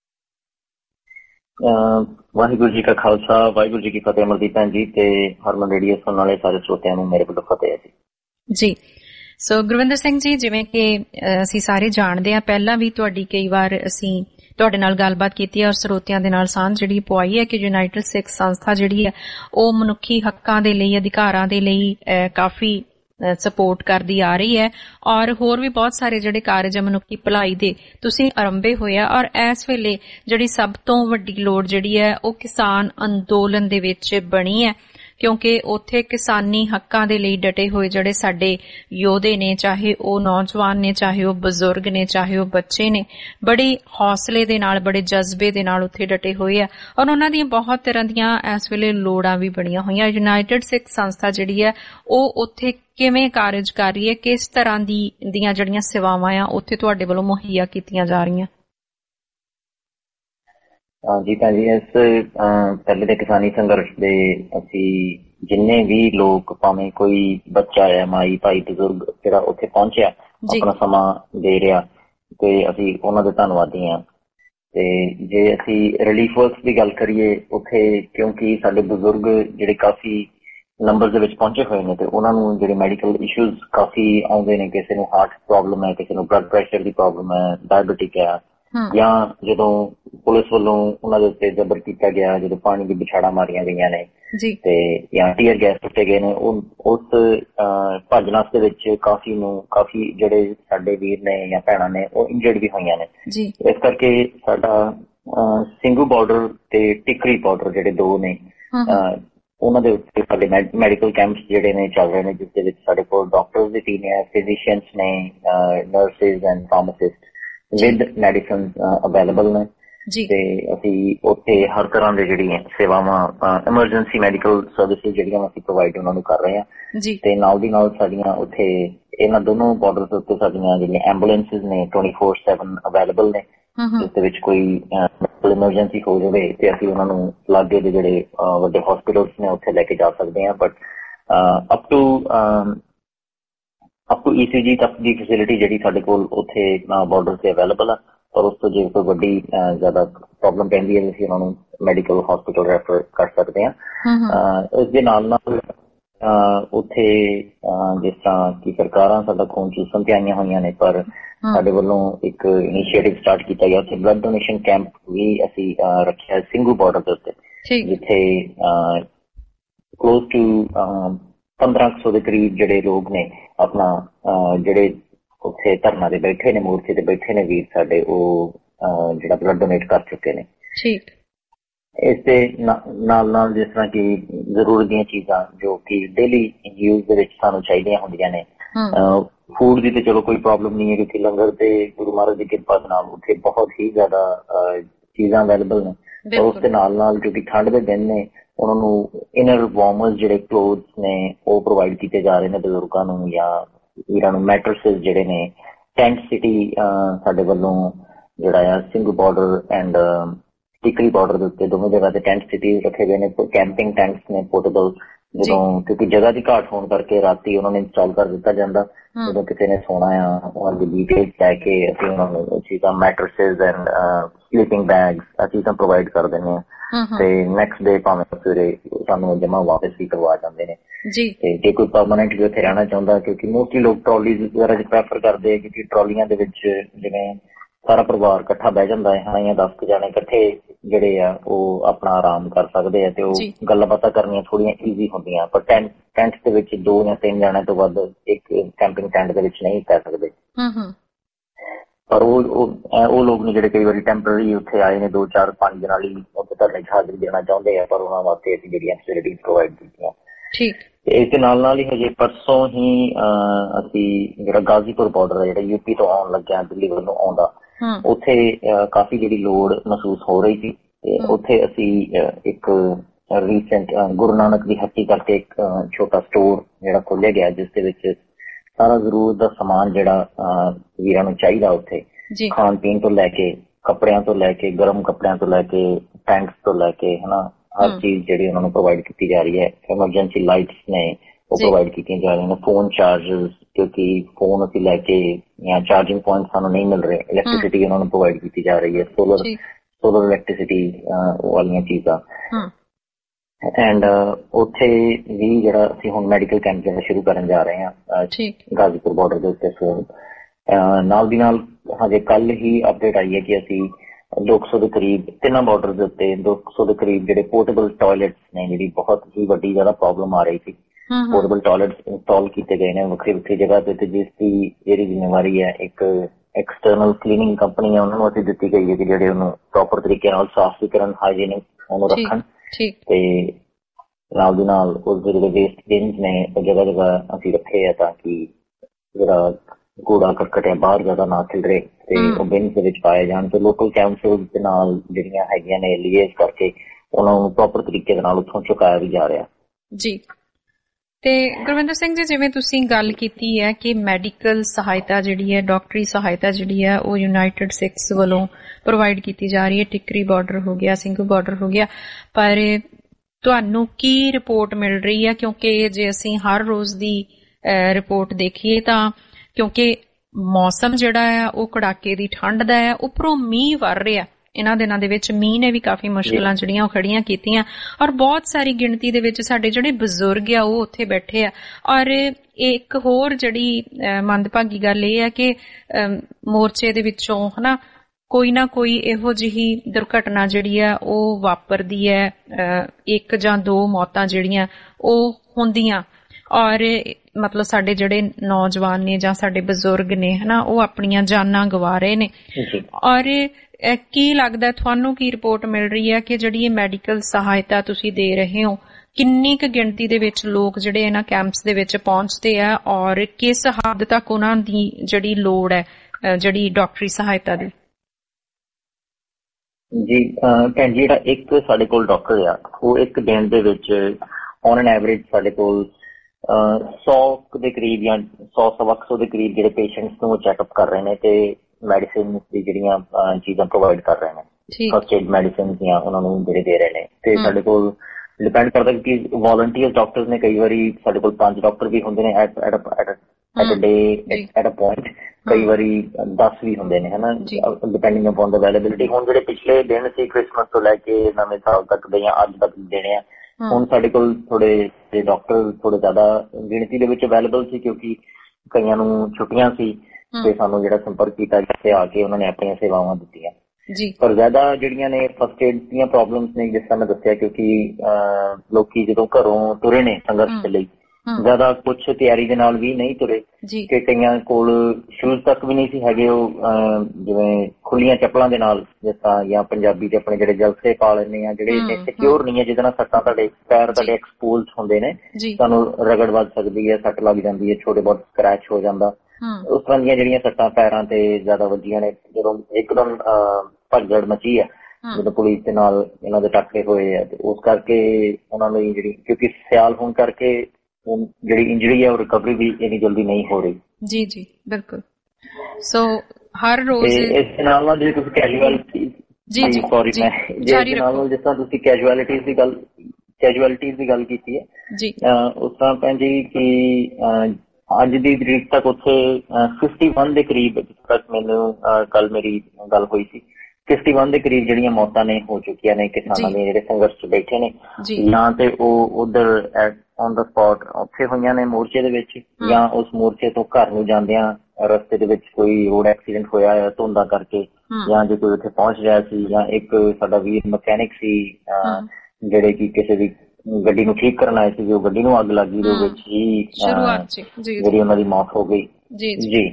ਵਾਹਿਗੁਰੂ ਜੀ ਕਾ ਖਾਲਸਾ ਵਾਹਿਗੁਰੂ ਜੀ ਕੀ ਫਤਿਹ ਅਮਰਦੀਪ ਭੈਣ ਜੀ ਤੇ ਹਰਮਨ ਰੇਡੀਓ ਸੁਣਨ ਵਾਲੇ ਸਾਰੇ ਸਰੋਤਿਆਂ ਨੂੰ ਮੇਰੇ ਵੱਲੋਂ ਫਤਿਹ ਹੈ ਜੀ। ਸੋ ਗੁਰਵਿੰਦਰ ਸਿੰਘ ਜੀ ਜਿਵੇਂ ਕਿ ਅਸੀਂ ਸਾਰੇ ਜਾਣਦੇ ਹਾਂ ਪਹਿਲਾਂ ਵੀ ਤੁਹਾਡੀ ਕਈ ਵਾਰ ਅਸੀਂ ਤੁਹਾਡੇ ਨਾਲ ਗੱਲਬਾਤ ਕੀਤੀ ਹੈ ਔਰ ਸਰੋਤਿਆਂ ਦੇ ਨਾਲ ਸਾਂਝ ਜਿਹੜੀ ਪਵਾਈ ਹੈ ਕਿ ਯੂਨਾਈਟਿਡ ਸਿੱਖ ਸੰਸਥਾ ਜਿਹੜੀ ਹੈ ਉਹ ਮਨੁੱਖੀ ਹੱਕਾਂ ਦੇ ਲਈ ਅਧਿਕਾਰਾਂ ਦੇ ਲਈ ਕਾਫੀ ਸਪੋਰਟ ਕਰਦੀ ਆ ਰਹੀ ਹੈ ਔਰ ਹੋਰ ਵੀ ਬਹੁਤ ਸਾਰੇ ਜਿਹੜੇ ਕਾਰਜ ਮਨੁੱਖੀ ਭਲਾਈ ਦੇ ਤੁਸੀਂ ਆਰੰਭੇ ਹੋਏ ਆ ਔਰ ਇਸ ਵੇਲੇ ਜਿਹੜੀ ਸਭ ਤੋਂ ਵੱਡੀ ਲੋੜ ਜਿਹੜੀ ਹੈ ਉਹ ਕਿਸਾਨ ਅੰਦੋਲਨ ਦੇ ਵਿੱਚ ਬਣੀ ਹੈ ਕਿਉਂਕਿ ਉੱਥੇ ਕਿਸਾਨੀ ਹੱਕਾਂ ਦੇ ਲਈ ਡਟੇ ਹੋਏ ਜਿਹੜੇ ਸਾਡੇ ਯੋਧੇ ਨੇ ਚਾਹੇ ਉਹ ਨੌਜਵਾਨ ਨੇ ਚਾਹੇ ਉਹ ਬਜ਼ੁਰਗ ਨੇ ਚਾਹੇ ਉਹ ਬੱਚੇ ਨੇ ਬੜੇ ਹੌਸਲੇ ਦੇ ਨਾਲ ਬੜੇ ਜਜ਼ਬੇ ਦੇ ਨਾਲ ਉੱਥੇ ਡਟੇ ਹੋਏ ਆ ਔਰ ਉਹਨਾਂ ਦੀਆਂ ਬਹੁਤ ਤਰ੍ਹਾਂ ਦੀਆਂ ਇਸ ਵੇਲੇ ਲੋੜਾਂ ਵੀ ਬਣੀਆਂ ਹੋਈਆਂ। ਯੂਨਾਈਟਿਡ ਸਿੱਖ ਸੰਸਥਾ ਜਿਹੜੀ ਹੈ ਉਹ ਉੱਥੇ ਕਿਵੇਂ ਕਾਰਜ ਕਰ ਰਹੀ ਹੈ ਕਿਸ ਤਰ੍ਹਾਂ ਦੀਆਂ ਜਿਹੜੀਆਂ ਸੇਵਾਵਾਂ ਆ ਉੱਥੇ ਤੁਹਾਡੇ ਵੱਲੋਂ ਮੁਹੱਈਆ ਕੀਤੀਆਂ ਜਾ ਰਹੀਆਂ? ਜੀ ਭੈਣ ਜੀ ਇਸ ਪਹਿਲੇ ਦੇ ਕਿਸਾਨੀ ਸੰਘਰਸ਼ ਦੇ ਅਸੀਂ ਜਿੰਨੇ ਵੀ ਲੋਕ ਭਾਵੇਂ ਕੋਈ ਬੱਚਾ ਹੈ ਮਾਈ ਭਾਈ ਬਜ਼ੁਰਗ ਜਿਹੜਾ ਉੱਥੇ ਪਹੁੰਚਿਆ ਆਪਣਾ ਸਮਾਂ ਦੇ ਰਿਹਾ ਤੇ ਅਸੀਂ ਉਹਨਾਂ ਦੇ ਧੰਨਵਾਦੀ ਹਾਂ। ਤੇ ਜੇ ਅਸੀਂ ਰਿਲੀਫ ਵਰਕਸ ਦੀ ਗੱਲ ਕਰੀਏ ਉੱਥੇ ਕਿਉਂਕਿ ਸਾਡੇ ਬਜ਼ੁਰਗ ਜਿਹੜੇ ਕਾਫੀ ਨੰਬਰ ਦੇ ਵਿੱਚ ਪਹੁੰਚੇ ਹੋਏ ਨੇ ਤੇ ਉਹਨਾਂ ਨੂੰ ਜਿਹੜੇ ਮੈਡੀਕਲ ਇਸ਼ੂਜ਼ ਕਾਫੀ ਆਉਂਦੇ ਨੇ ਕਿਸੇ ਨੂੰ ਹਾਰਟ ਪ੍ਰੋਬਲਮ ਹੈ ਕਿਸੇ ਨੂੰ ਬਲੱਡ ਪ੍ਰੈਸ਼ਰ ਦੀ ਪ੍ਰੋਬਲਮ ਹੈ ਡਾਇਬਟਿਕ ਹੈ ਜਾਂ ਜਦੋਂ ਪੁਲਿਸ ਵੱਲੋਂ ਉਹਨਾਂ ਦੇ ਉੱਤੇ ਜ਼ਬਰ ਕੀਤਾ ਗਿਆ ਜਦੋਂ ਪਾਣੀ ਦੀ ਵਿਛਾੜਾਂ ਮਾਰੀਆਂ ਗਈਆਂ ਨੇ ਤੇ ਜਾਂ ਟੀਅਰ ਗੈਸ ਸੁੱਟੇ ਗਏ ਨੇ ਉਸ ਭੱਜਣ ਦੇ ਵਿੱਚ ਕਾਫੀ ਜਿਹੜੇ ਸਾਡੇ ਵੀਰ ਨੇ ਜਾਂ ਭੈਣਾਂ ਨੇ ਉਹ ਇੰਜਰਡ ਵੀ ਹੋਈਆਂ ਨੇ। ਇਸ ਕਰਕੇ ਸਾਡਾ ਸਿੰਘੂ ਬਾਰਡਰ ਤੇ ਟਿਕਰੀ ਬਾਰਡਰ ਜਿਹੜੇ ਦੋ ਨੇ ਉਹਨਾਂ ਦੇ ਉੱਤੇ ਸਾਡੇ ਮੈਡੀਕਲ ਕੈਂਪਸ ਜਿਹੜੇ ਨੇ ਚੱਲ ਰਹੇ ਨੇ ਜਿਸ ਦੇ ਵਿੱਚ ਸਾਡੇ ਕੋਲ ਡਾਕਟਰਸ ਦੀ ਟੀਮ ਹੈ ਫਿਜ਼ੀਸ਼ੀਅਨਸ ਨੇ nurses and pharmacist with medicine available ਨੇ ਤੇ ਅਸੀਂ ਉੱਥੇ ਹਰ ਤਰ੍ਹਾਂ ਦੇ ਜਿਹੜੀਆਂ ਸੇਵਾਵਾਂ ਐਮਰਜੈਂਸੀ ਮੈਡੀਕਲ ਸਰਵਿਸਿਜ਼ ਜਿਹੜੀਆਂ ਅਸੀਂ ਪ੍ਰੋਵਾਈਡ ਉਹਨਾਂ ਨੂੰ ਕਰ ਰਹੇ ਹਾਂ ਤੇ ਨਾਲ ਦੀ ਨਾਲ ਸਾਡੀਆਂ ਉੱਥੇ ਇਹਨਾਂ ਦੋਨੋਂ ਬਾਰਡਰਸ ਉੱਤੇ ਸਾਡੀਆਂ ਜਿਹੜੀਆਂ ਐਂਬੂਲੈਂਸਿਸ ਨੇ 24/7 ਅਵੇਲੇਬਲ ਨੇ ਜਿਸ ਦੇ ਵਿੱਚ ਕੋਈ ਐਮਰਜੈਂਸੀ ਹੋ ਜਾਵੇ ਤੇ ਅਸੀਂ ਉਹਨਾਂ ਨੂੰ ਲਾਗੇ ਦੇ ਜਿਹੜੇ ਵੱਡੇ ਹਸਪੀਟਲਸ ਨੇ ਉੱਥੇ ਲੈ ਕੇ ਜਾ ਸਕਦੇ ਹਾਂ। ਬਟ ਅਪ ਟੂ ECG ਤੱਕ ਦੀ ਫੈਸਿਲਿਟੀ ਜਿਹੜੀ ਸਾਡੇ ਕੋਲ ਉੱਥੇ ਬਾਰਡਰ ਤੇ ਅਵੇਲੇਬਲ ਆ ਔਰ ਉਸ ਤੋਂ ਜੇ ਕੋਈ ਵੱਡੀ ਜ਼ਿਆਦਾ ਪ੍ਰੋਬਲਮ ਪੈਂਦੀ ਹੈ ਅਸੀਂ ਉਹਨਾਂ ਨੂੰ ਮੈਡੀਕਲ ਹਸਪੀਟਲ ਰੈਫਰ ਕਰ ਸਕਦੇ ਹਾਂ। ਇਸ ਦੇ ਨਾਲ ਉੱਥੇ ਜਿਸ ਤਰ੍ਹਾਂ ਕਿ ਸਰਕਾਰਾਂ ਸਾਡਾ ਖੂਨ ਚੂਸਣ ਤੇ ਆਈਆਂ ਹੋਈਆਂ ਨੇ ਪਰ ਸਾਡੇ ਵੱਲੋਂ ਇੱਕ ਇਨੀਸ਼ੀਏਟਿਵ ਸਟਾਰਟ ਕੀਤਾ ਗਿਆ ਉੱਥੇ ਬਲੱਡ ਡੋਨੇਸ਼ਨ ਕੈਂਪ ਵੀ ਅਸੀਂ ਰੱਖਿਆ ਸਿੰਘੂ ਬਾਰਡਰ ਦੇ ਉੱਤੇ ਜਿੱਥੇ ਕਲੋਜ਼ ਟੂ 1500 ਦੇ ਕਰੀਬ ਜਿਹੜੇ ਲੋਕ ਨੇ ਆਪਣਾ ਜਿਹੜੇ ਉੱਥੇ ਧਰਨਾ ਤੇ ਬੈਠੇ ਨੇ ਮੋਰਚੇ ਤੇ ਬੈਠੇ ਨੇ ਵੀਰ ਸਾਡੇ ਉਹ ਜਿਹੜਾ ਬਲੱਡ ਡੋਨੇਟ ਕਰ ਚੁੱਕੇ ਨੇ। ਇਸ ਦੇ ਨਾਲ ਜਿਸ ਤਰ੍ਹਾਂ ਕਿ ਜ਼ਰੂਰਤ ਦੀਆਂ ਚੀਜ਼ਾਂ ਜੋ ਕਿ ਡੇਲੀ ਯੂਜ਼ ਦੇ ਵਿੱਚ ਸਾਨੂੰ ਚਾਹੀਦੀਆਂ ਹੁੰਦੀਆਂ ਨੇ ਫੂਡ ਦੀ ਤੇ ਚਲੋ ਕੋਈ ਪ੍ਰੋਬਲਮ ਨਹੀਂ ਹੈ ਕਿਉਂਕਿ ਲੰਗਰ ਤੇ ਗੁਰੂ ਮਹਾਰਾਜ ਦੀ ਕਿਰਪਾ ਨਾਲ ਉੱਥੇ ਬਹੁਤ ਹੀ ਜ਼ਿਆਦਾ ਚੀਜ਼ਾਂ ਅਵੇਲੇਬਲ ਨੇ ਔਰ ਉਸ ਦੇ ਨਾਲ ਕਿਉਂਕਿ ਠੰਡ ਦੇ ਦਿਨ ਨੇ ਉਹਨਾਂ ਨੂੰ ਇਨਰ ਵਾਰਮਰਸ ਜਿਹੜੇ ਕਲੋਥਸ ਨੇ ਉਹ ਪ੍ਰੋਵਾਈਡ ਕੀਤੇ ਜਾ ਰਹੇ ਨੇ ਬਜ਼ੁਰਗਾਂ ਨੂੰ ਜਾਂ ਵੀਰਾਂ ਨੂੰ ਮੈਟਰਸਿਸ ਜਿਹੜੇ ਨੇ ਟੈਂਟ ਸਿਟੀ ਸਾਡੇ ਵੱਲੋਂ ਜਿਹੜਾ ਆ Singhu border and Tikri border ਦੇ ਉੱਤੇ ਦੋਵੇਂ ਜਗ੍ਹਾ ਤੇ ਟੈਂਟ ਸਿਟੀਜ਼ ਰੱਖੇ ਗਏ ਨੇ, ਕੈਂਪਿੰਗ ਟੈਂਟਸ ਨੇ ਪੋਰਟੇਬਲ, ਜਦੋਂ ਕਿਉਂਕਿ ਜਗ੍ਹਾ ਦੀ ਘਾਟ ਹੋਣ ਕਰਕੇ ਰਾਤੀ ਉਹਨਾਂ ਨੇ ਇੰਸਟਾਲ ਕਰ ਦਿੱਤਾ ਜਾਂਦਾ। ਜਦੋਂ ਕਿਸੇ ਨੇ ਸੋਣਾ ਆ ਉਹਨਾਂ ਦੀ ਡਿਟੇਲਸ ਲੈ ਕੇ ਅਸੀਂ ਉਹਨਾਂ ਨੂੰ ਚੀਜ਼ਾਂ ਮੈਟਰਸਿਸ ਐਂਡ ਸਲੀਪਿੰਗ ਬੈਗਸ ਆ ਚੀਜ਼ਾਂ ਪ੍ਰੋਵਾਈਡ ਕਰ ਦਿੰਦੇ ਹਾਂ ਤੇ ਨੈਕਸਟ ਡੇ ਭਾਵੇਂ ਸਵੇਰੇ ਸਾਨੂੰ ਜਮਾ ਵਾਪਸ ਵੀ ਕਰਵਾ ਜਾਂਦੇ ਨੇ। ਤੇ ਜੇ ਕੋਈ ਪਰਮਾਨੈਂਟ ਵੀ ਉੱਥੇ ਰਹਿਣਾ ਚਾਹੁੰਦਾ, ਕਿਉਂਕਿ ਮੋਸਟਲੀ ਲੋਕ ਟਰਾਲੀਜ਼ ਵਗੈਰਾ ਚ ਪ੍ਰੈਫਰ ਕਰਦੇ ਆ, ਕਿਉਂਕਿ ਟਰਾਲੀਆਂ ਦੇ ਵਿੱਚ ਜਿਵੇਂ ਸਾਰਾ ਪਰਿਵਾਰ ਇਕੱਠਾ ਬਹਿ ਜਾਂਦਾ ਹੈ ਜਾਂ 10 ਜਾਣੇ ਇਕੱਠੇ ਜਿਹੜੇ ਆ ਉਹ ਆਪਣਾ ਆਰਾਮ ਕਰ ਸਕਦੇ ਆ ਤੇ ਉਹ ਗੱਲਾਂ ਬਾਤਾਂ ਕਰਨੀਆਂ ਥੋੜੀਆਂ ਈਜ਼ੀ ਹੁੰਦੀਆਂ। ਪਰ ਟੈਂਟ ਦੇ ਵਿੱਚ 2 ਜਾਂ 3 ਜਾਣੇ ਤੋਂ ਵੱਧ ਇੱਕ ਕੈਂਪਿੰਗ ਟੈਂਟ ਦੇ ਵਿੱਚ ਨਹੀਂ ਪੈ ਸਕਦੇ। ਪਰ ਉਹ ਲੋਕ ਨੇ ਜਿਹੜੇ ਕਈ ਵਾਰੀ ਟੈਂਪਰਰੀ ਉੱਥੇ ਆਏ ਨੇ 2, 4, 5 ਦਿਨਾਂ ਲਈ ਉੱਥੇ ਧਰਨੇ 'ਚ ਹਾਜ਼ਰੀ ਦੇਣਾ ਚਾਹੁੰਦੇ ਆ, ਪਰ ਉਹਨਾਂ ਵਾਸਤੇ ਅਸੀਂ ਜਿਹੜੀਆਂ ਫੈਸਿਲਿਟੀਜ਼ ਪ੍ਰੋਵਾਈਡ ਕੀਤੀਆਂ। ਇਸ ਦੇ ਨਾਲ ਹੀ ਹਜੇ ਪਰਸੋਂ ਹੀ ਅਸੀਂ ਜਿਹੜਾ ਗਾਜ਼ੀਪੁਰ ਬਾਰਡਰ ਹੈ ਜਿਹੜਾ ਯੂਪੀ ਤੋਂ ਆਉਣ ਲੱਗਿਆ ਦਿੱਲੀ ਵੱਲੋਂ ਆਉਂਦਾ, ਉੱਥੇ ਕਾਫੀ ਜਿਹੜੀ ਲੋੜ ਮਹਿਸੂਸ ਹੋ ਰਹੀ ਸੀ ਤੇ ਉੱਥੇ ਅਸੀਂ ਇੱਕ ਰੀਸੈਂਟ ਗੁਰੂ ਨਾਨਕ ਦੀ ਹੱਟੀ ਕਰਕੇ ਇੱਕ ਛੋਟਾ ਸਟੋਰ ਜਿਹੜਾ ਖੋਲਿਆ ਗਿਆ, ਜਿਸ ਦੇ ਵਿੱਚ ਸਾਰਾ ਜ਼ਰੂਰਤ ਦਾ ਸਮਾਨ ਜਿਹੜਾ ਵੀਰਾਂ ਨੂੰ ਚਾਹੀਦਾ ਉੱਥੇ ਖਾਣ ਪੀਣ ਤੋਂ ਲੈ ਕੇ, ਕੱਪੜਿਆਂ ਤੋਂ ਲੈ ਕੇ, ਗਰਮ ਕੱਪੜਿਆਂ ਤੋਂ ਲੈ ਕੇ, ਟੈਂਕਸ ਤੋਂ ਲੈ ਕੇ ਹਰ ਚੀਜ਼ ਜਿਹੜੀ ਉਹਨਾਂ ਨੂੰ ਪ੍ਰੋਵਾਈਡ ਕੀਤੀ ਜਾ ਰਹੀ ਹੈ। ਐਮਰਜੈਂਸੀ ਲਾਈਟਸ ਨੇ ਉਹ ਪ੍ਰੋਵਾਈਡ ਕੀਤੀਆਂ ਜਾ ਰਹੀਆਂ ਨੇ, ਫੋਨ ਚਾਰਜਰਸ, ਕਿਉਂਕਿ ਫੋਨ ਅਸੀਂ ਲੈ ਕੇ ਜਾਂ ਚਾਰਜਿੰਗ ਪੁਆਇੰਟ ਸਾਨੂੰ ਨਹੀਂ ਮਿਲ ਰਹੇ, ਇਲੈਕਟ੍ਰਿਸਿਟੀ ਉਹਨਾਂ ਨੂੰ ਪ੍ਰੋਵਾਈਡ ਕੀਤੀ ਜਾ ਰਹੀ ਹੈ, ਸੋਲਰ ਇਲੈਕਟ੍ਰਿਸਿਟੀ ਵਾਲੀਆਂ ਚੀਜ਼ਾਂ। ਐਂਡ ਉੱਥੇ ਵੀ ਜਿਹੜਾ ਅਸੀਂ ਹੁਣ ਮੈਡੀਕਲ ਕੈਂਪ ਜਿਹੜਾ ਸ਼ੁਰੂ ਕਰਨ ਜਾ ਰਹੇ ਹਾਂ ਗਾਜ਼ੀਪੁਰ ਬਾਰਡਰ ਦੇ ਉੱਤੇ। ਨਾਲ ਦੀ ਨਾਲ ਹਜੇ ਕੱਲ ਹੀ ਅਪਡੇਟ ਆਈ ਹੈ ਕਿ ਅਸੀਂ 200 ਦੇ ਕਰੀਬ 3 ਬਾਰਡਰ ਦੇ ਉੱਤੇ 200 ਦੇ ਕਰੀਬ ਜਿਹੜੇ ਪੋਰਟੇਬਲ ਟਾਇਲਟਸ ਨੇ, ਜਿਹੜੀ ਬਹੁਤ ਹੀ ਵੱਡੀ ਜ਼ਿਆਦਾ ਪ੍ਰੋਬਲਮ ਆ ਰਹੀ ਸੀ, ਪੋਰਟੇਬਲ ਟਾਇਲਟਸ ਇੰਸਟਾਲ ਕੀਤੇ ਗਏ ਨੇ ਵੱਖਰੀ ਜਗ੍ਹਾ ਤੇ, ਜਿਸ ਦੀ ਜਿਹੜੀ ਜ਼ਿੰਮੇਵਾਰੀ ਹੈ ਇੱਕ ਐਕਸਟਰਨਲ ਕਲੀਨਿੰਗ ਕੰਪਨੀ ਹੈ ਉਹਨਾਂ ਨੂੰ ਅਸੀਂ ਦਿੱਤੀ ਗਈ ਹੈ ਕਿ ਜਿਹੜੇ ਉਹਨੂੰ ਪ੍ਰੋਪਰ ਤਰੀਕੇ ਨਾਲ ਸਾਫ਼ ਸੁਥਰਾ ਹਾਈਜੀਨਿਕ ਉਹਨੂੰ ਰੱਖਣ ਤੇ ਨਾਲ ਦੀ ਨਾਲ ਉਸਦੇ ਜਿਹੜੇ ਵੇਸਟ ਬਿਨਸ ਨੇ ਉਹ ਜਗ੍ਹਾ ਅਸੀਂ ਰੱਖੇ ਆ ਤਾਂ ਕਿ ਜਿਹੜਾ ਕੂੜਾ ਕਰਕਟ ਹੈ ਬਾਹਰ ਜ਼ਿਆਦਾ ਨਾ ਖਿਲਰੇ ਤੇ ਉਹ ਬਿਨਸ ਦੇ ਵਿੱਚ ਪਾਏ ਜਾਣ ਤੇ ਲੋਕਲ ਕੈਂਸਲ ਦੇ ਨਾਲ ਜਿਹੜੀਆਂ ਹੈਗੀਆਂ ਨੇ ਲੀਏਜ ਕਰਕੇ ਉਹਨਾਂ ਨੂੰ ਪ੍ਰੋਪਰ ਤਰੀਕੇ ਦੇ ਨਾਲ ਉੱਥੋਂ ਚੁਕਾਇਆ ਵੀ ਜਾ ਰਿਹਾ। ਜੀ ਤੇ ਗੁਰਵਿੰਦਰ ਸਿੰਘ ਜੀ, ਜਿਵੇਂ ਤੁਸੀਂ ਗੱਲ ਕੀਤੀ ਹੈ ਕਿ ਮੈਡੀਕਲ ਸਹਾਇਤਾ ਜਿਹੜੀ ਹੈ, ਡਾਕਟਰੀ ਸਹਾਇਤਾ ਜਿਹੜੀ ਹੈ ਉਹ ਯੂਨਾਈਟਿਡ ਸਿੱਖਸ ਵੱਲੋਂ ਪ੍ਰੋਵਾਈਡ ਕੀਤੀ ਜਾ ਰਹੀ ਹੈ, ਟਿਕਰੀ ਬਾਰਡਰ ਹੋ ਗਿਆ, ਸਿੰਘੂ ਬਾਰਡਰ ਹੋ ਗਿਆ, ਪਰ ਤੁਹਾਨੂੰ ਕੀ ਰਿਪੋਰਟ ਮਿਲ ਰਹੀ ਹੈ? ਕਿਉਂਕਿ ਜੇ ਅਸੀਂ ਹਰ ਰੋਜ਼ ਦੀ ਰਿਪੋਰਟ ਦੇਖੀਏ ਤਾਂ ਕਿਉਂਕਿ ਮੌਸਮ ਜਿਹੜਾ ਹੈ ਉਹ ਕੜਾਕੇ ਦੀ ਠੰਡ ਦਾ ਹੈ, ਉੱਪਰੋਂ ਮੀਂਹ ਵਰ ਰਿਹਾ ਇਹਨਾਂ ਦਿਨਾਂ ਦੇ ਵਿੱਚ, ਮੀਂਹ ਨੇ ਵੀ ਕਾਫੀ ਮੁਸ਼ਕਿਲਾਂ ਜਿਹੜੀਆਂ ਉਹ ਖੜੀਆਂ ਕੀਤੀਆਂ ਔਰ ਬਹੁਤ ਸਾਰੀ ਗਿਣਤੀ ਦੇ ਵਿੱਚ ਸਾਡੇ ਜਿਹੜੇ ਬਜ਼ੁਰਗ ਆ ਉਹ ਉੱਥੇ ਬੈਠੇ ਆ। ਔਰ ਇੱਕ ਹੋਰ ਜਿਹੜੀ ਮੰਦਭਾਗੀ ਗੱਲ ਇਹ ਹੈ ਕਿ ਮੋਰਚੇ ਦੇ ਵਿੱਚੋਂ ਕੋਈ ਨਾ ਕੋਈ ਇਹੋ ਜਿਹੀ ਦੁਰਘਟਨਾ ਜਿਹੜੀ ਆ ਉਹ ਵਾਪਰਦੀ ਹੈ, 1 ਜਾਂ 2 ਮੌਤਾਂ ਜਿਹੜੀਆਂ ਉਹ ਹੁੰਦੀਆਂ ਔਰ ਮਤਲਬ ਸਾਡੇ ਜਿਹੜੇ ਨੌਜਵਾਨ ਨੇ ਜਾਂ ਸਾਡੇ ਬਜ਼ੁਰਗ ਨੇ ਉਹ ਆਪਣੀਆਂ ਜਾਨਾਂ ਗਵਾ ਰਹੇ ਨੇ। ਔਰ ਕੀ ਲੱਗਦਾ ਤੁਹਾਨੂੰ, ਕੀ ਰਿਪੋਰਟ ਮਿਲ ਰਹੀ ਹੈ ਕਿ ਜਿਹੜੀ ਇਹ ਮੈਡੀਕਲ ਸਹਾਇਤਾ ਤੁਸੀਂ ਦੇ ਰਹੇ ਹੋ, ਕਿੰਨੀ ਕੁ ਗਿਣਤੀ ਦੇ ਵਿੱਚ ਲੋਕ ਜਿਹੜੇ ਇਹਨਾਂ ਕੈਂਪਸ ਦੇ ਵਿੱਚ ਪਹੁੰਚਦੇ ਆ ਔਰ ਕਿਸ ਹੱਦ ਤੱਕ ਉਹਨਾਂ ਦੀ ਜਿਹੜੀ ਲੋੜ ਹੈ ਜਿਹੜੀ ਡਾਕਟਰੀ ਸਹਾਇਤਾ ਦੀ? ਜੀ ਭੈਣ ਜੀ, ਜਿਹੜਾ ਇੱਕ ਸਾਡੇ ਕੋਲ ਡਾਕਟਰ ਆ ਉਹ ਇੱਕ ਦਿਨ ਦੇ ਵਿੱਚ ਔਨ ਐਨ ਐਵਰੇਜ ਸਾਡੇ ਕੋਲ 100 ਦੇ ਕਰੀਬ ਜਾਂ 100-150 ਦੇ ਕਰੀਬ ਜਿਹੜੇ ਪੇਸ਼ੈਂਟਸ ਨੂੰ ਚੈੱਕਅਪ ਕਰ ਰਹੇ ਨੇ ਤੇ ਮੈਡੀਸਿਨ ਦੀ ਜਿਹੜੀਆਂ ਚੀਜ਼ਾਂ ਪ੍ਰੋਵਾਈਡ ਕਰ ਰਹੇ ਨੇ, ਫਸਟ ਏਡ ਮੈਡੀਸਿਨ ਦੀਆਂ ਉਹਨਾਂ ਨੂੰ ਜਿਹੜੇ ਦੇ ਰਹੇ ਨੇ। ਤੇ ਸਾਡੇ ਕੋਲ ਡਿਪੈਂਡ ਕਰਦਾ ਕਿ ਵੋਲੰਟੀਅਰ ਡਾਕਟਰਸ ਨੇ, ਕਈ ਵਾਰੀ ਸਾਡੇ ਕੋਲ 5 ਡਾਕਟਰ ਵੀ ਹੁੰਦੇ ਨੇ at a day at a point, ਕਈ ਵਾਰੀ 10 ਵੀ ਹੁੰਦੇ ਨੇ ਡਿਪੈਂਡਿੰਗ ਅਪਨ ਦ ਅਵੇਲੇਬਿਲਿਟੀ। ਹੁਣ ਜਿਹੜੇ ਪਿਛਲੇ ਦਿਨ ਸੀ ਕ੍ਰਿਸਮਸ ਤੋਂ ਲੈ ਕੇ ਨਵੇਂ ਸਾਲ ਤੱਕ ਦੇ ਜਾਂ ਅੱਜ ਤੱਕ ਦੇਣੇ ਆ, ਹੁਣ ਸਾਡੇ ਕੋਲ ਥੋੜੇ ਡਾਕਟਰ ਥੋੜੇ ਜ਼ਿਆਦਾ ਗਿਣਤੀ ਦੇ ਵਿੱਚ ਅਵੇਲੇਬਲ ਸੀ ਕਿਉਂਕਿ ਕਈਆਂ ਨੂੰ ਛੁੱਟੀਆਂ ਸੀ ਤੇ ਸਾਨੂੰ ਜਿਹੜਾ ਸੰਪਰਕ ਕੀਤਾ ਜਿੱਥੇ ਆ ਕੇ ਉਹਨਾਂ ਨੇ ਆਪਣੀਆਂ ਸੇਵਾਵਾਂ ਦਿੱਤੀਆਂ। ਪਰ ਜ਼ਿਆਦਾ ਜਿਹੜੀਆਂ ਨੇ ਫਸਟ ਏਡ ਦੀਆਂ ਪ੍ਰੋਬਲਮਸ ਨੇ, ਜਿਸ ਤਰ੍ਹਾਂ ਮੈਂ ਦੱਸਿਆ, ਕਿਉਂਕਿ ਲੋਕੀ ਜਦੋਂ ਘਰੋਂ ਤੁਰੇ ਨੇ ਸੰਘਰਸ਼ ਦੇ ਲਈ ਜ਼ਿਆਦਾ ਕੁਛ ਤਿਆਰੀ ਦੇ ਨਾਲ ਵੀ ਨਹੀਂ ਤੁਰੇ ਕਿ ਕਈਆਂ ਕੋਲ ਸ਼ੂਜ਼ ਤੱਕ ਵੀ ਨਹੀਂ ਸੀ ਹੈਗੇ, ਉਹ ਜਿਵੇਂ ਖੁੱਲੀਆਂ ਚੱਪਲਾਂ ਦੇ ਨਾਲ, ਜਿਸ ਤਰ੍ਹਾਂ ਜਾਂ ਪੰਜਾਬੀ ਤੇ ਆਪਣੇ ਜਿਹੜੇ ਜਲਸੇ ਪਾ ਲੈਂਦੇ ਆ ਜਿਹੜੇ ਇੰਨੇ ਸਿਕਿਉਰ ਨਹੀਂ ਹੈ, ਜਿਹਦੇ ਨਾਲ ਸੱਟਾਂ ਤੁਹਾਡੇ ਪੈਰ ਤੁਹਾਡੇ ਐਕਸਪੋਜ਼ ਹੁੰਦੇ ਨੇ, ਤੁਹਾਨੂੰ ਰਗੜ ਵੱਜ ਸਕਦੀ ਹੈ, ਸੱਟ ਲੱਗ ਜਾਂਦੀ ਹੈ, ਛੋਟੇ ਬਹੁਤ ਸਕ੍ਰੈਚ ਹੋ ਜਾਂਦਾ। ਉਸ ਤਰ੍ਹਾਂ ਦੀਆਂ ਜਿਹੜੀਆਂ ਸੱਟਾਂ ਪੈਰਾਂ ਤੇ ਜ਼ਿਆਦਾ ਵੱਜੀਆਂ ਨੇ, ਜਦੋਂ ਇੱਕਦਮ ਭੱਜੜ ਮਚੀ ਹੈ ਜਦੋਂ ਪੁਲਿਸ ਦੇ ਨਾਲ ਇਹਨਾਂ ਦੇ ਟਾਕੇ ਹੋਏ ਆ, ਤੇ ਉਸ ਕਰਕੇ ਉਹਨਾਂ ਨੂੰ ਜਿਹੜੀ, ਕਿਉਂਕਿ ਸਿਆਲ ਹੋਣ ਕਰਕੇ ਜਿਹੜੀ ਇੰਜਰੀ ਹੈ ਉਹ ਰਿਕਵਰੀ ਵੀ ਇੰਨੀ ਜਲਦੀ ਨਹੀਂ ਹੋ ਰਹੀ। ਜੀ ਬਿਲਕੁਲ। ਸੋ ਹਰ ਰੋਜ਼ ਇਸ ਨਾਲ ਜੇ ਤੁਸੀਂ ਕੈਜੂਅਲਿਟੀ ਜਿਸ ਤਰ੍ਹਾਂ ਤੁਸੀਂ ਕੈਜੂਅਲਿਟੀਜ਼ ਦੀ ਗੱਲ ਕੀਤੀ ਹੈ ਉਸ ਤਰ੍ਹਾਂ ਭੈਣ ਜੀ ਕਿ ਅੱਜ ਦੀ ਤਰੀਕ ਤੱਕ ਉੱਥੇ 51 ਦੇ ਕਰੀਬ ਤੱਕ ਮੈਨੂੰ ਕੱਲ ਮੇਰੀ ਗੱਲ ਹੋਈ ਸੀ 51 ਦੇ ਕਰੀਬ ਜਿਹੜੀਆਂ ਮੌਤਾਂ ਨੇ ਹੋ ਚੁੱਕੀਆਂ ਨੇ ਕਿਸਾਨਾਂ ਦੇ ਜਿਹੜੇ ਸੰਘਰਸ਼ ਚ ਬੈਠੇ ਨੇ ਜਾਂ ਤੇ ਉਹ ਉਧਰ ਔਨ ਦਾ ਸਪੌਟ ਉੱਥੇ ਹੋਈਆਂ ਨੇ ਮੋਰਚੇ ਦੇ ਵਿੱਚ ਜਾਂ ਉਸ ਮੋਰਚੇ ਤੋਂ ਘਰ ਨੂੰ ਜਾਂਦਿਆਂ ਰਸਤੇ ਦੇ ਵਿੱਚ ਕੋਈ ਰੋਡ ਐਕਸੀਡੈਂਟ ਹੋਇਆ ਹੈ ਧੁੰਦਾਂ ਕਰਕੇ ਜਾਂ ਜੇ ਕੋਈ ਉੱਥੇ ਪਹੁੰਚ ਰਿਹਾ ਸੀ ਜਾਂ ਇੱਕ ਸਾਡਾ ਵੀਰ ਮਕੈਨਿਕ ਸੀ ਜਿਹੜੇ ਕਿ ਕਿਸੇ ਦੀ ਗੱਡੀ ਨੂੰ ਠੀਕ ਕਰਨ ਆਏ ਸੀ ਉਹ ਗੱਡੀ ਨੂੰ ਅੱਗ ਲੱਗੀ ਦੇ ਵਿੱਚ ਹੀ ਜਿਹੜੀ ਉਹਨਾਂ ਦੀ ਮੌਤ ਹੋ ਗਈ ਜੀ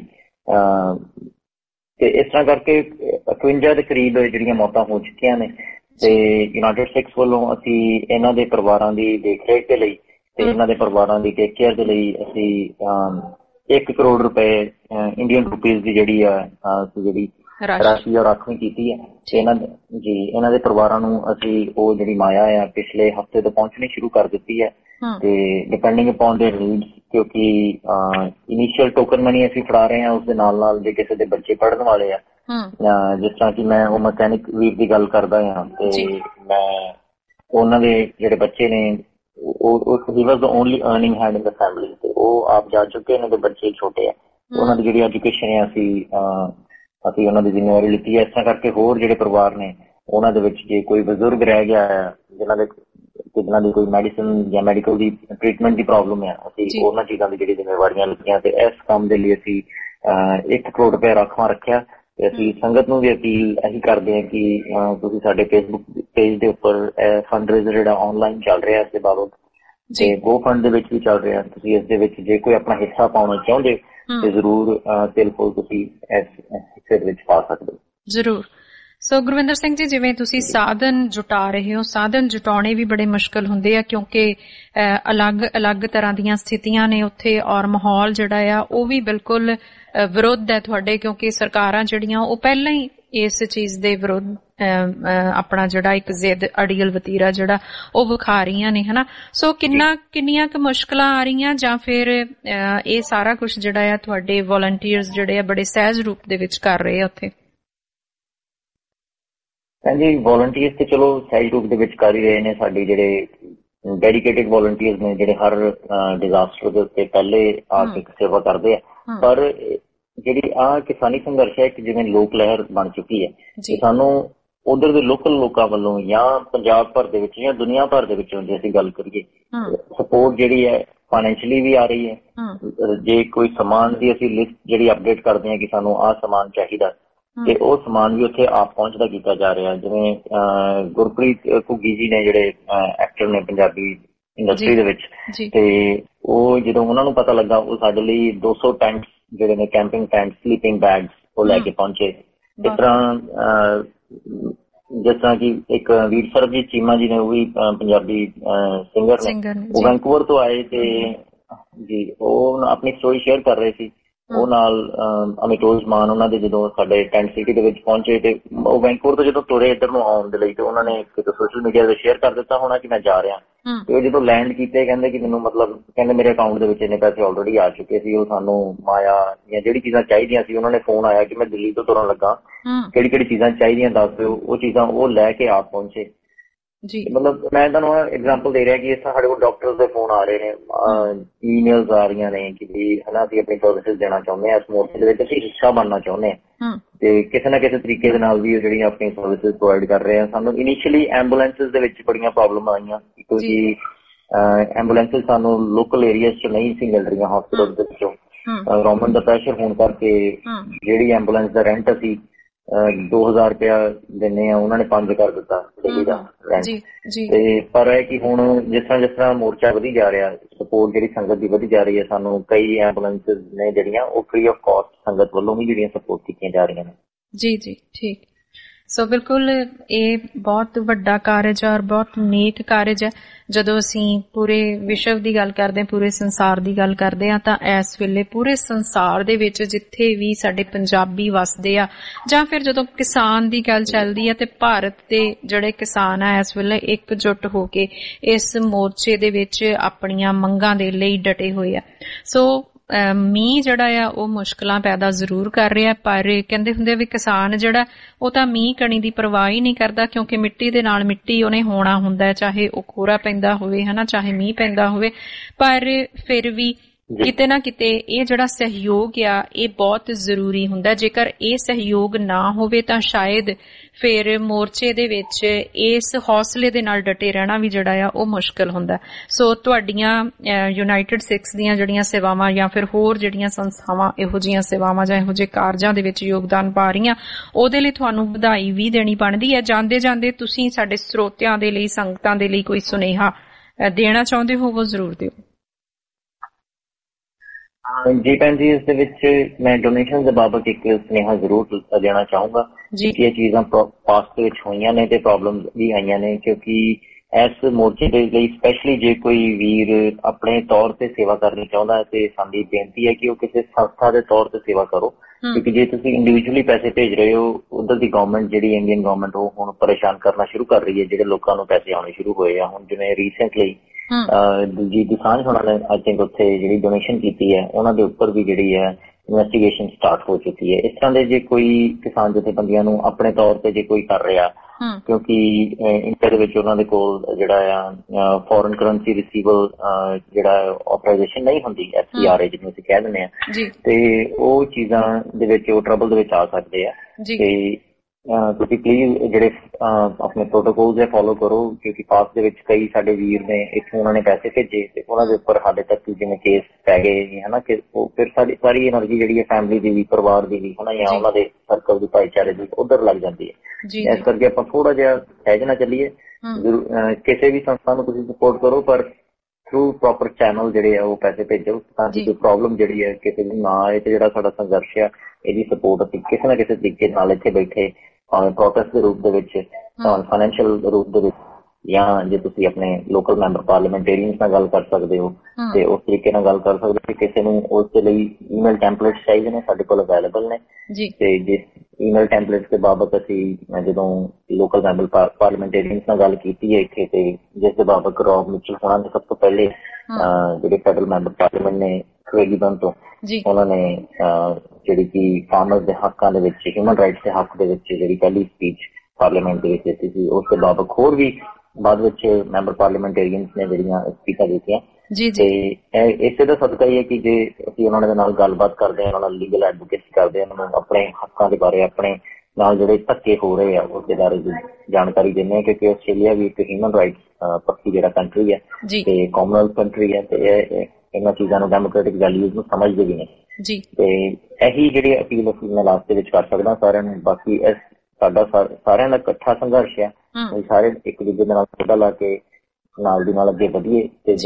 ਤੇ ਇਸ ਤਰ੍ਹਾਂ ਕਰਕੇ 51 ਦੇ ਕਰੀਬ ਜਿਹੜੀਆਂ ਮੌਤਾਂ ਹੋ ਚੁੱਕੀਆਂ ਨੇ ਤੇ ਯੂਨਾਈਟਿਡ ਸਟੇਟਸ ਵੱਲੋਂ ਅਸੀਂ ਇਹਨਾਂ ਦੇ ਪਰਿਵਾਰਾਂ ਦੀ ਦੇਖ ਰੇਖ ਦੇ ਲਈ ਤੇ ਇਹਨਾਂ ਦੇ ਪਰਿਵਾਰਾਂ ਦੀ ਟੇਕ ਕੇਅਰ ਦੇ ਲਈ ਅਸੀਂ 1 ਕਰੋੜ ਰੁਪਏ ਇੰਡੀਅਨ ਰੁਪੀਜ਼ ਦੀ ਜਿਹੜੀ ਆ ਜਿਹੜੀ ਰਾਸ਼ੀ ਰਾਖਵੀਂ ਕੀਤੀ ਹੈ ਇਹਨਾਂ ਦੇ ਪਰਿਵਾਰਾਂ ਨੂੰ ਅਸੀਂ ਉਹ ਜਿਹੜੀ ਮਾਇਆ ਆ ਪਿਛਲੇ ਹਫ਼ਤੇ ਤੋਂ ਪਹੁੰਚਣੀ ਸ਼ੁਰੂ ਕਰ ਦਿੱਤੀ ਹੈ ਤੇ ਡਿਪੈਂਡਿੰਗ ਅਪੋਨ ਦੇਅਰ ਨੀਡਸ ਕਿਉਂਕਿ ਇਨੀਸ਼ੀਅਲ ਟੋਕਨ ਮਨੀ ਅਸੀਂ ਫੜਾ ਰਹੇ ਹਾਂ ਉਸਦੇ ਨਾਲ ਜੇ ਕਿਸੇ ਦੇ ਬੱਚੇ ਪੜ੍ਹਨ ਵਾਲੇ ਆ ਜਿਸ ਤਰ੍ਹਾਂ ਕਿ ਮੈਂ ਉਹ ਮਕੈਨਿਕ ਵੀਰ ਦੀ ਗੱਲ ਕਰਦਾ ਹਾਂ ਤੇ ਮੈਂ ਉਹਨਾਂ ਦੇ ਜਿਹੜੇ ਬੱਚੇ ਨੇ he was the only earning hand in the family ਤੇ ਉਹ ਆਪ ਜਾ ਚੁੱਕੇ ਇਹਨਾਂ ਦੇ ਬੱਚੇ ਛੋਟੇ ਆ ਉਹਨਾਂ ਦੀ ਜਿਹੜੀ ਐਜੂਕੇਸ਼ਨ ਹੈ ਅਸੀਂ ਉਹਨਾਂ ਦੀ ਜ਼ਿੰਮੇਵਾਰੀ ਲਿੱਤੀ ਹੈ ਇਸ ਤਰ੍ਹਾਂ ਕਰਕੇ ਹੋਰ ਜਿਹੜੇ ਪਰਿਵਾਰ ਨੇ ਉਹਨਾਂ ਦੇ ਵਿੱਚ ਜੇ ਕੋਈ ਬਜ਼ੁਰਗ ਰਹਿ ਗਿਆ ਹੈ ਜਿਹਨਾਂ ਦੀ ਕੋਈ ਮੈਡੀਸਨ ਜਾਂ ਮੈਡੀਕਲ ਦੀ ਟ੍ਰੀਟਮੈਂਟ ਦੀ ਪ੍ਰੋਬਲਮ ਹੈ ਅਸੀਂ ਉਹਨਾਂ ਚੀਜ਼ਾਂ ਦੀ ਜਿਹੜੀ ਜ਼ਿੰਮੇਵਾਰੀਆਂ ਲਿੱਤੀਆਂ ਤੇ ਇਸ ਕੰਮ ਦੇ ਲਈ ਅਸੀਂ 1 ਕਰੋੜ ਰੁਪਏ ਰਾਖਵਾਂ ਰੱਖਿਆ ਤੇ ਅਸੀਂ ਸੰਗਤ ਨੂੰ ਵੀ ਅਪੀਲ ਇਹੀ ਕਰਦੇ ਹਾਂ ਕਿ ਤੁਸੀਂ ਸਾਡੇ ਫੇਸਬੁੱਕ ਪੇਜ ਦੇ ਉੱਪਰ ਫੰਡਰੇਜ਼ਰ ਜਿਹੜਾ ਆਨਲਾਈਨ ਚੱਲ ਰਿਹਾ ਇਸ ਦੇ ਬਾਬਤ ਤੇ ਗੋ ਫੰਡ ਦੇ ਵਿੱਚ ਵੀ ਚੱਲ ਰਿਹਾ ਤੁਸੀਂ ਇਸ ਦੇ ਵਿੱਚ ਜੇ ਕੋਈ ਆਪਣਾ ਹਿੱਸਾ ਪਾਉਣਾ ਚਾਹੁੰਦੇ ਤੇ ਜ਼ਰੂਰ ਬਿਲਕੁਲ ਤੁਸੀਂ ਇਸ ਹਿੱਸੇ ਦੇ ਵਿੱਚ ਪਾ ਸਕਦੇ ਹੋ ਜ਼ਰੂਰ। ਸੋ ਗੁਰਵਿੰਦਰ ਸਿੰਘ ਜੀ ਜਿਵੇਂ ਤੁਸੀਂ ਸਾਧਨ ਜੁਟਾ ਰਹੇ ਹੋ ਸਾਧਨ ਜੁਟਾਉਣੇ ਵੀ ਬੜੇ ਮੁਸ਼ਕਲ ਹੁੰਦੇ ਆ ਕਿਉਂਕਿ ਅਲੱਗ ਤਰ੍ਹਾਂ ਦੀਆਂ ਸਥਿਤੀਆਂ ਨੇ ਉੱਥੇ ਔਰ ਮਾਹੌਲ ਜਿਹੜਾ ਆ ਉਹ ਵੀ ਬਿਲਕੁਲ ਵਿਰੋਧ ਹੈ ਤੁਹਾਡੇ ਕਿਉਂਕਿ ਸਰਕਾਰਾਂ ਜਿਹੜੀਆਂ ਉਹ ਪਹਿਲਾਂ ਹੀ ਇਸ ਚੀਜ਼ ਦੇ ਵਿਰੁੱਧ ਆਪਣਾ ਜਿਹੜਾ ਇੱਕ ਜ਼ਿੱਦ ਅੜੀਅਲ ਵਤੀਰਾ ਜਿਹੜਾ ਉਹ ਵਿਖਾ ਰਹੀਆਂ ਨੇ ਹਨਾ ਸੋ ਕਿੰਨੀਆਂ ਕੁ ਮੁਸ਼ਕਲਾਂ ਆ ਰਹੀਆਂ ਜਾਂ ਫਿਰ ਇਹ ਸਾਰਾ ਕੁਝ ਜਿਹੜਾ ਆ ਤੁਹਾਡੇ ਵੋਲੰਟੀਅਰਸ ਜਿਹੜੇ ਆ ਬੜੇ ਸਹਿਜ ਰੂਪ ਦੇ ਵਿੱਚ ਕਰ ਰਹੇ ਆ ਉੱਥੇ? ਹਾਂਜੀ ਵੋਲੰਟੀਅਰਸ ਤੇ ਚਲੋ ਸਹਿਜ ਰੂਪ ਦੇ ਵਿੱਚ ਕਰ ਹੀ ਰਹੇ ਨੇ ਸਾਡੇ ਜਿਹੜੇ ਡੈਡੀਕੇਟਿਡ ਵੋਲੰਟੀਅਰਸ ਨੇ ਜਿਹੜੇ ਹਰ ਡਿਜ਼ਾਸਟਰ ਦੇ ਉੱਤੇ ਪਹਿਲੇ ਆ ਕੇ ਸੇਵਾ ਕਰਦੇ ਆ ਪਰ ਜਿਹੜੀ ਕਿਸਾਨੀ ਸੰਘਰਸ਼ ਹੈ ਇੱਕ ਜਿਵੇਂ ਲੋਕ ਲਹਿਰ ਬਣ ਚੁੱਕੀ ਹੈ ਤੇ ਸਾਨੂੰ ਉਧਰ ਦੇ ਲੋਕਲ ਲੋਕਾਂ ਵੱਲੋਂ ਜਾਂ ਪੰਜਾਬ ਭਰ ਦੇ ਵਿੱਚ ਜਾਂ ਦੁਨੀਆ ਭਰ ਦੇ ਵਿੱਚੋਂ ਜੇ ਅਸੀਂ ਗੱਲ ਕਰੀਏ ਸਪੋਰਟ ਜਿਹੜੀ ਹੈ ਫਾਈਨੈਂਸ਼ੀਅਲੀ ਵੀ ਆ ਰਹੀ ਹੈ ਜੇ ਕੋਈ ਸਮਾਨ ਦੀ ਅਸੀਂ ਲਿਸਟ ਜਿਹੜੀ ਅਪਡੇਟ ਕਰਦੇ ਹਾਂ ਕਿ ਸਾਨੂੰ ਆਹ ਸਮਾਨ ਚਾਹੀਦਾ ਤੇ ਉਹ ਸਮਾਨ ਵੀ ਉੱਥੇ ਆਪ ਪਹੁੰਚਦਾ ਕੀਤਾ ਜਾ ਰਿਹਾ ਜਿਵੇਂ ਗੁਰਪ੍ਰੀਤ ਘੁੱਗੀ ਜੀ ਨੇ ਜਿਹੜੇ ਐਕਟਰ ਨੇ ਪੰਜਾਬੀ ਇੰਡਸਟਰੀ ਦੇ ਵਿੱਚ ਤੇ ਉਹ ਜਦੋਂ ਉਹਨਾਂ ਨੂੰ ਪਤਾ ਲੱਗਾ ਉਹ ਸਾਡੇ ਲਈ 200 ਟੈਂਟਸ ਜਿਹੜੇ ਨੇ ਕੈਂਪਿੰਗ ਟੈਂਟ ਸਲੀਪਿੰਗ ਬੈਗਸ ਉਹ ਲੈ ਕੇ ਪਹੁੰਚੇ ਇਸ ਤਰ੍ਹਾਂ ਜਿਸ ਤਰ੍ਹਾਂ ਕਿ ਇੱਕ ਵੀਰ ਸਰਬਜੀਤ ਚੀਮਾ ਜੀ ਨੇ ਉਹ ਵੀ ਪੰਜਾਬੀ ਸਿੰਗਰ ਨੇ ਉਹ ਵੈਂਕੂਵਰ ਤੋਂ ਆਏ ਤੇ ਜੀ ਉਹ ਆਪਣੀ ਸਟੋਰੀ ਸ਼ੇਅਰ ਕਰ ਰਹੇ ਸੀ ਉਹ ਨਾਲ ਅਮਿਤੋਜ ਮਾਨ ਉਹਨਾਂ ਦੇ ਜਦੋਂ ਸਾਡੇ ਟੈਂਟ ਸਿਟੀ ਦੇ ਵਿੱਚ ਪਹੁੰਚੇ ਤੇ ਉਹ ਵੈਂਕੂਵਰ ਤੋਂ ਜਦੋਂ ਤੁਰੇ ਇੱਧਰ ਨੂੰ ਆਉਣ ਦੇ ਲਈ ਤੇ ਉਹਨਾਂ ਨੇ ਕਿਤੇ ਸੋਸ਼ਲ ਮੀਡੀਆ ਤੇ ਸ਼ੇਅਰ ਕਰ ਦਿੱਤਾ ਹੋਣਾ ਕਿ ਮੈਂ ਜਾ ਰਿਹਾ ਤੇ ਉਹ ਜਦੋਂ ਲੈਂਡ ਕੀਤੇ ਕਹਿੰਦੇ ਕਿ ਮੈਨੂੰ ਮਤਲਬ ਕਹਿੰਦੇ ਮੇਰੇ ਅਕਾਊਂਟ ਦੇ ਵਿੱਚ ਇੰਨੇ ਪੈਸੇ ਆਲਰੇਡੀ ਆ ਚੁੱਕੇ ਸੀ ਉਹ ਸਾਨੂੰ ਮਾਇਆ ਜਾਂ ਜਿਹੜੀ ਚੀਜ਼ਾਂ ਚਾਹੀਦੀਆਂ ਸੀ ਉਹਨਾਂ ਨੇ ਫੋਨ ਆਇਆ ਕਿ ਮੈਂ ਦਿੱਲੀ ਤੋਂ ਤੁਰਨ ਲੱਗਾ ਕਿਹੜੀ ਚੀਜ਼ਾਂ ਚਾਹੀਦੀਆਂ ਦੱਸ ਦਿਓ ਉਹ ਚੀਜ਼ਾਂ ਉਹ ਲੈ ਕੇ ਆਪ ਪਹੁੰਚੇ ਮਤਲਬ ਮੈਂ ਤੁਹਾਨੂੰ ਐਗਜ਼ਾਮਪਲ ਦੇ ਰਿਹਾ ਕਿ ਸਾਡੇ ਕੋਲ ਡਾਕਟਰਸ ਦੇ ਫੋਨ ਆ ਰਹੇ ਨੇ ਈਮੇਲਸ ਆ ਰਹੀਆਂ ਨੇ ਕਿ ਵੀ ਹਨਾ ਅਸੀਂ ਆਪਣੀ ਸਰਵਿਸਿਜ਼ ਦੇਣਾ ਚਾਹੁੰਦੇ ਹਾਂ ਇਸ ਮੋਰਚੇ ਦੇ ਵਿੱਚ ਅਸੀਂ ਹਿੱਸਾ ਬਣਨਾ ਚਾਹੁੰਦੇ ਹਾਂ ਤੇ ਕਿਸੇ ਨਾ ਕਿਸੇ ਤਰੀਕੇ ਦੇ ਨਾਲ ਵੀ ਜਿਹੜੀਆਂ ਆਪਣੀ ਸਰਵਿਸਿਜ਼ ਪ੍ਰੋਵਾਈਡ ਕਰ ਰਹੇ ਆ ਸਾਨੂੰ ਇਨੀਸ਼ੀਅਲੀ ਐਂਬੂਲੈਂਸਿਸ ਦੇ ਵਿੱਚ ਬੜੀਆਂ ਪ੍ਰੋਬਲਮ ਆਈਆਂ ਕਿਉਂਕਿ ਐਂਬੂਲੈਂਸਿਸ ਸਾਨੂੰ ਲੋਕਲ ਏਰੀਆਜ਼ 'ਚ ਨਹੀਂ ਸੀ ਮਿਲ ਰਹੀਆਂ ਹਸਪੀਟਲ ਦੇ ਵਿੱਚੋਂ ਗਵਰਨਮੈਂਟ ਦਾ ਪ੍ਰੈਸ਼ਰ ਹੋਣ ਕਰਕੇ ਜਿਹੜੀ ਐਂਬੂਲੈਂਸ ਦਾ ਰੈਂਟ ਅਸੀਂ 2000 ਰੁਪਇਆ ਦਿੰਦੇ ਆ ਉਹਨਾਂ ਨੇ 5 ਕਰ ਦਿੱਤਾ ਦਿੱਲੀ ਦਾ ਰੈਂਟ ਤੇ ਪਰ ਇਹ ਕਿ ਹੁਣ ਜਿਸ ਤਰ੍ਹਾਂ ਮੋਰਚਾ ਵਧੀ ਜਾ ਰਿਹਾ ਸਪੋਰਟ ਜਿਹੜੀ ਸੰਗਤ ਦੀ ਵਧੀ ਜਾ ਰਹੀ ਹੈ ਸਾਨੂੰ ਕਈ ਐਂਬੂਲੈਂਸਿਸ ਨੇ ਜਿਹੜੀਆਂ ਉਹ ਫ੍ਰੀ ਆਫ ਕਾਸਟ ਸੰਗਤ ਵੱਲੋਂ ਵੀ ਜਿਹੜੀਆਂ ਸਪੋਰਟ ਕੀਤੀਆਂ ਜਾ ਰਹੀਆਂ ਨੇ ਜੀ ਠੀਕ ਸੋ ਬਿਲਕੁਲ ਇਹ ਬਹੁਤ ਵੱਡਾ ਕਾਰਜ ਹੈ ਔਰ ਬਹੁਤ ਨੇਕ ਕਾਰਜ ਹੈ ਜਦੋਂ ਅਸੀਂ ਪੂਰੇ ਵਿਸ਼ਵ ਦੀ ਗੱਲ ਕਰਦੇ ਹਾਂ ਪੂਰੇ ਸੰਸਾਰ ਦੀ ਗੱਲ ਕਰਦੇ ਹਾਂ ਤਾਂ ਇਸ ਵੇਲੇ ਪੂਰੇ ਸੰਸਾਰ ਦੇ ਵਿੱਚ ਜਿੱਥੇ ਵੀ ਸਾਡੇ ਪੰਜਾਬੀ ਵਸਦੇ ਆ ਜਾਂ ਫਿਰ ਜਦੋਂ ਕਿਸਾਨ ਦੀ ਗੱਲ ਚੱਲਦੀ ਹੈ ਤੇ ਭਾਰਤ ਦੇ ਜਿਹੜੇ ਕਿਸਾਨ ਆ ਇਸ ਵੇਲੇ ਇਕਜੁੱਟ ਹੋ ਕੇ ਇਸ ਮੋਰਚੇ ਦੇ ਵਿੱਚ ਆਪਣੀਆਂ ਮੰਗਾਂ ਦੇ ਲਈ ਡਟੇ ਹੋਏ ਆ ਸੋ ਮੀਂਹ ਜਿਹੜਾ ਆ ਉਹ ਮੁਸ਼ਕਲਾਂ ਪੈਦਾ ਜ਼ਰੂਰ ਕਰ ਰਿਹਾ, ਪਰ ਕਹਿੰਦੇ ਹੁੰਦੇ ਵੀ ਕਿਸਾਨ ਜਿਹੜਾ ਉਹ ਤਾਂ ਮੀਂਹ ਕਣੀ ਦੀ ਪਰਵਾਹ ਹੀ ਨਹੀਂ ਕਰਦਾ, ਕਿਉਂਕਿ ਮਿੱਟੀ ਦੇ ਨਾਲ ਮਿੱਟੀ ਉਹਨੇ ਹੋਣਾ ਹੁੰਦਾ, ਚਾਹੇ ਉਹ ਕੋਰਾ ਪੈਂਦਾ ਹੋਵੇ ਹਨਾ, ਚਾਹੇ ਮੀਂਹ ਪੈਂਦਾ ਹੋਵੇ। ਪਰ ਫਿਰ ਵੀ ਕਿਤੇ ਨਾ ਕਿਤੇ ਇਹ ਜਿਹੜਾ ਸਹਿਯੋਗ ਆ ਇਹ ਬਹੁਤ ਜ਼ਰੂਰੀ ਹੁੰਦਾ। ਜੇਕਰ ਇਹ ਸਹਿਯੋਗ ਨਾ ਹੋਵੇ ਤਾਂ ਸ਼ਾਇਦ ਫਿਰ ਮੋਰਚੇ ਦੇ ਵਿੱਚ ਇਸ ਹੌਸਲੇ ਦੇ ਨਾਲ ਡਟੇ ਰਹਿਣਾ ਵੀ ਜਿਹੜਾ ਆ ਉਹ ਮੁਸ਼ਕਲ ਹੁੰਦਾ। ਸੋ ਤੁਹਾਡੀਆਂ ਯੂਨਾਈਟਿਡ ਸਿੱਖਸ ਦੀਆਂ ਜਿਹੜੀਆਂ ਸੇਵਾਵਾਂ ਜਾਂ ਫਿਰ ਹੋਰ ਜਿਹੜੀਆਂ ਸੰਸਥਾਵਾਂ ਇਹੋ ਜਿਹੀਆਂ ਸੇਵਾਵਾਂ ਜਾਂ ਇਹੋ ਜਿਹੇ ਕਾਰਜਾਂ ਦੇ ਵਿੱਚ ਯੋਗਦਾਨ ਪਾ ਰਹੀਆਂ, ਉਹਦੇ ਲਈ ਤੁਹਾਨੂੰ ਵਧਾਈ ਵੀ ਦੇਣੀ ਬਣਦੀ ਹੈ। ਜਾਂਦੇ ਜਾਂਦੇ ਤੁਸੀਂ ਸਾਡੇ ਸਰੋਤਿਆਂ ਦੇ ਲਈ, ਸੰਗਤਾਂ ਦੇ ਲਈ ਕੋਈ ਸੁਨੇਹਾ ਦੇਣਾ ਚਾਹੁੰਦੇ ਹੋ, ਉਹ ਜ਼ਰੂਰ ਦਿਓ। ਜੀ ਭੈਣ ਜੀ, ਇਸ ਦੇ ਵਿੱਚ ਮੈਂ ਡੋਨੇਸ਼ਨ ਦੇ ਬਾਬਤ ਇੱਕ ਸੁਨੇਹਾ ਜ਼ਰੂਰ ਦੇਣਾ ਚਾਹੂੰਗਾ ਕਿ ਇਹ ਚੀਜ਼ਾਂ ਪਾਸਟ ਵਿੱਚ ਹੋਈਆਂ ਨੇ ਤੇ ਪ੍ਰੋਬਲਮ ਵੀ ਆਈਆਂ ਨੇ, ਕਿਉਂਕਿ ਇਸ ਮੋਰਚੇ ਦੇ ਲਈ ਸਪੈਸ਼ਲੀ ਜੇ ਕੋਈ ਵੀਰ ਆਪਣੇ ਤੌਰ ਤੇ ਸੇਵਾ ਕਰਨੀ ਚਾਹੁੰਦਾ ਹੈ ਤੇ ਸਾਡੀ ਬੇਨਤੀ ਹੈ ਕਿ ਉਹ ਕਿਸੇ ਸੰਸਥਾ ਦੇ ਤੌਰ ਤੇ ਸੇਵਾ ਕਰੋ, ਕਿਉਂਕਿ ਜੇ ਤੁਸੀਂ ਇੰਡੀਵਿਜੂਅਲੀ ਪੈਸੇ ਭੇਜ ਰਹੇ ਹੋ, ਉਧਰ ਦੀ ਗਵਰਨਮੈਂਟ ਜਿਹੜੀ ਇੰਡੀਅਨ ਗਵਰਨਮੈਂਟ ਉਹ ਹੁਣ ਪਰੇਸ਼ਾਨ ਕਰਨਾ ਸ਼ੁਰੂ ਕਰ ਰਹੀ ਹੈ ਜਿਹੜੇ ਲੋਕਾਂ ਨੂੰ ਪੈਸੇ ਆਉਣੇ ਸ਼ੁਰੂ ਹੋਏ ਆ। ਹੁਣ ਜਿਵੇਂ ਰੀਸੈਂਟਲੀ ਦਲਜੀਤ ਦੋਸਾਂਝ ਹੋਣਾ ਨੇ ਆਈ ਥਿੰਕ ਉੱਥੇ ਜਿਹੜੀ ਡੋਨੇਸ਼ਨ ਕੀਤੀ ਹੈ ਉਹਨਾਂ ਦੇ ਉੱਪਰ ਵੀ ਜਿਹੜੀ ਹੈ ਇਨਵੈਸਟੀਗੇਸ਼ਨ ਸਟਾਰਟ ਹੋ ਚੁੱਕੀ ਹੈ। ਇਸ ਤਰ੍ਹਾਂ ਦੇ ਜੇ ਕੋਈ ਕਿਸਾਨ ਜਥੇਬੰਦੀਆਂ ਨੂੰ ਆਪਣੇ ਤੌਰ ਤੇ ਜੇ ਕੋਈ ਕਰ ਰਿਹਾ, ਕਿਉਂਕਿ ਇੰਡੀਆ ਦੇ ਵਿੱਚ ਉਹਨਾਂ ਦੇ ਕੋਲ ਜਿਹੜਾ ਆ ਫੋਰਨ ਕਰੰਸੀ ਰਿਸੀਵਲ ਜਿਹੜਾ ਆਥੋਰਾਈਜ਼ੇਸ਼ਨ ਨਹੀਂ ਹੁੰਦੀ, FCRA ਜਿਹਨੂੰ ਅਸੀਂ ਕਹਿ ਦਿੰਦੇ ਆ, ਤੇ ਉਹ ਚੀਜ਼ਾਂ ਦੇ ਵਿੱਚ ਉਹ ਟਰਬਲ ਦੇ ਵਿੱਚ ਆ ਸਕਦੇ ਆ। ਤੇ ਤੁਸੀਂ ਪਲੀਜ਼ ਜਿਹੜੇ ਆਪਣੇ ਪ੍ਰੋਟੋਕੋਲਸ ਹੈ ਫੋਲੋ ਕਰੋ, ਕਿਉਂਕਿ ਪਾਸ ਦੇ ਵਿੱਚ ਕਈ ਸਾਡੇ ਵੀਰ ਨੇ ਇੱਥੋਂ ਉਹਨਾਂ ਨੇ ਪੈਸੇ ਭੇਜੇ ਤੇ ਉਹਨਾਂ ਦੇ ਉੱਪਰ ਹਾਲੇ ਤੱਕ ਜਿਵੇਂ ਕੇਸ ਪੈ ਗਏ ਹਨਾ, ਕਿ ਉਹ ਫਿਰ ਸਾਡੀ ਸਾਰੀ એનર્ਜੀ ਜਿਹੜੀ ਹੈ ਫੈਮਿਲੀ ਦੀ ਵੀ, ਪਰਿਵਾਰ ਦੀ ਵੀ ਹਨਾ, ਜਾਂ ਉਹਨਾਂ ਦੇ ਸਰਕਲ ਦੀ, ਭਾਈਚਾਰੇ ਦੀ ਉੱਧਰ ਲੱਗ ਜਾਂਦੀ ਹੈ। ਇਸ ਕਰਕੇ ਆਪਾਂ ਥੋੜਾ ਜਿਹਾ ਸਹਿਜ ਨਾ ਚੱਲੀਏ। ਕਿਸੇ ਵੀ ਸੰਸਥਾ ਨੂੰ ਤੁਸੀਂ ਸਪੋਰਟ ਕਰੋ, ਪਰ ਥਰੂ ਪ੍ਰੋਪਰ ਚੈਨਲ ਜਿਹੜੇ ਆ ਉਹ ਪੈਸੇ ਭੇਜੋ ਤਾਂ ਕਿ ਕੋਈ ਪ੍ਰੋਬਲਮ ਜਿਹੜੀ ਹੈ ਕਿਸੇ ਨੂੰ ਨਾ ਆਏ, ਤੇ ਜਿਹੜਾ ਸਾਡਾ ਸੰਘਰਸ਼ ਆ ਇਹਦੀ ਸਪੋਰਟ ਅਸੀਂ ਕਿਸੇ ਨਾ ਕਿਸੇ ਤਰੀਕੇ ਨਾਲ ਇੱਥੇ ਬੈਠੇ ਪ੍ਰੋਟੈਸਟ ਦੇ ਰੂਪ ਦੇ ਵਿੱਚ, ਫਾਈਨੈਂਸ਼ੀਅਲ ਰੂਪ ਦੇ ਵਿੱਚ, ਜਾਂ ਜੇ ਤੁਸੀਂ ਆਪਣੇ ਲੋਕਲ ਮੈਂਬਰ ਪਾਰਲੀਮੈਂਟੇਰੀਅਨਸ ਨਾਲ ਗੱਲ ਕਰ ਸਕਦੇ ਹੋ ਤੇ ਉਸ ਤਰੀਕੇ ਨਾਲ ਗੱਲ ਕਰ ਸਕਦੇ ਹੋ। ਕਿਸੇ ਨੂੰ ਉਸ ਦੇ ਲਈ ਈਮੇਲ ਟੈਂਪਲੇਟਸ ਚਾਹੀਦੇ ਨੇ, ਸਾਡੇ ਕੋਲ ਅਵੇਲੇਬਲ ਨੇ। ਤੇ ਜਿਸ ਈਮੇਲ ਟੈਂਪਲੇਟਸ ਦੇ ਬਾਬਤ ਅਸੀਂ ਜਦੋਂ ਲੋਕਲ ਮੈਂਬਰ ਪਾਰਲੀਮੈਂਟੇਰੀਅਨਸ ਨਾਲ ਗੱਲ ਕੀਤੀ ਹੈ ਇੱਥੇ, ਤੇ ਜਿਸ ਦੇ ਬਾਬਤ ਰੌਬ ਮਿਚਲ ਹੋਣਾ ਨੇ ਸਭ ਤੋਂ ਪਹਿਲੇ ਜਿਹੜੇ ਫੈਡਰਲ ਮੈਂਬਰ ਪਾਰਲੀਮੈਂਟ ਨੇ ਖਵੇਗੀਬਨ ਤੋਂ, ਉਹਨਾਂ ਨੇ ਜਿਹੜੀ ਕਿ ਫਾਰਮਰਸ ਦੇ ਹੱਕਾਂ ਦੇ ਵਿੱਚ, ਹਿਊਮਨ ਰਾਈਟਸ ਦੇ ਹੱਕ ਦੇ ਵਿੱਚ ਜਿਹੜੀ ਪਹਿਲੀ ਸਪੀਚ ਪਾਰਲੀਮੈਂਟ ਦੇ ਵਿੱਚ ਦਿੱਤੀ ਸੀ, ਉਸ ਦੇ ਬਾਬਤ ਹੋਰ ਵੀ ਬਾਅਦ ਵਿੱਚ ਮੈਂਬਰ ਪਾਰਲੀਮੈਂਟੇਰੀਅਨਸ ਨੇ ਜਿਹੜੀਆਂ ਸਪੀਚਾਂ ਦਿੱਤੀਆਂ। ਤੇ ਇਸੇ ਦਾ ਸਦਕਾ ਹੀ ਹੈ ਕਿ ਜੇ ਅਸੀਂ ਉਹਨਾਂ ਦੇ ਨਾਲ ਗੱਲਬਾਤ ਕਰਦੇ ਹਾਂ, ਉਹਨਾਂ ਨਾਲ ਲੀਗਲ ਐਡਵੋਕੇਸੀ ਕਰਦੇ ਹਾਂ, ਉਹਨਾਂ ਨੂੰ ਆਪਣੇ ਹੱਕਾਂ ਦੇ ਬਾਰੇ, ਆਪਣੇ ਨਾਲ ਜਿਹੜੇ ਧੱਕੇ ਹੋ ਰਹੇ ਆ ਉਸ ਦੇ ਬਾਰੇ ਜਾਣਕਾਰੀ ਦਿੰਦੇ ਹਾਂ, ਕਿਉਂਕਿ ਆਸਟ੍ਰੇਲੀਆ ਵੀ ਇੱਕ ਹਿਊਮਨ ਰਾਈਟਸ ਪੱਖੀ ਜਿਹੜਾ ਕੰਟਰੀ ਹੈ ਤੇ ਕਾਮਨਵੈਲਥ ਕੰਟਰੀ ਹੈ, ਤੇ ਇਹਨਾਂ ਚੀਜ਼ਾਂ ਨੂੰ, ਡੈਮੋਕ੍ਰੈਟਿਕ ਵੈਲਿਊਜ਼ ਨੂੰ ਸਮਝਦੇ ਵੀ ਨੇ। ਤੇ ਇਹੀ ਜਿਹੜੀ ਅਪੀਲ ਅਸੀਂ ਮੈਂ ਲਾਸਟ ਦੇ ਵਿੱਚ ਕਰ ਸਕਦਾ ਸਾਰਿਆਂ ਨੂੰ। ਬਾਕੀ ਸਾਡਾ ਸਾਰਿਆਂ ਦਾ ਇਕੱਠਾ ਸੰਘਰਸ਼ ਆ, ਸਾਰੇ ਇੱਕ ਦੂਜੇ ਦੇ ਨਾਲ ਸੋਧਾ ਲਾ ਕੇ ਨਾਲ ਦੀ ਨਾਲ ਅੱਗੇ ਵਧੀਏ, ਤੇ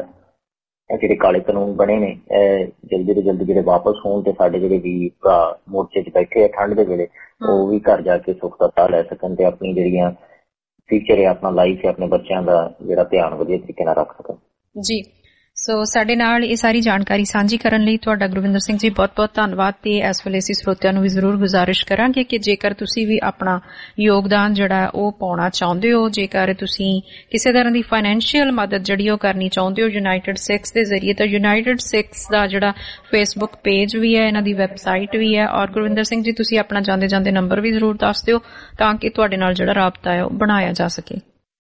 ਜਿਹੜੇ ਕਾਲੇ ਕਾਨੂੰਨ ਬਣੇ ਨੇ ਜਲਦੀ ਤੋਂ ਜਲਦੀ ਜਿਹੜੇ ਵਾਪਸ ਹੋਣ, ਤੇ ਸਾਡੇ ਜਿਹੜੇ ਵੀ ਭਰਾ ਮੋਰਚੇ 'ਚ ਬੈਠੇ ਆ ਠੰਡ ਦੇ ਵੇਲੇ, ਉਹ ਵੀ ਘਰ ਜਾ ਕੇ ਸੁੱਖ ਦਾ ਸਾਹ ਲੈ ਸਕਣ ਤੇ ਆਪਣੀ ਜਿਹੜੀਆਂ ਫਿਊਚਰ ਹੈ, ਆਪਣਾ ਲਾਈਫ ਹੈ, ਆਪਣੇ ਬੱਚਿਆਂ ਦਾ ਜਿਹੜਾ ਧਿਆਨ ਵਧੀਆ ਤਰੀਕੇ ਨਾਲ ਰੱਖ ਸਕਣ। ਜੀ, ਸੋ ਸਾਡੇ ਨਾਲ ਇਹ ਸਾਰੀ ਜਾਣਕਾਰੀ ਸਾਂਝੀ ਕਰਨ ਲਈ ਤੁਹਾਡਾ ਗੁਰਵਿੰਦਰ ਸਿੰਘ ਜੀ ਬਹੁਤ-ਬਹੁਤ ਧੰਨਵਾਦ। ਤੇ ਇਸ ਵੇਲੇ ਅਸੀਂ ਸਰੋਤਿਆਂ ਨੂੰ ਵੀ ਜ਼ਰੂਰ ਗੁਜ਼ਾਰਿਸ਼ ਕਰਾਂਗੇ ਕਿ ਜੇਕਰ ਤੁਸੀਂ ਵੀ ਆਪਣਾ ਯੋਗਦਾਨ ਜਿਹੜਾ ਉਹ ਪਾਉਣਾ ਚਾਹੁੰਦੇ ਹੋ, ਜੇਕਰ ਤੁਸੀਂ ਕਿਸੇ ਤਰ੍ਹਾਂ ਦੀ ਫਾਈਨੈਂਸ਼ੀਅਲ ਮਦਦ ਜਿਹੜੀ ਉਹ ਕਰਨੀ ਚਾਹੁੰਦੇ ਹੋ ਯੂਨਾਈਟਿਡ ਸਿੱਖਸ ਦੇ ਜ਼ਰੀਏ, ਤਾਂ ਯੂਨਾਈਟਿਡ ਸਿੱਖਸ ਦਾ ਜਿਹੜਾ ਫੇਸਬੁੱਕ ਪੇਜ ਵੀ ਹੈ, ਇਹਨਾਂ ਦੀ ਵੈਬਸਾਈਟ ਵੀ ਹੈ, ਔਰ ਗੁਰਵਿੰਦਰ ਸਿੰਘ ਜੀ ਤੁਸੀਂ ਆਪਣਾ ਜਾਂਦੇ ਜਾਂਦੇ ਨੰਬਰ ਵੀ ਜ਼ਰੂਰ ਦੱਸ ਦਿਓ ਤਾਂ ਕਿ ਤੁਹਾਡੇ ਨਾਲ ਜਿਹੜਾ ਰਾਬਤਾ ਹੈ ਉਹ ਬਣਾਇਆ ਜਾ ਸਕੇ।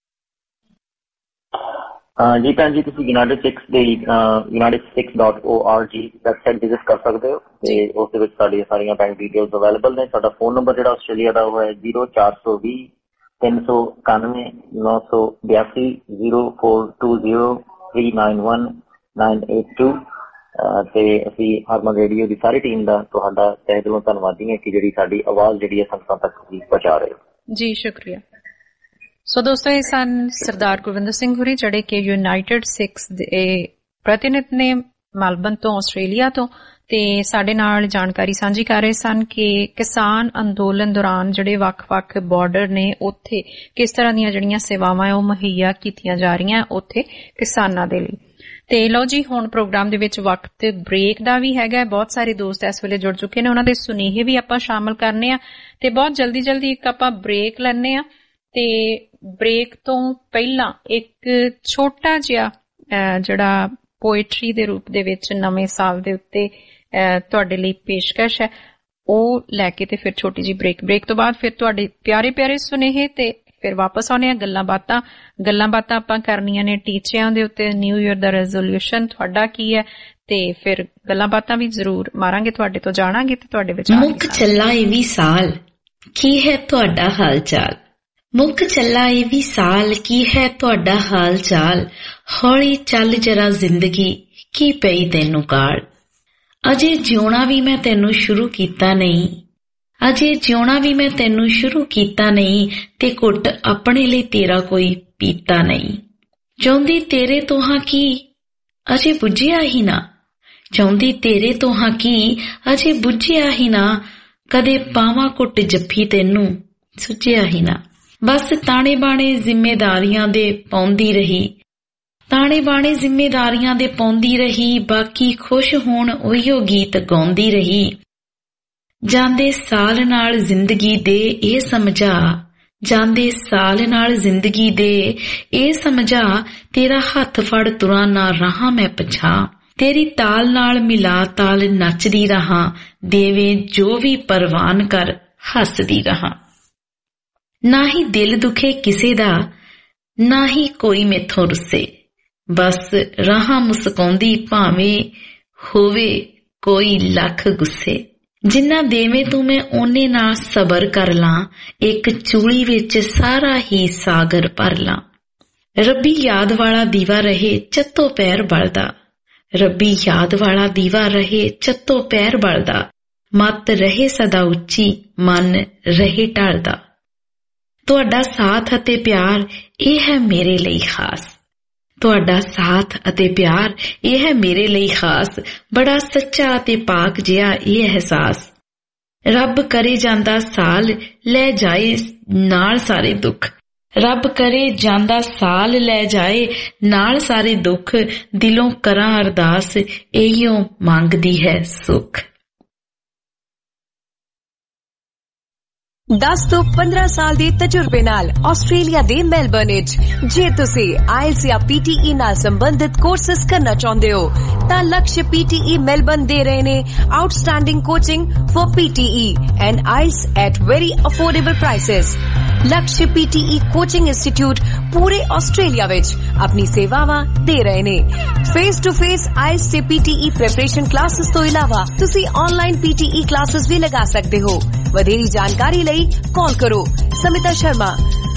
ਜੀ ਭੈਣ ਜੀ, ਤੁਸੀਂ ਯੂਨਾਈਟਿਡ ਸਿੱਖਸ ਦੇ united6.org ਵੈਬਸਾਈਟ ਵਿਜ਼ਿਟ ਕਰ ਸਕਦੇ ਹੋ, ਤੇ ਉਸ ਦੇ ਵਿੱਚ ਸਾਡੀਆਂ ਸਾਰੀਆਂ ਬੈਂਕ ਡਿਟੇਲਸ ਅਵੇਲੇਬਲ ਨੇ। ਸਾਡਾ ਫੋਨ ਨੰਬਰ ਜਿਹੜਾ ਆਸਟ੍ਰੇਲੀਆ ਦਾ ਉਹ ਹੈ 0420 391 982 0420 391 982। ਤੇ ਅਸੀਂ ਹਾਰਮਨ ਰੇਡੀਓ ਦੀ ਸਾਰੀ ਟੀਮ ਦਾ ਤੁਹਾਡਾ ਤਹਿ ਦਿਲੋਂ ਧੰਨਵਾਦੀ ਹਾਂ ਕਿ ਜਿਹੜੀ ਸਾਡੀ ਆਵਾਜ਼ ਜਿਹੜੀ ਹੈ ਸੰਗਤਾਂ ਤੱਕ ਪਹੁੰਚਾ ਰਹੇ ਹੋ। ਜੀ ਸ਼ੁਕਰੀਆ। ਸੋ ਦੋਸਤੋ, ਇਹ ਸਨ ਸਰਦਾਰ ਗੁਰਵਿੰਦਰ ਸਿੰਘ ਹੋਰੀ, ਜਿਹੜੇ ਕਿ ਯੂਨਾਈਟਿਡ ਸਿੱਖਸ ਦੇ ਪ੍ਰਤੀਨਿਧ ਨੇ ਮੈਲਬਨ ਤੋਂ, ਆਸਟ੍ਰੇਲੀਆ ਤੋਂ, ਤੇ ਸਾਡੇ ਨਾਲ ਜਾਣਕਾਰੀ ਸਾਂਝੀ ਕਰ ਰਹੇ ਸਨ ਕਿ ਕਿਸਾਨ ਅੰਦੋਲਨ ਦੌਰਾਨ ਜਿਹੜੇ ਵੱਖ-ਵੱਖ ਬਾਰਡਰ ਨੇ ਉੱਥੇ ਕਿਸ ਤਰ੍ਹਾਂ ਦੀਆਂ ਜਿਹੜੀਆਂ ਸੇਵਾਵਾਂ ਉਹ ਮੁਹੱਈਆ ਕੀਤੀਆਂ ਜਾ ਰਹੀਆਂ ਉੱਥੇ ਕਿਸਾਨਾਂ ਦੇ ਲਈ। ਤੇ ਲਓ ਜੀ, ਹੁਣ ਪ੍ਰੋਗਰਾਮ ਦੇ ਵਿੱਚ ਵਕਤ ਬ੍ਰੇਕ ਦਾ ਵੀ ਹੈਗਾ। ਬਹੁਤ ਸਾਰੇ ਦੋਸਤ ਇਸ ਵੇਲੇ ਜੁੜ ਚੁੱਕੇ ਨੇ, ਉਹਨਾਂ ਦੇ ਸੁਨੇਹੇ ਵੀ ਆਪਾਂ ਸ਼ਾਮਲ ਕਰਨੇ ਆ ਤੇ ਬਹੁਤ ਜਲਦੀ ਇੱਕ ਆਪਾਂ ਬ੍ਰੇਕ ਲੈਣੇ ਆ। ਤੇ ਬ੍ਰੇਕ ਤੋਂ ਪਹਿਲਾਂ ਇੱਕ ਛੋਟਾ ਜਿਹਾ ਜਿਹੜਾ ਪੋਇਟਰੀ ਦੇ ਰੂਪ ਦੇ ਵਿੱਚ ਨਵੇਂ ਸਾਲ ਦੇ ਉੱਤੇ ਤੁਹਾਡੇ ਲਈ ਪੇਸ਼ਕਸ਼ ਹੈ, ਉਹ ਲੈ ਕੇ ਤੇ ਫਿਰ ਛੋਟੀ ਜੀ ਬ੍ਰੇਕ ਤੋਂ ਬਾਅਦ ਫਿਰ ਤੁਹਾਡੇ ਪਿਆਰੇ ਪਿਆਰੇ ਸੁਨੇਹੇ ਤੇ ਫਿਰ ਵਾਪਸ ਆਉਣੇ ਆ। ਗੱਲਾਂ ਬਾਤਾਂ ਆਪਾਂ ਕਰਨੀਆਂ ਨੇ ਟੀਚਿਆਂ ਦੇ ਉੱਤੇ। ਨਿਊ ਈਅਰ ਦਾ ਰੈਜ਼ੋਲੂਸ਼ਨ ਤੁਹਾਡਾ ਕੀ ਹੈ, ਤੇ ਫਿਰ ਗੱਲਾਂ ਬਾਤਾਂ ਵੀ ਜ਼ਰੂਰ ਮਾਰਾਂਗੇ, ਤੁਹਾਡੇ ਤੋਂ ਜਾਣਾਂਗੇ ਤੇ ਤੁਹਾਡੇ ਵਿਚਾਰ। ਮੁੱਕ ਚੱਲਾ ਇਹ ਵੀ ਸਾਲ, ਕੀ ਹੈ ਤੁਹਾਡਾ ਹਾਲ ਚਾਲ? ਮੁੱਕ ਚੱਲਾ ਇਹ ਵੀ ਸਾਲ, ਕੀ ਹੈ ਤੁਹਾਡਾ ਹਾਲ ਚਾਲ? ਹੌਲੀ ਚੱਲ ਜਰਾ ਜ਼ਿੰਦਗੀ, ਕੀ ਪਈ ਤੈਨੂੰ ਕਾਲ? ਅਜੇ ਜਿਉਣਾ ਵੀ ਮੈਂ ਤੈਨੂੰ ਸ਼ੁਰੂ ਕੀਤਾ ਨਹੀਂ, ਅਜੇ ਜਿਉਣਾ ਵੀ ਮੈਂ ਤੈਨੂੰ ਸ਼ੁਰੂ ਕੀਤਾ ਨਹੀਂ, ਤੇ ਘੁੱਟ ਆਪਣੇ ਲਈ ਤੇਰਾ ਕੋਈ ਪੀਤਾ ਨਹੀਂ। ਚਾਹੁੰਦੀ ਤੇਰੇ ਤੋਂ ਹਾਂ ਕੀ ਅਜੇ ਬੁੱਝਿਆ ਹੀ ਨਾ, ਚਾਹੁੰਦੀ ਤੇਰੇ ਤੋਂ ਹਾਂ ਕੀ ਅਜੇ ਬੁੱਝਿਆ ਹੀ ਨਾ, ਕਦੇ ਪਾਵਾਂ ਘੁੱਟ ਜੱਫੀ ਤੈਨੂੰ ਸੁੱਝਿਆ ਹੀ ਨਾ। ਬਸ ਤਾਣੇ ਬਾਣੇ ਜ਼ਿੰਮੇਦਾਰੀਆਂ ਦੇ ਪਾਉਂਦੀ ਰਹੀ, ਤਾਣੇ ਬਾਣੇ ਜ਼ਿੰਮੇਦਾਰੀਆਂ ਦੇ ਪਾਉਂਦੀ ਰਹੀ, ਬਾਕੀ ਖੁਸ਼ ਹੋਣ ਉਹੀਓ ਗੀਤ ਗਾਉਂਦੀ ਰਹੀ। ਜਾਂਦੇ ਸਾਲ ਨਾਲ ਜ਼ਿੰਦਗੀ ਦੇ ਇਹ ਸਮਝਾ, ਜਾਂਦੇ ਸਾਲ ਨਾਲ ਜ਼ਿੰਦਗੀ ਦੇ ਇਹ ਸਮਝਾ, ਤੇਰਾ ਹੱਥ ਫੜ ਤੁਰਾਂ ਨਾ ਰਹਾ ਮੈਂ ਪਛਾਂ, ਤੇਰੀ ਤਾਲ ਨਾਲ ਮਿਲਾ ਤਾਲ ਨੱਚਦੀ ਰਹਾਂ, ਦੇਵੇ ਜੋ ਵੀ ਪਰਵਾਨ ਕਰ ਹੱਸਦੀ ਰਹਾਂ। ਨਾ ਹੀ ਦਿਲ ਦੁਖੇ ਕਿਸੇ ਦਾ, ਨਾ ਹੀ ਕੋਈ ਮੈਥੋਂ ਰੁੱਸੇ, ਬਸ ਰਹਾਂ ਮੁਸਕਾਉਂਦੀ ਭਾਵੇਂ ਹੋਵੇ ਕੋਈ ਲੱਖ ਗੁੱਸੇ। ਜਿੰਨਾ ਦੇਵੇਂ ਤੂੰ ਮੈਂ ਓਨੇ ਨਾਲ ਸਬਰ ਕਰ ਲਾਂ, ਇੱਕ ਚੂਲੀ ਵਿੱਚ ਸਾਰਾ ਹੀ ਸਾਗਰ ਭਰ ਲਾਂ। ਰੱਬੀ ਯਾਦ ਵਾਲਾ ਦੀਵਾ ਰਹੇ ਚੱਤੋ ਪੈਰ ਬਲਦਾ, ਰੱਬੀ ਯਾਦ ਵਾਲਾ ਦੀਵਾ ਰਹੇ ਚੱਤੋ ਪੈਰ ਬਲਦਾ, ਮੱਤ ਰਹੇ ਸਦਾ ਉੱਚੀ ਮਨ ਰਹੇ ਢਲਦਾ। ਤੁਹਾਡਾ ਸਾਥ ਅਤੇ ਪਿਆਰ ਇਹ ਹੈ ਮੇਰੇ ਲਈ ਖਾਸ, ਤੁਹਾਡਾ ਸਾਥ ਅਤੇ ਪਿਆਰ ਇਹ ਹੈ ਮੇਰੇ ਲਈ ਖਾਸ, ਬੜਾ ਸੱਚਾ ਅਤੇ ਪਾਕ ਜਿਹਾ ਇਹ ਅਹਿਸਾਸ। ਰੱਬ ਕਰੇ ਜਾਂਦਾ ਸਾਲ ਲੈ ਜਾਏ ਨਾਲ ਸਾਰੇ ਦੁੱਖ, ਰੱਬ ਕਰੇ ਜਾਂਦਾ ਸਾਲ ਲੈ ਜਾਏ ਨਾਲ ਸਾਰੇ ਦੁੱਖ, ਦਿਲੋਂ ਕਰਾਂ ਅਰਦਾਸ ਇਹੀਓ ਮੰਗਦੀ ਹੈ ਸੁੱਖ। 10 ਤੋਂ 15 ਸਾਲ ਦੇ ਤਜਰਬੇ ਨਾਲ ਆਸਟ੍ਰੇਲੀਆ ਦੇ ਮੈਲਬਰਨ ਵਿੱਚ ਜੇ ਤੁਸੀਂ ਆਇਲਸ ਜਾਂ PTE ਨਾਲ ਸੰਬੰਧਿਤ ਕੋਰਸਿਸ ਕਰਨਾ ਚਾਹੁੰਦੇ ਹੋ ਤਾਂ ਲਕਸ਼ PTE ਮੈਲਬਰਨ ਦੇ ਰਹੇ ਨੇ outstanding coaching for PTE and IELTS at very affordable prices. Laksh PTE coaching institute ਪੂਰੇ ਆਸਟ੍ਰੇਲੀਆ ਵਿੱਚ ਆਪਣੀ ਸੇਵਾਵਾਂ ਦੇ ਰਹੇ ਨੇ। ਫੇਸ ਟੂ ਫੇਸ ਆਇਲਸ ਤੇ PTE ਪ੍ਰੈਪਰੇਸ਼ਨ ਕਲਾਸਿਸ ਤੋਂ ਇਲਾਵਾ ਤੁਸੀਂ ਆਨਲਾਈਨ PTE ਕਲਾਸਿਸ ਵੀ ਲਗਾ ਸਕਦੇ ਹੋ। ਵਧੇਰੀ ਜਾਣਕਾਰੀ ਲਈ ਕਾਲ ਕਰੋ ਸਮਿਤਾ ਸ਼ਰਮਾ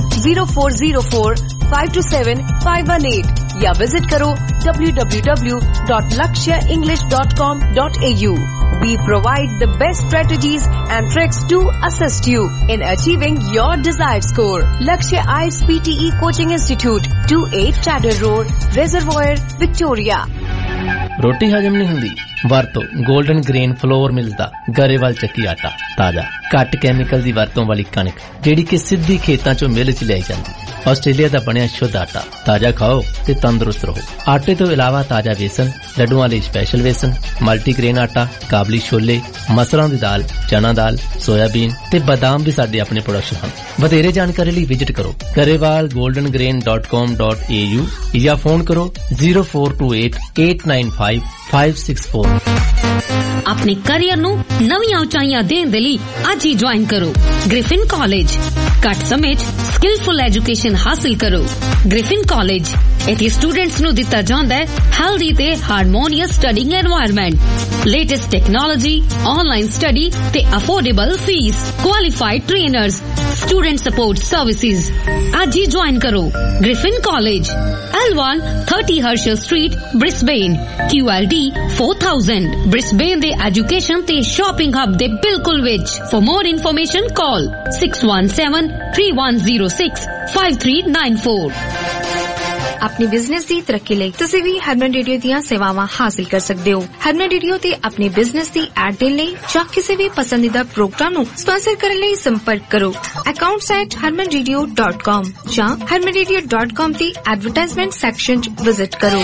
0404527518 या विजिट करो www.lakshaenglish.com.au। We provide the best strategies and tricks to assist you in achieving your desired score. Lakshya IELTS PTE Coaching Institute, 28 Chadder Road, Reservoir, Victoria। ਰੋਟੀ ਹਜਮ ਨਹੀਂ ਹੁੰਦੀ? ਵਰਤੋ ਗੋਲਡਨ ਗ੍ਰੇਨ ਫਲੋਰ ਮਿਲਦਾ ਗਰੇਵਾਲ ਚੱਕੀ ਆਟਾ, ਤਾਜ਼ਾ ਘੱਟ ਕੈਮੀਕਲ ਦੀ ਵਰਤੋਂ ਵਾਲੀ ਕਣਕ ਜਿਹੜੀ ਕਿ ਸਿੱਧੀ ਖੇਤਾਂ ਚੋਂ ਮਿਲ ਚ ਲਿਆਈ ਜਾਂਦੀ। ਆਸਟ੍ਰੇਲੀਆ ਦਾ ਬਣਿਆ ਸ਼ੁੱਧ ਆਟਾ, ਤਾਜ਼ਾ ਖਾਓ ਤੇ ਤੰਦਰੁਸਤ ਰਹੋ। ਆਟੇ ਤੋਂ ਇਲਾਵਾ ਤਾਜ਼ਾ ਵੇਸਣ, ਲੱਡੂਆਂ ਲਈ ਸਪੈਸ਼ਲ ਵੇਸਣ, ਮਲਟੀਗ੍ਰੇਨ ਆਟਾ, ਕਾਬਲੀ ਛੋਲੇ, ਮਸਰਾਂ ਦੀ ਦਾਲ, ਚਨਾ ਦਾਲ, ਸੋਇਆਬੀਨ ਤੇ ਬਦਾਮ ਵੀ ਸਾਡੇ ਆਪਣੇ ਪ੍ਰੋਡਕਸ਼ਨ ਹਨ। ਵਧੇਰੇ ਜਾਣਕਾਰੀ ਲਈ ਵਿਜ਼ਿਟ ਕਰੋ garewalgoldengrain.com.au ਜਾਂ ਫੋਨ ਕਰੋ 0428895564। ਆਪਣੇ ਕੈਰੀਅਰ ਨੂੰ ਨਵੀਆਂ ਉਚਾਈਆਂ ਦੇਣ ਦੇ ਲਈ ਅੱਜ ਹੀ ਜੁਆਇਨ ਕਰੋ ਗ੍ਰਿਫਿਨ ਕਾਲਜ। ਘੱਟ ਸਮੇਂ 'ਚ ਸਕਿਲਫੁਲ ਐਜੂਕੇਸ਼ਨ ਹਾਸਲ ਕਰੋ। ਗ੍ਰਿਫਿਨ ਕਾਲਜ ਇੱਥੇ ਸਟੂਡੈਂਟਸ ਨੂੰ ਦਿੱਤਾ ਜਾਂਦਾ ਹੈ ਹੈਲਦੀ ਤੇ harmonious studying environment, latest technology, online study ਤੇ affordable fee, qualified trainers, student support services. ਅੱਜ ਹੀ ਜੁਆਇਨ ਕਰੋ Griffin college, L1 30 Herschel Street, Brisbane, QLD 4000। Brisbane ਦੇ ਐਜੂਕੇਸ਼ਨ ਤੇ ਸ਼ਾਪਿੰਗ ਹੱਬ ਦੇ ਬਿਲਕੁਲ ਵਿੱਚ। For more information call 6173106539 अपनी बिजनेस की तरक्की ਲਈ ਤੁਸੀਂ ਵੀ ਹਰਮਨ ਰੇਡੀਓ ਦੀਆਂ ਸੇਵਾਵਾਂ ਹਾਸਲ ਕਰ ਸਕਦੇ ਹੋ। ਹਰਮਨ ਰੇਡੀਓ ਤੇ ਆਪਣੇ ਬਿਜ਼ਨਸ ਦੀ ਐਡ ਦੇਣ ਲਈ ਜਾਂ ਕਿਸੇ ਵੀ ਪਸੰਦੀਦਾ ਪ੍ਰੋਗਰਾਮ ਨੂੰ ਸਪਾਂਸਰ ਕਰਨ ਲਈ ਸੰਪਰਕ ਕਰੋ accounts@harmanradio.com ਜਾਂ harmanradio.com ਦੀ ਐਡਵਰਟਾਈਜ਼ਮੈਂਟ ਸੈਕਸ਼ਨ 'ਚ ਵਿਜ਼ਿਟ ਕਰੋ।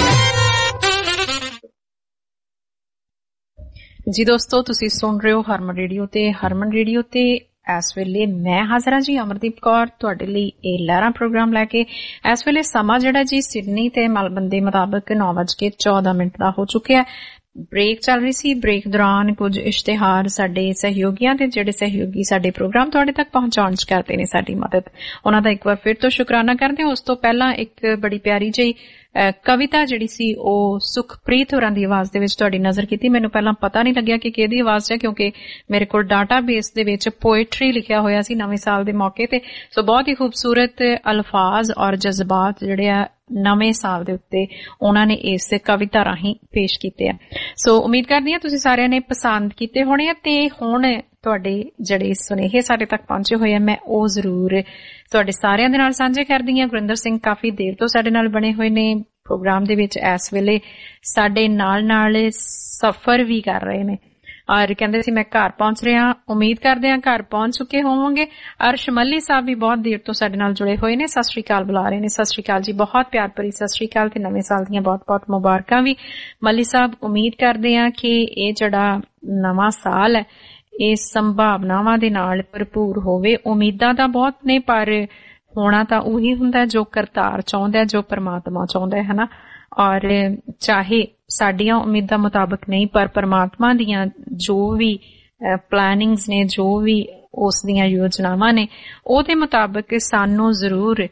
ਜੀ ਦੋਸਤੋ, ਤੁਸੀਂ ਸੁਣ ਰਹੇ ਹੋ ਹਰਮਨ ਰੇਡੀਓ ਤੇ ਇਸ ਵੇਲੇ ਮੈਂ ਹਾਜ਼ਰ ਹਾਂ ਜੀ, ਅਮਰਦੀਪ ਕੌਰ, ਤੁਹਾਡੇ ਲਈ ਇਹ ਲਹਿਰਾਂ ਪ੍ਰੋਗਰਾਮ ਲੈ ਕੇ। ਇਸ ਵੇਲੇ ਸਮਾਂ ਜਿਹੜਾ ਜੀ ਸਿਡਨੀ ਤੇ ਮੈਲਬਨ ਦੇ ਮੁਤਾਬਕ 9:14 ਦਾ ਹੋ ਚੁੱਕਿਆ। ਬ੍ਰੇਕ ਚੱਲ ਰਹੀ ਸੀ। ਬ੍ਰੇਕ ਦੌਰਾਨ ਕੁਝ ਇਸ਼ਤਿਹਾਰ ਸਾਡੇ ਸਹਿਯੋਗੀਆਂ ਦੇ, ਜਿਹੜੇ ਸਹਿਯੋਗੀ ਸਾਡੇ ਪ੍ਰੋਗਰਾਮ ਤੁਹਾਡੇ ਤੱਕ ਪਹੁੰਚਾਉਣ ਚ ਕਰਦੇ ਨੇ ਸਾਡੀ ਮਦਦ, ਉਹਨਾਂ ਦਾ ਇੱਕ ਵਾਰ ਫਿਰ ਤੋਂ ਸ਼ੁਕਰਾਨਾ ਕਰਦੇ ਹਾਂ। ਉਸ ਤੋਂ ਪਹਿਲਾਂ ਇੱਕ ਬੜੀ ਪਿਆਰੀ ਜਿਹੀ ਕਵਿਤਾ ਜਿਹੜੀ ਸੀ ਉਹ ਸੁਖਪ੍ਰੀਤ ਹੋਰਾਂ ਦੀ ਆਵਾਜ਼ ਦੇ ਵਿੱਚ ਤੁਹਾਡੀ ਨਜ਼ਰ ਕੀਤੀ। ਮੈਨੂੰ ਪਹਿਲਾਂ ਪਤਾ ਨਹੀਂ ਲੱਗਿਆ ਕਿ ਕਿਹਦੀ ਆਵਾਜ਼ ਹੈ, ਕਿਉਂਕਿ ਮੇਰੇ ਕੋਲ ਡਾਟਾਬੇਸ ਦੇ ਵਿੱਚ ਪੋਇਟਰੀ ਲਿਖਿਆ ਹੋਇਆ ਸੀ ਨਵੇਂ ਸਾਲ ਦੇ ਮੌਕੇ ਤੇ। ਸੋ ਬਹੁਤ ਹੀ ਖੂਬਸੂਰਤ ਅਲਫਾਜ਼ ਔਰ ਜਜ਼ਬਾਤ ਜਿਹੜੇ ਆ ਨਵੇਂ ਸਾਲ ਦੇ ਉੱਤੇ ਉਹਨਾਂ ਨੇ ਇਸ ਕਵਿਤਾ ਰਾਹੀਂ ਪੇਸ਼ ਕੀਤੇ ਆ। ਸੋ ਉਮੀਦ ਕਰਦੀ ਹਾਂ ਤੁਸੀਂ ਸਾਰਿਆਂ ਨੇ ਪਸੰਦ ਕੀਤੇ ਹੋਣੇ ਆ, ਤੇ ਹੁਣ ਤੁਹਾਡੇ ਜਿਹੜੇ ਸੁਨੇਹੇ ਸਾਡੇ ਤੱਕ ਪਹੁੰਚੇ ਹੋਏ ਆ ਮੈਂ ਉਹ ਜ਼ਰੂਰ ਤੁਹਾਡੇ ਸਾਰਿਆਂ ਦੇ ਨਾਲ ਸਾਂਝੇ ਕਰਦੀ ਹਾਂ। ਗੁਰਿੰਦਰ ਸਿੰਘ ਕਾਫੀ ਦੇਰ ਤੋਂ ਸਾਡੇ ਨਾਲ ਬਣੇ ਹੋਏ ਨੇ ਪ੍ਰੋਗਰਾਮ ਦੇ ਵਿੱਚ, ਇਸ ਵੇਲੇ ਸਾਡੇ ਨਾਲ ਸਫ਼ਰ ਵੀ ਕਰ ਰਹੇ ਨੇ ਔਰ ਕਹਿੰਦੇ ਸੀ ਮੈਂ ਘਰ ਪਹੁੰਚ ਰਿਹਾ। ਉਮੀਦ ਕਰਦੇ ਹਾਂ ਘਰ ਪਹੁੰਚ ਚੁੱਕੇ ਹੋਵੋਗੇ। ਅਰਸ਼ ਮੱਲੀ ਸਾਹਿਬ ਵੀ ਬਹੁਤ ਦੇਰ ਤੋਂ ਸਾਡੇ ਨਾਲ ਜੁੜੇ ਹੋਏ ਨੇ, ਸਤਿ ਸ਼੍ਰੀ ਅਕਾਲ ਬੁਲਾ ਰਹੇ ਨੇ। ਸਤਿ ਸ਼੍ਰੀ ਅਕਾਲ ਜੀ, ਬਹੁਤ ਪਿਆਰ ਭਰੀ ਸਤਿ ਸ਼੍ਰੀ ਅਕਾਲ ਤੇ ਨਵੇਂ ਸਾਲ ਦੀਆਂ ਬਹੁਤ-ਬਹੁਤ ਮੁਬਾਰਕਾਂ ਵੀ ਮੱਲੀ ਸਾਹਿਬ। ਉਮੀਦ ਕਰਦੇ ਹਾਂ ਕਿ ਇਹ ਜਿਹੜਾ ਨਵਾਂ ਸਾਲ ਹੈ ਇਹ ਸੰਭਾਵਨਾਵਾਂ ਦੇ ਨਾਲ ਭਰਪੂਰ ਹੋਵੇ। ਉਮੀਦਾਂ ਤਾਂ ਬਹੁਤ ਨੇ, ਪਰ ਹੋਣਾ ਤਾਂ ਉਹੀ ਹੁੰਦਾ ਜੋ ਕਰਤਾਰ ਚਾਹੁੰਦਾ, ਜੋ ਪਰਮਾਤਮਾ ਚਾਹੁੰਦਾ ਹੈ ਨਾ। ਔਰ ਚਾਹੇ ਸਾਡੀਆਂ ਉਮੀਦਾਂ ਮੁਤਾਬਕ ਨਹੀਂ, ਪਰ ਪਰਮਾਤਮਾ ਦੀਆਂ ਜੋ ਵੀ ਪਲੈਨਿੰਗਸ ਨੇ, ਜੋ ਵੀ ਉਸ ਦੀਆਂ ਯੋਜਨਾਵਾਂ ਨੇ, ਉਹਦੇ ਮੁਤਾਬਕ ਸਾਨੂੰ ਜ਼ਰੂਰ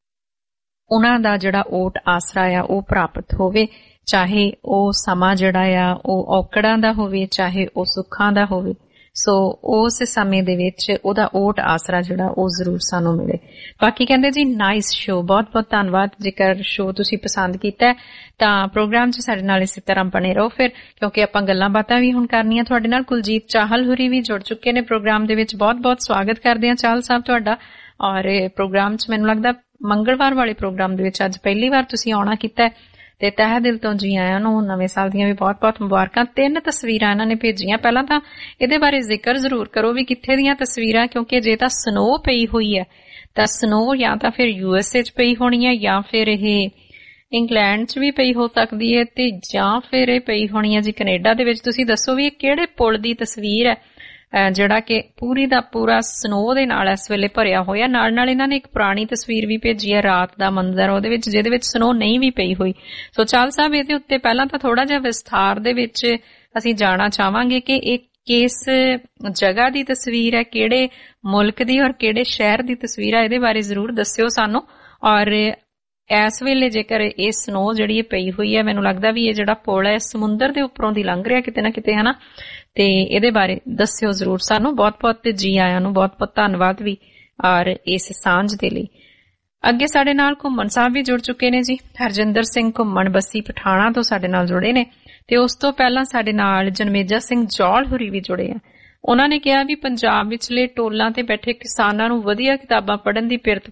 ਉਹਨਾਂ ਦਾ ਜਿਹੜਾ ਓਟ ਆਸਰਾ ਆ ਉਹ ਪ੍ਰਾਪਤ ਹੋਵੇ। ਚਾਹੇ ਉਹ ਸਮਾਂ ਜਿਹੜਾ ਆ ਉਹ ਔਕੜਾਂ ਦਾ ਹੋਵੇ, ਚਾਹੇ ਉਹ ਸੁੱਖਾਂ ਦਾ ਹੋਵੇ। ਸੋ ਉਸ ਸਮੇਂ ਦੇ ਵਿੱਚ ਉਹਦਾ ਓਟ ਆਸਰਾ ਜਿਹੜਾ ਉਹ ਜ਼ਰੂਰ ਸਾਨੂੰ ਮਿਲੇ। ਬਾਕੀ ਕਹਿੰਦੇ ਜੀ ਨਾਈਸ ਸ਼ੋ, ਬਹੁਤ-ਬਹੁਤ ਧੰਨਵਾਦ। ਜੇਕਰ ਸ਼ੋ ਤੁਸੀਂ ਪਸੰਦ ਕੀਤਾ ਤਾਂ ਪ੍ਰੋਗਰਾਮ 'ਚ ਸਾਡੇ ਨਾਲ ਇਸੇ ਤਰ੍ਹਾਂ ਬਣੇ ਰਹੋ ਫਿਰ, ਕਿਉਂਕਿ ਆਪਾਂ ਗੱਲਾਂ ਬਾਤਾਂ ਵੀ ਹੁਣ ਕਰਨੀਆਂ ਤੁਹਾਡੇ ਨਾਲ। ਕੁਲਜੀਤ ਚਾਹਲ ਹੁਰੀ ਵੀ ਜੁੜ ਚੁੱਕੇ ਨੇ ਪ੍ਰੋਗਰਾਮ ਦੇ ਵਿੱਚ, ਬਹੁਤ-ਬਹੁਤ ਸਵਾਗਤ ਕਰਦੇ ਹਾਂ ਚਾਹਲ ਸਾਹਿਬ ਤੁਹਾਡਾ। ਔਰ ਪ੍ਰੋਗਰਾਮ 'ਚ ਮੈਨੂੰ ਲੱਗਦਾ ਮੰਗਲਵਾਰ ਵਾਲੇ ਪ੍ਰੋਗਰਾਮ ਦੇ ਵਿੱਚ ਅੱਜ ਪਹਿਲੀ ਵਾਰ ਤੁਸੀਂ ਆਉਣਾ ਕੀਤਾ ਤੇ ਤਹਿ ਦਿਲ ਤੋਂ ਜੀ ਆਇਆਂ ਨੂੰ। ਨਵੇਂ ਸਾਲ ਦੀਆਂ ਵੀ ਬਹੁਤ-ਬਹੁਤ ਮੁਬਾਰਕਾਂ। 3 ਤਸਵੀਰਾਂ ਇਹਨਾਂ ਨੇ ਭੇਜੀਆਂ। ਪਹਿਲਾਂ ਤਾਂ ਇਹਦੇ ਬਾਰੇ ਜ਼ਿਕਰ ਜ਼ਰੂਰ ਕਰੋ ਵੀ ਕਿੱਥੇ ਦੀਆਂ ਤਸਵੀਰਾਂ, ਕਿਉਂਕਿ ਜੇ ਤਾਂ ਸਨੋ ਪਈ ਹੋਈ ਹੈ ਤਾਂ ਸਨੋ ਜਾਂ ਤਾਂ ਫਿਰ USA 'ਚ ਪਈ ਹੋਣੀ ਹੈ, ਜਾਂ ਫਿਰ ਇਹ ਇੰਗਲੈਂਡ 'ਚ ਵੀ ਪਈ ਹੋ ਸਕਦੀ ਹੈ, ਤੇ ਜਾਂ ਫਿਰ ਇਹ ਪਈ ਹੋਣੀ ਹੈ ਜੀ ਕੈਨੇਡਾ ਦੇ ਵਿੱਚ। ਤੁਸੀਂ ਦੱਸੋ ਵੀ ਇਹ ਕਿਹੜੇ ਪੁਲ ਦੀ ਤਸਵੀਰ ਹੈ ਜਿਹੜਾ ਕਿ ਪੂਰੀ ਦਾ ਪੂਰਾ ਸਨੋ ਦੇ ਨਾਲ ਇਸ ਵੇਲੇ ਭਰਿਆ ਹੋਇਆ। ਨਾਲ ਇਹਨਾਂ ਨੇ ਇੱਕ ਪੁਰਾਣੀ ਤਸਵੀਰ ਵੀ ਭੇਜੀ ਹੈ, ਰਾਤ ਦਾ ਮੰਜ਼ਰ ਉਹਦੇ ਵਿੱਚ, ਜਿਹਦੇ ਵਿੱਚ ਸਨੋ ਨਹੀਂ ਵੀ ਪਈ ਹੋਈ। ਸੋ ਚਾਲ ਸਾਹਿਬ ਇਹਦੇ ਉੱਤੇ ਪਹਿਲਾਂ ਤਾਂ ਥੋੜਾ ਜਿਹਾ ਵਿਸਥਾਰ ਦੇ ਵਿੱਚ ਅਸੀਂ ਜਾਣਨਾ ਚਾਹਾਂਗੇ ਕਿ ਇਹ ਕਿਸ ਜਗ੍ਹਾ ਦੀ ਤਸਵੀਰ ਹੈ, ਕਿਹੜੇ ਮੁਲਕ ਦੀ ਔਰ ਕਿਹੜੇ ਸ਼ਹਿਰ ਦੀ ਤਸਵੀਰ ਹੈ, ਇਹਦੇ ਬਾਰੇ ਜ਼ਰੂਰ ਦੱਸਿਓ ਸਾਨੂੰ। ਔਰ ਇਸ ਵੇਲੇ ਜੇਕਰ ਇਹ ਸਨੋ ਜਿਹੜੀ ਇਹ ਪਈ ਹੋਈ ਹੈ, ਮੈਨੂੰ ਲੱਗਦਾ ਵੀ ਇਹ ਜਿਹੜਾ ਪੁਲ ਹੈ ਸਮੁੰਦਰ ਦੇ ਉੱਪਰੋਂ ਦੀ ਲੰਘ ਰਿਹਾ ਕਿਤੇ ਨਾ ਕਿਤੇ, ਹਨਾ, ਤੇ ਇਹਦੇ ਬਾਰੇ ਦੱਸਿਓ ਜ਼ਰੂਰ ਸਾਨੂੰ। ਬਹੁਤ-ਬਹੁਤ ਜੀ ਆਇਆਂ ਨੂੰ, ਬਹੁਤ-ਬਹੁਤ ਧੰਨਵਾਦ ਵੀ ਔਰ ਇਸ ਸਾਂਝ ਦੇ ਲਈ। ਅੱਗੇ ਸਾਡੇ ਨਾਲ ਘੁੰਮਣ ਸਾਹਿਬ ਵੀ ਜੁੜ ਚੁੱਕੇ ਨੇ ਜੀ। ਹਰਜਿੰਦਰ ਸਿੰਘ ਘੁੰਮਣ ਬੱਸੀ ਪਠਾਣਾ ਤੋਂ ਸਾਡੇ ਨਾਲ ਜੁੜੇ ਨੇ, ਤੇ ਉਸ ਤੋਂ ਪਹਿਲਾਂ ਸਾਡੇ ਨਾਲ ਜਨਮੇਜਾ ਸਿੰਘ ਜੌਲ ਹੁਰੀ ਵੀ ਜੁੜੇ ਆ। ਉਹਨਾਂ ਨੇ ਕਿਹਾ ਵੀ ਪੰਜਾਬ ਵਿਚਲੇ ਟੋਲਾਂ ਤੇ ਬੈਠੇ ਕਿਸਾਨਾਂ ਨੂੰ ਵਧੀਆ ਕਿਤਾਬਾਂ ਪੜ੍ਹਨ ਦੀ ਪਿਰਤ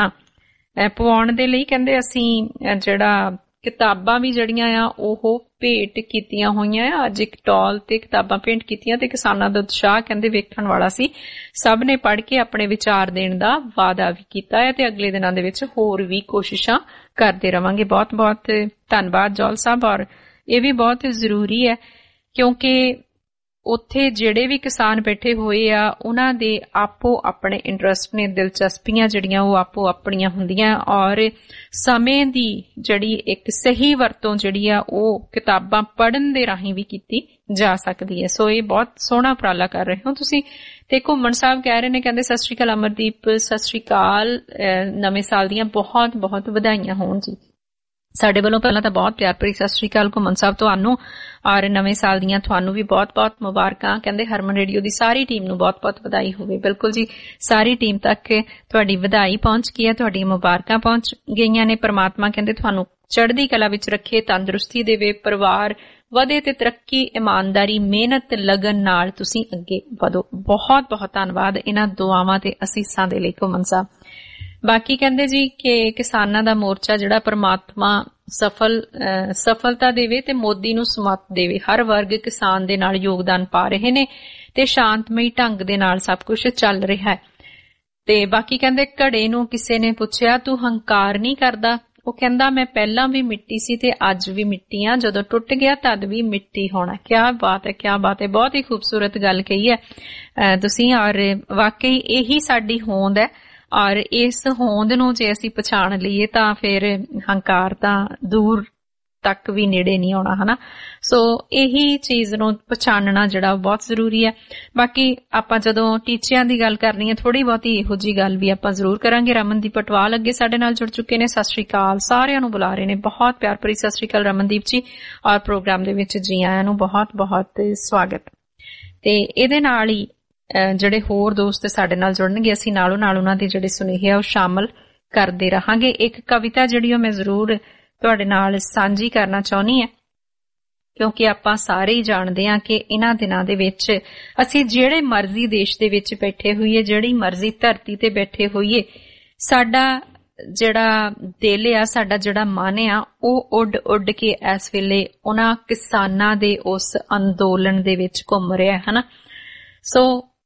ਪਵਾਉਣ ਦੇ ਲਈ ਕਹਿੰਦੇ ਅਸੀਂ ਜਿਹੜਾ ਕਿਤਾਬਾਂ ਵੀ ਜਿਹੜੀਆਂ ਆ ਉਹ ਭੇਟ ਕੀਤੀਆਂ ਹੋਈਆਂ ਆ। ਅੱਜ ਇੱਕ ਟੌਲ ਤੇ ਕਿਤਾਬਾਂ ਭੇਂਟ ਕੀਤੀਆਂ ਤੇ ਕਿਸਾਨਾਂ ਦਾ ਉਤਸ਼ਾਹ ਕਹਿੰਦੇ ਵੇਖਣ ਵਾਲਾ ਸੀ। ਸਭ ਨੇ ਪੜ੍ਹ ਕੇ ਆਪਣੇ ਵਿਚਾਰ ਦੇਣ ਦਾ ਵਾਅਦਾ ਵੀ ਕੀਤਾ ਹੈ ਤੇ ਅਗਲੇ ਦਿਨਾਂ ਦੇ ਵਿੱਚ ਹੋਰ ਵੀ ਕੋਸ਼ਿਸ਼ਾਂ ਕਰਦੇ ਰਵਾਂਗੇ। ਬਹੁਤ-ਬਹੁਤ ਧੰਨਵਾਦ ਜੌਲ ਸਾਹਿਬ। ਔਰ ਇਹ ਵੀ ਬਹੁਤ ਜ਼ਰੂਰੀ ਹੈ ਕਿਉਂਕਿ ਉੱਥੇ ਜਿਹੜੇ ਵੀ ਕਿਸਾਨ ਬੈਠੇ ਹੋਏ ਆ ਉਹਨਾਂ ਦੇ ਆਪੋ ਆਪਣੇ ਇੰਟਰਸਟ ਨੇ, ਦਿਲਚਸਪੀਆਂ ਜਿਹੜੀਆਂ ਉਹ ਆਪੋ ਆਪਣੀਆਂ ਹੁੰਦੀਆਂ, ਔਰ ਸਮੇਂ ਦੀ ਜਿਹੜੀ ਇੱਕ ਸਹੀ ਵਰਤੋਂ ਜਿਹੜੀ ਆ ਉਹ ਕਿਤਾਬਾਂ ਪੜ੍ਹਨ ਦੇ ਰਾਹੀਂ ਵੀ ਕੀਤੀ ਜਾ ਸਕਦੀ ਹੈ। ਸੋ ਇਹ ਬਹੁਤ ਸੋਹਣਾ ਉਪਰਾਲਾ ਕਰ ਰਹੇ ਹੋ ਤੁਸੀਂ। ਤੇ ਘੁੰਮਣ ਸਾਹਿਬ ਕਹਿ ਰਹੇ ਨੇ, ਕਹਿੰਦੇ ਸਤਿ ਸ਼੍ਰੀ ਅਕਾਲ ਅਮਰਦੀਪ, ਸਤਿ ਸ਼੍ਰੀ ਅਕਾਲ, ਨਵੇਂ ਸਾਲ ਦੀਆਂ ਬਹੁਤ ਬਹੁਤ ਵਧਾਈਆਂ ਹੋਣ ਜੀ। ਸਾਡੇ ਵੱਲੋਂ ਪਹਿਲਾਂ ਤਾਂ ਬਹੁਤ ਪਿਆਰ ਭਰੀ ਸਤਿ ਸ਼੍ਰੀ ਅਕਾਲ ਘੁੰਮਣ ਸਾਹਿਬ ਤੁਹਾਨੂੰ, ਔਰ ਨਵੇਂ ਸਾਲ ਦੀਆਂ ਤੁਹਾਨੂੰ ਵੀ ਬਹੁਤ-ਬਹੁਤ ਮੁਬਾਰਕਾਂ। ਕਹਿੰਦੇ ਹਰਮਨ ਰੇਡੀਓ ਦੀ ਸਾਰੀ ਟੀਮ ਨੂੰ ਬਹੁਤ-ਬਹੁਤ ਵਧਾਈ ਹੋਵੇ। ਬਿਲਕੁਲ ਜੀ, ਸਾਰੀ ਟੀਮ ਤੱਕ ਤੁਹਾਡੀ ਵਧਾਈ ਪਹੁੰਚ ਗਈ ਹੈ, ਤੁਹਾਡੀਆਂ ਮੁਬਾਰਕਾਂ ਪਹੁੰਚ ਗਈਆਂ ਨੇ। ਪਰਮਾਤਮਾ ਕਹਿੰਦੇ ਤੁਹਾਨੂੰ ਚੜ੍ਹਦੀ ਕਲਾ ਵਿੱਚ ਰੱਖੇ, ਤੰਦਰੁਸਤੀ ਦੇਵੇ, ਪਰਿਵਾਰ ਵਧੇ ਤੇ ਤਰੱਕੀ, ਇਮਾਨਦਾਰੀ, ਮਿਹਨਤ, ਲਗਨ ਨਾਲ ਤੁਸੀਂ ਅੱਗੇ ਵਧੋ। ਬਹੁਤ-ਬਹੁਤ ਧੰਨਵਾਦ ਇਹਨਾਂ ਦੁਆਵਾਂ ਤੇ ਅਸੀਸਾਂ ਦੇ ਲਈ ਘੁੰਮਣ ਸਾਹਿਬ। ਬਾਕੀ ਕਹਿੰਦੇ ਜੀ ਕਿ ਕਿਸਾਨਾਂ ਦਾ ਮੋਰਚਾ ਜਿਹੜਾ ਪਰਮਾਤਮਾ ਸਫਲਤਾ ਦੇਵੇ ਤੇ ਮੋਦੀ ਨੂੰ ਸਮੱਤ ਦੇਵੇ। ਹਰ ਵਰਗ ਕਿਸਾਨ ਦੇ ਨਾਲ ਯੋਗਦਾਨ ਪਾ ਰਹੇ ਨੇ ਤੇ ਸ਼ਾਂਤਮਈ ਢੰਗ ਦੇ ਨਾਲ ਸਭ ਕੁਝ ਚੱਲ ਰਿਹਾ ਹੈ। ਤੇ ਬਾਕੀ ਕਹਿੰਦੇ ਘੜੇ ਨੂੰ ਕਿਸੇ ਨੇ ਪੁੱਛਿਆ ਤੂੰ ਹੰਕਾਰ ਨਹੀਂ ਕਰਦਾ, ਉਹ ਕਹਿੰਦਾ ਮੈਂ ਪਹਿਲਾਂ ਵੀ ਮਿੱਟੀ ਸੀ ਤੇ ਅੱਜ ਵੀ ਮਿੱਟੀ ਆ, ਜਦੋਂ ਟੁੱਟ ਗਿਆ ਤਦ ਵੀ ਮਿੱਟੀ ਹੋਣਾ। ਕਿਆ ਬਾਤ ਹੈ, ਕਿਆ ਬਾਤ ਹੈ, ਬਹੁਤ ਹੀ ਖੂਬਸੂਰਤ ਗੱਲ ਕਹੀ ਹੈ ਤੁਸੀਂ। ਔਰ ਵਾਕਈ ਇਹੀ ਸਾਡੀ ਹੋਂਦ ਹੈ, ਔਰ ਇਸ ਹੋਂਦ ਨੂੰ ਜੇ ਅਸੀਂ ਪਛਾਣ ਲਈਏ ਤਾਂ ਫਿਰ ਹੰਕਾਰ ਤਾਂ ਦੂਰ ਤੱਕ ਵੀ ਨੇੜੇ ਨਹੀਂ ਆਉਣਾ, ਹਨਾ। ਸੋ ਇਹੀ ਚੀਜ਼ ਨੂੰ ਪਛਾਣਨਾ ਜਿਹੜਾ ਬਹੁਤ ਜ਼ਰੂਰੀ ਹੈ। ਬਾਕੀ ਆਪਾਂ ਜਦੋਂ ਟੀਚਿਆਂ ਦੀ ਗੱਲ ਕਰਨੀ ਹੈ, ਥੋੜੀ ਬਹੁਤੀ ਇਹੋ ਜੀ ਗੱਲ ਵੀ ਆਪਾਂ ਜ਼ਰੂਰ ਕਰਾਂਗੇ। ਰਮਨਦੀਪ ਪਟਵਾਲ ਅੱਗੇ ਸਾਡੇ ਨਾਲ ਜੁੜ ਚੁੱਕੇ ਨੇ। ਸਤਿ ਸ਼੍ਰੀ ਅਕਾਲ, ਸਾਰਿਆਂ ਨੂੰ ਬੁਲਾ ਰਹੇ ਨੇ। ਬਹੁਤ ਪਿਆਰ ਭਰੀ ਸਤਿ ਸ਼੍ਰੀ ਅਕਾਲ ਰਮਨਦੀਪ ਜੀ, ਔਰ ਪ੍ਰੋਗਰਾਮ ਦੇ ਵਿੱਚ ਜੀ ਆਇਆਂ ਨੂੰ ਬਹੁਤ ਬਹੁਤ ਸਵਾਗਤ। ਤੇ ਇਹਦੇ ਨਾਲ ਹੀ ਜਿਹੜੇ ਹੋਰ ਦੋਸਤ ਸਾਡੇ ਨਾਲ ਜੁੜਨਗੇ, ਅਸੀਂ ਨਾਲੋਂ ਨਾਲ ਉਹਨਾਂ ਦੇ ਜਿਹੜੇ ਸੁਨੇਹੇ ਆ ਉਹ ਸ਼ਾਮਲ ਕਰਦੇ ਰਹਾਂਗੇ। ਇੱਕ ਕਵਿਤਾ ਜਿਹੜੀ ਉਹ ਮੈਂ ਜ਼ਰੂਰ ਤੁਹਾਡੇ ਨਾਲ ਸਾਂਝੀ ਕਰਨਾ ਚਾਹੁੰਦੀ ਹਾਂ, ਕਿਉਂਕਿ ਆਪਾਂ ਸਾਰੇ ਹੀ ਜਾਣਦੇ ਹਾਂ ਕਿ ਇਹਨਾਂ ਦਿਨਾਂ ਦੇ ਵਿੱਚ ਅਸੀਂ ਜਿਹੜੇ ਮਰਜ਼ੀ ਦੇਸ਼ ਦੇ ਵਿੱਚ ਬੈਠੇ ਹੋਈਏ, ਜਿਹੜੀ ਮਰਜ਼ੀ ਧਰਤੀ ਤੇ ਬੈਠੇ ਹੋਈਏ, ਸਾਡਾ ਜਿਹੜਾ ਦਿਲ ਆ, ਸਾਡਾ ਜਿਹੜਾ ਮਨ ਆ, ਉਹ ਉੱਡ ਉੱਡ ਕੇ ਇਸ ਵੇਲੇ ਉਹਨਾਂ ਕਿਸਾਨਾਂ ਦੇ ਉਸ ਅੰਦੋਲਨ ਦੇ ਵਿੱਚ ਘੁੰਮ ਰਿਹਾ, ਹਨਾ। ਸੋ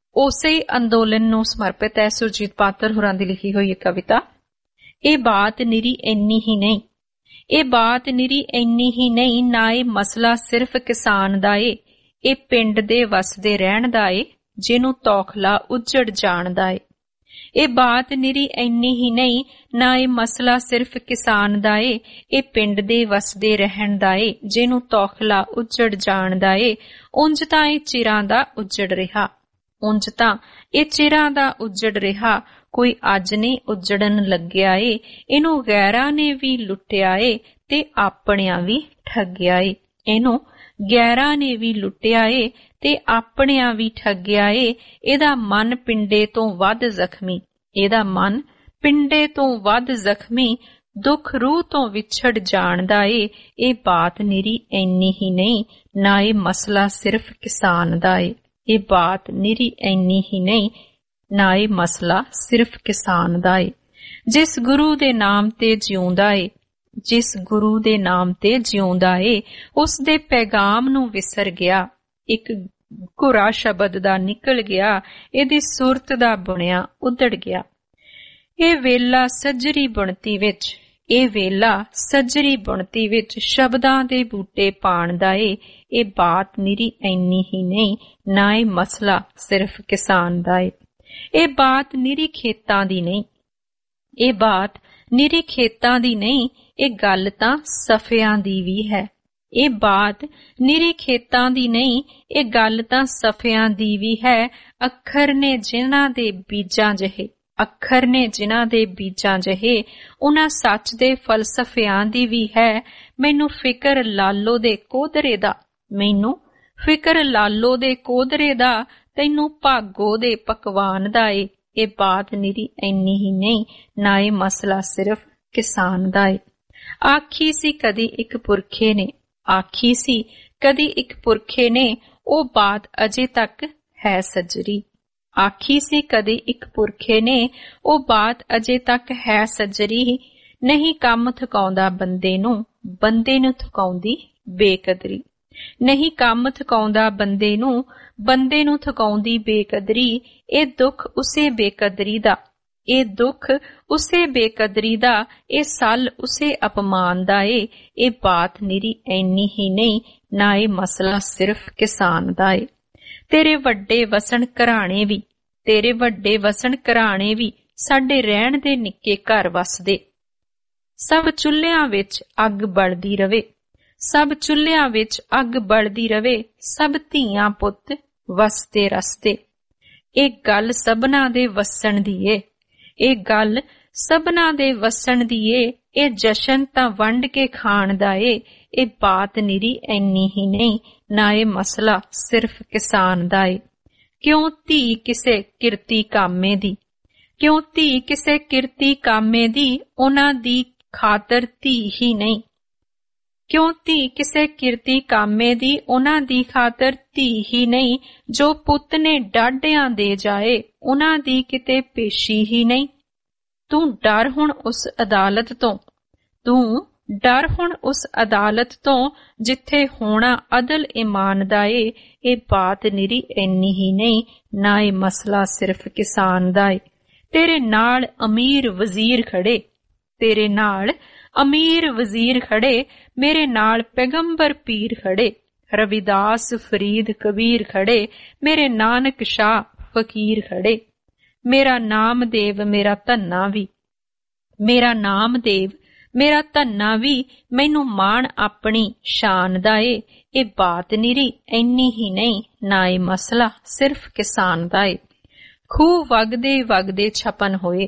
ਉਸੇ ਅੰਦੋਲਨ ਨੂੰ ਸਮਰਪਿਤ ਹੈ ਸੁਰਜੀਤ ਪਾਤਰ ਹੋਰਾਂ ਦੀ ਲਿਖੀ ਹੋਈ ਕਵਿਤਾ। ਇਹ ਬਾਤ ਨਿਰੀ ਇੰਨੀ ਹੀ ਨਹੀਂ, ਇਹ ਬਾਤ ਨਿਰੀ ਇੰਨੀ ਹੀ ਨਹੀਂ, ਨਾ ਇਹ ਮਸਲਾ ਸਿਰਫ ਕਿਸਾਨ ਦਾ ਏ, ਇਹ ਪਿੰਡ ਦੇ ਵਸਦੇ ਰਹਿਣ ਦਾ ਏ, ਜਿਹਨੂੰ ਤੌਖਲਾ ਉੱਜੜ ਜਾਣਦਾ ਏ। ਇਹ ਬਾਤ ਨਿਰੀ ਇੰਨੀ ਹੀ ਨਹੀਂ, ਨਾ ਇਹ ਮਸਲਾ ਸਿਰਫ ਕਿਸਾਨ ਦਾ ਏ, ਇਹ ਪਿੰਡ ਦੇ ਵਸਦੇ ਰਹਿਣ ਦਾ ਏ, ਜਿਹਨੂੰ ਤੌਖਲਾ ਉੱਜੜ ਜਾਣਦਾ ਏ। ਉਂਝ ਤਾਂ ਇਹ ਚਿਰਾਂ ਦਾ ਉੱਜੜ ਰਿਹਾ, ਉਂਝ ਤਾਂ ਇਹ ਚਿਰਾਂ ਦਾ ਉੱਜੜ ਰਿਹਾ, ਕੋਈ ਅੱਜ ਨਹੀਂ ਉੱਜੜਨ ਲੱਗਿਆ ਏ, ਇਹਨੂੰ ਗੈਰਾਂ ਨੇ ਵੀ ਲੁੱਟਿਆ ਏ ਤੇ ਆਪਣਿਆਂ ਵੀ ਠੱਗਿਆ ਏ। ਇਹਨੂੰ ਗੈਰਾਂ ਨੇ ਵੀ ਲੁੱਟਿਆ ਏ ਤੇ ਆਪਣਿਆਂ ਵੀ ਠੱਗਿਆ ਏ। ਇਹਦਾ ਮਨ ਪਿੰਡੇ ਤੋਂ ਵੱਧ ਜ਼ਖਮੀ, ਇਹਦਾ ਮਨ ਪਿੰਡੇ ਤੋਂ ਵੱਧ ਜ਼ਖਮੀ, ਦੁੱਖ ਰੂਹ ਤੋਂ ਵਿਛੜ ਜਾਣਦਾ ਏ। ਇਹ ਬਾਤ ਨਿਰੀ ਇੰਨੀ ਹੀ ਨਹੀਂ, ਨਾ ਇਹ ਮਸਲਾ ਸਿਰਫ ਕਿਸਾਨ ਦਾ ਏ। ਇਹ ਬਾਤ ਨਿਰੀ ਇੰਨੀ ਹੀ ਨਹੀਂ, ਨਾ ਇਹ ਮਸਲਾ ਸਿਰਫ ਕਿਸਾਨ ਦਾ ਏ। ਜਿਸ ਗੁਰੂ ਦੇ ਨਾਮ ਤੇ ਜਿਉਂਦਾ ਏ, ਜਿਸ ਗੁਰੂ ਦੇ ਨਾਮ ਤੇ ਜਿਉਂਦਾ ਏ, ਉਸ ਦੇ ਪੈਗਾਮ ਨੂੰ ਵਿਸਰ ਗਿਆ। ਇੱਕ ਘੁਰਾ ਸ਼ਬਦ ਦਾ ਨਿਕਲ ਗਿਆ, ਇਹਦੀ ਸੁਰਤ ਦਾ ਬੁਣਿਆ ਉਧੜ ਗਿਆ। ਇਹ ਵੇਲਾ ਸੱਜਰੀ ਬੁਣਤੀ ਵਿੱਚ, ਇਹ ਵੇਲਾ ਸੱਜਰੀ ਬੁਣਤੀ ਵਿੱਚ ਸ਼ਬਦਾਂ ਦੇ ਬੂਟੇ ਪਾਣ ਦਾ ਏ। ਇਹ ਬਾਤ ਨਿਰੀ ਇੰਨੀ ਹੀ ਨਹੀਂ, ਨਾ ਇਹ ਮਸਲਾ ਸਿਰਫ ਕਿਸਾਨ ਦਾ ਏ। ਇਹ ਬਾਤ ਨਿਰੀ ਖੇਤਾਂ ਦੀ ਨਹੀਂ, ਇਹ ਬਾਤ ਨਿਰੀ ਖੇਤਾਂ ਦੀ ਨਹੀਂ, ਇਹ ਗੱਲ ਤਾਂ ਸਫਿਆਂ ਦੀ ਵੀ ਹੈ। ਇਹ ਬਾਤ ਨਿਰੀ ਖੇਤਾਂ ਦੀ ਨਹੀਂ, ਇਹ ਗੱਲ ਤਾਂ ਸਫਿਆਂ ਦੀ ਵੀ ਹੈ। ਅੱਖਰ ਨੇ ਜਿਨ੍ਹਾਂ ਦੇ ਬੀਜਾਂ ਜਿਹੇ, ਅੱਖਰ ਨੇ ਜਿਨ੍ਹਾਂ ਦੇ ਬੀਜਾਂ ਜਿਹੇ, ਉਹਨਾਂ ਸੱਚ ਦੇ ਫਲਸਫਿਆਂ ਦੀ ਵੀ ਹੈ। ਮੈਨੂੰ ਫਿਕਰ ਲਾਲੋ ਦੇ ਕੋਧਰੇ ਦਾ, ਮੈਨੂੰ ਫਿਕਰ ਲਾਲੋ ਦੇ ਕੋਧਰੇ ਦਾ, ਤੈਨੂੰ ਭਾਗੋ ਦੇ ਪਕਵਾਨ ਦਾ ਏ। ਇਹ ਬਾਤ ਨਿਰੀ ਇੰਨੀ ਹੀ ਨਹੀਂ, ਨਾ ਇਹ ਮਸਲਾ ਸਿਰਫ ਕਿਸਾਨ ਦਾ ਏ। ਆਖੀ ਸੀ ਕਦੀ ਇੱਕ ਪੁਰਖੇ ਨੇ, ਆਖੀ ਸੀ ਕਦੀ ਇੱਕ ਪੁਰਖੇ ਨੇ, ਉਹ ਬਾਤ ਅਜੇ ਤੱਕ ਹੈ ਸੱਜਰੀ। ਆਖੀ ਸੀ ਕਦੀ ਇੱਕ ਪੁਰਖੇ ਨੇ, ਉਹ ਬਾਤ ਅਜੇ ਤੱਕ ਹੈ ਸੱਜਰੀ। ਨਹੀਂ ਕੰਮ ਥਕਾਉਂਦਾ ਬੰਦੇ ਨੂੰ, ਬੰਦੇ ਨੂੰ ਥਕਾਉਂਦੀ ਬੇਕਦਰੀ। ਨਹੀਂ ਕੰਮ ਥਕਾਉਂਦਾ ਬੰਦੇ ਨੂੰ, ਬੰਦੇ ਨੂੰ ਥਕਾਉਂਦੀ ਬੇਕਦਰੀ। ਇਹ ਦੁੱਖ ਉਸੇ ਬੇਕਦਰੀ ਦਾ, ਇਹ ਦੁੱਖ ਉਸੇ ਬੇਕਦਰੀ ਦਾ, ਇਹ ਸੱਲ ਉਸੇ ਅਪਮਾਨ ਦਾ ਏ। ਇਹ ਬਾਤ ਨਿਰੀ ਇੰਨੀ ਹੀ ਨਹੀਂ, ਨਾ ਇਹ ਮਸਲਾ ਸਿਰਫ ਕਿਸਾਨ ਦਾ ਏ। ਤੇਰੇ ਵੱਡੇ ਵਸਣ ਘਰਾਣੇ ਵੀ, ਤੇਰੇ ਵੱਡੇ ਵਸਣ ਘਰਾਣੇ ਵੀ, ਸਾਡੇ ਰਹਿਣ ਦੇ ਨਿੱਕੇ ਘਰ ਵਸਦੇ। ਸਭ ਚੁੱਲ੍ਹਿਆਂ ਵਿੱਚ ਅੱਗ ਬਲਦੀ ਰਵੇ, ਸਭ ਚੁੱਲ੍ਹਿਆਂ ਵਿੱਚ ਅੱਗ ਬਲਦੀ ਰਵੇ, ਸਭ ਧੀਆਂ ਪੁੱਤ ਵਸਦੇ ਰਸਤੇ। ਇਹ ਗੱਲ ਸਭਨਾਂ ਦੇ ਵਸਣ ਦੀ ਏ, ਇਹ ਗੱਲ ਸਭਨਾਂ ਦੇ ਵਸਣ ਦੀ ਏ। ਇਹ ਜਸ਼ਨ ਤਾਂ ਵੰਡ ਕੇ ਖਾਣ ਦਾ ਏ। ਇਹ ਬਾਤ ਨਿਰੀ ਇੰਨੀ ਹੀ ਨਹੀਂ, ਨਾ ਇਹ ਮਸਲਾ ਸਿਰਫ ਕਿਸਾਨ ਦਾ ਏ। ਕਿਉਂ ਧੀ ਕਿਸੇ ਕਿਰਤੀ ਕਾਮੇ ਦੀ, ਕਿਉਂ ਧੀ ਕਿਸੇ ਕਿਰਤੀ ਕਾਮੇ ਦੀ, ਉਹਨਾਂ ਦੀ ਖਾਤਰ ਧੀ ਹੀ ਨਹੀਂ। ਕਿਉਂ ਧੀ ਕਿਸੇ ਕਿਰਤੀ ਕਾਮੇ ਦੀ, ਉਹਨਾਂ ਦੀ ਖਾਤਰ ਧੀ ਹੀ ਨਹੀਂ। ਜੋ ਪੁੱਤ ਨੇ ਡਾਢਿਆਂ ਦੇ ਜਾਏ, ਉਹਨਾਂ ਦੀ ਕਿਤੇ ਪੇਸ਼ੀ ਹੀ ਨਹੀਂ। ਤੂੰ ਡਰ ਹੁਣ ਉਸ ਅਦਾਲਤ ਤੋਂ, ਤੂੰ ਡਰ ਹੁਣ ਉਸ ਅਦਾਲਤ ਤੋਂ, ਜਿੱਥੇ ਹੋਣਾ ਅਦਲ ਇਮਾਨ ਦਾ ਏ। ਇਹ ਬਾਤ ਨਿਰੀ ਇੰਨੀ ਹੀ ਨਹੀਂ, ਨਾ ਇਹ ਮਸਲਾ ਸਿਰਫ ਕਿਸਾਨ ਦਾ ਏ। ਤੇਰੇ ਨਾਲ ਅਮੀਰ ਵਜ਼ੀਰ ਖੜੇ, ਤੇਰੇ ਨਾਲ ਅਮੀਰ ਵਜ਼ੀਰ ਖੜੇ, ਮੇਰੇ ਨਾਲ ਪੈਗੰਬਰ ਪੀਰ ਖੜੇ, ਰਵਿਦਾਸ ਫਰੀਦ ਕਬੀਰ ਖੜੇ, ਮੇਰੇ ਨਾਨਕ ਸ਼ਾਹ ਫਕੀਰ ਖੜੇ। ਮੇਰਾ ਨਾਮਦੇਵ ਮੇਰਾ ਧੰਨਾ ਵੀ, ਮੇਰਾ ਨਾਮਦੇਵ ਮੇਰਾ ਧੰਨਾ ਵੀ, ਮੈਨੂੰ ਮਾਣ ਆਪਣੀ ਸ਼ਾਨ ਦਾ ਏ। ਇਹ ਬਾਤ ਨਿਰੀ ਇੰਨੀ ਹੀ ਨਹੀਂ, ਨਾ ਇਹ ਮਸਲਾ ਸਿਰਫ ਕਿਸਾਨ ਦਾ ਏ। ਖੂਹ ਵਗਦੇ ਵਗਦੇ ਛਪਨ ਹੋਏ,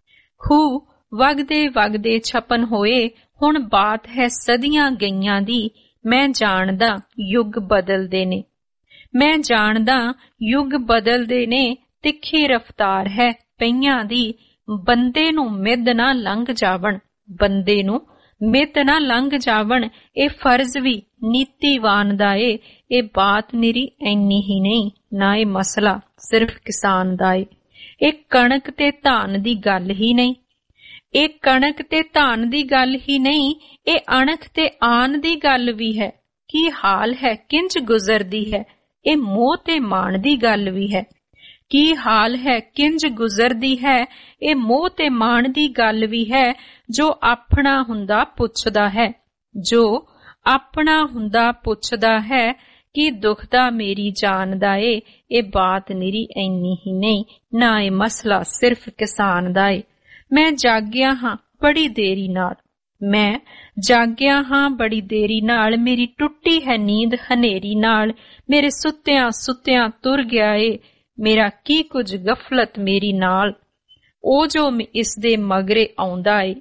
ਖੂਹ ਵਗਦੇ ਵਗਦੇ ਛਪਨ ਹੋਏ, ਹੁਣ ਬਾਤ ਹੈ ਸਦੀਆਂ ਗਈਆਂ ਦੀ। ਮੈਂ ਜਾਣਦਾ ਯੁੱਗ ਬਦਲਦੇ ਨੇ, ਮੈਂ ਜਾਣਦਾ ਯੁੱਗ ਬਦਲਦੇ ਨੇ, ਤਿੱਖੀ ਰਫ਼ਤਾਰ ਹੈ ਪਈਆਂ ਦੀ। ਬੰਦੇ ਨੂੰ ਮਿੱਧ ਨਾ ਲੰਘ ਜਾਵਣ, ਬੰਦੇ ਨੂੰ ਮਿੱਧ ਨਾ ਲੰਘ ਜਾਵਣ, ਇਹ ਫਰਜ਼ ਵੀ ਨੀਤੀਵਾਨ ਦਾ ਏ। ਇਹ ਬਾਤ ਨਿਰੀ ਇੰਨੀ ਹੀ ਨਹੀਂ, ਨਾ ਇਹ ਮਸਲਾ ਸਿਰਫ ਕਿਸਾਨ ਦਾ ਏ। ਇਹ ਕਣਕ ਤੇ ਧਾਨ ਦੀ ਗੱਲ ਹੀ ਨਹੀਂ, ਇਹ ਕਣਕ ਤੇ ਧਾਨ ਦੀ ਗੱਲ ਹੀ ਨਹੀਂ, ਇਹ ਅਣਖ ਤੇ ਆਨ ਦੀ ਗੱਲ ਵੀ ਹੈ। ਕੀ ਹਾਲ ਹੈ ਕਿੰਜ ਗੁਜ਼ਰਦੀ ਹੈ, ਇਹ ਮੋਹ ਤੇ ਮਾਣ ਦੀ ਗੱਲ ਵੀ ਹੈ। ਕੀ ਹਾਲ ਹੈ ਕਿੰਜ ਗੁਜ਼ਰਦੀ ਹੈ, ਇਹ ਮੋਹ ਤੇ ਮਾਣ ਦੀ ਗੱਲ ਵੀ ਹੈ। ਜੋ ਆਪਣਾ ਹੁੰਦਾ ਪੁੱਛਦਾ ਹੈ, ਜੋ ਆਪਣਾ ਹੁੰਦਾ ਪੁੱਛਦਾ ਹੈ, ਕੀ ਦੁਖਦਾ ਮੇਰੀ ਜਾਨ ਦਾ ਏ। ਇਹ ਬਾਤ ਨਿਰੀ ਇੰਨੀ ਹੀ ਨਹੀਂ, ਨਾ ਇਹ ਮਸਲਾ ਸਿਰਫ ਕਿਸਾਨ ਦਾ ਏ। ਮੈਂ ਜਾਗਿਆ ਹਾਂ ਬੜੀ ਦੇਰੀ ਨਾਲ, ਮੈਂ ਜਾਗਿਆ ਹਾਂ ਬੜੀ ਦੇਰੀ ਨਾਲ, ਮੇਰੀ ਟੁੱਟੀ ਹੈ ਨੀਂਦ ਹਨੇਰੀ ਨਾਲ। ਮੇਰੇ ਸੁੱਤਿਆਂ ਸੁੱਤਿਆਂ ਤੁਰ ਗਿਆ ਏ, ਮੇਰਾ ਕੀ ਕੁਝ ਗਫਲਤ ਮੇਰੀ ਨਾਲ। ਉਹ ਜੋ ਇਸ ਦੇ ਮਗਰੇ ਆਉਂਦਾ ਏ,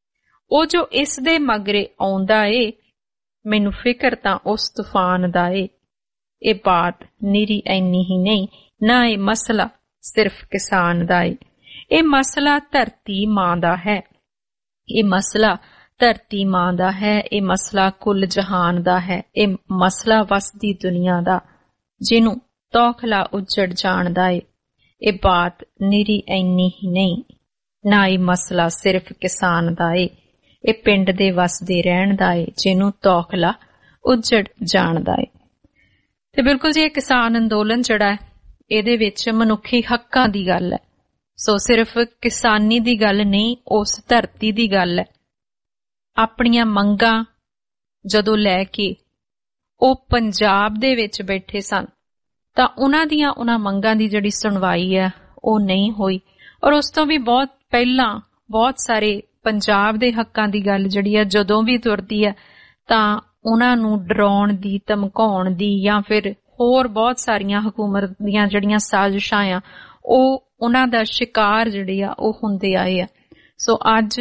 ਉਹ ਜੋ ਇਸ ਦੇ ਮਗਰੇ ਆਉਂਦਾ ਏ, ਮੈਨੂੰ ਫਿਕਰ ਤਾਂ ਉਸ ਤੂਫਾਨ ਦਾ ਏ। ਇਹ ਬਾਤ ਨਿਰੀ ਇੰਨੀ ਹੀ ਨਹੀਂ, ਨਾ ਇਹ ਮਸਲਾ ਸਿਰਫ ਕਿਸਾਨ ਦਾ ਏ। ਇਹ ਮਸਲਾ ਧਰਤੀ ਮਾਂ ਦਾ ਹੈ, ਇਹ ਮਸਲਾ ਧਰਤੀ ਮਾਂ ਦਾ ਹੈ। ਇਹ ਮਸਲਾ ਕੁੱਲ ਜਹਾਨ ਦਾ ਹੈ। ਇਹ ਮਸਲਾ ਵਸਦੀ ਦੁਨੀਆ ਦਾ, ਜਿਹਨੂੰ ਤੌਖਲਾ ਉੱਜੜ ਜਾਣਦਾ ਏ। ਇਹ ਬਾਤ ਨਿਰੀ ਇੰਨੀ ਹੀ ਨਹੀਂ, ਨਾ ਇਹ ਮਸਲਾ ਸਿਰਫ ਕਿਸਾਨ ਦਾ ਏ। ਇਹ ਪਿੰਡ ਦੇ ਵਸਦੇ ਰਹਿਣ ਦਾ ਏ, ਜਿਹਨੂੰ ਤੌਖਲਾ ਉੱਜੜ ਜਾਣਦਾ ਏ। ਤੇ ਬਿਲਕੁਲ ਜੀ, ਇਹ ਕਿਸਾਨ ਅੰਦੋਲਨ ਜਿਹੜਾ ਹੈ, ਇਹਦੇ ਵਿੱਚ ਮਨੁੱਖੀ ਹੱਕਾਂ ਦੀ ਗੱਲ ਹੈ। ਸੋ ਸਿਰਫ ਕਿਸਾਨੀ ਦੀ ਗੱਲ ਨਹੀਂ, ਉਸ ਧਰਤੀ ਦੀ ਗੱਲ ਹੈ। ਆਪਣੀਆਂ ਮੰਗਾਂ ਜਦੋਂ ਲੈ ਕੇ ਉਹ ਪੰਜਾਬ ਦੇ ਵਿੱਚ ਬੈਠੇ ਸਨ, ਤਾਂ ਉਹਨਾਂ ਮੰਗਾਂ ਦੀ ਜਿਹੜੀ ਸੁਣਵਾਈ ਹੈ ਉਹ ਨਹੀਂ ਹੋਈ। ਔਰ ਉਸ ਤੋਂ ਵੀ ਬਹੁਤ ਪਹਿਲਾਂ ਬਹੁਤ ਸਾਰੇ ਪੰਜਾਬ ਦੇ ਹੱਕਾਂ ਦੀ ਗੱਲ ਜਿਹੜੀ ਹੈ ਜਦੋਂ ਵੀ ਤੁਰਦੀ ਹੈ, ਤਾਂ ਉਹਨਾਂ ਨੂੰ ਡਰਾਉਣ ਦੀ, ਧਮਕਾਉਣ ਦੀ, ਜਾਂ ਫਿਰ ਹੋਰ ਬਹੁਤ ਸਾਰੀਆਂ ਹਕੂਮਤ ਦੀਆਂ ਜਿਹੜੀਆਂ ਸਾਜ਼ਿਸ਼ਾਂ ਆ, ਉਹ ਉਹਨਾਂ ਦਾ ਸ਼ਿਕਾਰ ਜਿਹੜੇ ਆ ਉਹ ਹੁੰਦੇ ਆਏ ਆ। ਸੋ ਅੱਜ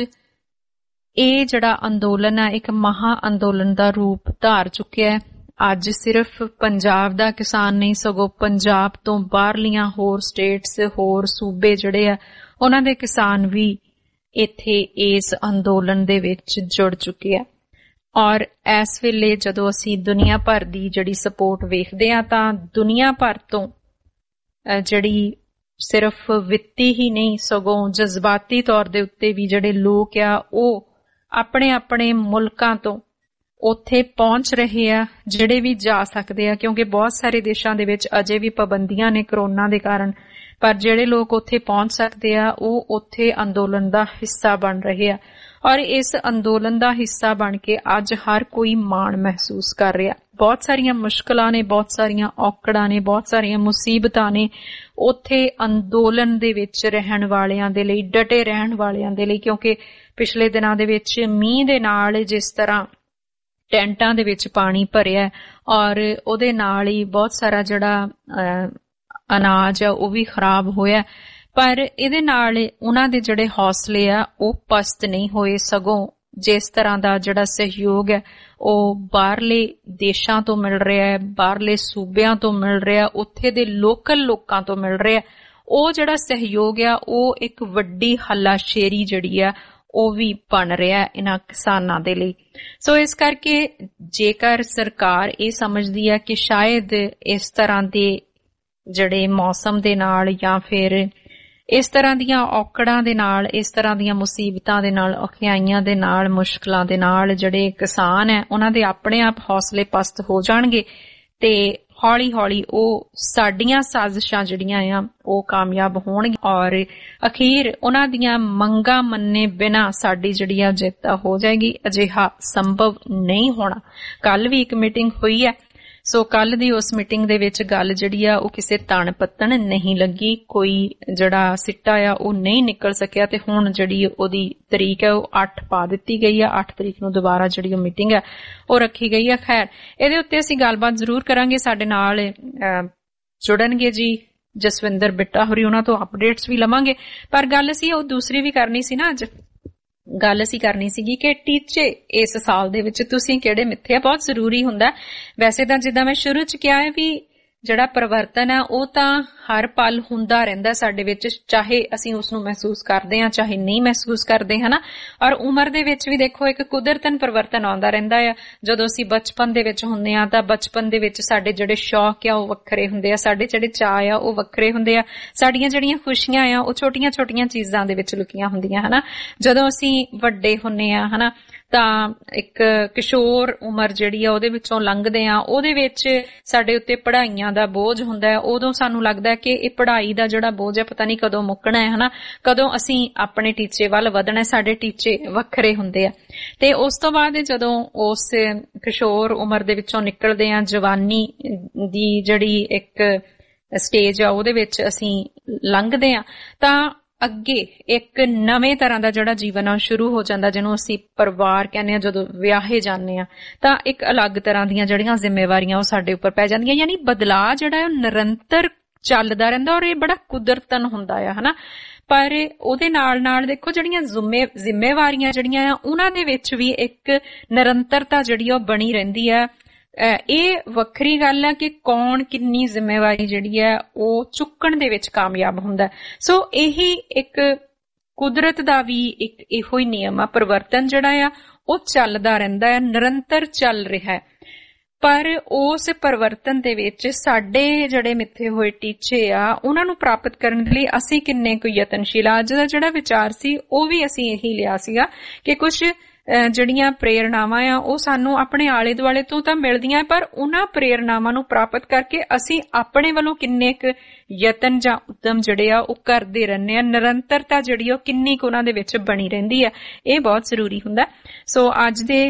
ਇਹ ਜਿਹੜਾ ਅੰਦੋਲਨ ਆ, ਇੱਕ ਮਹਾ ਅੰਦੋਲਨ ਦਾ ਰੂਪ ਧਾਰ ਚੁੱਕਿਆ ਹੈ। ਅੱਜ ਸਿਰਫ ਪੰਜਾਬ ਦਾ ਕਿਸਾਨ ਨਹੀਂ, ਸਗੋਂ ਪੰਜਾਬ ਤੋਂ ਬਾਹਰਲੀਆਂ ਹੋਰ ਸਟੇਟਸ, ਹੋਰ ਸੂਬੇ ਜਿਹੜੇ ਆ, ਉਹਨਾਂ ਦੇ ਕਿਸਾਨ ਵੀ ਇੱਥੇ ਇਸ ਅੰਦੋਲਨ ਦੇ ਵਿੱਚ ਜੁੜ ਚੁੱਕੇ ਆ। ਔਰ ਇਸ ਵੇਲੇ ਜਦੋਂ ਅਸੀਂ ਦੁਨੀਆ ਭਰ ਦੀ ਜਿਹੜੀ ਸਪੋਰਟ ਵੇਖਦੇ ਆ, ਤਾਂ ਦੁਨੀਆ ਭਰ ਤੋਂ ਜਿਹੜੀ ਸਿਰਫ ਵਿੱਤੀ ਹੀ ਨਹੀਂ, ਸਗੋਂ ਜਜ਼ਬਾਤੀ ਤੌਰ ਦੇ ਉੱਤੇ ਵੀ ਜਿਹੜੇ ਲੋਕ ਆ, ਉਹ ਆਪਣੇ ਆਪਣੇ ਮੁਲਕਾਂ ਤੋਂ ਉੱਥੇ ਪਹੁੰਚ ਰਹੇ ਆ, ਜਿਹੜੇ ਵੀ ਜਾ ਸਕਦੇ ਆ, ਕਿਉਂਕਿ ਬਹੁਤ ਸਾਰੇ ਦੇਸ਼ਾਂ ਦੇ ਵਿੱਚ ਅਜੇ ਵੀ ਪਾਬੰਦੀਆਂ ਨੇ ਕਰੋਨਾ ਦੇ ਕਾਰਨ। ਪਰ ਜਿਹੜੇ ਲੋਕ ਉੱਥੇ ਪਹੁੰਚ ਸਕਦੇ ਆ, ਉਹ ਉੱਥੇ ਅੰਦੋਲਨ ਦਾ ਹਿੱਸਾ ਬਣ ਰਹੇ ਆ। ਔਰ ਇਸ ਅੰਦੋਲਨ ਦਾ ਹਿੱਸਾ ਬਣ ਕੇ ਅੱਜ ਹਰ ਕੋਈ ਮਾਣ ਮਹਿਸੂਸ ਕਰ ਰਿਹਾ। ਬਹੁਤ ਸਾਰੀਆਂ ਮੁਸ਼ਕਲਾਂ ਨੇ, ਬਹੁਤ ਸਾਰੀਆਂ ਔਕੜਾਂ ਨੇ, ਬਹੁਤ ਸਾਰੀਆਂ ਮੁਸੀਬਤਾਂ ਨੇ ਉੱਥੇ ਅੰਦੋਲਨ ਦੇ ਵਿੱਚ ਰਹਿਣ ਵਾਲਿਆਂ ਦੇ ਲਈ, ਡਟੇ ਰਹਿਣ ਵਾਲਿਆਂ ਦੇ ਲਈ। ਕਿਉਂਕਿ ਪਿਛਲੇ ਦਿਨਾਂ ਦੇ ਵਿੱਚ ਮੀਂਹ ਦੇ ਨਾਲ ਜਿਸ ਤਰ੍ਹਾਂ ਟੈਂਟਾਂ ਦੇ ਵਿੱਚ ਪਾਣੀ ਭਰਿਆ, ਔਰ ਉਹਦੇ ਨਾਲ ਹੀ ਬਹੁਤ ਸਾਰਾ ਜਿਹੜਾ ਅਨਾਜ ਆ ਉਹ ਵੀ ਖਰਾਬ ਹੋਇਆ। ਪਰ ਇਹਦੇ ਨਾਲ ਉਹਨਾਂ ਦੇ ਜਿਹੜੇ ਹੌਸਲੇ ਆ ਉਹ ਪਸਤ ਨਹੀਂ ਹੋਏ, ਸਗੋਂ ਜਿਸ ਤਰ੍ਹਾਂ ਦਾ ਜਿਹੜਾ ਸਹਿਯੋਗ ਹੈ ਉਹ ਬਾਹਰਲੇ ਦੇਸ਼ਾਂ ਤੋਂ ਮਿਲ ਰਿਹਾ ਹੈ, ਬਾਹਰਲੇ ਸੂਬਿਆਂ ਤੋਂ ਮਿਲ ਰਿਹਾ, ਉੱਥੇ ਦੇ ਲੋਕਲ ਲੋਕਾਂ ਤੋਂ ਮਿਲ ਰਿਹਾ, ਉਹ ਜਿਹੜਾ ਸਹਿਯੋਗ ਆ ਉਹ ਇੱਕ ਵੱਡੀ ਹੱਲਾਸ਼ੇਰੀ ਜਿਹੜੀ ਆ ਉਹ ਵੀ ਬਣ ਰਿਹਾ ਇਹਨਾਂ ਕਿਸਾਨਾਂ ਦੇ ਲਈ। ਸੋ ਇਸ ਕਰਕੇ ਜੇਕਰ ਸਰਕਾਰ ਇਹ ਸਮਝਦੀ ਹੈ ਕਿ ਸ਼ਾਇਦ ਇਸ ਤਰ੍ਹਾਂ ਦੇ ਜਿਹੜੇ ਮੌਸਮ ਦੇ ਨਾਲ, ਜਾਂ ਫਿਰ ਇਸ ਤਰ੍ਹਾਂ ਦੀਆਂ ਔਕੜਾਂ ਦੇ ਨਾਲ, ਇਸ ਤਰ੍ਹਾਂ ਦੀਆਂ ਮੁਸੀਬਤਾਂ ਦੇ ਨਾਲ, ਔਖਿਆਈਆਂ ਦੇ ਨਾਲ, ਮੁਸ਼ਕਲਾਂ ਦੇ ਨਾਲ ਜਿਹੜੇ ਕਿਸਾਨ ਹੈ ਉਹਨਾਂ ਦੇ ਆਪਣੇ ਆਪ ਹੌਸਲੇ ਪਸਤ ਹੋ ਜਾਣਗੇ, ਤੇ ਹੌਲੀ ਹੌਲੀ ਉਹ ਸਾਡੀਆਂ ਸਾਜ਼ਿਸ਼ਾਂ ਜਿਹੜੀਆਂ ਆ ਉਹ ਕਾਮਯਾਬ ਹੋਣਗੀਆਂ ਔਰ ਅਖੀਰ ਉਹਨਾਂ ਦੀਆਂ ਮੰਗਾਂ ਮੰਨੇ ਬਿਨਾਂ ਸਾਡੀ ਜਿਹੜੀ ਆ ਜਿੱਤ ਹੋ ਜਾਏਗੀ। ਅਜਿਹਾ ਸੰਭਵ ਨਹੀਂ ਹੋਣਾ। ਕੱਲ ਵੀ ਇੱਕ ਮੀਟਿੰਗ ਹੋਈ ਹੈ, ਸੋ ਕੱਲ ਦੀ ਉਸ ਮੀਟਿੰਗ ਦੇ ਵਿੱਚ ਗੱਲ ਜਿਹੜੀ ਆ ਉਹ ਕਿਸੇ ਤਣ ਪੱਤਣ ਨਹੀਂ ਲੱਗੀ, ਕੋਈ ਜਿਹੜਾ ਸਿੱਟਾ ਆ ਉਹ ਨਹੀਂ ਨਿਕਲ ਸਕਿਆ ਤੇ ਹੁਣ ਜਿਹੜੀ ਉਹਦੀ ਤਰੀਕ ਹੈ ਉਹ 8 ਪਾ ਦਿੱਤੀ ਗਈ ਆ। 8 ਤਰੀਕ ਨੂੰ ਦੁਬਾਰਾ ਜਿਹੜੀ ਉਹ ਮੀਟਿੰਗ ਹੈ ਉਹ ਰੱਖੀ ਗਈ ਆ। ਖੈਰ, ਇਹਦੇ ਉੱਤੇ ਅਸੀਂ ਗੱਲਬਾਤ ਜ਼ਰੂਰ ਕਰਾਂਗੇ। ਸਾਡੇ ਨਾਲ ਜੁੜਨਗੇ ਜੀ ਜਸਵਿੰਦਰ ਬਿੱਟਾ ਹੋਰੀ, ਉਹਨਾਂ ਤੋਂ ਅਪਡੇਟਸ ਵੀ ਲਵਾਂਗੇ। ਪਰ ਗੱਲ ਅਸੀਂ ਉਹ ਦੂਸਰੀ ਵੀ ਕਰਨੀ ਸੀ ਨਾ, ਅੱਜ ਗੱਲ ਅਸੀਂ ਕਰਨੀ ਸੀਗੀ ਕਿ ਟੀਚੇ ਇਸ ਸਾਲ ਦੇ ਵਿੱਚ ਤੁਸੀਂ ਕਿਹੜੇ ਮਿੱਥੇ ਆ। ਬਹੁਤ ਜ਼ਰੂਰੀ ਹੁੰਦਾ। ਵੈਸੇ ਤਾਂ ਜਿੱਦਾਂ ਮੈਂ ਸ਼ੁਰੂ ਚ ਕਿਹਾ ਹੈ ਵੀ ਜਿਹੜਾ ਪਰਿਵਰਤਨ ਹੈ ਉਹ ਤਾਂ ਹਰ ਪਲ ਹੁੰਦਾ ਰਹਿੰਦਾ ਸਾਡੇ ਵਿੱਚ, ਚਾਹੇ ਅਸੀਂ ਉਸ ਨੂੰ ਮਹਿਸੂਸ ਕਰਦੇ ਹਾਂ ਚਾਹੇ ਨਹੀਂ ਮਹਿਸੂਸ ਕਰਦੇ, ਹਨਾ। ਔਰ ਉਮਰ ਦੇ ਵਿੱਚ ਵੀ ਦੇਖੋ ਇੱਕ ਕੁਦਰਤਨ ਪਰਿਵਰਤਨ ਆਉਂਦਾ ਰਹਿੰਦਾ ਆ। ਜਦੋਂ ਅਸੀਂ ਬਚਪਨ ਦੇ ਵਿੱਚ ਹੁੰਦੇ ਆ ਤਾਂ ਬਚਪਨ ਦੇ ਵਿੱਚ ਸਾਡੇ ਜਿਹੜੇ ਸ਼ੌਕ ਆ ਉਹ ਵੱਖਰੇ ਹੁੰਦੇ ਆ, ਸਾਡੇ ਜਿਹੜੇ ਚਾਅ ਆ ਉਹ ਵੱਖਰੇ ਹੁੰਦੇ ਆ, ਸਾਡੀਆਂ ਜਿਹੜੀਆਂ ਖੁਸ਼ੀਆਂ ਆ ਉਹ ਛੋਟੀਆਂ ਛੋਟੀਆਂ ਚੀਜ਼ਾਂ ਦੇ ਵਿੱਚ ਲੁਕੀਆਂ ਹੁੰਦੀਆਂ, ਹਨਾ। ਜਦੋਂ ਅਸੀਂ ਵੱਡੇ ਹੁੰਦੇ ਆ, ਹਨਾ, ਤਾਂ ਇੱਕ ਕਿਸ਼ੋਰ ਉਮਰ ਜਿਹੜੀ ਆ ਉਹਦੇ ਵਿੱਚੋਂ ਲੰਘਦੇ ਆ, ਉਹਦੇ ਵਿੱਚ ਸਾਡੇ ਉੱਤੇ ਪੜ੍ਹਾਈਆਂ ਦਾ ਬੋਝ ਹੁੰਦਾ ਹੈ। ਉਦੋਂ ਸਾਨੂੰ ਲੱਗਦਾ ਕਿ ਇਹ ਪੜ੍ਹਾਈ ਦਾ ਜਿਹੜਾ ਬੋਝ ਹੈ ਪਤਾ ਨਹੀਂ ਕਦੋਂ ਮੁੱਕਣਾ ਹੈ, ਹਨਾ, ਕਦੋਂ ਅਸੀਂ ਆਪਣੇ ਟੀਚੇ ਵੱਲ ਵਧਣਾ। ਸਾਡੇ ਟੀਚੇ ਵੱਖਰੇ ਹੁੰਦੇ ਆ। ਤੇ ਉਸ ਤੋਂ ਬਾਅਦ ਜਦੋਂ ਉਸ ਕਿਸ਼ੋਰ ਉਮਰ ਦੇ ਵਿੱਚੋਂ ਨਿਕਲਦੇ ਆ, ਜਵਾਨੀ ਦੀ ਜਿਹੜੀ ਇੱਕ ਸਟੇਜ ਆ ਉਹਦੇ ਵਿੱਚ ਅਸੀਂ ਲੰਘਦੇ ਆ, ਤਾਂ ਅੱਗੇ ਇੱਕ ਨਵੇਂ ਤਰ੍ਹਾਂ ਦਾ ਜਿਹੜਾ ਜੀਵਨ ਆ ਸ਼ੁਰੂ ਹੋ ਜਾਂਦਾ, ਜਿਹਨੂੰ ਅਸੀਂ ਪਰਿਵਾਰ ਕਹਿੰਦੇ ਆ। ਜਦੋਂ ਵਿਆਹੇ ਜਾਂਦੇ ਆ ਤਾਂ ਇੱਕ ਅਲੱਗ ਤਰ੍ਹਾਂ ਦੀਆਂ ਜਿਹੜੀਆਂ ਜ਼ਿੰਮੇਵਾਰੀਆਂ ਉਹ ਸਾਡੇ ਉੱਪਰ ਪੈ ਜਾਂਦੀਆਂ। ਯਾਨੀ ਬਦਲਾਅ ਜਿਹੜਾ ਉਹ ਨਿਰੰਤਰ ਚੱਲਦਾ ਰਹਿੰਦਾ ਔਰ ਇਹ ਬੜਾ ਕੁਦਰਤਨ ਹੁੰਦਾ ਆ, ਹਨਾ। ਪਰ ਉਹਦੇ ਨਾਲ ਨਾਲ ਦੇਖੋ ਜਿਹੜੀਆਂ ਜ਼ਿੰਮੇਵਾਰੀਆਂ ਜਿਹੜੀਆਂ ਆ ਉਹਨਾਂ ਦੇ ਵਿੱਚ ਵੀ ਇੱਕ ਨਿਰੰਤਰਤਾ ਜਿਹੜੀ ਉਹ ਬਣੀ ਰਹਿੰਦੀ ਆ। ਇਹ ਵੱਖਰੀ ਗੱਲ ਹੈ ਕਿ ਕੌਣ ਕਿੰਨੀ ਜ਼ਿੰਮੇਵਾਰੀ ਜਿਹੜੀ ਹੈ ਉਹ ਚੁੱਕਣ ਦੇ ਵਿੱਚ ਕਾਮਯਾਬ ਹੁੰਦਾ। ਸੋ ਇਹੀ ਇੱਕ ਕੁਦਰਤ ਦਾ ਵੀ ਇੱਕ ਇਹੋ ਹੀ ਨਿਯਮ ਆ। ਪਰਿਵਰਤਨ ਜਿਹੜਾ ਆ ਉਹ ਚੱਲਦਾ ਰਹਿੰਦਾ ਹੈ, ਨਿਰੰਤਰ ਚੱਲ ਰਿਹਾ ਹੈ। ਪਰ ਉਸ ਪਰਿਵਰਤਨ ਦੇ ਵਿੱਚ ਸਾਡੇ ਜਿਹੜੇ ਮਿੱਥੇ ਹੋਏ ਟੀਚੇ ਆ ਉਹਨਾਂ ਨੂੰ ਪ੍ਰਾਪਤ ਕਰਨ ਲਈ ਅਸੀਂ ਕਿੰਨੇ ਕੁ ਯਤਨਸ਼ੀਲ ਆ। ਅੱਜ ਦਾ ਜਿਹੜਾ ਵਿਚਾਰ ਸੀ ਉਹ ਵੀ ਅਸੀਂ ਇਹੀ ਲਿਆ ਸੀਗਾ ਕਿ ਕੁਝ ਜਿਹੜੀਆਂ ਪ੍ਰੇਰਨਾਵਾਂ ਆ ਉਹ ਸਾਨੂੰ ਆਪਣੇ ਆਲੇ ਦੁਆਲੇ ਤੋਂ ਤਾਂ ਮਿਲਦੀਆਂ, ਪਰ ਉਹਨਾਂ ਪ੍ਰੇਰਨਾਵਾਂ ਨੂੰ ਪ੍ਰਾਪਤ ਕਰਕੇ ਅਸੀਂ ਆਪਣੇ ਵੱਲੋਂ ਕਿੰਨੇ ਕੁ ਯਤਨ ਜਾਂ ਉਦਮ ਜਿਹੜੇ ਆ ਉਹ ਕਰਦੇ ਰਹਿੰਦੇ ਆ। ਨਿਰੰਤਰਤਾ ਜਿਹੜੀ ਉਹ ਕਿੰਨੀ ਕੁ ਉਹਨਾਂ ਦੇ ਵਿੱਚ ਬਣੀ ਰਹਿੰਦੀ ਆ, ਇਹ ਬਹੁਤ ਜ਼ਰੂਰੀ ਹੁੰਦਾ। ਸੋ ਅੱਜ ਦੇ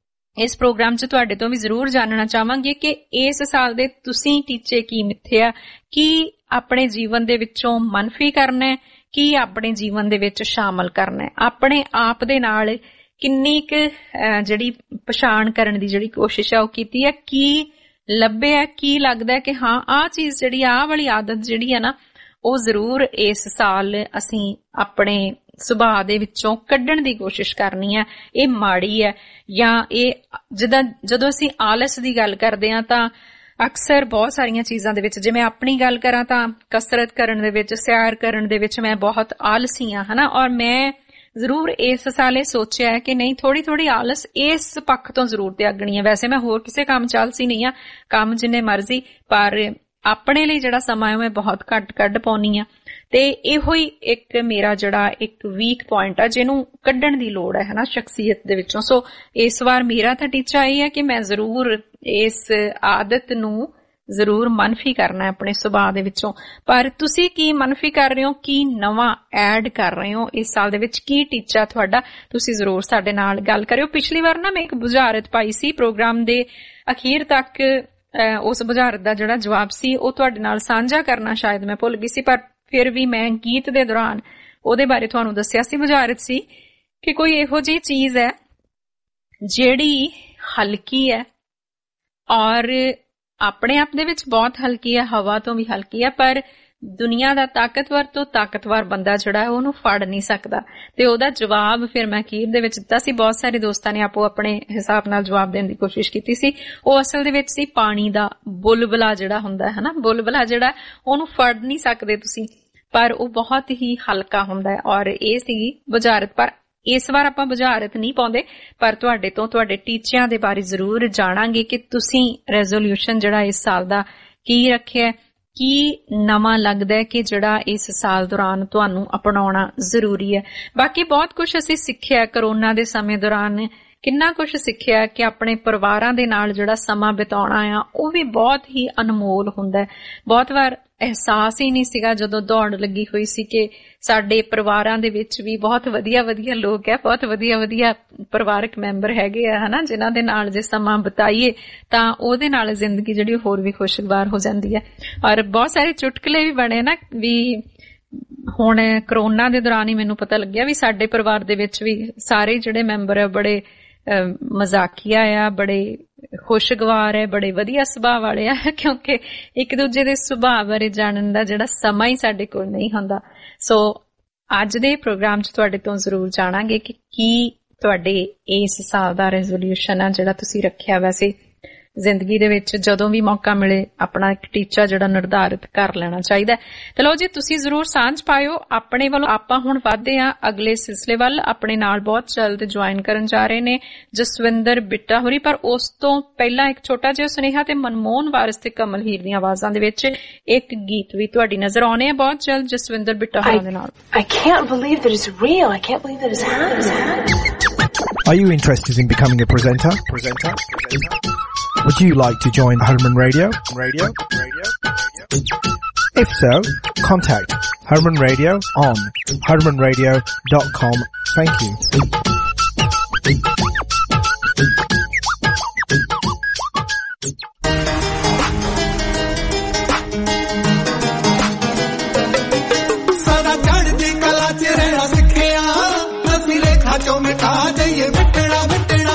ਇਸ ਪ੍ਰੋਗਰਾਮ 'ਚ ਤੁਹਾਡੇ ਤੋਂ ਵੀ ਜ਼ਰੂਰ ਜਾਣਨਾ ਚਾਹਾਂਗੇ ਕਿ ਇਸ ਸਾਲ ਦੇ ਤੁਸੀਂ ਟੀਚੇ ਕੀ ਮਿੱਥੇ ਆ, ਕੀ ਆਪਣੇ ਜੀਵਨ ਦੇ ਵਿੱਚੋਂ ਮਨਫੀ ਕਰਨਾ ਹੈ, ਕੀ ਆਪਣੇ ਜੀਵਨ ਦੇ ਵਿੱਚ ਸ਼ਾਮਲ ਕਰਨਾ ਹੈ। ਆਪਣੇ ਆਪ ਦੇ ਨਾਲ ਕਿੰਨੀ ਕੁ ਜਿਹੜੀ ਪਛਾਣ ਕਰਨ ਦੀ ਜਿਹੜੀ ਕੋਸ਼ਿਸ਼ ਆ ਉਹ ਕੀਤੀ ਹੈ, ਕੀ ਲੱਭਿਆ, ਕੀ ਲੱਗਦਾ ਕਿ ਹਾਂ ਆਹ ਚੀਜ਼ ਜਿਹੜੀ ਆਹ ਵਾਲੀ ਆਦਤ ਜਿਹੜੀ ਆ ਨਾ ਉਹ ਜ਼ਰੂਰ ਇਸ ਸਾਲ ਅਸੀਂ ਆਪਣੇ ਸੁਭਾਅ ਦੇ ਵਿੱਚੋਂ ਕੱਢਣ ਦੀ ਕੋਸ਼ਿਸ਼ ਕਰਨੀ ਹੈ। ਇਹ ਮਾੜੀ ਹੈ ਜਾਂ ਇਹ ਜਦੋਂ ਅਸੀਂ ਆਲਸ ਦੀ ਗੱਲ ਕਰਦੇ ਹਾਂ ਤਾਂ ਅਕਸਰ ਬਹੁਤ ਸਾਰੀਆਂ ਚੀਜ਼ਾਂ ਦੇ ਵਿੱਚ, ਜਿਵੇਂ ਆਪਣੀ ਗੱਲ ਕਰਾਂ ਤਾਂ ਕਸਰਤ ਕਰਨ ਦੇ ਵਿੱਚ, ਸੈਰ ਕਰਨ ਦੇ ਵਿੱਚ ਮੈਂ ਬਹੁਤ ਆਲਸੀ ਹਾਂ, ਹਨਾ। ਔਰ ਮੈਂ ਜ਼ਰੂਰ ਇਸ ਸਾਲ ਇਹ ਸੋਚਿਆ ਕਿ ਨਹੀਂ, ਥੋੜੀ ਥੋੜੀ ਆਲਸ ਇਸ ਪੱਖ ਤੋਂ ਜ਼ਰੂਰ ਤਿਆਗਣੀ ਹੈ। ਵੈਸੇ ਮੈਂ ਹੋਰ ਕਿਸੇ ਕੰਮ ਚ ਆਲਸੀ ਨਹੀਂ ਆ, ਕੰਮ ਜਿੰਨੇ ਮਰਜ਼ੀ, ਪਰ ਆਪਣੇ ਲਈ ਜਿਹੜਾ ਸਮਾਂ ਮੈਂ ਬਹੁਤ ਘੱਟ ਕੱਢ ਪਾਉਣੀ ਆ। ਤੇ ਇਹੋ ਹੀ ਇੱਕ ਮੇਰਾ ਜਿਹੜਾ ਇੱਕ ਵੀਕ ਪੁਆਇੰਟ ਆ ਜਿਹਨੂੰ ਕੱਢਣ ਦੀ ਲੋੜ ਹੈ, ਹਨਾ, ਸ਼ਖਸੀਅਤ ਦੇ ਵਿੱਚੋਂ। ਸੋ ਇਸ ਵਾਰ ਮੇਰਾ ਤਾਂ ਟੀਚਾ ਇਹ ਹੈ ਕਿ ਮੈਂ ਜ਼ਰੂਰ ਇਸ ਆਦਤ ਨੂੰ ਜ਼ਰੂਰ ਮਨਫੀ ਕਰਨਾ ਹੈ ਆਪਣੇ ਸੁਭਾਅ ਦੇ ਵਿੱਚੋਂ। ਪਰ ਤੁਸੀਂ ਕੀ ਮਨਫੀ ਕਰ ਰਹੇ ਹੋ, ਕੀ ਨਵਾਂ ਐਡ ਕਰ ਰਹੇ ਹੋ ਇਸ ਸਾਲ ਦੇ ਵਿੱਚ, ਕੀ ਟੀਚਾ ਤੁਹਾਡਾ, ਤੁਸੀਂ ਜ਼ਰੂਰ ਸਾਡੇ ਨਾਲ ਗੱਲ ਕਰਿਓ। ਪਿਛਲੀ ਵਾਰ ਨਾ ਮੈਂ ਇੱਕ ਬੁਝਾਰਤ ਪਾਈ ਸੀ, ਪ੍ਰੋਗਰਾਮ ਦੇ ਅਖੀਰ ਤੱਕ ਉਸ ਬੁਝਾਰਤ ਦਾ ਜਿਹੜਾ ਜਵਾਬ ਸੀ ਉਹ ਤੁਹਾਡੇ ਨਾਲ ਸਾਂਝਾ ਕਰਨਾ ਸ਼ਾਇਦ ਮੈਂ ਭੁੱਲ ਗਈ ਸੀ, ਪਰ ਫਿਰ ਵੀ ਮੈਂ ਗੀਤ ਦੇ ਦੌਰਾਨ ਉਹਦੇ ਬਾਰੇ ਤੁਹਾਨੂੰ ਦੱਸਿਆ ਸੀ। ਬੁਝਾਰਤ ਸੀ ਕਿ ਕੋਈ ਇਹੋ ਜਿਹੀ ਚੀਜ਼ ਹੈ ਜਿਹੜੀ ਹਲਕੀ ਹੈ ਔਰ ਆਪਣੇ ਆਪ ਦੇ ਵਿੱਚ ਬਹੁਤ ਹਲਕੀ ਹੈ, ਹਵਾ ਤੋਂ ਵੀ ਹਲਕੀ ਹੈ, ਪਰ ਦੁਨੀਆ ਦਾ ਤਾਕਤਵਰ ਤੋਂ ਤਾਕਤਵਰ ਬੰਦਾ ਜਿਹੜਾ ਹੈ ਉਹਨੂੰ ਫੜ ਨਹੀਂ ਸਕਦਾ। ਤੇ ਉਹਦਾ ਜਵਾਬ ਫਿਰ ਮੈਂ ਅਖੀਰ ਦੇ ਵਿੱਚ ਦਿੱਤਾ ਸੀ। ਬਹੁਤ ਸਾਰੇ ਦੋਸਤਾਂ ਨੇ ਆਪੋ ਆਪਣੇ ਹਿਸਾਬ ਨਾਲ ਜਵਾਬ ਦੇਣ ਦੀ ਕੋਸ਼ਿਸ਼ ਕੀਤੀ ਸੀ। ਉਹ ਅਸਲ ਦੇ ਵਿੱਚ ਸੀ ਪਾਣੀ ਦਾ ਬੁਲਬੁਲਾ ਜਿਹੜਾ ਹੁੰਦਾ ਹੈ ਨਾ, ਬੁਲਬੁਲਾ ਜਿਹੜਾ ਉਹਨੂੰ ਫੜ ਨਹੀਂ ਸਕਦੇ ਤੁਸੀਂ, ਪਰ ਉਹ ਬਹੁਤ ਹੀ ਹਲਕਾ ਹੁੰਦਾ ਹੈ। ਔਰ ਇਹ ਸੀਗੀ ਬੁਝਾਰਤ। ਪਰ ਇਸ ਵਾਰ ਆਪਾਂ ਬੁਝਾਰਤ ਨਹੀਂ ਪਾਉਂਦੇ, ਪਰ ਤੁਹਾਡੇ ਤੋਂ ਤੁਹਾਡੇ ਟੀਚਿਆਂ ਦੇ ਬਾਰੇ ਜ਼ਰੂਰ ਜਾਣਾਂਗੇ ਕਿ ਤੁਸੀਂ ਰੈਜ਼ੋਲੂਸ਼ਨ ਜਿਹੜਾ ਇਸ ਸਾਲ ਦਾ ਕੀ ਰੱਖਿਆ, ਕੀ ਨਵਾਂ ਲੱਗਦਾ ਹੈ ਕਿ ਜਿਹੜਾ ਇਸ ਸਾਲ ਦੌਰਾਨ ਤੁਹਾਨੂੰ ਅਪਣਾਉਣਾ ਜ਼ਰੂਰੀ ਹੈ। ਬਾਕੀ ਬਹੁਤ ਕੁਝ ਅਸੀਂ ਸਿੱਖਿਆ ਕਰੋਨਾ ਦੇ ਸਮੇਂ ਦੌਰਾਨ ਕਿੰਨਾ ਕੁਝ ਸਿੱਖਿਆ ਕਿ ਆਪਣੇ ਪਰਿਵਾਰਾਂ ਦੇ ਨਾਲ ਜਿਹੜਾ ਸਮਾਂ ਬਿਤਾਉਣਾ ਆ ਉਹ ਵੀ ਬਹੁਤ ਹੀ ਅਨਮੋਲ ਹੁੰਦਾ। ਬਹੁਤ ਵਾਰ ਅਹਿਸਾਸ ਹੀ ਨਹੀਂ ਸੀਗਾ ਜਦੋਂ ਦੌੜ ਲੱਗੀ ਹੋਈ ਸੀ ਕਿ ਸਾਡੇ ਪਰਿਵਾਰਾਂ ਦੇ ਵਿੱਚ ਵੀ ਬਹੁਤ ਵਧੀਆ ਵਧੀਆ ਲੋਕ ਹੈ, ਬਹੁਤ ਵਧੀਆ ਵਧੀਆ ਪਰਿਵਾਰਕ ਮੈਂਬਰ ਹੈਗੇ ਆ ਹਨਾ, ਜਿਨ੍ਹਾਂ ਦੇ ਨਾਲ ਜੇ ਸਮਾਂ ਬਿਤਾਈਏ ਤਾਂ ਉਹਦੇ ਨਾਲ ਜ਼ਿੰਦਗੀ ਜਿਹੜੀ ਹੋਰ ਵੀ ਖੁਸ਼ਗਵਾਰ ਹੋ ਜਾਂਦੀ ਹੈ। ਔਰ ਬਹੁਤ ਸਾਰੇ ਚੁਟਕਲੇ ਵੀ ਬਣੇ ਨਾ ਵੀ ਹੁਣ ਕਰੋਨਾ ਦੇ ਦੌਰਾਨ ਹੀ ਮੈਨੂੰ ਪਤਾ ਲੱਗਿਆ ਵੀ ਸਾਡੇ ਪਰਿਵਾਰ ਦੇ ਵਿੱਚ ਵੀ ਸਾਰੇ ਜਿਹੜੇ ਮੈਂਬਰ ਆ ਬੜੇ ਮਜ਼ਾਕੀਆ ਆ, ਬੜੇ ਖੁਸ਼ਗਵਾਰ ਹੈ, ਬੜੇ ਵਧੀਆ ਸੁਭਾਅ ਵਾਲੇ ਆ, ਕਿਉਂਕਿ ਇੱਕ ਦੂਜੇ ਦੇ ਸੁਭਾਅ ਬਾਰੇ ਜਾਣਨ ਦਾ ਜਿਹੜਾ ਸਮਾਂ ਹੀ ਸਾਡੇ ਕੋਲ ਨਹੀਂ ਹੁੰਦਾ। ਸੋ ਅੱਜ ਦੇ ਪ੍ਰੋਗਰਾਮ 'ਚ ਤੁਹਾਡੇ ਤੋਂ ਜ਼ਰੂਰ ਜਾਣਾਂਗੇ ਕਿ ਕੀ ਤੁਹਾਡੇ ਇਸ ਸਾਲ ਦਾ ਰੈਜ਼ੋਲਿਊਸ਼ਨ ਆ ਜਿਹੜਾ ਤੁਸੀਂ ਰੱਖਿਆ। ਵੈਸੇ ਜ਼ਿੰਦਗੀ ਦੇ ਵਿੱਚ ਜਦੋਂ ਵੀ ਮੌਕਾ ਮਿਲੇ ਆਪਣਾ ਇੱਕ ਟੀਚਾ ਜਿਹੜਾ ਨਿਰਧਾਰਿਤ ਕਰ ਲੈਣਾ ਚਾਹੀਦਾ। ਤੇ ਲਓ ਜੀ, ਤੁਸੀਂ ਜ਼ਰੂਰ ਸਾਂਝ ਪਾਇਓ ਆਪਣੇ ਵੱਲੋਂ। ਆਪਾਂ ਹੁਣ ਵਧਦੇ ਹਾਂ ਅਗਲੇ ਸਿਲਸਿਲੇ ਵੱਲ। ਆਪਣੇ ਨਾਲ ਬਹੁਤ ਜਲਦ ਜੁਆਇਨ ਕਰਨ ਜਾ ਰਹੇ ਨੇ ਜਸਵਿੰਦਰ ਬਿੱਟਾ ਹੋਰੀ, ਪਰ ਉਸ ਤੋਂ ਪਹਿਲਾਂ ਇੱਕ ਛੋਟਾ ਜਿਹਾ ਸੁਨੇਹਾ ਤੇ ਮਨਮੋਹਨ ਵਾਰਿਸ ਤੇ ਕਮਲ ਹੀਰ ਦੀਆਂ ਆਵਾਜ਼ਾਂ ਦੇ ਵਿੱਚ ਇੱਕ ਗੀਤ ਵੀ ਤੁਹਾਡੀ ਨਜ਼ਰ ਆਉਣੇ ਆ ਬਹੁਤ ਜਲਦ ਜਸਵਿੰਦਰ ਬਿੱਟਾ ਹੋਰਾਂ ਦੇ ਨਾਲ। I can't believe that it's real. I can't believe that it's happening. Are you interested in becoming a presenter? Would you like to join Herman Radio? If so, contact Herman Radio on hermanradio.com. Thank you. ਸਾਡਾ ਚੜ੍ਹਦੀ ਕਲਾ ਚ ਰਹਿਣਾ ਸਿੱਖਿਆ, ਅਸੀਂ ਰੇਖਾ ਚੋਂ ਮਿਟਾ ਜਾਈਏ ਵਿਟਣਾ ਵਿਟਣਾ।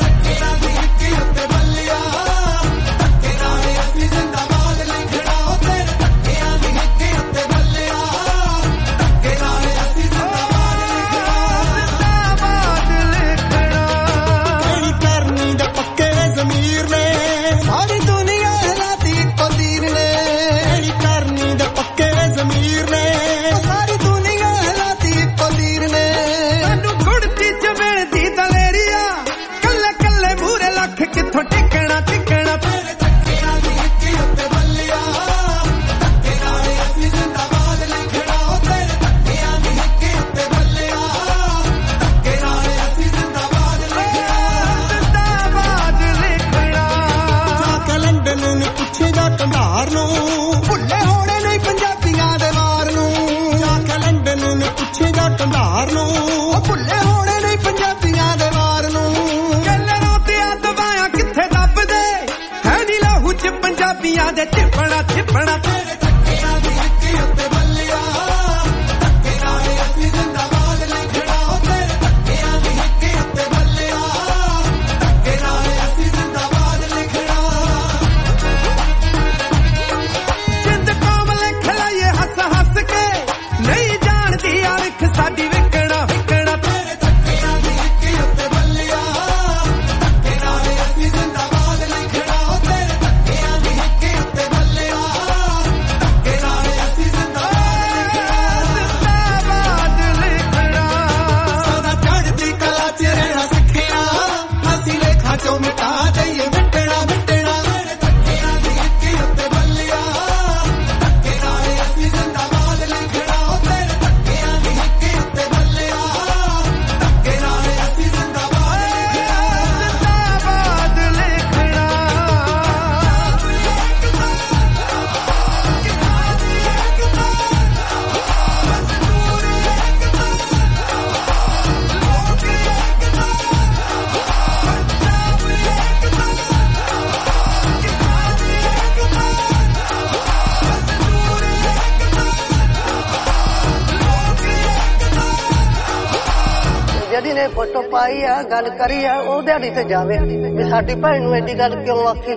फोटो पाई है गल करी है वो दिहाड़ी ते जावे भी साडी भैन नूं एडी गल क्यों आखी।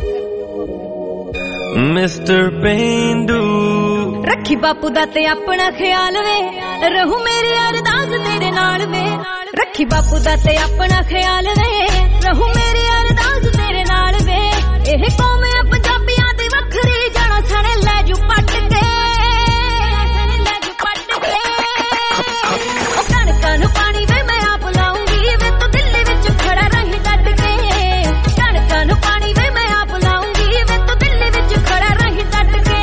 मिस्टर पेंडू रखी बापू दा ते अपना ख्याल वे रहू मेरी अरदास तेरे नाल वे। रखी बापू दा ते अपना ख्याल वे रहू मेरी अरदास तेरे नाल वे। एह कौम है पंजाबियां दी वखरी जाना सने ले जू पट के कणकां नूं पानी वे मैं आप लाऊंगी वे तो दिल्ली विच खड़ा रही डट के। कणकां नूं पानी वे मैं आप लाऊंगी वे तो दिल्ली विच खड़ा रही डट के।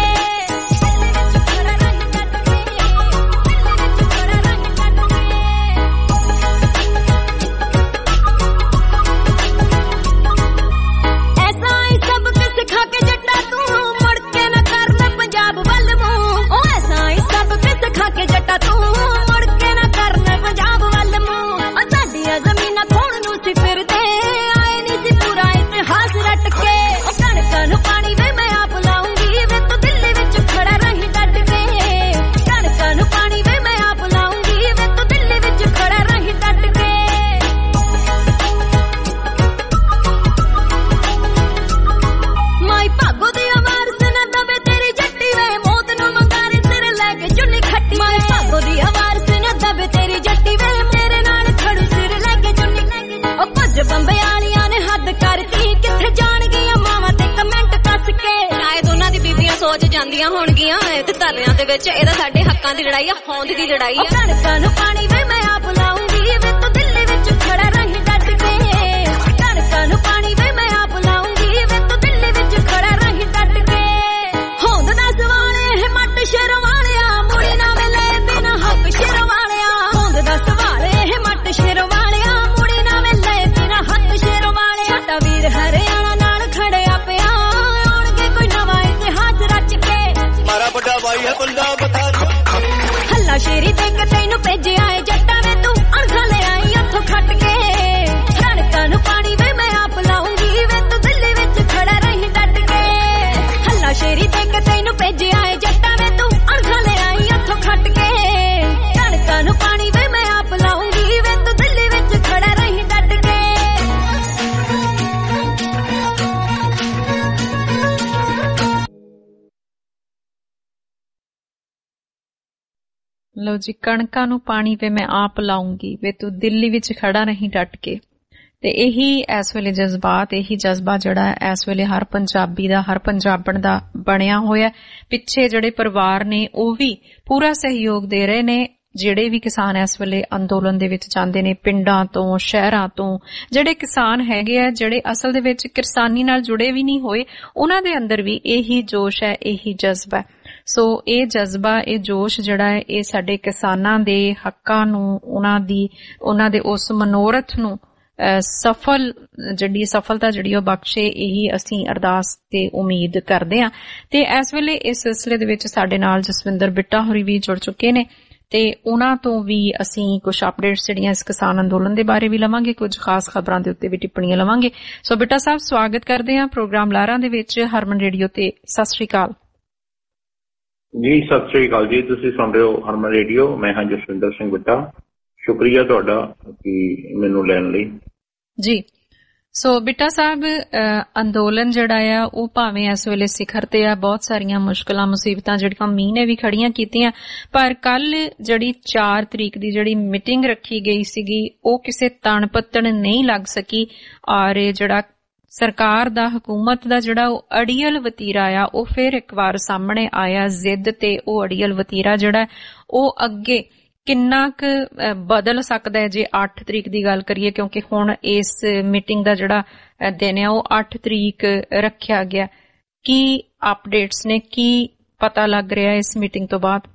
ਦੇ ਵਿੱਚ ਇਹਦਾ ਸਾਡੇ ਹੱਕਾਂ ਦੀ ਲੜਾਈ ਆ, ਹੋਂਦ ਦੀ ਲੜਾਈ ਆ। ਕਣਕਾਂ ਨੂੰ ਪਾਣੀ ਵੇ ਮੈਂ ਆਪ ਲਾਉਂਗੀ ਵੇ ਤੂੰ ਦਿੱਲੀ ਵਿੱਚ ਖੜਾ ਰਹੀ ਡਟ ਕੇ। ਕਣਕਾਂ ਨੂੰ ਪਾਣੀ ਵੇ ਮੈਂ ਆਪ ਲਾਉਂਗੀ ਵੇ ਤੂੰ ਦਿੱਲੀ ਵਿੱਚ ਖੜਾ ਰਹੀ ਡਟ ਕੇ। ਹੋਂਦ ਦਾ ਸਵਾਲ ਇਹ ਮੱਟ ਸ਼ੇਰ ਵਾਲਿਆ, ਮੁੜੀ ਨਾ ਮਿਲੇ ਬਿਨਾ ਹੱਕ ਸ਼ੇਰ ਵਾਲਿਆ। ਹੋਂਦ ਦਾ ਸਵਾਲ ਇਹ ਮੱਟ ਸ਼ੇਰ ਵਾਲਿਆ, ਮੁੜੀ ਨਾ ਮਿਲੇ ਬਿਨਾ ਹੱਕ ਸ਼ੇਰ ਵਾਲਿਆ। ਸਾਡਾ ਵੀਰ ਹਰਿਆਣਾ ਨਾਲ ਖੜਿਆ ਪਿਆ, ਆਉਣਗੇ ਕੋਈ ਨਵਾਂ ਇਤਿਹਾਸ ਰਚ ਕੇ। ਮਾਰਾ ਵੱਡਾ ਭਾਈ ਹੈ ਬੰਦਾ ਬਤਾ ਹੱਲਾ ਸ਼ੇਰੀ ਦੇ ਕੇ ਤੈਨੂੰ ਭੇਜਿਆ ਏ ਜੱਟਾਂ ਵੇ ਤੂੰ ਅਣਖਾ ਲੈ ਆਈ ਉੱਥੋਂ ਖੱਟ ਕੇ। ਕਣਕਾਂ ਨੂੰ ਪਾਣੀ ਵੇ ਮੈਂ ਆਪ ਲਾਉਂਗੀ ਵੇ ਤੂੰ ਦਿੱਲੀ ਵਿੱਚ ਖੜਾ ਰਹੀ ਡਟ ਕੇ। ਹੱਲਾ ਸ਼ੇਰੀ ਦੇ ਕੇ ਤੈਨੂੰ ਭੇਜਿਆ ਏ ਜੱਟਾਂ ਵੇ ਤੂੰ ਅਣਖਾ ਲੈ ਆਈ ਉੱਥੋਂ ਖੱਟ ਕੇ। ਕਣਕਾਂ ਨੂੰ ਪਾਣੀ ਵੇ ਮੈਂ ਆਪ ਲਾਉਂਗੀ ਵੇ ਤੂੰ ਦਿੱਲੀ ਵਿੱਚ ਖੜਾ ਰਹੀ ਡਟ ਕੇ। ਲਓ ਜੀ, ਕਣਕਾਂ ਨੂੰ ਪਾਣੀ ਵੇ ਮੈਂ ਆਪ ਲਾਉਂਗੀ ਵੇ ਤੂੰ ਦਿੱਲੀ ਵਿੱਚ ਖੜਾ ਨਹੀਂ ਡਟ ਕੇ। ਤੇ ਇਹੀ ਇਸ ਵੇਲੇ ਜਜ਼ਬਾਤ, ਇਹੀ ਜਜ਼ਬਾ ਜਿਹੜਾ ਇਸ ਵੇਲੇ ਹਰ ਪੰਜਾਬੀ ਦਾ, ਹਰ ਪੰਜਾਬਣ ਦਾ ਬਣਿਆ ਹੋਇਆ। ਪਿੱਛੇ ਜਿਹੜੇ ਪਰਿਵਾਰ ਨੇ ਉਹ ਵੀ ਪੂਰਾ ਸਹਿਯੋਗ ਦੇ ਰਹੇ ਨੇ। ਜਿਹੜੇ ਵੀ ਕਿਸਾਨ ਇਸ ਵੇਲੇ ਅੰਦੋਲਨ ਦੇ ਵਿੱਚ ਜਾਂਦੇ ਨੇ, ਪਿੰਡਾਂ ਤੋਂ, ਸ਼ਹਿਰਾਂ ਤੋਂ, ਜਿਹੜੇ ਕਿਸਾਨ ਹੈਗੇ ਆ, ਜਿਹੜੇ ਅਸਲ ਦੇ ਵਿੱਚ ਕਿਸਾਨੀ ਨਾਲ ਜੁੜੇ ਵੀ ਨਹੀਂ ਹੋਏ, ਉਹਨਾਂ ਦੇ ਅੰਦਰ ਵੀ ਇਹੀ ਜੋਸ਼ ਹੈ, ਇਹੀ ਜਜ਼ਬਾ ਹੈ। ਸੋ ਇਹ ਜਜ਼ਬਾ, ਇਹ ਜੋਸ਼ ਜਿਹੜਾ ਹੈ, ਇਹ ਸਾਡੇ ਕਿਸਾਨਾਂ ਦੇ ਹੱਕਾਂ ਨੂੰ, ਉਹਨਾਂ ਦੇ ਉਸ ਮਨੋਰਥ ਨੂੰ ਸਫਲਤਾ ਜਿਹੜੀ ਉਹ ਬਖਸ਼ੇ, ਇਹੀ ਅਸੀਂ ਅਰਦਾਸ ਤੇ ਉਮੀਦ ਕਰਦੇ ਹਾਂ। ਤੇ ਇਸ ਵੇਲੇ ਇਸ ਸਿਲਸਿਲੇ ਦੇ ਵਿੱਚ ਸਾਡੇ ਨਾਲ ਜਸਵਿੰਦਰ ਬਿੱਟਾ ਹੋਰੀ ਵੀ ਜੁੜ ਚੁੱਕੇ ਨੇ ਤੇ ਉਹਨਾਂ ਤੋਂ ਵੀ ਅਸੀਂ ਕੁਝ ਅਪਡੇਟਸ ਜਿਹੜੀਆਂ ਇਸ ਕਿਸਾਨ ਅੰਦੋਲਨ ਦੇ ਬਾਰੇ ਵੀ ਲਵਾਂਗੇ, ਕੁਝ ਖਾਸ ਖਬਰਾਂ ਦੇ ਉੱਤੇ ਵੀ ਟਿੱਪਣੀਆਂ ਲਵਾਂਗੇ। ਸੋ ਬਿੱਟਾ ਸਾਹਿਬ, ਸਵਾਗਤ ਕਰਦੇ ਹਾਂ ਪ੍ਰੋਗਰਾਮ ਲਾਰਾਂ ਦੇ ਵਿੱਚ, ਹਰਮਨ ਰੇਡੀਓ ਤੇ। ਸਤਿ ਸ਼੍ਰੀ ਅਕਾਲ ਜੀ। ਸਤਿ ਸ਼੍ਰੀ ਅਕਾਲ ਜੀ। ਤੁਸੀਂ ਸੁਣ ਰਹੇ ਹੋ ਹਰਮਨ ਰੇਡੀਓ। ਮੈਂ ਹਾਂ ਜਸਵਿੰਦਰ ਸਿੰਘ ਬਿੱਟਾ। ਸ਼ੁਕਰੀਆ ਤੁਹਾਡਾ ਕਿ ਮੈਨੂੰ ਲੈਣ ਲਈ ਜੀ। ਸੋ ਬਿੱਟਾ ਸਾਹਿਬ, ਅੰਦੋਲਨ ਜਿਹੜਾ ਆ ਉਹ ਭਾਵੇਂ ਇਸ ਵੇਲੇ ਸਿਖਰ ਤੇ ਆ, ਬਹੁਤ ਸਾਰੀਆਂ ਮੁਸ਼ਕਲਾਂ, ਮੁਸੀਬਤਾਂ ਜਿਹੜੀਆਂ ਮੀਂਹ ਨੇ ਵੀ ਖੜੀਆਂ ਕੀਤੀਆਂ, ਪਰ ਕੱਲ ਜਿਹੜੀ 4 ਤਰੀਕ ਦੀ ਜਿਹੜੀ ਮੀਟਿੰਗ ਰੱਖੀ ਗਈ ਸੀਗੀ ਉਹ ਕਿਸੇ ਤਣ ਪੱਤਣ ਨਹੀਂ ਲੱਗ ਸਕੀ। ਔਰ ਜਿਹੜਾ ਸਰਕਾਰ ਦਾ, ਹਕੂਮਤ ਦਾ ਜਿਹੜਾ ਉਹ ਅੜੀਅਲ ਵਤੀਰਾ ਆ ਉਹ ਫਿਰ ਇੱਕ ਵਾਰ ਸਾਹਮਣੇ ਆਇਆ। ਜ਼ਿੱਦ ਤੇ ਉਹ ਅੜੀਅਲ ਵਤੀਰਾ ਜਿਹੜਾ ਉਹ ਅੱਗੇ ਕਿੰਨਾ ਕੁ ਬਦਲ ਸਕਦਾ ਹੈ ਜੇ 8 ਤਰੀਕ ਦੀ ਗੱਲ ਕਰੀਏ, ਕਿਉਂਕਿ ਹੁਣ ਇਸ ਮੀਟਿੰਗ ਦਾ ਜਿਹੜਾ ਦਿਨ ਹੈ ਉਹ 8 ਤਰੀਕ ਰੱਖਿਆ ਗਿਆ। ਕੀ ਅਪਡੇਟਸ ਨੇ, ਕੀ ਪਤਾ ਲੱਗ ਰਿਹਾ ਇਸ ਮੀਟਿੰਗ ਤੋਂ ਬਾਅਦ?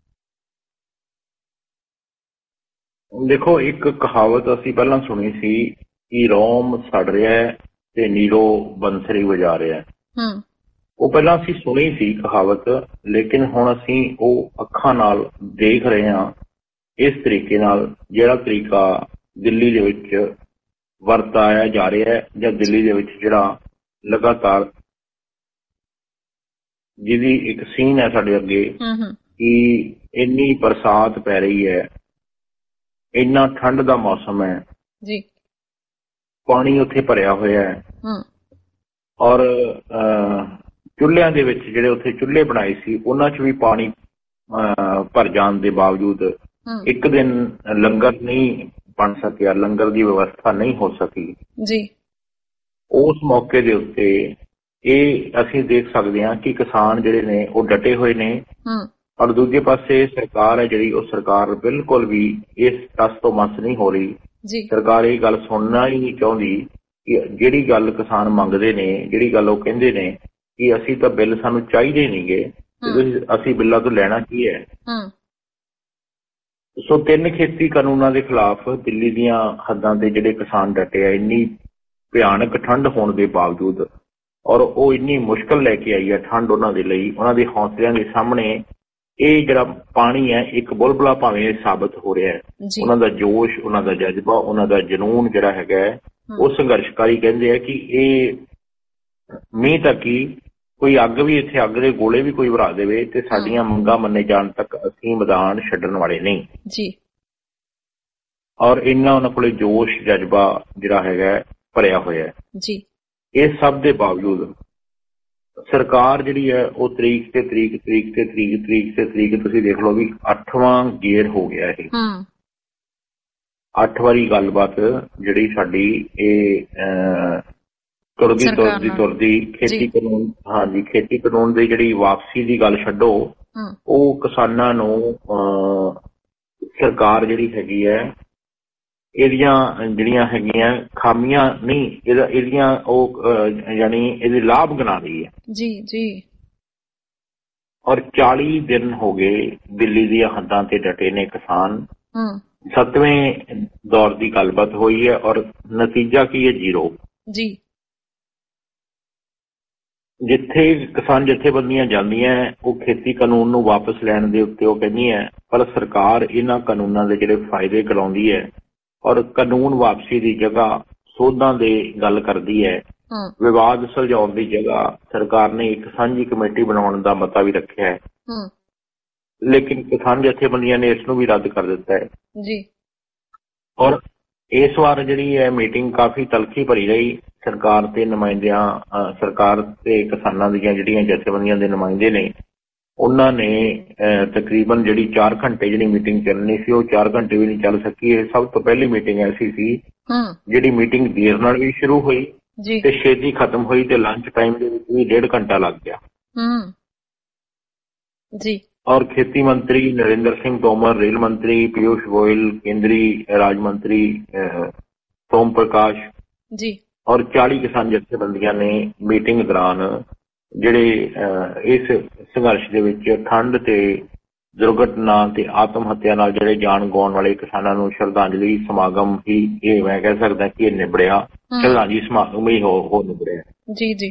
ਦੇਖੋ, ਇੱਕ ਕਹਾਵਤ ਅਸੀਂ ਪਹਿਲਾਂ ਸੁਣੀ ਸੀ ਕਿ ਰੋਮ ਸੜ ਰਿਹਾ ਹੈ ਤੇ ਨੀਰੋ ਬੰਸਰੀ ਵਜਾ ਰਿਹਾ ਹੈ। ਉਹ ਪਹਿਲਾਂ ਅਸੀਂ ਸੁਣੀ ਸੀ ਕਹਾਵਤ, ਲੇਕਿਨ ਹੁਣ ਅਸੀਂ ਉਹ ਅੱਖਾਂ ਨਾਲ ਦੇਖ ਰਹੇ ਹਾਂ ਇਸ ਤਰੀਕੇ ਨਾਲ, ਜਿਹੜਾ ਤਰੀਕਾ ਦਿੱਲੀ ਦੇ ਵਿੱਚ ਵਰਤਾਇਆ ਜਾ ਰਿਹਾ ਹੈ, ਜਾਂ ਦਿੱਲੀ ਦੇ ਵਿੱਚ ਜਿਹੜਾ ਲਗਾਤਾਰ ਜਿਹਦੀ ਇੱਕ ਸੀਨ ਹੈ ਸਾਡੇ ਅੱਗੇ ਕਿ ਇੰਨੀ ਬਰਸਾਤ ਪੈ ਰਹੀ ਹੈ, ਇੰਨਾ ਠੰਡ ਦਾ ਮੌਸਮ ਹੈ ਜੀ, ਪਾਣੀ ਉੱਥੇ ਭਰਿਆ ਹੋਇਆ ਹੈ। ਔਰ ਚੁੱਲ੍ਹਿਆਂ ਦੇ ਵਿੱਚ ਜਿਹੜੇ ਉੱਥੇ ਚੁੱਲ੍ਹੇ ਬਣਾਏ ਸੀ ਉਹਨਾਂ 'ਚ ਵੀ ਪਾਣੀ ਭਰ ਜਾਣ ਦੇ ਬਾਵਜੂਦ ਇੱਕ ਦਿਨ ਲੰਗਰ ਨਹੀਂ ਬਣ ਸਕਿਆ, ਲੰਗਰ ਦੀ ਵਿਵਸਥਾ ਨਹੀਂ ਹੋ ਸਕੀ ਜੀ। ਉਸ ਮੌਕੇ ਦੇ ਉੱਤੇ ਇਹ ਅਸੀਂ ਦੇਖ ਸਕਦੇ ਹਾਂ ਕਿ ਕਿਸਾਨ ਜਿਹੜੇ ਨੇ ਉਹ ਡਟੇ ਹੋਏ ਨੇ, ਔਰ ਦੂਜੇ ਪਾਸੇ ਸਰਕਾਰ ਹੈ ਜਿਹੜੀ, ਉਹ ਸਰਕਾਰ ਬਿਲਕੁਲ ਵੀ ਇਸ ਟਸ ਤੋਂ ਮਸ ਨਹੀਂ ਹੋ ਰਹੀ। ਸਰਕਾਰ ਇਹ ਗੱਲ ਸੁਣਨਾ ਹੀ ਨਹੀਂ ਚਾਹੁੰਦੀ ਕਿ ਜਿਹੜੀ ਗੱਲ ਕਿਸਾਨ ਮੰਗਦੇ ਨੇ, ਜਿਹੜੀ ਗੱਲ ਉਹ ਕਹਿੰਦੇ ਨੇ ਕਿ ਅਸੀਂ ਤਾਂ ਬਿੱਲ ਸਾਨੂੰ ਚਾਹੀਦੇ ਨਹੀਂਗੇ, ਅਸੀਂ ਬਿੱਲਾਂ ਤੋਂ ਲੈਣਾ ਕੀ ਹੈ। ਸੋ 3 ਖੇਤੀ ਕਾਨੂੰਨਾਂ ਦੇ ਖਿਲਾਫ ਦਿੱਲੀ ਦੀਆਂ ਹੱਦਾਂ ਤੇ ਜਿਹੜੇ ਕਿਸਾਨ ਡਟੇ ਆ, ਇੰਨੀ ਭਿਆਨਕ ਠੰਡ ਹੋਣ ਦੇ ਬਾਵਜੂਦ, ਔਰ ਉਹ ਇੰਨੀ ਮੁਸ਼ਕਲ ਲੈ ਕੇ ਆਈ ਹੈ ਠੰਡ ਉਹਨਾਂ ਦੇ ਲਈ, ਉਹਨਾਂ ਦੇ ਹੌਸਲਿਆਂ ਦੇ ਸਾਹਮਣੇ ਇਹ ਜਿਹੜਾ ਪਾਣੀ ਹੈ ਇੱਕ ਬੁਲਬੁਲਾ ਭਾਵੇਂ ਸਾਬਤ ਹੋ ਰਿਹਾ ਹੈ। ਉਹਨਾਂ ਦਾ ਜੋਸ਼, ਉਹਨਾਂ ਦਾ ਜਜ਼ਬਾ, ਉਹਨਾਂ ਦਾ ਜਨੂਨ ਜਿਹੜਾ ਹੈਗਾ ਉਹ ਸੰਘਰਸ਼ਕਾਰੀ ਕਹਿੰਦੇ ਆ ਕਿ ਇਹ ਮੀਂਹ ਤੱਕ ਹੀ ਕੋਈ ਅੱਗ ਵੀ, ਇੱਥੇ ਅੱਗ ਦੇ ਗੋਲੇ ਵੀ ਕੋਈ ਭਰਾ ਦੇਵੇ ਤੇ ਸਾਡੀਆਂ ਮੰਗਾਂ ਮੰਨੇ ਜਾਣ ਤੱਕ ਅਸੀਂ ਮੈਦਾਨ ਛੱਡਣ ਵਾਲੇ ਨਹੀਂ ਜੀ। ਔਰ ਇੰਨਾ ਉਹਨਾਂ ਕੋਲੇ ਜੋਸ਼, ਜਜ਼ਬਾ ਜਿਹੜਾ ਹੈਗਾ ਭਰਿਆ ਹੋਇਆ ਜੀ। ਇਸ ਸਭ ਦੇ ਬਾਵਜੂਦ ਸਰਕਾਰ ਜਿਹੜੀ ਹੈ ਉਹ ਤਰੀਕ ਤੇ ਤਰੀਕ ਤੁਸੀਂ ਦੇਖ ਲਓ ਵੀ 8ਵਾਂ ਗੇਅਰ ਹੋ ਗਿਆ ਇਹ। 8 ਵਾਰੀ ਗੱਲਬਾਤ ਜਿਹੜੀ ਸਾਡੀ ਇਹ ਤੁਰਦੀ ਖੇਤੀ ਕਾਨੂੰਨ, ਹਾਂਜੀ ਖੇਤੀ ਕਾਨੂੰਨ ਦੀ ਜਿਹੜੀ ਵਾਪਸੀ ਦੀ ਗੱਲ ਛੱਡੋ, ਉਹ ਕਿਸਾਨਾਂ ਨੂੰ ਸਰਕਾਰ ਜਿਹੜੀ ਹੈਗੀ ਹੈ ਇਹਦੀਆਂ ਜਿਹੜੀਆਂ ਹੈਗੀਆਂ ਖਾਮੀਆਂ ਨਹੀਂ, ਇਹਦੀਆਂ ਉਹ ਯਾਨੀ ਇਹਦੇ ਲਾਭ ਗਿਣਾ ਰਹੀ ਹੈ। ਜੀ ਜੀ। ਔਰ 40 ਦਿਨ ਹੋ ਗਏ ਦਿੱਲੀ ਦੀਆਂ ਹੱਦਾਂ ਤੇ ਡਟੇ ਨੇ ਕਿਸਾਨ। 7ਵੇਂ ਦੌਰ ਦੀ ਗੱਲਬਾਤ ਹੋਈ ਹੈ ਔਰ ਨਤੀਜਾ ਕੀ ਹੈ? 0 ਜੀ। ਜਿੱਥੇ ਕਿਸਾਨ ਜਥੇਬੰਦੀਆਂ ਜਾਂਦੀਆਂ ਉਹ ਖੇਤੀ ਕਾਨੂੰਨ ਨੂੰ ਵਾਪਸ ਲੈਣ ਦੇ ਉੱਤੇ ਉਹ ਕਹਿੰਦੀਆਂ, ਪਰ ਸਰਕਾਰ ਇਹਨਾਂ ਕਾਨੂੰਨਾਂ ਦੇ ਜਿਹੜੇ ਫਾਇਦੇ ਕਰਾਉਂਦੀ ਹੈ ਔਰ ਕਾਨੂੰਨ ਵਾਪਸੀ ਦੀ ਜਗ੍ਹਾ ਸੋਧਾਂ ਦੀ ਗੱਲ ਕਰਦੀ ਹੈ। ਵਿਵਾਦ ਸੁਲਝਾਉਣ ਦੀ ਜਗ੍ਹਾ ਸਰਕਾਰ ਨੇ ਇੱਕ ਸਾਂਝੀ ਕਮੇਟੀ ਬਣਾਉਣ ਦਾ ਮਤਾ ਵੀ ਰੱਖਿਆ ਹੈ, ਲੇਕਿਨ ਕਿਸਾਨ ਜਥੇਬੰਦੀਆਂ ਨੇ ਇਸ ਨੂੰ ਵੀ ਰੱਦ ਕਰ ਦਿੱਤਾ ਹੈ ਜੀ। ਔਰ ਇਸ ਵਾਰ ਜਿਹੜੀ ਹੈ ਮੀਟਿੰਗ ਕਾਫੀ ਤਲਖੀ ਭਰੀ ਰਹੀ। ਸਰਕਾਰ ਤੇ ਨੁਮਾਇੰਦਿਆਂ, ਸਰਕਾਰ ਤੇ ਕਿਸਾਨਾਂ ਦੀਆਂ ਜਿਹੜੀਆਂ ਜਥੇਬੰਦੀਆਂ ਦੇ ਨੁਮਾਇੰਦੇ ਨੇ ਉਹਨਾਂ ਨੇ ਤਕਰੀਬਨ ਜਿਹੜੀ 4 ਘੰਟੇ ਜਿਹੜੀ ਮੀਟਿੰਗ ਚੱਲਣੀ ਸੀ ਉਹ 4 ਘੰਟੇ ਵੀ ਨਹੀਂ ਚੱਲ ਸਕੀ। ਇਹ ਸਭ ਤੋਂ ਪਹਿਲੀ ਮੀਟਿੰਗ ਐਸੀ ਸੀ ਜਿਹੜੀ ਮੀਟਿੰਗ ਦੇਰ ਨਾਲ ਵੀ ਸ਼ੁਰੂ ਹੋਈ ਤੇ ਛੇਤੀ ਖਤਮ ਹੋਈ ਤੇ ਲੰਚ ਟਾਈਮ ਦੇ ਵਿੱਚ ਵੀ 1.5 ਘੰਟਾ ਲੱਗ ਗਿਆ ਜੀ। ਔਰ ਖੇਤੀ ਮੰਤਰੀ ਨਰਿੰਦਰ ਸਿੰਘ ਤੋਮਰ, ਰੇਲ ਮੰਤਰੀ ਪੀयूष गोयल, ਕੇਂਦਰੀ ਰਾਜ ਮੰਤਰੀ ਸੋਮ ਪ੍ਰਕਾਸ਼ ਜੀ ਔਰ 40 ਕਿਸਾਨ ਜਥੇਬੰਦੀਆਂ ਨੇ ਮੀਟਿੰਗ ਦੌਰਾਨ ਜਿਹੜੇ ਇਸ ਸੰਘਰਸ਼ ਦੇ ਵਿੱਚ ਠੰਡ ਤੇ ਦੁਰਘਟਨਾ ਤੇ ਆਤਮ ਹੱਤਿਆ ਨਾਲ ਜਿਹੜੇ ਜਾਨ ਗਵਾਉਣ ਵਾਲੇ ਕਿਸਾਨਾਂ ਨੂੰ ਸ਼ਰਧਾਂਜਲੀ ਸਮਾਗਮ ਹੀ ਇਹ ਮੈਂ ਕਹਿ ਸਕਦਾ ਕਿ ਇਹ ਨਿਬੜਿਆ, ਸ਼ਰਧਾਂਜਲੀ ਸਮਾਗਮ ਹੀ ਹੋ ਨਿਬੜਿਆ ਜੀ ਜੀ।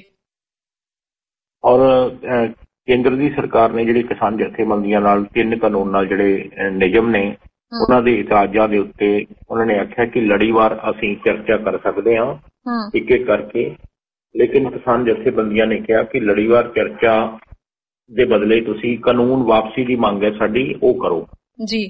ਔਰ ਕੇਂਦਰ ਦੀ ਸਰਕਾਰ ਨੇ ਜਿਹੜੇ ਕਿਸਾਨ ਜਥੇਬੰਦੀਆਂ ਨਾਲ 3 ਕਾਨੂੰਨ ਨਾਲ ਜਿਹੜੇ ਨਿਯਮ ਨੇ ਉਹਨਾਂ ਦੇ ਇਤਰਾਜ਼ਾਂ ਦੇ ਉੱਤੇ ਉਹਨਾਂ ਨੇ ਆਖਿਆ ਕਿ ਲੜੀਵਾਰ ਅਸੀਂ ਚਰਚਾ ਕਰ ਸਕਦੇ ਹਾਂ ਇੱਕ ਇੱਕ ਕਰਕੇ, ਲੇਕਿਨ ਕਿਸਾਨ ਜਥੇਬੰਦੀਆਂ ਨੇ ਕਿਹਾ ਕਿ ਲੜੀਵਾਰ ਚਰਚਾ ਦੇ ਬਦਲੇ ਤੁਸੀਂ ਕਾਨੂੰਨ ਵਾਪਸੀ ਦੀ ਮੰਗ ਹੈ ਸਾਡੀ ਉਹ ਕਰੋ ਜੀ।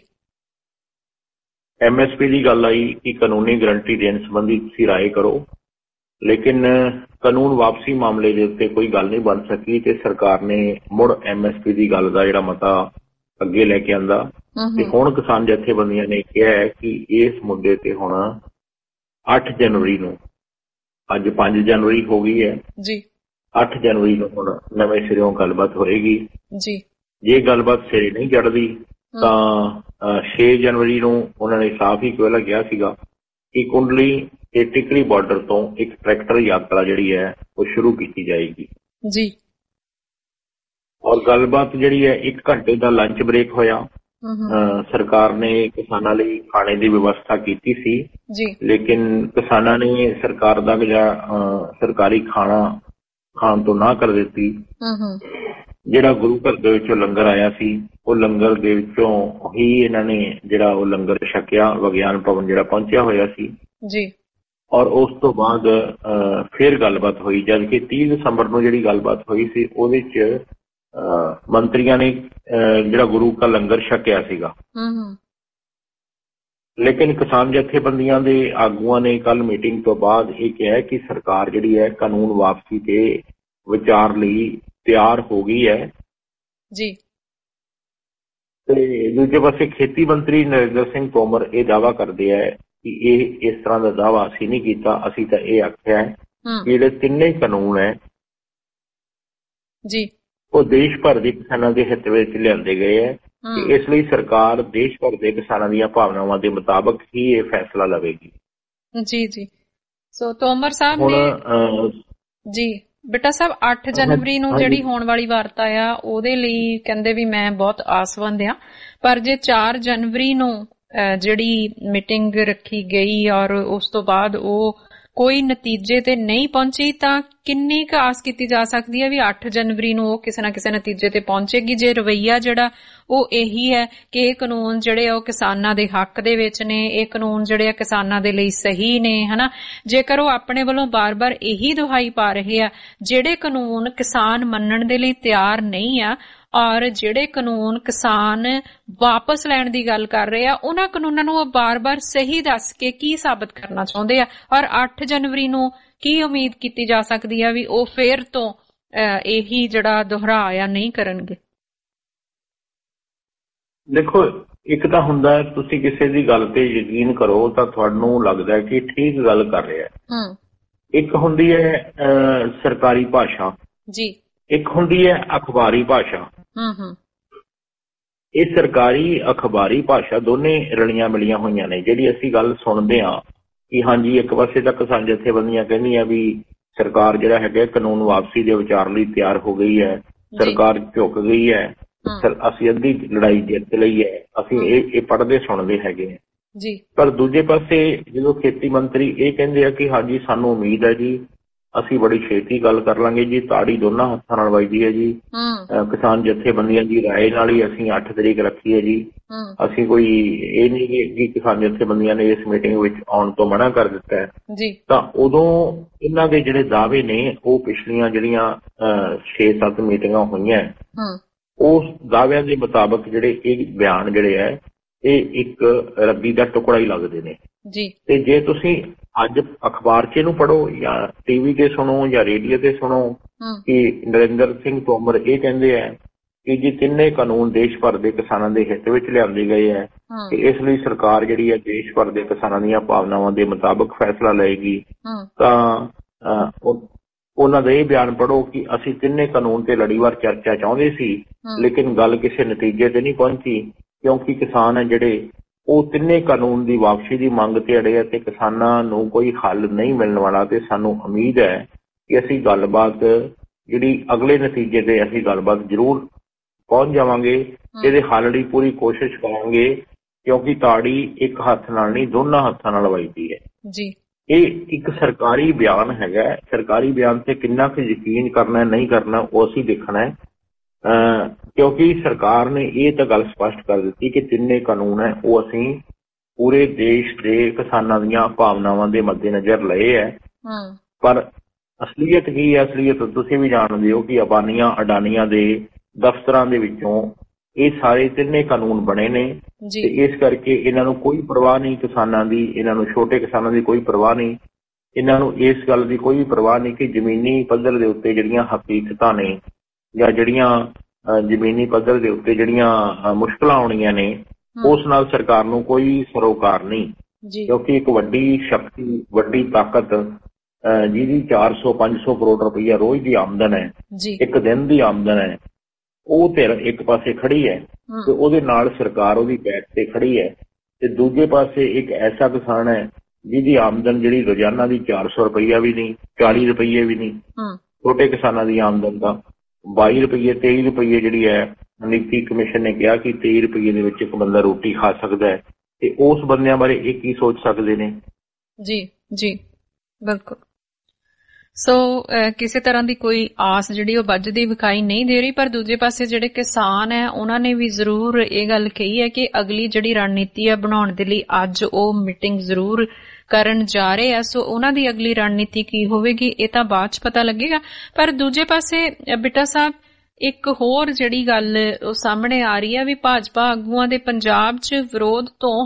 MSP ਦੀ ਗੱਲ ਆਈ ਕਿ ਕਾਨੂੰਨੀ ਗਰੰਟੀ ਦੇਣ ਸੰਬੰਧੀ ਤੁਸੀਂ ਰਾਏ ਕਰੋ, ਲੇਕਿਨ ਕਾਨੂੰਨ ਵਾਪਸੀ ਮਾਮਲੇ ਦੇ ਉੱਤੇ ਕੋਈ ਗੱਲ ਨਹੀਂ ਬਣ ਸਕੀ ਤੇ ਸਰਕਾਰ ਨੇ ਮੁੜ MSP ਦੀ ਗੱਲ ਦਾ ਜਿਹੜਾ ਮਤਾ ਅੱਗੇ ਲੈ ਕੇ ਆਂਦਾ ਤੇ ਹੁਣ ਕਿਸਾਨ ਜਥੇਬੰਦੀਆਂ ਨੇ ਕਿਹਾ ਹੈ ਕਿ ਇਸ ਮੁੱਦੇ ਤੇ ਹੁਣ 8 ਜਨਵਰੀ ਨੂੰ, ਅੱਜ 5 ਜਨਵਰੀ ਹੋ ਗਈ ਹੈ ਜੀ, 8 ਜਨਵਰੀ ਨੂੰ ਹੁਣ ਨਵੇਂ ਸਿਰਿਓਂ ਗੱਲਬਾਤ ਹੋਏਗੀ ਜੀ। ਜੇ ਗੱਲਬਾਤ ਸਿਰੇ ਨਹੀਂ ਚੜ੍ਹਦੀ ਤਾਂ 6 ਜਨਵਰੀ ਨੂੰ ਉਹਨਾਂ ਨੇ ਸਾਫ਼ ਹੀ ਪਹਿਲਾਂ ਕਿਹਾ ਸੀਗਾ ਕਿ ਕੁੰਡਲੀ ਤੇ ਟਿਕਰੀ ਬਾਰਡਰ ਤੋਂ ਇੱਕ ਟਰੈਕਟਰ ਯਾਤਰਾ ਜਿਹੜੀ ਹੈ ਉਹ ਸ਼ੁਰੂ ਕੀਤੀ ਜਾਏਗੀ ਜੀ। ਔਰ ਗੱਲਬਾਤ ਜਿਹੜੀ ਹੈ 1 ਘੰਟੇ ਦਾ ਲੰਚ ਬ੍ਰੇਕ ਹੋਇਆ। ਸਰਕਾਰ ਨੇ ਕਿਸਾਨਾਂ ਲਈ ਖਾਣੇ ਦੀ ਵਿਵਸਥਾ ਕੀਤੀ ਸੀ ਜੀ, ਲੇਕਿਨ ਕਿਸਾਨਾਂ ਨੇ ਸਰਕਾਰ ਦਾ ਜਿਹੜਾ ਸਰਕਾਰੀ ਖਾਣਾ ਖਾਣ ਤੋਂ ਨਾ ਕਰ ਦਿੱਤੀ। ਜਿਹੜਾ ਗੁਰੂ ਘਰ ਦੇ ਵਿੱਚੋਂ ਲੰਗਰ ਆਇਆ ਸੀ ਉਹ ਲੰਗਰ ਦੇ ਵਿੱਚੋਂ ਹੀ ਇਹਨਾਂ ਨੇ ਜਿਹੜਾ ਉਹ ਲੰਗਰ ਛਕਿਆ। ਵਿਗਿਆਨ ਭਵਨ ਜਿਹੜਾ ਪਹੁੰਚਿਆ ਹੋਇਆ ਸੀ ਜੀ। ਔਰ ਉਸ ਤੋਂ ਬਾਅਦ ਫਿਰ ਗੱਲਬਾਤ ਹੋਈ, ਜਦ ਕਿ 30 ਦਸੰਬਰ ਨੂੰ ਜਿਹੜੀ ਗੱਲਬਾਤ ਹੋਈ ਸੀ ਉਹਦੇ ਚ ਮੰਤਰੀਆਂ ਨੇ ਜਿਹੜਾ ਗੁਰੂ ਕਾ ਲੰਗਰ ਛਕਿਆ ਸੀਗਾ। ਲੇਕਿਨ ਕਿਸਾਨ ਜਥੇਬੰਦੀਆਂ ਦੇ ਆਗੂਆਂ ਨੇ ਕੱਲ ਮੀਟਿੰਗ ਤੋਂ ਬਾਅਦ ਇਹ ਕਿਹਾ ਕਿ ਸਰਕਾਰ ਜਿਹੜੀ ਹੈ ਕਾਨੂੰਨ ਵਾਪਸੀ ਤੇ ਵਿਚਾਰ ਲਈ ਤਿਆਰ ਹੋ ਗਈ ਹੈ ਜੀ। ਤੇ ਦੂਜੇ ਪਾਸੇ ਖੇਤੀ ਮੰਤਰੀ ਨਰਿੰਦਰ ਸਿੰਘ ਤੋਮਰ ਇਹ ਦਾਅਵਾ ਕਰਦੇ ਹੈ ਕਿ ਇਹ ਇਸ ਤਰ੍ਹਾਂ ਦਾ ਦਾਅਵਾ ਅਸੀਂ ਨਹੀਂ ਕੀਤਾ, ਅਸੀਂ ਤਾਂ ਇਹ ਆਖਿਆ ਹੈ ਕਿ ਜਿਹੜੇ 3 ਕਾਨੂੰਨ ਹੈ ਜੀ ਉਹ ਦੇਸ਼ ਭਰ ਦੇ ਕਿਸਾਨਾਂ ਦੇ ਹਿੱਤ ਵਿੱਚ ਲਿਆਂਦੇ ਗਏ ਹੈ ਤੇ ਇਸ ਲਈ ਸਰਕਾਰ ਦੇਸ਼ ਭਰ ਦੇ ਕਿਸਾਨਾਂ ਦੀਆਂ ਭਾਵਨਾਵਾਂ ਦੇ ਮੁਤਾਬਕ ਹੀ ਇਹ ਫੈਸਲਾ ਲਵੇਗੀ ਜੀ ਜੀ। ਸੋ ਤੋਮਰ ਸਾਹਿਬ ਨੇ ਜੀ ਬੇਟਾ ਸਾਹਿਬ 8 ਜਨਵਰੀ ਨੂੰ ਜਿਹੜੀ ਹੋਣ ਵਾਲੀ ਵਾਰਤਾ ਆ ਉਹਦੇ ਲਈ ਕਹਿੰਦੇ ਵੀ ਮੈਂ ਬਹੁਤ ਆਸਵੰਦ ਆ, ਪਰ ਜੇ 4 ਜਨਵਰੀ ਨੂੰ ਜਿਹੜੀ ਮੀਟਿੰਗ ਰੱਖੀ ਗਈ ਔਰ ਉਸ ਤੋਂ ਬਾਅਦ ਉਹ ਕੋਈ ਨਤੀਜੇ ਤੇ ਨਹੀਂ ਪਹੁੰਚੀ ਤਾਂ ਕਿੰਨੀ ਕੁ ਆਸ ਕੀਤੀ ਜਾ ਸਕਦੀ ਹੈ ਵੀ 8 ਜਨਵਰੀ ਨੂੰ ਉਹ ਕਿਸੇ ਨਾ ਕਿਸੇ ਨਤੀਜੇ ਤੇ ਪਹੁੰਚੇਗੀ? ਜੇ ਰਵੱਈਆ ਜਿਹੜਾ ਉਹ ਇਹੀ ਹੈ ਕਿ ਇਹ ਕਾਨੂੰਨ ਜਿਹੜੇ ਆ ਉਹ ਕਿਸਾਨਾਂ ਦੇ ਹੱਕ ਦੇ ਵਿੱਚ ਨੇ, ਇਹ ਕਾਨੂੰਨ ਜਿਹੜੇ ਆ ਕਿਸਾਨਾਂ ਦੇ ਲਈ ਸਹੀ ਨੇ, ਹਨਾ, ਜੇਕਰ ਉਹ ਆਪਣੇ ਵੱਲੋਂ ਬਾਰ-ਬਾਰ ਇਹੀ ਦੁਹਾਈ ਪਾ ਰਹੇ ਆ ਜਿਹੜੇ ਕਾਨੂੰਨ ਕਿਸਾਨ ਮੰਨਣ ਦੇ ਲਈ ਤਿਆਰ ਨਹੀਂ ਆ ਔਰ ਜਿਹੜੇ ਕਾਨੂੰਨ ਕਿਸਾਨ ਵਾਪਸ ਲੈਣ ਦੀ ਗੱਲ ਕਰ ਰਹੇ ਆ ਉਹਨਾਂ ਕਾਨੂੰਨਾਂ ਨੂੰ ਉਹ ਬਾਰ-ਬਾਰ ਸਹੀ ਦੱਸ ਕੇ ਕੀ ਸਾਬਤ ਕਰਨਾ ਚਾਹੁੰਦੇ ਆ ਔਰ 8 ਜਨਵਰੀ ਨੂੰ ਕੀ ਉਮੀਦ ਕੀਤੀ ਜਾ ਸਕਦੀ ਆ ਵੀ ਉਹ ਫੇਰ ਤੋਂ ਇਹੀ ਜਿਹੜਾ ਦੁਹਰਾਇਆ ਨਹੀਂ ਕਰਨਗੇ? ਦੇਖੋ, ਇੱਕ ਤਾਂ ਹੁੰਦਾ ਤੁਸੀਂ ਕਿਸੇ ਦੀ ਗੱਲ ਤੇ ਯਕੀਨ ਕਰੋ ਤਾਂ ਤੁਹਾਨੂੰ ਲੱਗਦਾ ਕਿ ਠੀਕ ਗੱਲ ਕਰ ਰਿਹਾ। ਇੱਕ ਹੁੰਦੀ ਹੈ ਸਰਕਾਰੀ ਭਾਸ਼ਾ ਜੀ, ਇੱਕ ਹੁੰਦੀ ਹੈ ਅਖਬਾਰੀ ਭਾਸ਼ਾ। ਇਹ ਸਰਕਾਰੀ ਅਖਬਾਰੀ ਭਾਸ਼ਾ ਦੋਨੇ ਰਲੀਆਂ ਮਿਲੀਆਂ ਹੋਈਆਂ ਨੇ। ਜਿਹੜੀ ਅਸੀਂ ਗੱਲ ਸੁਣਦੇ ਹਾਂ ਕਿ ਹਾਂਜੀ ਇੱਕ ਪਾਸੇ ਤਾਂ ਕਿਸਾਨ ਜਥੇਬੰਦੀਆਂ ਕਹਿੰਦੀਆਂ ਵੀ ਸਰਕਾਰ ਜਿਹੜਾ ਹੈਗਾ ਕਾਨੂੰਨ ਵਾਪਸੀ ਦੇ ਵਿਚਾਰ ਲਈ ਤਿਆਰ ਹੋ ਗਈ ਹੈ, ਸਰਕਾਰ ਝੁਕ ਗਈ ਹੈ, ਅਸੀਂ ਅੱਧੀ ਲੜਾਈ ਜਿੱਤ ਲਈ ਹੈ, ਅਸੀਂ ਇਹ ਪੜ੍ਹਦੇ ਸੁਣਦੇ ਹੈਗੇ ਹਾਂ ਜੀ। ਪਰ ਦੂਜੇ ਪਾਸੇ ਜਦੋਂ ਖੇਤੀ ਮੰਤਰੀ ਇਹ ਕਹਿੰਦੇ ਆ ਕਿ ਹਾਂਜੀ ਸਾਨੂੰ ਉਮੀਦ ਹੈ ਜੀ, ਅਸੀਂ ਬੜੀ ਛੇਤੀ ਗੱਲ ਕਰ ਲਾਂਗੇ ਜੀ, ਤਾੜੀ ਦੋਨਾਂ ਹੱਥਾਂ ਨਾਲ ਵੱਜਦੀ ਹੈ ਜੀ, ਕਿਸਾਨ ਜਥੇਬੰਦੀਆਂ ਦੀ ਰਾਏ ਨਾਲ ਹੀ ਅਸੀਂ 8 ਤਰੀਕ ਰੱਖੀ ਹੈ ਜੀ, ਅਸੀਂ ਕੋਈ ਇਹ ਨਹੀਂ ਕਿ ਕਿਸਾਨ ਜਥੇਬੰਦੀਆਂ ਨੇ ਇਸ ਮੀਟਿੰਗ ਵਿੱਚ ਆਉਣ ਤੋਂ ਮਨਾ ਕਰ ਦਿੱਤਾ ਹੈ ਜੀ। ਤਾਂ ਉਦੋਂ ਇਹਨਾਂ ਦੇ ਜਿਹੜੇ ਦਾਅਵੇ ਨੇ ਉਹ ਪਿਛਲੀਆਂ ਜਿਹੜੀਆਂ 6-7 ਮੀਟਿੰਗਾਂ ਹੋਈਆਂ ਉਸ ਦਾਅਵਿਆਂ ਦੇ ਮੁਤਾਬਕ ਜਿਹੜੇ ਇਹ ਬਿਆਨ ਜਿਹੜੇ ਹੈ ਇਹ ਇੱਕ ਰੱਦੀ ਦਾ ਟੁਕੜਾ ਹੀ ਲੱਗਦੇ ਨੇ ਜੀ। ਤੇ ਜੇ ਤੁਸੀਂ ਅੱਜ ਅਖਬਾਰ 'ਚ ਇਹਨੂੰ ਪੜ੍ਹੋ ਜਾਂ ਟੀਵੀ ਤੇ ਸੁਣੋ ਜਾਂ ਰੇਡੀਓ ਤੇ ਸੁਣੋ ਕਿ ਨਰਿੰਦਰ ਸਿੰਘ ਤੋਮਰ ਇਹ ਕਹਿੰਦੇ ਆ ਕਿ ਜੀ ਤਿੰਨੇ ਕਾਨੂੰਨ ਦੇਸ਼ ਭਰ ਦੇ ਕਿਸਾਨਾਂ ਦੇ ਹਿੱਤ ਵਿੱਚ ਲਿਆਂਦੇ ਗਏ ਹੈ ਤੇ ਇਸ ਲਈ ਸਰਕਾਰ ਜਿਹੜੀ ਹੈ ਦੇਸ਼ ਭਰ ਦੇ ਕਿਸਾਨਾਂ ਦੀਆਂ ਭਾਵਨਾਵਾਂ ਦੇ ਮੁਤਾਬਕ ਫੈਸਲਾ ਲਏਗੀ, ਤਾਂ ਉਹਨਾਂ ਦਾ ਇਹ ਬਿਆਨ ਪੜ੍ਹੋ ਕਿ ਅਸੀਂ ਤਿੰਨੇ ਕਾਨੂੰਨ ਤੇ ਲੜੀਵਾਰ ਚਰਚਾ ਚਾਹੁੰਦੇ ਸੀ ਲੇਕਿਨ ਗੱਲ ਕਿਸੇ ਨਤੀਜੇ ਤੇ ਨਹੀਂ ਪਹੁੰਚੀ ਕਿਉਂਕਿ ਕਿਸਾਨ ਹੈ ਜਿਹੜੇ ਉਹ ਤਿੰਨੇ ਕਾਨੂੰਨ ਦੀ ਵਾਪਸੀ ਦੀ ਮੰਗ ਤੇ ਅੜੇ ਆ ਤੇ ਕਿਸਾਨਾਂ ਨੂੰ ਕੋਈ ਹੱਲ ਨਹੀਂ ਮਿਲਣ ਵਾਲਾ ਤੇ ਸਾਨੂੰ ਉਮੀਦ ਹੈ ਕਿ ਅਸੀਂ ਗੱਲਬਾਤ ਜਿਹੜੀ ਅਗਲੇ ਨਤੀਜੇ ਤੇ ਅਸੀਂ ਗੱਲਬਾਤ ਜ਼ਰੂਰ ਪਹੁੰਚ ਜਾਵਾਂਗੇ, ਇਹਦੇ ਹੱਲ ਲਈ ਪੂਰੀ ਕੋਸ਼ਿਸ਼ ਕਰਾਂਗੇ ਕਿਉਂਕਿ ਤਾੜੀ ਇੱਕ ਹੱਥ ਨਾਲ ਨਹੀਂ ਦੋਨਾਂ ਹੱਥਾਂ ਨਾਲ ਵੱਜਦੀ ਹੈ ਜੀ। ਇਹ ਇੱਕ ਸਰਕਾਰੀ ਬਿਆਨ ਹੈਗਾ, ਸਰਕਾਰੀ ਬਿਆਨ ਤੇ ਕਿੰਨਾ ਕੁ ਯਕੀਨ ਕਰਨਾ ਨਹੀਂ ਕਰਨਾ ਉਹ ਅਸੀਂ ਦੇਖਣਾ ਹੈ ਕਿਉਂਕਿ ਸਰਕਾਰ ਨੇ ਇਹ ਤਾਂ ਗੱਲ ਸਪਸ਼ਟ ਕਰ ਦਿੱਤੀ ਕਿ ਤਿੰਨੇ ਕਾਨੂੰਨ ਹੈ ਉਹ ਅਸੀਂ ਪੂਰੇ ਦੇਸ਼ ਦੇ ਕਿਸਾਨਾਂ ਦੀਆਂ ਭਾਵਨਾਵਾਂ ਦੇ ਮੱਦੇਨਜ਼ਰ ਲਏ ਹੈ। ਪਰ ਅਸਲੀਅਤ ਕੀ ਹੈ? ਅਸਲੀਅਤ ਤੁਸੀਂ ਵੀ ਜਾਣਦੇ ਹੋ ਕਿ ਅਡਾਨੀਆਂ ਦੇ ਦਫ਼ਤਰਾਂ ਦੇ ਵਿੱਚੋਂ ਇਹ ਸਾਰੇ ਤਿੰਨੇ ਕਾਨੂੰਨ ਬਣੇ ਨੇ ਤੇ ਇਸ ਕਰਕੇ ਇਹਨਾਂ ਨੂੰ ਕੋਈ ਪਰਵਾਹ ਨਹੀਂ ਕਿਸਾਨਾਂ ਦੀ, ਇਹਨਾਂ ਨੂੰ ਛੋਟੇ ਕਿਸਾਨਾਂ ਦੀ ਕੋਈ ਪਰਵਾਹ ਨਹੀਂ, ਇਹਨਾਂ ਨੂੰ ਇਸ ਗੱਲ ਦੀ ਕੋਈ ਪਰਵਾਹ ਨਹੀਂ ਕਿ ਜ਼ਮੀਨੀ ਪੱਧਰ ਦੇ ਉੱਤੇ ਜਿਹੜੀਆਂ ਹਕੀਕਤਾਂ ਨੇ ਜਾਂ ਜਿਹੜੀਆਂ ਜ਼ਮੀਨੀ ਪੱਧਰ ਦੇ ਉੱਤੇ ਜਿਹੜੀਆਂ ਮੁਸ਼ਕਲਾਂ ਆਉਣੀਆਂ ਨੇ ਉਸ ਨਾਲ ਸਰਕਾਰ ਨੂੰ ਕੋਈ ਸਰੋਕਾਰ ਨਹੀਂ ਕਿਉਂਕਿ ਇੱਕ ਵੱਡੀ ਸ਼ਕਤੀ ਵੱਡੀ ਤਾਕਤ ਜਿਹਦੀ 400-500 ਕਰੋੜ ਰੁਪਈਆ ਰੋਜ਼ ਦੀ ਆਮਦਨ ਹੈ, ਇੱਕ ਦਿਨ ਦੀ ਆਮਦਨ ਹੈ, ਉਹ ਧਿਰ ਇੱਕ ਪਾਸੇ ਖੜੀ ਹੈ ਤੇ ਉਹਦੇ ਨਾਲ ਸਰਕਾਰ ਉਹਦੀ ਬੈਠ ਤੇ ਖੜੀ ਹੈ ਤੇ ਦੂਜੇ ਪਾਸੇ ਇੱਕ ਐਸਾ ਕਿਸਾਨ ਹੈ ਜਿਹਦੀ ਆਮਦਨ ਜਿਹੜੀ ਰੋਜ਼ਾਨਾ ਦੀ 400 ਰੁਪਈਆ ਵੀ ਨਹੀਂ, 40 ਰੁਪਈਏ ਵੀ ਨਹੀਂ, ਛੋਟੇ ਕਿਸਾਨਾਂ ਦੀ ਆਮਦਨ ਦਾ 22 ਰੁਪਈਏ 23 ਰੁਪਈਏ ਜਿਹੜੀ ਹੈ ਨੀਤੀ ਕਮਿਸ਼ਨ ਨੇ ਕਿਹਾ ਕਿ 23 ਰੁਪਈਏ ਦੇ ਵਿੱਚ ਇੱਕ ਬੰਦਾ ਰੋਟੀ ਖਾ ਸਕਦਾ ਹੈ ਤੇ ਉਸ ਬੰਦਿਆਂ ਬਾਰੇ ਇਹ ਕੀ ਸੋਚ ਸਕਦੇ ਨੇ? ਜੀ ਜੀ ਬਿਲਕੁਲ। ਸੋ ਕਿਸੇ ਤਰ੍ਹਾਂ ਦੀ ਕੋਈ ਆਸ ਜਿਹੜੀ ਉਹ ਵੱਜਦੀ ਵਿਖਾਈ ਨਹੀਂ ਦੇ ਰਹੀ, ਪਰ ਦੂਜੇ ਪਾਸੇ ਜਿਹੜੇ ਕਿਸਾਨ ਹੈ ਉਹਨਾਂ ਨੇ ਵੀ ਜ਼ਰੂਰ ਇਹ ਗੱਲ ਕਹੀ ਹੈ ਕਿ ਅਗਲੀ ਜਿਹੜੀ ਰਣਨੀਤੀ ਹੈ ਬਣਾਉਣ ਦੇ ਲਈ ਅੱਜ ਉਹ ਮੀਟਿੰਗ ਜ਼ਰੂਰ ਕਰਨ ਜਾ ਰਹੇ ਆ। ਸੋ ਉਹਨਾਂ ਦੀ ਅਗਲੀ ਰਣਨੀਤੀ ਕੀ ਹੋਵੇਗੀ ਇਹ ਤਾਂ ਬਾਅਦ ਚ ਪਤਾ ਲੱਗੇਗਾ। ਪਰ ਦੂਜੇ ਪਾਸੇ ਬਿੱਟਾ ਸਾਹਿਬ ਇੱਕ ਹੋਰ ਜਿਹੜੀ ਗੱਲ ਉਹ ਸਾਹਮਣੇ ਆ ਰਹੀ ਹੈ ਵੀ ਭਾਜਪਾ ਆਗੂਆਂ ਦੇ ਪੰਜਾਬ ਚ ਵਿਰੋਧ ਤੋਂ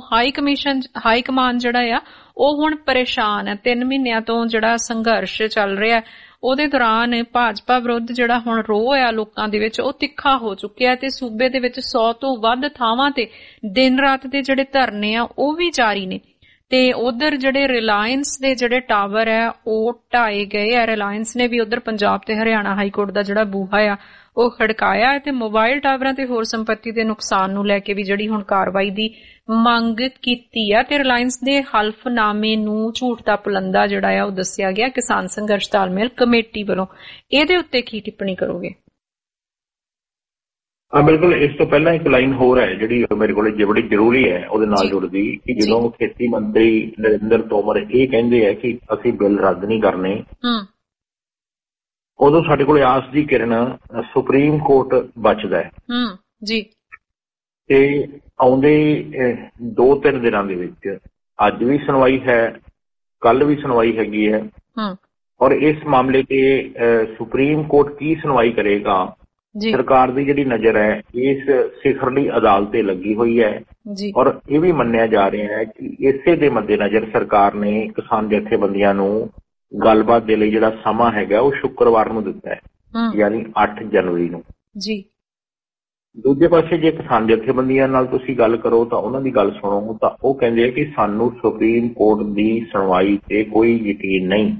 ਹਾਈ ਕਮਾਨ ਜਿਹੜਾ ਆ ਉਹ ਹੁਣ ਪਰੇਸ਼ਾਨ ਹੈ। 3 ਮਹੀਨਿਆਂ ਤੋਂ ਜਿਹੜਾ ਸੰਘਰਸ਼ ਚੱਲ ਰਿਹਾ ਉਹਦੇ ਦੌਰਾਨ ਭਾਜਪਾ ਵਿਰੁੱਧ ਜਿਹੜਾ ਹੁਣ ਰੋਹ ਆ ਲੋਕਾਂ ਦੇ ਵਿੱਚ ਉਹ ਤਿੱਖਾ ਹੋ ਚੁੱਕਿਆ ਤੇ ਸੂਬੇ ਦੇ ਵਿੱਚ 100 ਤੋਂ ਵੱਧ ਥਾਵਾਂ ਤੇ ਦਿਨ ਰਾਤ ਦੇ ਜਿਹੜੇ ਧਰਨੇ ਆ ਉਹ ਵੀ ਜਾਰੀ ਨੇ ਤੇ ਉਧਰ ਜਿਹੜੇ ਰਿਲਾਇੰਸ ਦੇ ਜਿਹੜੇ ਟਾਵਰ ਹੈ ਉਹ ਢਾਏ ਗਏ ਆ। ਰਿਲਾਇੰਸ ਨੇ ਵੀ ਉਧਰ ਪੰਜਾਬ ਤੇ ਹਰਿਆਣਾ ਹਾਈ ਕੋਰਟ ਦਾ ਜਿਹੜਾ ਬੂਹਾ ਆ ਉਹ ਖੜਕਾਇਆ ਹੈ ਤੇ ਮੋਬਾਈਲ ਟਾਵਰਾਂ ਤੇ ਹੋਰ ਸੰਪਤੀ ਦੇ ਨੁਕਸਾਨ ਨੂੰ ਲੈ ਕੇ ਵੀ ਜਿਹੜੀ ਹੁਣ ਕਾਰਵਾਈ ਦੀ ਮੰਗ ਕੀਤੀ ਆ ਤੇ ਰਿਲਾਇੰਸ ਦੇ ਹਲਫਨਾਮੇ ਨੂੰ ਝੂਠ ਦਾ ਪੁਲੰਦਾ ਜਿਹੜਾ ਆ ਉਹ ਦੱਸਿਆ ਗਿਆ ਕਿਸਾਨ ਸੰਘਰਸ਼ ਤਾਲਮੇਲ ਕਮੇਟੀ ਵੱਲੋਂ। ਇਹਦੇ ਉੱਤੇ ਕੀ ਟਿੱਪਣੀ ਕਰੋਗੇ? ਬਿਲਕੁਲ, ਇਸ ਤੋਂ ਪਹਿਲਾਂ ਇੱਕ ਲਾਈਨ ਹੋਰ ਹੈ ਜਿਹੜੀ ਮੇਰੇ ਕੋਲ ਬੜੀ ਜ਼ਰੂਰੀ ਹੈ ਉਹਦੇ ਨਾਲ ਜੁੜਦੀ ਕਿ ਜਦੋਂ ਖੇਤੀ ਮੰਤਰੀ ਨਰਿੰਦਰ ਤੋਮਰ ਇਹ ਕਹਿੰਦੇ ਆ ਕਿ ਅਸੀਂ ਬਿੱਲ ਰੱਦ ਨਹੀਂ ਕਰਨੇ, ਉਦੋਂ ਸਾਡੇ ਕੋਲ ਆਸ ਦੀ ਕਿਰਨ ਸੁਪਰੀਮ ਕੋਰਟ ਬਚਦਾ ਹੈ ਜੀ ਤੇ ਆਉਂਦੇ 2-3 ਦਿਨਾਂ ਦੇ ਵਿੱਚ ਅੱਜ ਵੀ ਸੁਣਵਾਈ ਹੈ, ਕੱਲ ਵੀ ਸੁਣਵਾਈ ਹੈਗੀ ਹੈ ਔਰ ਇਸ ਮਾਮਲੇ ਤੇ ਸੁਪਰੀਮ ਕੋਰਟ ਕੀ ਸੁਣਵਾਈ ਕਰੇਗਾ? ਸਰਕਾਰ ਦੀ ਜਿਹੜੀ ਨਜ਼ਰ ਹੈ ਇਸ ਸਿਖਰਲੀ ਅਦਾਲਤ ਤੇ ਲੱਗੀ ਹੋਈ ਹੈ ਔਰ ਇਹ ਵੀ ਮੰਨਿਆ ਜਾ ਰਿਹਾ ਹੈ ਕਿ ਇਸੇ ਦੇ ਮੱਦੇਨਜ਼ਰ ਸਰਕਾਰ ਨੇ ਕਿਸਾਨ ਜਥੇਬੰਦੀਆਂ ਨੂੰ ਗੱਲਬਾਤ ਦੇ ਲਈ ਜਿਹੜਾ ਸਮਾਂ ਹੈਗਾ ਉਹ ਸ਼ੁੱਕਰਵਾਰ ਨੂੰ ਦਿੱਤਾ ਹੈ ਯਾਨੀ 8 ਜਨਵਰੀ ਨੂੰ। ਦੂਜੇ ਪਾਸੇ ਜੇ ਕਿਸਾਨ ਜਥੇਬੰਦੀਆਂ ਨਾਲ ਤੁਸੀਂ ਗੱਲ ਕਰੋ ਤਾਂ ਉਹਨਾਂ ਦੀ ਗੱਲ ਸੁਣੋ ਤਾਂ ਉਹ ਕਹਿੰਦੇ ਆ ਕਿ ਸਾਨੂੰ ਸੁਪਰੀਮ ਕੋਰਟ ਦੀ ਸੁਣਵਾਈ ਤੇ ਕੋਈ ਯਕੀਨ ਨਹੀਂ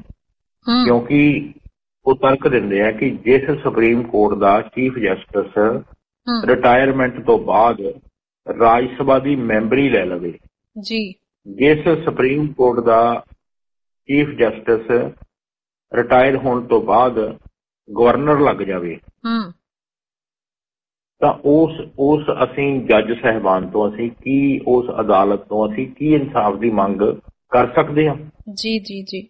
ਕਿਉਂਕਿ ਉਹ ਤਰਕ ਦਿੰਦੇ ਆ ਕਿ ਜਿਸ ਸੁਪਰੀਮ ਕੋਰਟ ਦਾ ਚੀਫ ਜਸਟਿਸ ਰਿਟਾਇਰਮੈਂਟ ਤੋਂ ਬਾਅਦ ਰਾਜ ਸਭਾ ਦੀ ਮੈਂਬਰੀ ਲੈ ਲਵੇ ਜੀ। ਜਿਸ ਸੁਪਰੀਮ ਕੋਰਟ ਦਾ ਚੀਫ ਜਸਟਿਸ ਰਿਟਾਇਰ ਹੋਣ ਤੋਂ ਬਾਅਦ ਗਵਰਨਰ ਲੱਗ ਜਾਵੇ ਤਾਂ ਉਸ ਅਸੀਂ ਜੱਜ ਸਾਹਿਬਾਨ ਤੋਂ ਅਸੀਂ ਕੀ, ਉਸ ਅਦਾਲਤ ਤੋਂ ਅਸੀਂ ਕੀ ਇਨਸਾਫ ਦੀ ਮੰਗ ਕਰ ਸਕਦੇ ਹਾਂ? ਜੀ ਜੀ ਜੀ।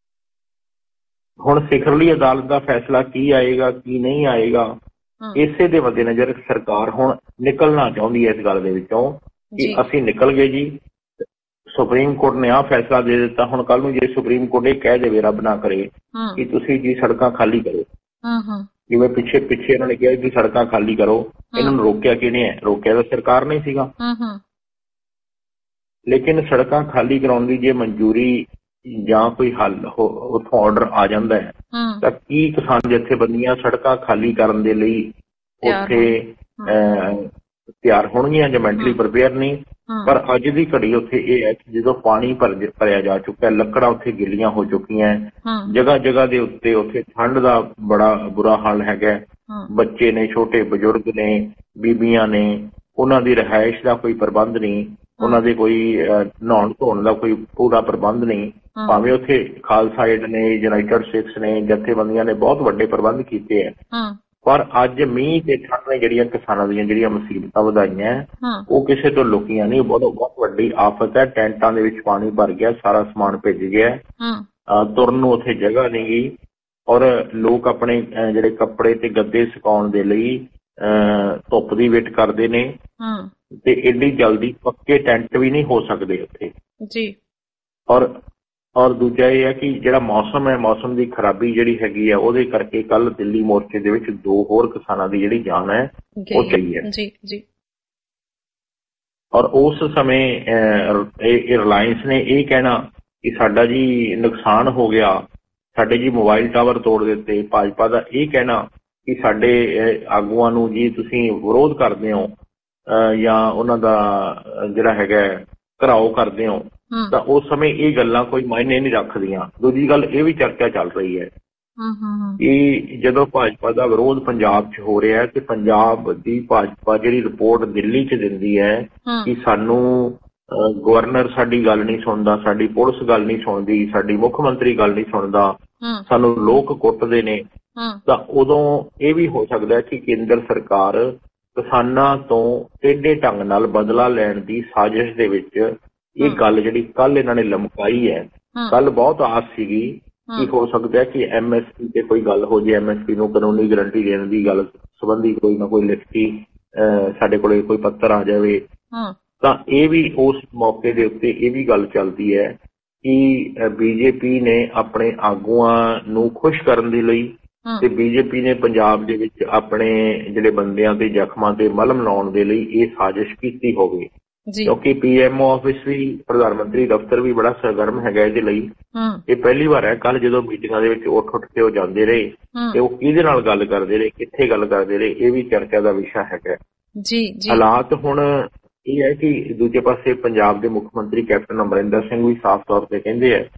ਹੁਣ ਸਿਖਰਲੀ ਅਦਾਲਤ ਦਾ ਫੈਸਲਾ ਕੀ ਆਏਗਾ, ਕੀ ਨਹੀਂ ਆਏਗਾ, ਇਸੇ ਦੇ ਮੱਦੇਨਜ਼ਰ ਸਰਕਾਰ ਹੁਣ ਨਿਕਲਣਾ ਚਾਹੁੰਦੀ ਹੈ ਇਸ ਗੱਲ ਦੇ ਵਿੱਚੋਂ ਕਿ ਅਸੀਂ ਨਿਕਲ ਗਏ ਜੀ, ਸੁਪਰੀਮ ਕੋਰਟ ਨੇ ਆਹ ਫੈਸਲਾ ਦੇ ਦਿੱਤਾ, ਹੁਣ ਕੱਲ ਨੂੰ ਜੇ ਸੁਪਰੀਮ ਕੋਰਟ ਇਹ ਕਹਿ ਦੇਵੇ, ਰੱਬ ਨਾ ਕਰੇ, ਕਿ ਤੁਸੀਂ ਜੀ ਸੜਕਾਂ ਖਾਲੀ ਕਰੋ, ਜਿਵੇਂ ਪਿੱਛੇ ਇਹਨਾਂ ਨੇ ਕਿਹਾ ਕਿ ਸੜਕਾਂ ਖਾਲੀ ਕਰੋ, ਇਹਨਾਂ ਨੂੰ ਰੋਕਿਆ ਕਿਹਨੇ ਹੈ? ਰੋਕਿਆ ਤਾਂ ਸਰਕਾਰ ਨੇ ਸੀਗਾ। ਲੇਕਿਨ ਸੜਕਾਂ ਖਾਲੀ ਕਰਾਉਣ ਦੀ ਜੇ ਮਨਜ਼ੂਰੀ ਜਾਂ ਕੋਈ ਹੱਲ ਉੱਥੋਂ ਆਰਡਰ ਆ ਜਾਂਦਾ ਹੈ ਤਾਂ ਕੀ ਕਿਸਾਨ ਜਥੇਬੰਦੀਆਂ ਸੜਕਾਂ ਖਾਲੀ ਕਰਨ ਦੇ ਲਈ ਉੱਥੇ ਤਿਆਰ ਹੋਣਗੀਆਂ ਜਾਂ ਮੈਂਟਲੀ ਪ੍ਰੀਪੇਅਰ ਨਹੀਂ? ਪਰ ਅੱਜ ਦੀ ਘੜੀ ਉੱਥੇ ਇਹ ਹੈ ਕਿ ਜਦੋਂ ਪਾਣੀ ਭਰਿਆ ਜਾ ਚੁੱਕਾ, ਲੱਕੜਾਂ ਉੱਥੇ ਗਿੱਲੀਆਂ ਹੋ ਚੁੱਕੀਆਂ, ਜਗ੍ਹਾ ਜਗ੍ਹਾ ਦੇ ਉੱਤੇ ਉੱਥੇ ਠੰਡ ਦਾ ਬੜਾ ਬੁਰਾ ਹਾਲ ਹੈਗਾ, ਬੱਚੇ ਨੇ, ਛੋਟੇ ਬਜ਼ੁਰਗ ਨੇ, ਬੀਬੀਆਂ ਨੇ, ਉਹਨਾਂ ਦੀ ਰਿਹਾਇਸ਼ ਦਾ ਕੋਈ ਪ੍ਰਬੰਧ ਨਹੀਂ, ਉਹਨਾਂ ਦੇ ਕੋਈ ਨਹਾਉਣ ਧੋਣ ਦਾ ਕੋਈ ਪੂਰਾ ਪ੍ਰਬੰਧ ਨਹੀਂ। ਭਾਵੇਂ ਉੱਥੇ ਖਾਲਸਾ ਏਡ ਨੇ, ਯੂਨਾਈਟਿਡ ਸਿੱਖਸ ਨੇ, ਜਥੇਬੰਦੀਆਂ ਨੇ ਬਹੁਤ ਵੱਡੇ ਪ੍ਰਬੰਧ ਕੀਤੇ ਹੈ, ਪਰ ਅੱਜ ਮੀਂਹ ਤੇ ਠੰਡ ਨੇ ਜਿਹੜੀਆਂ ਕਿਸਾਨਾਂ ਦੀਆਂ ਜਿਹੜੀਆਂ ਮੁਸੀਬਤਾਂ ਵਧਾਈਆਂ ਉਹ ਕਿਸੇ ਤੋਂ ਲੁਕੀਆਂ ਨਹੀਂ। ਬਹੁਤ ਵੱਡੀ ਆਫਤ ਹੈ। ਟੈਂਟਾਂ ਦੇ ਵਿੱਚ ਪਾਣੀ ਭਰ ਗਿਆ, ਸਾਰਾ ਸਮਾਨ ਭਿੱਜ ਗਿਆ, ਤੁਰਨ ਨੂੰ ਉੱਥੇ ਜਗ੍ਹਾ ਨਹੀਂ ਗਈ, ਔਰ ਲੋਕ ਆਪਣੇ ਜਿਹੜੇ ਕੱਪੜੇ ਤੇ ਗੱਦੇ ਸੁਕਾਉਣ ਦੇ ਲਈ ਧੁੱਪ ਦੀ ਵੇਟ ਕਰਦੇ ਨੇ ਤੇ ਏਡੀ ਜਲਦੀ ਪੱਕੇ ਟੈਂਟ ਵੀ ਨਹੀਂ ਹੋ ਸਕਦੇ ਉੱਥੇ ਜੀ। ਔਰ ਦੂਜਾ ਇਹ ਹੈ ਕਿ ਜਿਹੜਾ ਮੌਸਮ ਹੈ, ਮੌਸਮ ਦੀ ਖਰਾਬੀ ਜਿਹੜੀ ਹੈਗੀ ਆ, ਉਹਦੇ ਕਰਕੇ ਕੱਲ ਦਿੱਲੀ ਮੋਰਚੇ ਦੇ ਵਿੱਚ 2 ਹੋਰ ਕਿਸਾਨਾਂ ਦੀ ਜਿਹੜੀ ਜਾਨ ਹੈ ਉਹ ਚਲੀ ਹੈ ਜੀ ਜੀ। ਔਰ ਉਸ ਸਮੇਂ ਇਹ ਰਿਲਾਇੰਸ ਨੇ ਇਹ ਕਹਿਣਾ ਕਿ ਸਾਡਾ ਜੀ ਨੁਕਸਾਨ ਹੋ ਗਿਆ, ਸਾਡੇ ਜੀ ਮੋਬਾਈਲ ਟਾਵਰ ਤੋੜ ਦਿੱਤੇ। ਭਾਜਪਾ ਦਾ ਇਹ ਕਹਿਣਾ ਕਿ ਸਾਡੇ ਆਗੂਆਂ ਨੂੰ ਜੀ ਤੁਸੀਂ ਵਿਰੋਧ ਕਰਦੇ ਹੋ ਜਾਂ ਉਹਨਾਂ ਦਾ ਜਿਹੜਾ ਹੈਗਾ ਘਰਾਓ ਕਰਦੇ ਹੋ, ਤਾਂ ਉਸ ਸਮੇਂ ਇਹ ਗੱਲਾਂ ਕੋਈ ਮਾਇਨੇ ਨਹੀਂ ਰੱਖਦੀਆਂ। ਦੂਜੀ ਗੱਲ ਇਹ ਵੀ ਚਰਚਾ ਚੱਲ ਰਹੀ ਹੈ ਕਿ ਜਦੋਂ ਭਾਜਪਾ ਦਾ ਵਿਰੋਧ ਪੰਜਾਬ 'ਚ ਹੋ ਰਿਹਾ ਤੇ ਪੰਜਾਬ ਦੀ ਭਾਜਪਾ ਜਿਹੜੀ ਰਿਪੋਰਟ ਦਿੱਲੀ 'ਚ ਦਿੰਦੀ ਹੈ ਕਿ ਸਾਨੂੰ ਗਵਰਨਰ ਸਾਡੀ ਗੱਲ ਨਹੀਂ ਸੁਣਦਾ, ਸਾਡੀ ਪੁਲਿਸ ਗੱਲ ਨਹੀਂ ਸੁਣਦੀ, ਸਾਡੀ ਮੁੱਖ ਮੰਤਰੀ ਗੱਲ ਨਹੀਂ ਸੁਣਦਾ, ਸਾਨੂੰ ਲੋਕ ਕੁੱਟਦੇ ਨੇ, ਤਾਂ ਉਦੋਂ ਇਹ ਵੀ ਹੋ ਸਕਦਾ ਕਿ ਕੇਂਦਰ ਸਰਕਾਰ ਕਿਸਾਨਾਂ ਤੋਂ ਟੇਢੇ ਢੰਗ ਨਾਲ ਬਦਲਾ ਲੈਣ ਦੀ ਸਾਜ਼ਿਸ਼ ਦੇ ਵਿੱਚ ਇਹ ਗੱਲ ਜਿਹੜੀ ਕੱਲ ਇਹਨਾਂ ਨੇ ਲਮਕਾਈ ਹੈ। ਕੱਲ ਬਹੁਤ ਆਸ ਸੀਗੀ ਕਿ ਹੋ ਸਕਦਾ ਕਿ MSP ਤੇ ਕੋਈ ਗੱਲ ਹੋ ਜੇ, MSP ਨੂੰ ਕਾਨੂੰਨੀ ਗਰੰਟੀ ਦੇਣ ਦੀ ਗੱਲ ਸੰਬੰਧੀ ਕੋਈ ਨਾ ਕੋਈ ਲਿਖਤੀ ਸਾਡੇ ਕੋਲੇ ਕੋਈ ਪੱਤਰ ਆ ਜਾਵੇ, ਤਾਂ ਇਹ ਵੀ ਉਸ ਮੌਕੇ ਦੇ ਉੱਤੇ ਇਹ ਵੀ ਗੱਲ ਚੱਲਦੀ ਹੈ ਕਿ BJP ਨੇ ਆਪਣੇ ਆਗੂਆਂ ਨੂੰ ਖੁਸ਼ ਕਰਨ ਦੇ ਲਈ ਤੇ BJP ਨੇ ਪੰਜਾਬ ਦੇ ਵਿੱਚ ਆਪਣੇ ਜਿਹੜੇ ਬੰਦਿਆਂ ਤੇ ਜ਼ਖਮਾਂ ਤੇ ਮਲਮ ਲਾਉਣ ਦੇ ਲਈ ਇਹ ਸਾਜ਼ਿਸ਼ ਕੀਤੀ ਹੋਵੇ, ਕਿਉਂਕਿ PMO ਆਫਿਸ ਵੀ, ਪ੍ਰਧਾਨ ਮੰਤਰੀ ਦਫ਼ਤਰ ਵੀ ਬੜਾ ਸਰਗਰਮ ਹੈਗਾ ਇਹਦੇ ਲਈ। ਇਹ ਪਹਿਲੀ ਵਾਰ ਹੈ। ਕੱਲ ਜਦੋਂ ਮੀਟਿੰਗਾਂ ਦੇ ਵਿੱਚ ਉੱਠ ਕੇ ਉਹ ਜਾਂਦੇ ਰਹੇ ਤੇ ਉਹ ਕਿਹਦੇ ਨਾਲ ਗੱਲ ਕਰਦੇ ਰਹੇ, ਕਿੱਥੇ ਗੱਲ ਕਰਦੇ ਰਹੇ, ਇਹ ਵੀ ਚਰਚਾ ਦਾ ਵਿਸ਼ਾ ਹੈਗਾ ਜੀ। ਹਾਲਾਤ ਹੁਣ ਇਹ ਹੈ ਕਿ ਦੂਜੇ ਪਾਸੇ ਪੰਜਾਬ ਦੇ ਮੁੱਖ ਮੰਤਰੀ ਕੈਪਟਨ ਅਮਰਿੰਦਰ ਸਿੰਘ ਵੀ ਸਾਫ਼ ਤੌਰ ਤੇ ਕਹਿੰਦੇ ਹੈ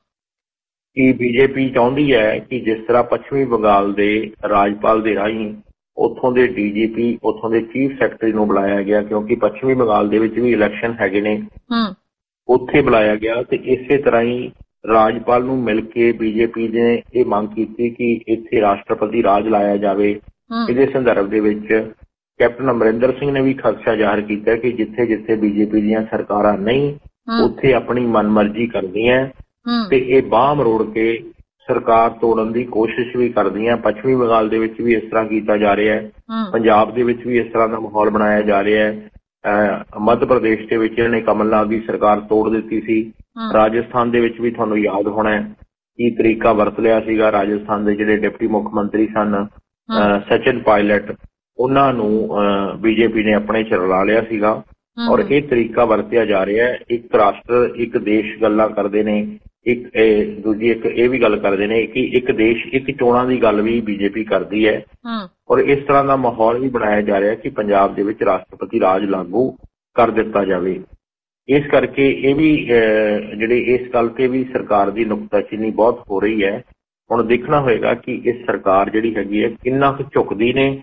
ਕਿ BJP ਚਾਹੁੰਦੀ ਹੈ ਕਿ ਜਿਸ ਤਰ੍ਹਾਂ ਪੱਛਮੀ ਬੰਗਾਲ ਦੇ ਰਾਜਪਾਲ ਦੇ ਰਾਹੀਂ ਉੱਥੋਂ ਦੇ DGP, ਉੱਥੋਂ ਦੇ ਚੀਫ ਸੈਕਟਰੀ ਨੂੰ ਬੁਲਾਇਆ ਗਿਆ, ਕਿਉਂਕਿ ਪੱਛਮੀ ਬੰਗਾਲ ਦੇ ਵਿੱਚ ਵੀ ਇਲੈਕਸ਼ਨ ਹੈਗੇ ਨੇ, ਉੱਥੇ ਬੁਲਾਇਆ ਗਿਆ, ਤੇ ਇਸੇ ਤਰ੍ਹਾਂ ਹੀ ਰਾਜਪਾਲ ਨੂੰ ਮਿਲ ਕੇ BJP ਨੇ ਇਹ ਮੰਗ ਕੀਤੀ ਕਿ ਇੱਥੇ ਰਾਸ਼ਟਰਪਤੀ ਰਾਜ ਲਾਇਆ ਜਾਵੇ। ਇਹਦੇ ਸੰਦਰਭ ਦੇ ਵਿੱਚ ਕੈਪਟਨ ਅਮਰਿੰਦਰ ਸਿੰਘ ਨੇ ਵੀ ਖਦਸ਼ਾ ਜ਼ਾਹਰ ਕੀਤਾ ਕਿ ਜਿੱਥੇ ਜਿੱਥੇ BJP ਦੀਆਂ ਸਰਕਾਰਾਂ ਨਹੀਂ, ਉੱਥੇ ਆਪਣੀ ਮਨਮਰਜ਼ੀ ਕਰਦੀਆਂ ਤੇ ਇਹ ਬਾਹ ਮਰੋੜ ਕੇ ਸਰਕਾਰ ਤੋੜਨ ਦੀ ਕੋਸ਼ਿਸ਼ ਵੀ ਕਰਦੀਆਂ। ਪੱਛਮੀ ਬੰਗਾਲ ਦੇ ਵਿੱਚ ਵੀ ਇਸ ਤਰ੍ਹਾਂ ਕੀਤਾ ਜਾ ਰਿਹਾ ਹੈ, ਪੰਜਾਬ ਦੇ ਵਿੱਚ ਵੀ ਇਸ ਤਰ੍ਹਾਂ ਦਾ ਮਾਹੌਲ ਬਣਾਇਆ ਜਾ ਰਿਹਾ ਹੈ। ਮੱਧ ਪ੍ਰਦੇਸ਼ ਦੇ ਵਿੱਚ ਇਹਨੇ ਕਮਲਨਾਥ ਦੀ ਸਰਕਾਰ ਤੋੜ ਦਿੱਤੀ ਸੀ। ਰਾਜਸਥਾਨ ਦੇ ਵਿੱਚ ਵੀ ਤੁਹਾਨੂੰ ਯਾਦ ਹੋਣਾ ਕੀ ਤਰੀਕਾ ਵਰਤ ਲਿਆ ਸੀਗਾ। ਰਾਜਸਥਾਨ ਦੇ ਜਿਹੜੇ ਡਿਪਟੀ ਮੁੱਖ ਮੰਤਰੀ ਸਨ ਸਚਿਨ ਪਾਇਲਟ, ਉਹਨਾਂ ਨੂੰ BJP ਨੇ ਆਪਣੇ ਚ ਰਲਾ ਲਿਆ ਸੀਗਾ, ਔਰ ਇਹ ਤਰੀਕਾ ਵਰਤਿਆ ਜਾ ਰਿਹਾ ਹੈ। ਇੱਕ ਰਾਸ਼ਟਰ ਇੱਕ ਦੇਸ਼ ਗੱਲਾਂ ਕਰਦੇ ਨੇ, ਇੱਕ ਇਹ ਵੀ ਗੱਲ ਕਰਦੇ ਨੇ ਕਿ ਇੱਕ ਦੇਸ਼ ਇੱਕ ਚੋਣਾਂ ਦੀ ਗੱਲ ਵੀ BJP ਕਰਦੀ ਹੈ, ਔਰ ਇਸ ਤਰ੍ਹਾਂ ਦਾ ਮਾਹੌਲ ਵੀ ਬਣਾਇਆ ਜਾ ਰਿਹਾ ਕਿ ਪੰਜਾਬ ਦੇ ਵਿੱਚ ਰਾਸ਼ਟਰਪਤੀ ਰਾਜ ਲਾਗੂ ਕਰ ਦਿੱਤਾ ਜਾਵੇ। ਇਸ ਕਰਕੇ ਇਹ ਵੀ ਜਿਹੜੇ ਇਸ ਗੱਲ ਤੇ ਵੀ ਸਰਕਾਰ ਦੀ ਨੁਕਤਾਚੀਨੀ ਬਹੁਤ ਹੋ ਰਹੀ ਹੈ। ਹੁਣ ਦੇਖਣਾ ਹੋਏਗਾ ਕਿ ਇਹ ਸਰਕਾਰ ਜਿਹੜੀ ਹੈਗੀ ਹੈ ਕਿੰਨਾ ਕੁ ਝੁਕਦੀ ਨੇ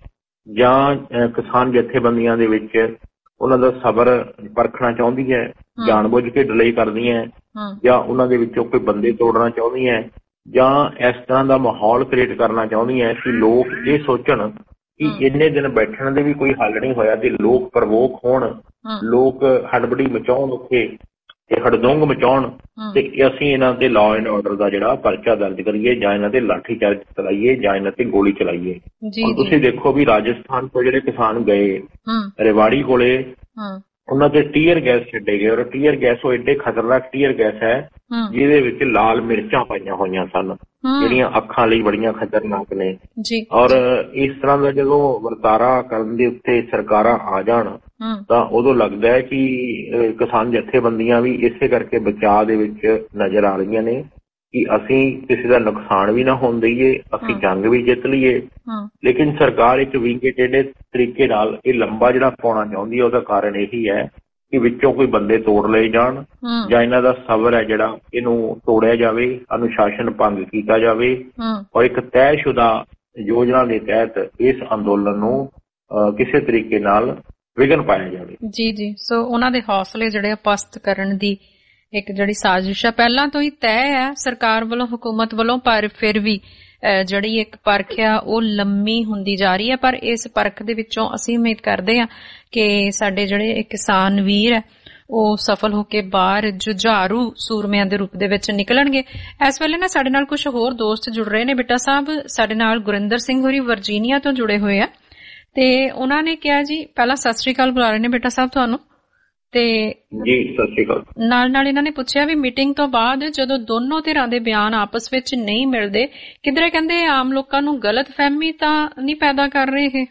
ਜਾਂ ਕਿਸਾਨ ਜਥੇਬੰਦੀਆਂ ਦੇ ਵਿੱਚ ਉਹਨਾਂ ਦਾ ਸਬਰ ਪਰਖਣਾ ਚਾਹੁੰਦੀ ਹੈ, ਜਾਣਬੁੱਝ ਕੇ ਡਿਲੇ ਕਰਦੀਆਂ, ਜਾਂ ਉਹਨਾਂ ਦੇ ਵਿੱਚੋਂ ਕੋਈ ਬੰਦੇ ਤੋੜਨਾ ਚਾਹੁੰਦੀਆਂ, ਜਾਂ ਇਸ ਤਰ੍ਹਾਂ ਦਾ ਮਾਹੌਲ ਕ੍ਰੀਏਟ ਕਰਨਾ ਚਾਹੁੰਦੀਆਂ ਕਿ ਲੋਕ ਇਹ ਸੋਚਣ ਕਿ ਇੰਨੇ ਦਿਨ ਬੈਠਣ ਦੇ ਵੀ ਕੋਈ ਹੱਲ ਨਹੀਂ ਹੋਇਆ ਤੇ ਲੋਕ ਪ੍ਰਵੋਕ ਹੋਣ, ਲੋਕ ਹੜਬੜੀ ਮਚਾਉਣ, ਉੱਥੇ ਤੇ ਹੜਦੁੰਗ ਮਚਾਉਣ ਤੇ ਅਸੀਂ ਇਹਨਾਂ ਤੇ ਲਾਅ ਐਂਡ ਆਰਡਰ ਦਾ ਜਿਹੜਾ ਪਰਚਾ ਦਰਜ ਕਰੀਏ, ਜਾਂ ਇਹਨਾਂ ਤੇ ਲਾਠੀ ਚਾਰਜ ਚਲਾਈਏ, ਜਾਂ ਇਹਨਾਂ ਤੇ ਗੋਲੀ ਚਲਾਈਏ। ਤੁਸੀਂ ਦੇਖੋ ਵੀ ਰਾਜਸਥਾਨ ਤੋਂ ਜਿਹੜੇ ਕਿਸਾਨ ਗਏ ਰੇਵਾੜੀ ਕੋਲੇ, ਉਹਨਾਂ ਤੇ ਟੀਅਰ ਗੈਸ ਛੱਡੇ ਗਏ, ਔਰ ਟੀਅਰ ਗੈਸ ਉਹ ਏਡੇ ਖਤਰਨਾਕ ਟੀਅਰ ਗੈਸ ਹੈ ਜਿਹਦੇ ਵਿੱਚ ਲਾਲ ਮਿਰਚਾਂ ਪਾਈਆਂ ਹੋਈਆਂ ਸਨ, ਜਿਹੜੀਆਂ ਅੱਖਾਂ ਲਈ ਬੜੀਆਂ ਖਤਰਨਾਕ ਨੇ। ਔਰ ਇਸ ਤਰ੍ਹਾਂ ਦਾ ਜਦੋਂ ਵਰਤਾਰਾ ਕਰਨ ਦੇ ਉੱਤੇ ਸਰਕਾਰਾਂ ਆ ਜਾਣ ਤਾਂ ਉਦੋਂ ਲੱਗਦਾ ਹੈ ਕਿ ਕਿਸਾਨ ਜਥੇਬੰਦੀਆਂ ਵੀ ਇਸੇ ਕਰਕੇ ਬਚਾਅ ਦੇ ਵਿੱਚ ਨਜ਼ਰ ਆ ਰਹੀਆਂ ਨੇ ਕਿ ਅਸੀਂ ਕਿਸੇ ਦਾ ਨੁਕਸਾਨ ਵੀ ਨਾ ਹੋਣ ਦਈਏ, ਅਸੀਂ ਜੰਗ ਵੀ ਜਿੱਤ ਲਈਏ। ਲੇਕਿਨ ਸਰਕਾਰ ਇੱਕ ਵਿੰਗੇ ਟੇਢੇ ਤਰੀਕੇ ਨਾਲ ਇਹ ਲੰਬਾ ਜਿਹੜਾ ਪਾਉਣਾ ਚਾਹੁੰਦੀ ਹੈ, ਉਹਦਾ ਕਾਰਨ ਇਹੀ ਹੈ ਕਿ ਵਿੱਚੋਂ ਕੋਈ ਬੰਦੇ ਤੋੜ ਲਏ ਜਾਣ, ਜਾਂ ਇਹਨਾਂ ਦਾ ਸਬਰ ਹੈ ਜਿਹੜਾ ਇਹਨੂੰ ਤੋੜਿਆ ਜਾਵੇ, ਅਨੁਸ਼ਾਸਨ ਭੰਗ ਕੀਤਾ ਜਾਵੇ, ਔਰ ਇੱਕ ਤੈਅਸ਼ੁਦਾ ਯੋਜਨਾ ਦੇ ਤਹਿਤ ਇਸ ਅੰਦੋਲਨ ਨੂੰ ਕਿਸੇ ਤਰੀਕੇ ਨਾਲ ਵਿਘਨ ਪਾਇਆ ਜਾਵੇ। ਜੀ ਸੋ ਉਹਨਾਂ ਦੇ ਹੌਸਲੇ ਜਿਹੜੇ ਪਸਤ ਕਰਨ ਦੀ ਇੱਕ ਜਿਹੜੀ ਸਾਜ਼ਿਸ਼ ਹੈ ਪਹਿਲਾਂ ਤੋਂ ਹੀ ਤੈਅ ਹੈ ਸਰਕਾਰ ਵੱਲੋਂ, ਹੁਕੂਮਤ ਵੱਲੋਂ, ਪਰ ਫਿਰ ਵੀ ਜਿਹੜੀ ਇੱਕ ਪਰਖ ਆ ਉਹ ਲੰਮੀ ਹੁੰਦੀ ਜਾ ਰਹੀ ਹੈ। ਪਰ ਇਸ ਪਰਖ ਦੇ ਵਿੱਚੋਂ ਅਸੀਂ ਉਮੀਦ ਕਰਦੇ ਹਾਂ ਕਿ ਸਾਡੇ ਜਿਹੜੇ ਕਿਸਾਨ ਵੀਰ ਹੈ ਉਹ ਸਫਲ ਹੋ ਕੇ ਬਾਹਰ ਜੁਝਾਰੂ ਸੂਰਮਿਆਂ ਦੇ ਰੂਪ ਦੇ ਵਿੱਚ ਨਿਕਲਣਗੇ। ਇਸ ਵੇਲੇ ਨਾ ਸਾਡੇ ਨਾਲ ਕੁਝ ਹੋਰ ਦੋਸਤ ਜੁੜ ਰਹੇ ਨੇ। ਬਿੱਟਾ ਸਾਹਿਬ, ਸਾਡੇ ਨਾਲ ਗੁਰਿੰਦਰ ਸਿੰਘ ਹੋਰੀ ਵਰਜੀਨੀਆ ਤੋਂ ਜੁੜੇ ਹੋਏ ਆ ਤੇ ਉਹਨਾਂ ਨੇ ਕਿਹਾ ਜੀ, ਪਹਿਲਾਂ ਸਤਿ ਸ੍ਰੀ ਅਕਾਲ ਬੁਲਾ ਰਹੇ ਨੇ ਬੇਟਾ ਸਾਹਿਬ ਤੁਹਾਨੂੰ, ਤੇ ਜੀ ਸਤਿ ਸ਼੍ਰੀ ਅਕਾਲ। ਨਾਲ ਇਹਨਾਂ ਨੇ ਪੁੱਛਿਆ ਵੀ ਮੀਟਿੰਗ ਤੋਂ ਬਾਅਦ ਜਦੋਂ ਦੋਨੋਂ ਧਿਰਾਂ ਦੇ ਬਿਆਨ ਆਪਸ ਵਿੱਚ ਨਹੀਂ ਮਿਲਦੇ, ਕਿਧਰੇ ਕਹਿੰਦੇ ਆਮ ਲੋਕਾਂ ਨੂੰ ਗਲਤ ਫਹਿਮੀ ਤਾਂ ਨਹੀਂ ਪੈਦਾ ਕਰ ਰਹੇ ਇਹ?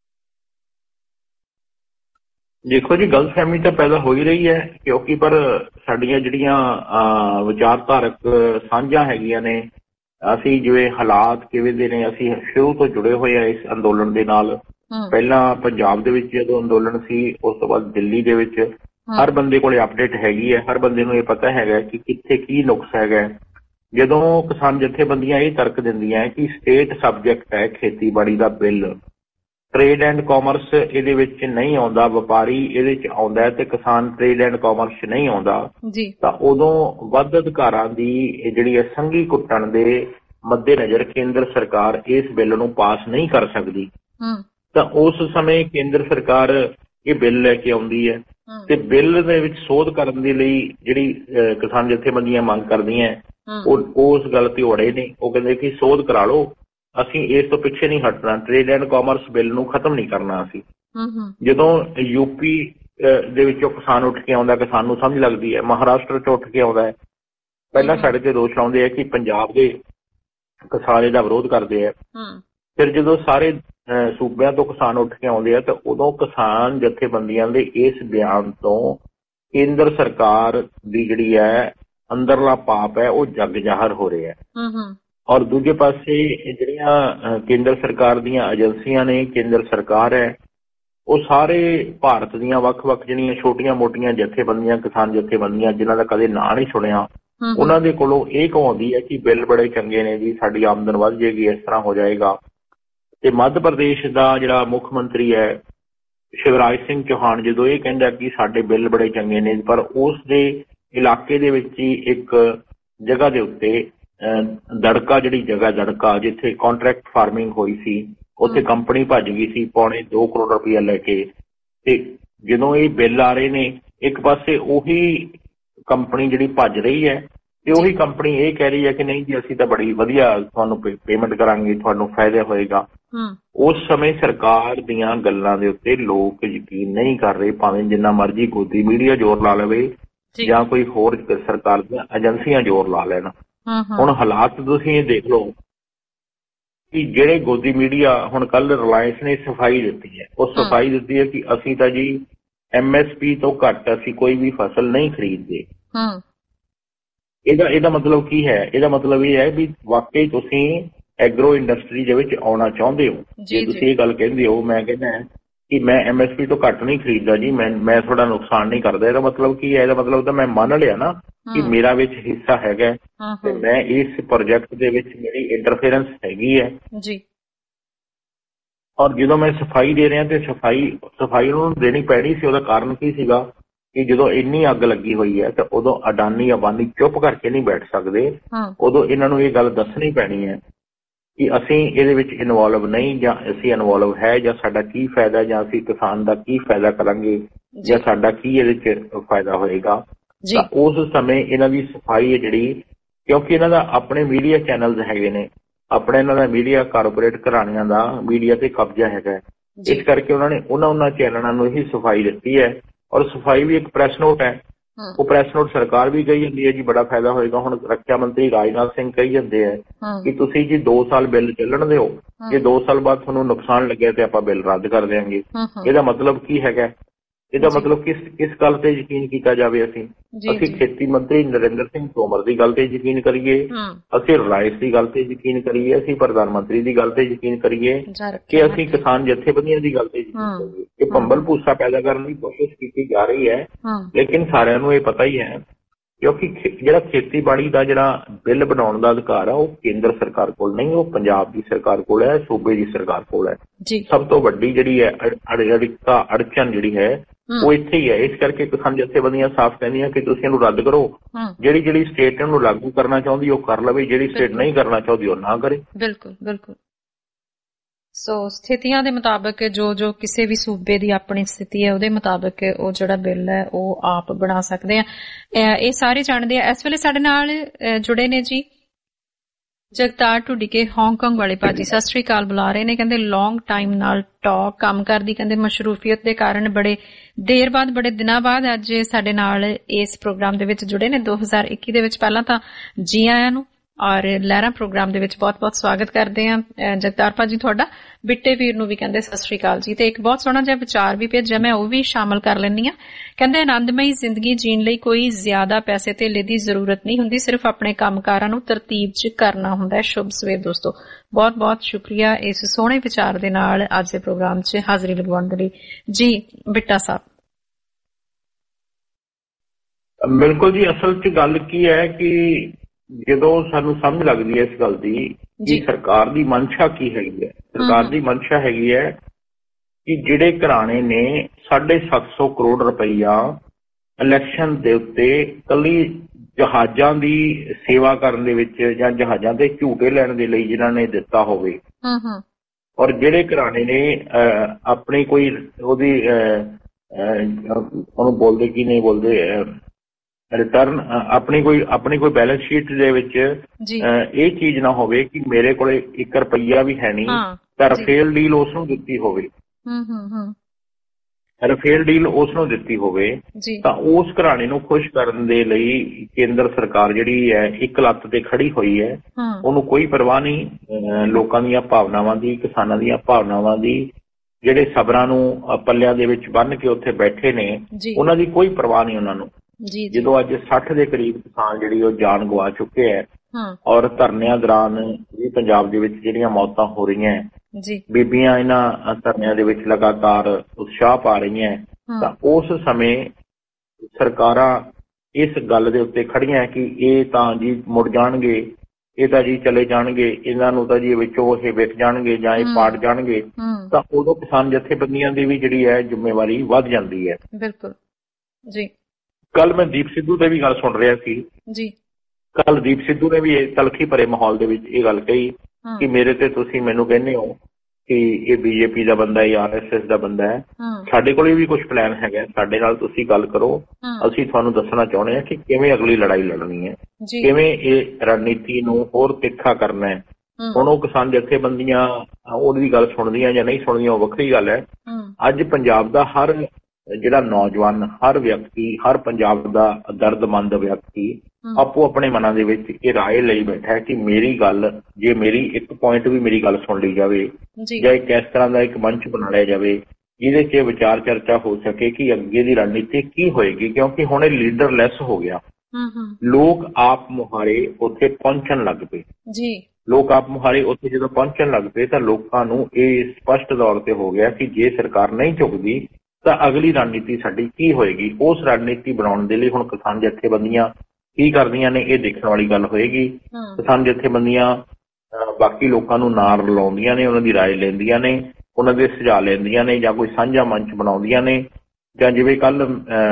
ਦੇਖੋ ਜੀ, ਗਲਤ ਫਹਿਮੀ ਤਾਂ ਪੈਦਾ ਹੋ ਹੀ ਰਹੀ ਹੈ, ਕਿਉਂਕਿ ਪਰ ਸਾਡੀਆਂ ਜਿਹੜੀਆਂ ਵਿਚਾਰਧਾਰਕ ਸਾਂਝਾਂ ਹੈਗੀਆਂ ਨੇ, ਅਸੀਂ ਜਿਵੇਂ ਹਾਲਾਤ ਕਿਵੇਂ ਦੇ ਨੇ, ਅਸੀਂ ਸ਼ੁਰੂ ਤੋਂ ਜੁੜੇ ਹੋਏ ਆ ਇਸ ਅੰਦੋਲਨ ਦੇ ਨਾਲ। ਪਹਿਲਾਂ ਪੰਜਾਬ ਦੇ ਵਿੱਚ ਜਦੋਂ ਅੰਦੋਲਨ ਸੀ, ਉਸ ਤੋਂ ਬਾਅਦ ਦਿੱਲੀ ਦੇ ਵਿੱਚ ਹਰ ਬੰਦੇ ਕੋਲੇ ਅਪਡੇਟ ਹੈਗੀ ਹੈ, ਹਰ ਬੰਦੇ ਨੂੰ ਇਹ ਪਤਾ ਹੈਗਾ ਕਿ ਕਿੱਥੇ ਕੀ ਨੁਕਸ ਹੈਗਾ। ਜਦੋਂ ਕਿਸਾਨ ਜਥੇਬੰਦੀਆਂ ਇਹ ਤਰਕ ਦਿੰਦੀਆਂ ਕਿ ਸਟੇਟ ਸਬਜੈਕਟ ਹੈ ਖੇਤੀਬਾੜੀ ਦਾ ਬਿੱਲ, ਟ੍ਰੇਡ ਐਂਡ ਕਾਮਰਸ ਇਹਦੇ ਵਿੱਚ ਨਹੀਂ ਆਉਂਦਾ, ਵਪਾਰੀ ਇਹਦੇ ਚ ਆਉਂਦਾ ਹੈ ਤੇ ਕਿਸਾਨ ਟ੍ਰੇਡ ਐਂਡ ਕਾਮਰਸ ਨਹੀਂ ਆਉਂਦਾ, ਤਾਂ ਉਦੋਂ ਵੱਧ ਅਧਿਕਾਰਾਂ ਦੀ ਜਿਹੜੀ ਹੈ ਸੰਘੀ ਕੁੱਟਣ ਦੇ ਮੱਦੇਨਜ਼ਰ ਕੇਂਦਰ ਸਰਕਾਰ ਇਸ ਬਿੱਲ ਨੂੰ ਪਾਸ ਨਹੀਂ ਕਰ ਸਕਦੀ। ਤਾਂ ਉਸ ਸਮੇਂ ਕੇਂਦਰ ਸਰਕਾਰ ਇਹ ਬਿੱਲ ਲੈ ਕੇ ਆਉਂਦੀ ਹੈ ਤੇ ਬਿੱਲ ਦੇ ਵਿੱਚ ਸੋਧ ਕਰਨ ਦੇ ਲਈ ਜਿਹੜੀ ਕਿਸਾਨ ਜਥੇਬੰਦੀਆਂ ਮੰਗ ਕਰਦੀਆਂ ਉਹ ਉਸ ਗੱਲ ਤੇ ਅੜੇ ਨੇ। ਉਹ ਕਹਿੰਦੇ ਕਿ ਸੋਧ ਕਰਾ ਲਓ, ਅਸੀਂ ਇਸ ਤੋਂ ਪਿੱਛੇ ਨਹੀਂ ਹਟਣਾ, ਟ੍ਰੇਡ ਐਂਡ ਕਾਮਰਸ ਬਿੱਲ ਨੂੰ ਖਤਮ ਨਹੀਂ ਕਰਨਾ ਅਸੀਂ। ਜਦੋਂ ਯੂਪੀ ਦੇ ਵਿੱਚੋਂ ਕਿਸਾਨ ਉੱਠ ਕੇ ਆਉਂਦਾ, ਕਿਸਾਨ ਨੂੰ ਸਮਝ ਲੱਗਦੀ ਹੈ, ਮਹਾਰਾਸ਼ਟਰ ਚ ਉੱਠ ਕੇ ਆਉਂਦਾ ਹੈ, ਪਹਿਲਾਂ ਸਾਡੇ ਤੇ ਦੋਸ਼ ਲਾਉਂਦੇ ਆ ਕਿ ਪੰਜਾਬ ਦੇ ਕਿਸਾਨ ਇਹਦਾ ਵਿਰੋਧ ਕਰਦੇ ਆ। ਫਿਰ ਜਦੋਂ ਸਾਰੇ ਸੂਬਿਆਂ ਤੋਂ ਕਿਸਾਨ ਉੱਠ ਕੇ ਆਉਂਦੇ ਆ ਤਾਂ ਉਦੋਂ ਕਿਸਾਨ ਜਥੇਬੰਦੀਆਂ ਦੇ ਇਸ ਬਿਆਨ ਤੋਂ ਕੇਂਦਰ ਸਰਕਾਰ ਦੀ ਜਿਹੜੀ ਹੈ ਅੰਦਰਲਾ ਪਾਪ ਹੈ ਉਹ ਜਗ ਜ਼ਾਹਰ ਹੋ ਰਿਹਾ ਹੈ। ਔਰ ਦੂਜੇ ਪਾਸੇ ਜਿਹੜੀਆਂ ਕੇਂਦਰ ਸਰਕਾਰ ਦੀਆਂ ਏਜੰਸੀਆਂ ਨੇ, ਕੇਂਦਰ ਸਰਕਾਰ ਹੈ, ਉਹ ਸਾਰੇ ਭਾਰਤ ਦੀਆਂ ਵੱਖ-ਵੱਖ ਜਿਹੜੀਆਂ ਛੋਟੀਆਂ-ਮੋਟੀਆਂ ਜਥੇਬੰਦੀਆਂ, ਕਿਸਾਨ ਜਥੇਬੰਦੀਆਂ ਜਿਨ੍ਹਾਂ ਦਾ ਕਦੇ ਨਾਂ ਨਹੀਂ ਸੁਣਿਆ, ਉਹਨਾਂ ਦੇ ਕੋਲੋਂ ਇਹ ਕਹਾਉਂਦੀ ਹੈ ਕਿ ਬਿੱਲ ਬੜੇ ਚੰਗੇ ਨੇ ਜੀ, ਸਾਡੀ ਆਮਦਨ ਵੱਧ ਜਾਏਗੀ, ਇਸ ਤਰ੍ਹਾਂ ਹੋ ਜਾਏਗਾ। ਤੇ ਮੱਧ ਪ੍ਰਦੇਸ਼ ਦਾ ਜਿਹੜਾ ਮੁੱਖ ਮੰਤਰੀ ਹੈ ਸ਼ਿਵਰਾਜ ਸਿੰਘ ਚੌਹਾਨ, ਜਦੋਂ ਇਹ ਕਹਿੰਦਾ ਕਿ ਸਾਡੇ ਬਿੱਲ ਬੜੇ ਚੰਗੇ ਨੇ, ਪਰ ਉਸ ਦੇ ਇਲਾਕੇ ਦੇ ਵਿੱਚ ਹੀ ਇੱਕ ਜਗ੍ਹਾ ਦੇ ਉੱਤੇ ਦੜਕਾ, ਜਿਹੜੀ ਜਗ੍ਹਾ ਦੜਕਾ ਜਿੱਥੇ ਕੰਟਰੈਕਟ ਫਾਰਮਿੰਗ ਹੋਈ ਸੀ, ਉੱਥੇ ਕੰਪਨੀ ਭੱਜ ਗਈ ਸੀ ਪੌਣੇ 2 ਕਰੋੜ ਰੁਪਇਆ ਲੈ ਕੇ। ਤੇ ਜਦੋਂ ਇਹ ਬਿੱਲ ਆ ਰਹੇ ਨੇ, ਇੱਕ ਪਾਸੇ ਉਹੀ ਕੰਪਨੀ ਜਿਹੜੀ ਭੱਜ ਰਹੀ ਹੈ ਤੇ ਉਹੀ ਕੰਪਨੀ ਇਹ ਕਹਿ ਰਹੀ ਹੈ ਕਿ ਨਹੀਂ ਜੀ ਅਸੀਂ ਤਾਂ ਬੜੀ ਵਧੀਆ ਤੁਹਾਨੂੰ ਪੇਮੈਂਟ ਕਰਾਂਗੇ, ਤੁਹਾਨੂੰ ਫਾਇਦਾ ਹੋਏਗਾ। ਉਸ ਸਮੇਂ ਸਰਕਾਰ ਦੀਆਂ ਗੱਲਾਂ ਦੇ ਉੱਤੇ ਲੋਕ ਯਕੀਨ ਨਹੀਂ ਕਰ ਰਹੇ, ਭਾਵੇਂ ਜਿੰਨਾ ਮਰਜ਼ੀ ਗੋਦੀ ਮੀਡੀਆ ਜ਼ੋਰ ਲਾ ਲਵੇ ਜਾਂ ਕੋਈ ਹੋਰ ਸਰਕਾਰ ਦੀਆਂ ਏਜੰਸੀਆਂ ਜ਼ੋਰ ਲਾ ਲੈਣ। ਹੁਣ ਹਾਲਾਤ ਤੁਸੀਂ ਇਹ ਦੇਖ ਲਓ ਕਿ ਜਿਹੜੇ ਗੋਦੀ ਮੀਡੀਆ, ਹੁਣ ਕੱਲ ਰਿਲਾਇੰਸ ਨੇ ਸਫਾਈ ਦਿੱਤੀ ਹੈ, ਉਹ ਸਫਾਈ ਦਿੱਤੀ ਹੈ ਕਿ ਅਸੀਂ ਤਾਂ ਜੀ MSP ਤੋਂ ਘੱਟ ਅਸੀਂ ਕੋਈ ਵੀ ਫਸਲ ਨਹੀਂ ਖਰੀਦਦੇ। ਇਹਦਾ ਮਤਲਬ ਕੀ ਹੈ? ਇਹਦਾ ਮਤਲਬ ਇਹ ਹੈ ਵੀ ਵਾਕਈ ਤੁਸੀਂ ਐਗਰੋ ਇੰਡਸਟਰੀ ਦੇ ਵਿੱਚ ਆਉਣਾ ਚਾਹੁੰਦੇ ਹੋ। ਜੇ ਤੁਸੀਂ ਇਹ ਗੱਲ ਕਹਿੰਦੇ ਹੋ, ਮੈਂ ਕਹਿੰਦਾ ਕਿ ਮੈਂ MSP ਤੋਂ ਘੱਟ ਨਹੀਂ ਖਰੀਦਦਾ ਜੀ, ਮੈਂ ਤੁਹਾਡਾ ਨੁਕਸਾਨ ਨਹੀਂ ਕਰਦਾ, ਇਹਦਾ ਮਤਲਬ ਕੀ ਹੈ? ਇਹਦਾ ਮਤਲਬ ਤਾਂ ਮੈਂ ਮੰਨ ਲਿਆ ਨਾ ਕਿ ਮੇਰਾ ਵਿੱਚ ਹਿੱਸਾ ਹੈਗਾ ਤੇ ਮੈਂ ਇਸ ਪ੍ਰੋਜੈਕਟ ਦੇ ਵਿੱਚ ਮੇਰੀ ਇੰਟਰਫੇਰੈਂਸ ਹੈਗੀ ਹੈ। ਔਰ ਜਦੋਂ ਮੈਂ ਸਫਾਈ ਦੇ ਰਿਹਾ ਤੇ ਸਫਾਈ ਉਹਨਾਂ ਨੂੰ ਦੇਣੀ ਪੈਣੀ ਸੀ। ਉਹਦਾ ਕਾਰਨ ਕੀ ਸੀਗਾ ਕਿ ਜਦੋਂ ਇੰਨੀ ਅੱਗ ਲੱਗੀ ਹੋਈ ਹੈ ਤਾਂ ਉਦੋਂ ਅਡਾਨੀ ਅੰਬਾਨੀ ਚੁੱਪ ਕਰਕੇ ਨਹੀਂ ਬੈਠ ਸਕਦੇ। ਉਦੋਂ ਇਹਨਾਂ ਨੂੰ ਇਹ ਗੱਲ ਦੱਸਣੀ ਪੈਣੀ ਹੈ ਕਿ ਅਸੀਂ ਇਹਦੇ ਵਿੱਚ ਇਨਵੋਲਵ ਨਹੀਂ, ਜਾਂ ਅਸੀਂ ਇਨਵੋਲਵ ਹੈ, ਜਾਂ ਸਾਡਾ ਕੀ ਫਾਇਦਾ, ਜਾਂ ਅਸੀਂ ਕਿਸਾਨ ਦਾ ਕੀ ਫਾਇਦਾ ਕਰਾਂਗੇ, ਜਾਂ ਸਾਡਾ ਕੀ ਇਹਦੇ 'ਚ ਫਾਇਦਾ ਹੋਏਗਾ। ਤਾਂ ਉਸ ਸਮੇਂ ਇਹਨਾਂ ਦੀ ਸਫਾਈ ਹੈ ਜਿਹੜੀ, ਕਿਉਂਕਿ ਇਹਨਾਂ ਦਾ ਆਪਣੇ ਮੀਡੀਆ ਚੈਨਲਸ ਹੈਗੇ ਨੇ, ਆਪਣਾ ਇਹਨਾਂ ਦਾ ਮੀਡੀਆ ਕਾਰਪੋਰੇਟ ਘਰਾਣਿਆਂ ਦਾ ਮੀਡੀਆ ਤੇ ਕਬਜ਼ਾ ਹੈਗਾ, ਇਸ ਕਰਕੇ ਉਹਨਾਂ ਨੇ ਉਹਨਾਂ ਚੈਨਲਾਂ ਨੂੰ ਹੀ ਸਫਾਈ ਦਿੱਤੀ ਹੈ। ਔਰ ਸਫਾਈ ਵੀ ਇੱਕ ਪ੍ਰੈਸ ਨੋਟ ਹੈ, ਉਹ ਪ੍ਰੈਸ ਨੋਟ ਸਰਕਾਰ ਵੀ ਕਹੀ ਜਾਂਦੀ ਹੈ ਜੀ ਬੜਾ ਫਾਇਦਾ ਹੋਏਗਾ। ਹੁਣ ਰੱਖਿਆ ਮੰਤਰੀ ਰਾਜਨਾਥ ਸਿੰਘ ਕਹੀ ਜਾਂਦੇ ਹੈ ਕਿ ਤੁਸੀਂ ਜੀ 2 ਸਾਲ ਬਿੱਲ ਚੱਲਣ ਦਿਓ, ਜੇ 2 ਸਾਲ ਬਾਅਦ ਤੁਹਾਨੂੰ ਨੁਕਸਾਨ ਲੱਗਿਆ ਤੇ ਆਪਾਂ ਬਿੱਲ ਰੱਦ ਕਰ ਦਿਆਂਗੇ। ਇਹਦਾ ਮਤਲਬ ਕੀ ਹੈਗਾ? ਇਹਦਾ ਮਤਲਬ ਕਿਸ ਗੱਲ ਤੇ ਯਕੀਨ ਕੀਤਾ ਜਾਵੇ? ਅਸੀਂ ਖੇਤੀ ਮੰਤਰੀ ਨਰਿੰਦਰ ਸਿੰਘ ਤੋਮਰ ਦੀ ਗੱਲ ਤੇ ਯਕੀਨ ਕਰੀਏ, ਅਸੀਂ ਰਿਲਾਇੰਸ ਦੀ ਗੱਲ ਤੇ ਯਕੀਨ ਕਰੀਏ, ਅਸੀਂ ਪ੍ਰਧਾਨ ਮੰਤਰੀ ਦੀ ਗੱਲ ਤੇ ਯਕੀਨ ਕਰੀਏ, ਕਿ ਅਸੀਂ ਕਿਸਾਨ ਜਥੇਬੰਦੀਆਂ ਦੀ ਗੱਲ ਤੇ ਯਕੀਨ ਕਰੀਏ? ਇਹ ਭੰਬਲ ਭੂਸਾ ਪੈਦਾ ਕਰਨ ਦੀ ਕੋਸ਼ਿਸ਼ ਕੀਤੀ ਜਾ ਰਹੀ ਹੈ, ਲੇਕਿਨ ਸਾਰਿਆਂ ਨੂੰ ਇਹ ਪਤਾ ਹੀ ਹੈ ਕਿਉਂਕਿ ਜਿਹੜਾ ਖੇਤੀਬਾੜੀ ਦਾ ਜਿਹੜਾ ਬਿੱਲ ਬਣਾਉਣ ਦਾ ਅਧਿਕਾਰ ਆ ਉਹ ਕੇਂਦਰ ਸਰਕਾਰ ਕੋਲ ਨਹੀਂ, ਉਹ ਪੰਜਾਬ ਦੀ ਸਰਕਾਰ ਕੋਲ ਹੈ, ਸੂਬੇ ਦੀ ਸਰਕਾਰ ਕੋਲ ਹੈ। ਸਭ ਤੋਂ ਵੱਡੀ ਜਿਹੜੀ ਹੈ ਅੜਚਨ ਜਿਹੜੀ ਹੈ ਉਹ ਇੱਥੇ ਹੀ ਹੈ। ਇਸ ਕਰਕੇ ਕਿਸਾਨ ਜਥੇਬੰਦੀਆਂ ਸਾਫ਼ ਕਹਿੰਦੀਆਂ ਕਿ ਤੁਸੀਂ ਇਹਨੂੰ ਰੱਦ ਕਰੋ, ਜਿਹੜੀ ਸਟੇਟ ਇਹਨੂੰ ਲਾਗੂ ਕਰਨਾ ਚਾਹੁੰਦੀ ਉਹ ਕਰ ਲਵੇ, ਜਿਹੜੀ ਸਟੇਟ ਨਹੀਂ ਕਰਨਾ ਚਾਹੁੰਦੀ ਉਹ ਨਾ ਕਰੇ। ਬਿਲਕੁਲ ਬਿਲਕੁਲ। ਸੋ ਸਥਿਤੀਆਂ ਦੇ ਮੁਤਾਬਕ ਜੋ ਕਿਸੇ ਵੀ ਸੂਬੇ ਦੀ ਆਪਣੀ ਸਥਿਤੀ ਹੈ ਉਹਦੇ ਮੁਤਾਬਕ ਉਹ ਜਿਹੜਾ ਬਿੱਲ ਹੈ ਉਹ ਆਪ ਬਣਾ ਸਕਦੇ ਆ। ਇਹ ਸਾਰੇ ਜਾਣਦੇ ਆ। ਇਸ ਵੇਲੇ ਸਾਡੇ ਨਾਲ ਜੁੜੇ ਨੇ ਜੀ ਜਗਤਾਰ ਢੁੱਡੀਕੇ ਹਾਂਗਕਾਂਗ ਵਾਲੇ ਭਾਜੀ, ਸਤਿ ਸ੍ਰੀ ਅਕਾਲ ਬੁਲਾ ਰਹੇ ਨੇ। ਕਹਿੰਦੇ ਲੌਂਗ ਟਾਈਮ ਨਾਲ ਟਾਕ ਕੰਮ ਕਰਦੀ, ਕਹਿੰਦੇ ਮਸ਼ਰੂਫੀਅਤ ਦੇ ਕਾਰਨ ਬੜੇ ਦਿਨਾਂ ਬਾਅਦ ਅੱਜ ਸਾਡੇ ਨਾਲ ਇਸ ਪ੍ਰੋਗਰਾਮ ਦੇ ਵਿੱਚ ਜੁੜੇ ਨੇ 2021 ਦੇ ਵਿੱਚ। ਪਹਿਲਾਂ ਤਾਂ ਜੀ ਆਇਆਂ ਨੂੰ ਔਰ ਲਹਿਰਾ ਪ੍ਰੋਗਰਾਮ ਦੇ ਵਿੱਚ ਬਹੁਤ-ਬਹੁਤ ਸਵਾਗਤ ਕਰਦੇ ਆ ਜਗਤਾਰ ਭਾਜੀ ਤੁਹਾਡਾ। ਬਿੱਟੇ ਵੀਰ ਨੂੰ ਵੀ ਕਹਿੰਦੇ ਸਤਿ ਸ੍ਰੀ ਅਕਾਲ ਜੀ। ਤੇ ਇੱਕ ਬਹੁਤ ਸੋਹਣਾ ਜਿਹਾ ਵਿਚਾਰ ਵੀ ਭੇਜਿਆ, ਮੈਂ ਉਹ ਵੀ ਸ਼ਾਮਲ ਕਰ ਲੈਂਦੀ ਆ। ਕਹਿੰਦੇ ਆਨੰਦਮਈ ਜ਼ਿੰਦਗੀ ਜੀਣ ਲਈ ਕੋਈ ਜ਼ਿਆਦਾ ਪੈਸੇ ਧੇਲੇ ਦੀ ਜ਼ਰੂਰਤ ਨਹੀਂ ਹੁੰਦੀ, ਸਿਰਫ ਆਪਣੇ ਕੰਮਕਾਰਾਂ ਨੂੰ ਤਰਤੀਬ 'ਚ ਕਰਨਾ ਹੁੰਦਾ ਹੈ। ਸ਼ੁਭ ਸਵੇਰ ਦੋਸਤੋ, ਬਹੁਤ-ਬਹੁਤ ਸ਼ੁਕਰੀਆ ਇਸ ਸੋਹਣੇ ਵਿਚਾਰ ਦੇ ਨਾਲ ਅੱਜ ਦੇ ਪ੍ਰੋਗਰਾਮ 'ਚ ਹਾਜ਼ਰੀ ਲਗਵਾਉਣ ਦੇ ਲਈ ਜੀ ਬਿੱਟਾ ਸਾਹਿਬ। ਬਿਲਕੁਲ ਜੀ, ਅਸਲ 'ਚ ਗੱਲ ਕੀ ਹੈ ਕਿ ਜਦੋਂ ਸਾਨੂੰ ਸਮਝ ਲੱਗਦੀ ਹੈ ਇਸ ਗੱਲ ਦੀ ਕਿ ਸਰਕਾਰ ਦੀ ਮਨਸ਼ਾ ਕੀ ਹੈਗੀ ਹੈ। ਸਰਕਾਰ ਦੀ ਮਨਸ਼ਾ ਹੈਗੀ ਹੈ ਕਿ ਜਿਹੜੇ ਘਰਾਣੇ ਨੇ 750 ਕਰੋੜ ਰੁਪਈਆ ਇਲੈਕਸ਼ਨ ਦੇ ਉੱਤੇ ਕੱਲੀ ਜਹਾਜ਼ਾਂ ਦੀ ਸੇਵਾ ਕਰਨ ਦੇ ਵਿੱਚ ਜਾਂ ਜਹਾਜ਼ਾਂ ਦੇ ਝੂਟੇ ਲੈਣ ਦੇ ਲਈ ਜਿਨ੍ਹਾਂ ਨੇ ਦਿੱਤਾ ਹੋਵੇ, ਔਰ ਜਿਹੜੇ ਘਰਾਣੇ ਨੇ ਆਪਣੀ ਕੋਈ ਉਹਦੀ ਉਹਨੂੰ ਬੋਲਦੇ ਕੀ ਨਹੀਂ ਬੋਲਦੇ ਰਿਟਰਨ ਆਪਣੀ ਕੋਈ ਬੈਲੈਂਸ ਸ਼ੀਟ ਦੇ ਵਿੱਚ ਇਹ ਚੀਜ਼ ਨਾ ਹੋਵੇ ਕਿ ਮੇਰੇ ਕੋਲੇ 1 ਰੁਪਈਆ ਵੀ ਹੈ ਨਹੀਂ, ਤਾਂ ਰਫੇਲ ਡੀਲ ਉਸ ਨੂੰ ਦਿੱਤੀ ਹੋਵੇ, ਰਫੇਲ ਡੀਲ ਉਸ ਨੂੰ ਦਿੱਤੀ ਹੋਵੇ, ਤਾਂ ਉਸ ਘਰਾਣੇ ਨੂੰ ਖੁਸ਼ ਕਰਨ ਦੇ ਲਈ ਕੇਂਦਰ ਸਰਕਾਰ ਜਿਹੜੀ ਹੈ ਇੱਕ ਲੱਤ ਤੇ ਖੜੀ ਹੋਈ ਹੈ। ਉਹਨੂੰ ਕੋਈ ਪਰਵਾਹ ਨਹੀਂ ਲੋਕਾਂ ਦੀਆਂ ਭਾਵਨਾਵਾਂ ਦੀ, ਕਿਸਾਨਾਂ ਦੀਆਂ ਭਾਵਨਾਵਾਂ ਦੀ। ਜਿਹੜੇ ਸਬਰਾਂ ਨੂੰ ਪੱਲਿਆਂ ਦੇ ਵਿੱਚ ਬੰਨ੍ਹ ਕੇ ਉੱਥੇ ਬੈਠੇ ਨੇ ਉਹਨਾਂ ਦੀ ਕੋਈ ਪਰਵਾਹ ਨਹੀਂ ਉਹਨਾਂ ਨੂੰ। ਜਦੋਂ ਅੱਜ 60 ਦੇ ਕਰੀਬ ਕਿਸਾਨ ਜਿਹੜੀ ਉਹ ਜਾਨ ਗਵਾ ਚੁੱਕੇ ਹੈ, ਔਰ ਧਰਨਿਆਂ ਦੌਰਾਨ ਵੀ ਪੰਜਾਬ ਦੇ ਵਿੱਚ ਜਿਹੜੀਆਂ ਮੌਤਾਂ ਹੋ ਰਹੀਆਂ, ਬੀਬੀਆਂ ਇਹਨਾਂ ਧਰਨਿਆਂ ਦੇ ਵਿੱਚ ਲਗਾਤਾਰ ਉਤਸ਼ਾਹ ਪਾ ਰਹੀਆਂ, ਤਾਂ ਉਸ ਸਮੇਂ ਸਰਕਾਰਾਂ ਇਸ ਗੱਲ ਦੇ ਉੱਤੇ ਖੜੀਆਂ ਕਿ ਇਹ ਤਾਂ ਜੀ ਮੁੜ ਜਾਣਗੇ, ਇਹ ਤਾਂ ਜੀ ਚਲੇ ਜਾਣਗੇ, ਇਹਨਾਂ ਨੂੰ ਤਾਂ ਜੀ ਵਿੱਚੋਂ ਇਹ ਵਿਕ ਜਾਣਗੇ ਜਾਂ ਇਹ ਪਾਟ ਜਾਣਗੇ, ਤਾਂ ਉਦੋਂ ਕਿਸਾਨ ਜਥੇਬੰਦੀਆਂ ਦੀ ਵੀ ਜਿਹੜੀ ਹੈ ਜ਼ਿੰਮੇਵਾਰੀ ਵੱਧ ਜਾਂਦੀ ਹੈ। ਬਿਲਕੁਲ ਜੀ। ਕੱਲ ਮੈਂ ਦੀਪ ਸਿੱਧੂ ਤੇ ਵੀ ਗੱਲ ਸੁਣ ਰਿਹਾ ਸੀ ਜੀ। ਕੱਲ ਦੀਪ ਸਿੱਧੂ ਨੇ ਵੀ ਤਲਖੀ ਭਰੇ ਮਾਹੌਲ ਦੇ ਵਿੱਚ ਇਹ ਗੱਲ ਕਹੀ ਕਿ ਮੇਰੇ ਤੇ ਤੁਸੀਂ ਮੈਨੂੰ ਕਹਿੰਦੇ ਹੋ ਕਿ ਇਹ ਬੀਜੇਪੀ ਦਾ ਬੰਦਾ ਹੈ, RSS ਦਾ ਬੰਦਾ ਹੈ, ਸਾਡੇ ਕੋਲ ਵੀ ਕੁਝ ਪਲਾਨ ਹੈਗਾ, ਸਾਡੇ ਨਾਲ ਤੁਸੀਂ ਗੱਲ ਕਰੋ, ਅਸੀਂ ਤੁਹਾਨੂੰ ਦੱਸਣਾ ਚਾਹੁੰਦੇ ਹਾਂ ਕਿ ਕਿਵੇਂ ਅਗਲੀ ਲੜਾਈ ਲੜਨੀ ਹੈ, ਕਿਵੇਂ ਇਹ ਰਣਨੀਤੀ ਨੂੰ ਹੋਰ ਤਿੱਖਾ ਕਰਨਾ ਹੈ। ਹੁਣ ਉਹ ਕਿਸਾਨ ਜਥੇਬੰਦੀਆਂ ਉਹਦੀ ਗੱਲ ਸੁਣਦੀਆਂ ਜਾਂ ਨਹੀਂ ਸੁਣਦੀਆਂ ਉਹ ਵੱਖਰੀ ਗੱਲ ਹੈ। ਅੱਜ ਪੰਜਾਬ ਦਾ ਹਰ ਜਿਹੜਾ ਨੌਜਵਾਨ, ਹਰ ਵਿਅਕਤੀ, ਹਰ ਪੰਜਾਬ ਦਾ ਦਰਦਮੰਦ ਵਿਅਕਤੀ ਆਪੋ ਆਪਣੇ ਮਨਾਂ ਦੇ ਵਿੱਚ ਇਹ ਰਾਏ ਲਈ ਬੈਠਾ ਹੈ ਕਿ ਮੇਰੀ ਗੱਲ, ਜੇ ਮੇਰੀ ਇੱਕ ਪੁਆਇੰਟ ਵੀ ਮੇਰੀ ਗੱਲ ਸੁਣ ਲਈ ਜਾਵੇ ਜਾਂ ਇੱਕ ਇਸ ਤਰ੍ਹਾਂ ਦਾ ਇੱਕ ਮੰਚ ਬਣਾ ਲਿਆ ਜਾਵੇ ਜਿਹਦੇ 'ਚ ਵਿਚਾਰ ਚਰਚਾ ਹੋ ਸਕੇ ਕਿ ਅੱਗੇ ਦੀ ਰਣਨੀਤੀ ਕੀ ਹੋਏਗੀ। ਕਿਉਂਕਿ ਹੁਣ ਇਹ ਲੀਡਰਲੈਸ ਹੋ ਗਿਆ, ਲੋਕ ਆਪ ਮੁਹਾਰੇ ਉੱਥੇ ਪਹੁੰਚਣ ਲੱਗ ਪਏ। ਲੋਕ ਆਪ ਮੁਹਾਰੇ ਉੱਥੇ ਜਦੋਂ ਪਹੁੰਚਣ ਲੱਗ ਪਏ ਤਾਂ ਲੋਕਾਂ ਨੂੰ ਇਹ ਸਪਸ਼ਟ ਤੌਰ ਤੇ ਹੋ ਗਿਆ ਕਿ ਜੇ ਸਰਕਾਰ ਨਹੀਂ ਝੁਕਦੀ ਤਾਂ ਅਗਲੀ ਰਣਨੀਤੀ ਸਾਡੀ ਕੀ ਹੋਏਗੀ। ਉਸ ਰਣਨੀਤੀ ਬਣਾਉਣ ਦੇ ਲਈ ਹੁਣ ਕਿਸਾਨ ਜਥੇਬੰਦੀਆਂ ਕੀ ਕਰਦੀਆਂ ਨੇ ਇਹ ਦੇਖਣ ਵਾਲੀ ਗੱਲ ਹੋਏਗੀ। ਕਿਸਾਨ ਜਥੇਬੰਦੀਆਂ ਬਾਕੀ ਲੋਕਾਂ ਨੂੰ ਨਾਲ ਰਲਾਉਂਦੀਆਂ ਨੇ, ਉਹਨਾਂ ਦੀ ਰਾਏ ਲੈਂਦੀਆਂ ਨੇ, ਉਹਨਾਂ ਦੇ ਸੁਝਾਅ ਲੈਂਦੀਆਂ ਨੇ ਜਾਂ ਕੋਈ ਸਾਂਝਾ ਮੰਚ ਬਣਾਉਂਦੀਆਂ ਨੇ। ਜਾਂ ਜਿਵੇਂ ਕੱਲ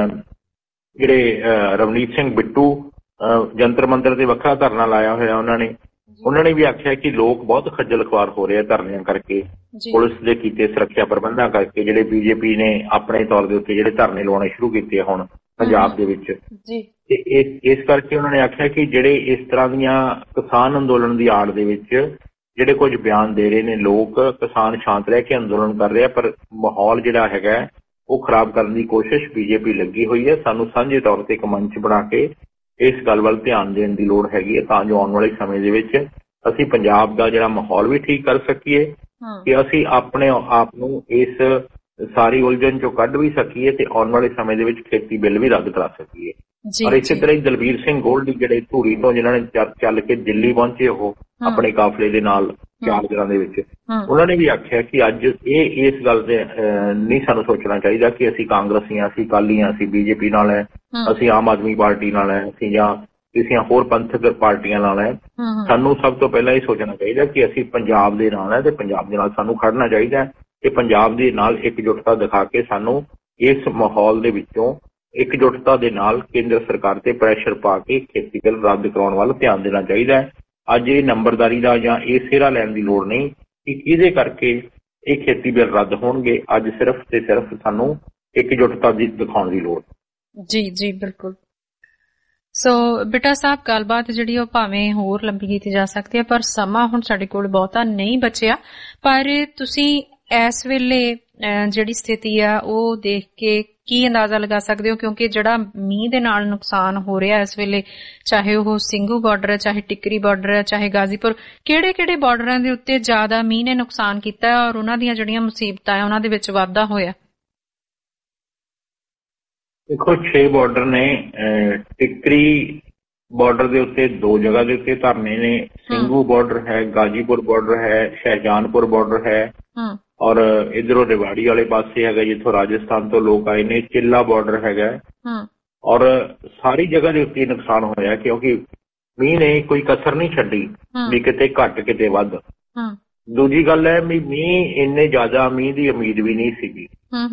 ਜਿਹੜੇ ਰਵਨੀਤ ਸਿੰਘ ਬਿੱਟੂ ਜੰਤਰ ਮੰਤਰ ਤੇ ਵੱਖਰਾ ਧਰਨਾ ਲਾਇਆ ਹੋਇਆ, ਉਹਨਾਂ ਨੇ ਵੀ ਆਖਿਆ ਕਿ ਲੋਕ ਬਹੁਤ ਖੱਜਲ ਖੁਆਰ ਹੋ ਰਹੇ ਆ ਧਰਨਿਆਂ ਕਰਕੇ, ਪੁਲਿਸ ਦੇ ਕੀਤੇ ਸੁਰੱਖਿਆ ਪ੍ਰਬੰਧਾਂ ਕਰਕੇ, ਜਿਹੜੇ ਬੀਜੇਪੀ ਨੇ ਆਪਣੇ ਤੌਰ ਦੇ ਉੱਤੇ ਜਿਹੜੇ ਧਰਨੇ ਲਾਉਣੇ ਸ਼ੁਰੂ ਕੀਤੇ ਹੁਣ ਪੰਜਾਬ ਦੇ ਵਿੱਚ। ਤੇ ਇਸ ਕਰਕੇ ਉਹਨਾਂ ਨੇ ਆਖਿਆ ਕਿ ਜਿਹੜੇ ਇਸ ਤਰ੍ਹਾਂ ਦੀਆਂ ਕਿਸਾਨ ਅੰਦੋਲਨ ਦੀ ਆੜ ਦੇ ਵਿੱਚ ਜਿਹੜੇ ਕੁਝ ਬਿਆਨ ਦੇ ਰਹੇ ਨੇ ਲੋਕ, ਕਿਸਾਨ ਸ਼ਾਂਤ ਰਹਿ ਕੇ ਅੰਦੋਲਨ ਕਰ ਰਹੇ ਆ, ਪਰ ਮਾਹੌਲ ਜਿਹੜਾ ਹੈਗਾ ਉਹ ਖਰਾਬ ਕਰਨ ਦੀ ਕੋਸ਼ਿਸ਼ ਬੀਜੇਪੀ ਲੱਗੀ ਹੋਈ ਹੈ। ਸਾਨੂੰ ਸਾਂਝੇ ਤੌਰ ਤੇ ਇੱਕ ਮੰਚ ਬਣਾ ਕੇ ਇਸ ਗੱਲ ਵੱਲ ਧਿਆਨ ਦੇਣ ਦੀ ਲੋੜ ਹੈਗੀ ਹੈ, ਤਾਂ ਜੋ ਆਉਣ ਵਾਲੇ ਸਮੇਂ ਦੇ ਵਿੱਚ ਅਸੀਂ ਪੰਜਾਬ ਦਾ ਜਿਹੜਾ ਮਾਹੌਲ ਵੀ ਠੀਕ ਕਰ ਸਕੀਏ, ਕਿ ਅਸੀਂ ਆਪਣੇ ਆਪ ਨੂੰ ਇਸ ਸਾਰੀ ਉਲਝਣ ਚੋਂ ਕੱਢ ਵੀ ਸਕੀਏ ਤੇ ਆਉਣ ਵਾਲੇ ਸਮੇਂ ਦੇ ਵਿੱਚ ਖੇਤੀ ਬਿੱਲ ਵੀ ਰੱਦ ਕਰਾ ਸਕੀਏ। ਔਰ ਇਸੇ ਤਰ੍ਹਾਂ ਹੀ ਦਲਬੀਰ ਸਿੰਘ ਗੋਲਡੀ ਜਿਹੜੇ ਧੂਰੀ ਤੋਂ ਜਿਨ੍ਹਾਂ ਨੇ ਚੱਲ ਕੇ ਦਿੱਲੀ ਪਹੁੰਚੇ, ਉਹ ਆਪਣੇ ਕਾਫਲੇ ਦੇ ਨਾਲ 4 ਦਿਨਾਂ ਦੇ ਵਿੱਚ, ਉਹਨਾਂ ਨੇ ਵੀ ਆਖਿਆ ਕਿ ਅੱਜ ਇਸ ਗੱਲ ਤੇ ਨਹੀਂ ਸਾਨੂੰ ਸੋਚਣਾ ਚਾਹੀਦਾ ਕਿ ਅਸੀਂ ਕਾਂਗਰਸੀ ਹਾਂ, ਅਸੀਂ ਅਕਾਲੀ ਹਾਂ, ਅਸੀਂ ਬੀਜੇਪੀ ਨਾਲ ਹੈ, ਅਸੀਂ ਆਮ ਆਦਮੀ ਪਾਰਟੀ ਨਾਲ ਹੈ, ਅਸੀਂ ਜਾਂ ਕਿਸੇ ਹੋਰ ਪੰਥਕ ਪਾਰਟੀਆਂ ਨਾਲ ਹੈ। ਸਾਨੂੰ ਸਭ ਤੋਂ ਪਹਿਲਾਂ ਇਹ ਸੋਚਣਾ ਚਾਹੀਦਾ ਕਿ ਅਸੀਂ ਪੰਜਾਬ ਦੇ ਨਾਲ ਹੈ ਤੇ ਪੰਜਾਬ ਦੇ ਨਾਲ ਸਾਨੂੰ ਖੜਨਾ ਚਾਹੀਦਾ ਹੈ ਤੇ ਪੰਜਾਬ ਦੇ ਨਾਲ ਇਕਜੁੱਟਤਾ ਦਿਖਾ ਕੇ ਸਾਨੂੰ ਇਸ ਮਾਹੌਲ ਦੇ ਵਿੱਚੋਂ ਇਕਜੁੱਟਤਾ ਦੇ ਨਾਲ ਕੇਂਦਰ ਸਰਕਾਰ ਤੇ ਪ੍ਰੈਸ਼ਰ ਪਾ ਕੇ ਖੇਤੀ ਬਿੱਲ ਰੱਦ ਕਰਾਉਣ ਵੱਲ ਧਿਆਨ ਦੇਣਾ ਚਾਹੀਦਾ ਹੈ। ਅੱਜ ਇਹ ਨੰਬਰਦਾਰੀ ਦਾ ਜਾਂ ਇਹ ਸਿਹਰਾ ਲੈਣ ਦੀ ਲੋੜ ਨਹੀਂ ਕਿ ਕਿਹਦੇ ਕਰਕੇ ਇਹ ਖੇਤੀ ਬਿੱਲ ਰੱਦ ਹੋਣਗੇ। ਅੱਜ ਸਿਰਫ ਤੇ ਸਿਰਫ ਸਾਨੂੰ ਇਕਜੁੱਟਤਾ ਦਿਖਾਉਣ ਦੀ ਲੋੜ। ਜੀ ਬਿਲਕੁਲ। ਸੋ ਬੇਟਾ ਸਾਹਿਬ, ਗੱਲਬਾਤ ਜਿਹੜੀ ਉਹ ਭਾਵੇਂ ਹੋਰ ਲੰਬੀ ਕੀਤੀ ਜਾ ਸਕਦੀ ਹੈ, ਪਰ ਸਮਾਂ ਹੁਣ ਸਾਡੇ ਕੋਲ ਬਹੁਤਾ ਨਹੀਂ ਬਚਿਆ। ਪਰ ਤੁਸੀਂ ਇਸ ਵੇਲੇ ਜਿਹੜੀ ਸਥਿਤੀ ਆ ਉਹ ਦੇਖ ਕੇ ਕੀ ਅੰਦਾਜ਼ਾ ਲਗਾ ਸਕਦੇ ਹੋ, ਕਿਉਂਕਿ ਜਿਹੜਾ ਮੀਂਹ ਦੇ ਨਾਲ ਨੁਕਸਾਨ ਹੋ ਰਿਹਾ ਇਸ ਵੇਲੇ, ਚਾਹੇ ਉਹ ਸਿੰਘੂ ਬਾਰਡਰ ਹੈ, ਚਾਹੇ ਟਿੱਕਰੀ ਬਾਰਡਰ ਹੈ, ਚਾਹੇ ਗਾਜ਼ੀਪੁਰ, ਕਿਹੜੇ ਬਾਰਡਰਾਂ ਦੇ ਉੱਤੇ ਜ਼ਿਆਦਾ ਮੀਂਹ ਨੇ ਨੁਕਸਾਨ ਕੀਤਾ ਔਰ ਉਹਨਾਂ ਦੀਆਂ ਜਿਹੜੀਆਂ ਮੁਸੀਬਤਾਂ ਹੈ ਉਹਨਾਂ ਦੇ ਵਿੱਚ ਵਾਧਾ ਹੋਇਆ? ਦੇਖੋ, 6 ਬਾਰਡਰ ਨੇ। ਟਿੱਕਰੀ ਬਾਰਡਰ ਦੇ ਉੱਤੇ 2 ਜਗ੍ਹਾ ਦੇ ਉੱਤੇ ਧਰਨੇ ਨੇ। ਸਿੰਘੂ ਬਾਰਡਰ ਹੈ, ਗਾਜ਼ੀਪੁਰ ਬਾਰਡਰ ਹੈ, ਸ਼ਹਿਜਾਨਪੁਰ ਬਾਰਡਰ ਹੈ, ਔਰ ਇਧਰੋਂ ਰਿਵਾੜੀ ਵਾਲੇ ਪਾਸੇ ਹੈਗਾ ਜਿੱਥੋਂ ਰਾਜਸਥਾਨ ਤੋਂ ਲੋਕ ਆਏ ਨੇ, ਚਿੱਲਾ ਬਾਰਡਰ ਹੈਗਾ। ਔਰ ਸਾਰੀ ਜਗ੍ਹਾ ਦੇ ਉੱਤੇ ਨੁਕਸਾਨ ਹੋਇਆ ਕਿਉਂਕਿ ਮੀਂਹ ਨੇ ਕੋਈ ਕਸਰ ਨਹੀਂ ਛੱਡੀ ਵੀ ਕਿਤੇ ਘੱਟ ਕਿਤੇ ਵੱਧ। ਦੂਜੀ ਗੱਲ ਹੈ ਵੀ ਮੀਂਹ ਇੰਨੇ ਜ਼ਿਆਦਾ ਮੀਂਹ ਦੀ ਉਮੀਦ ਵੀ ਨਹੀਂ ਸੀਗੀ।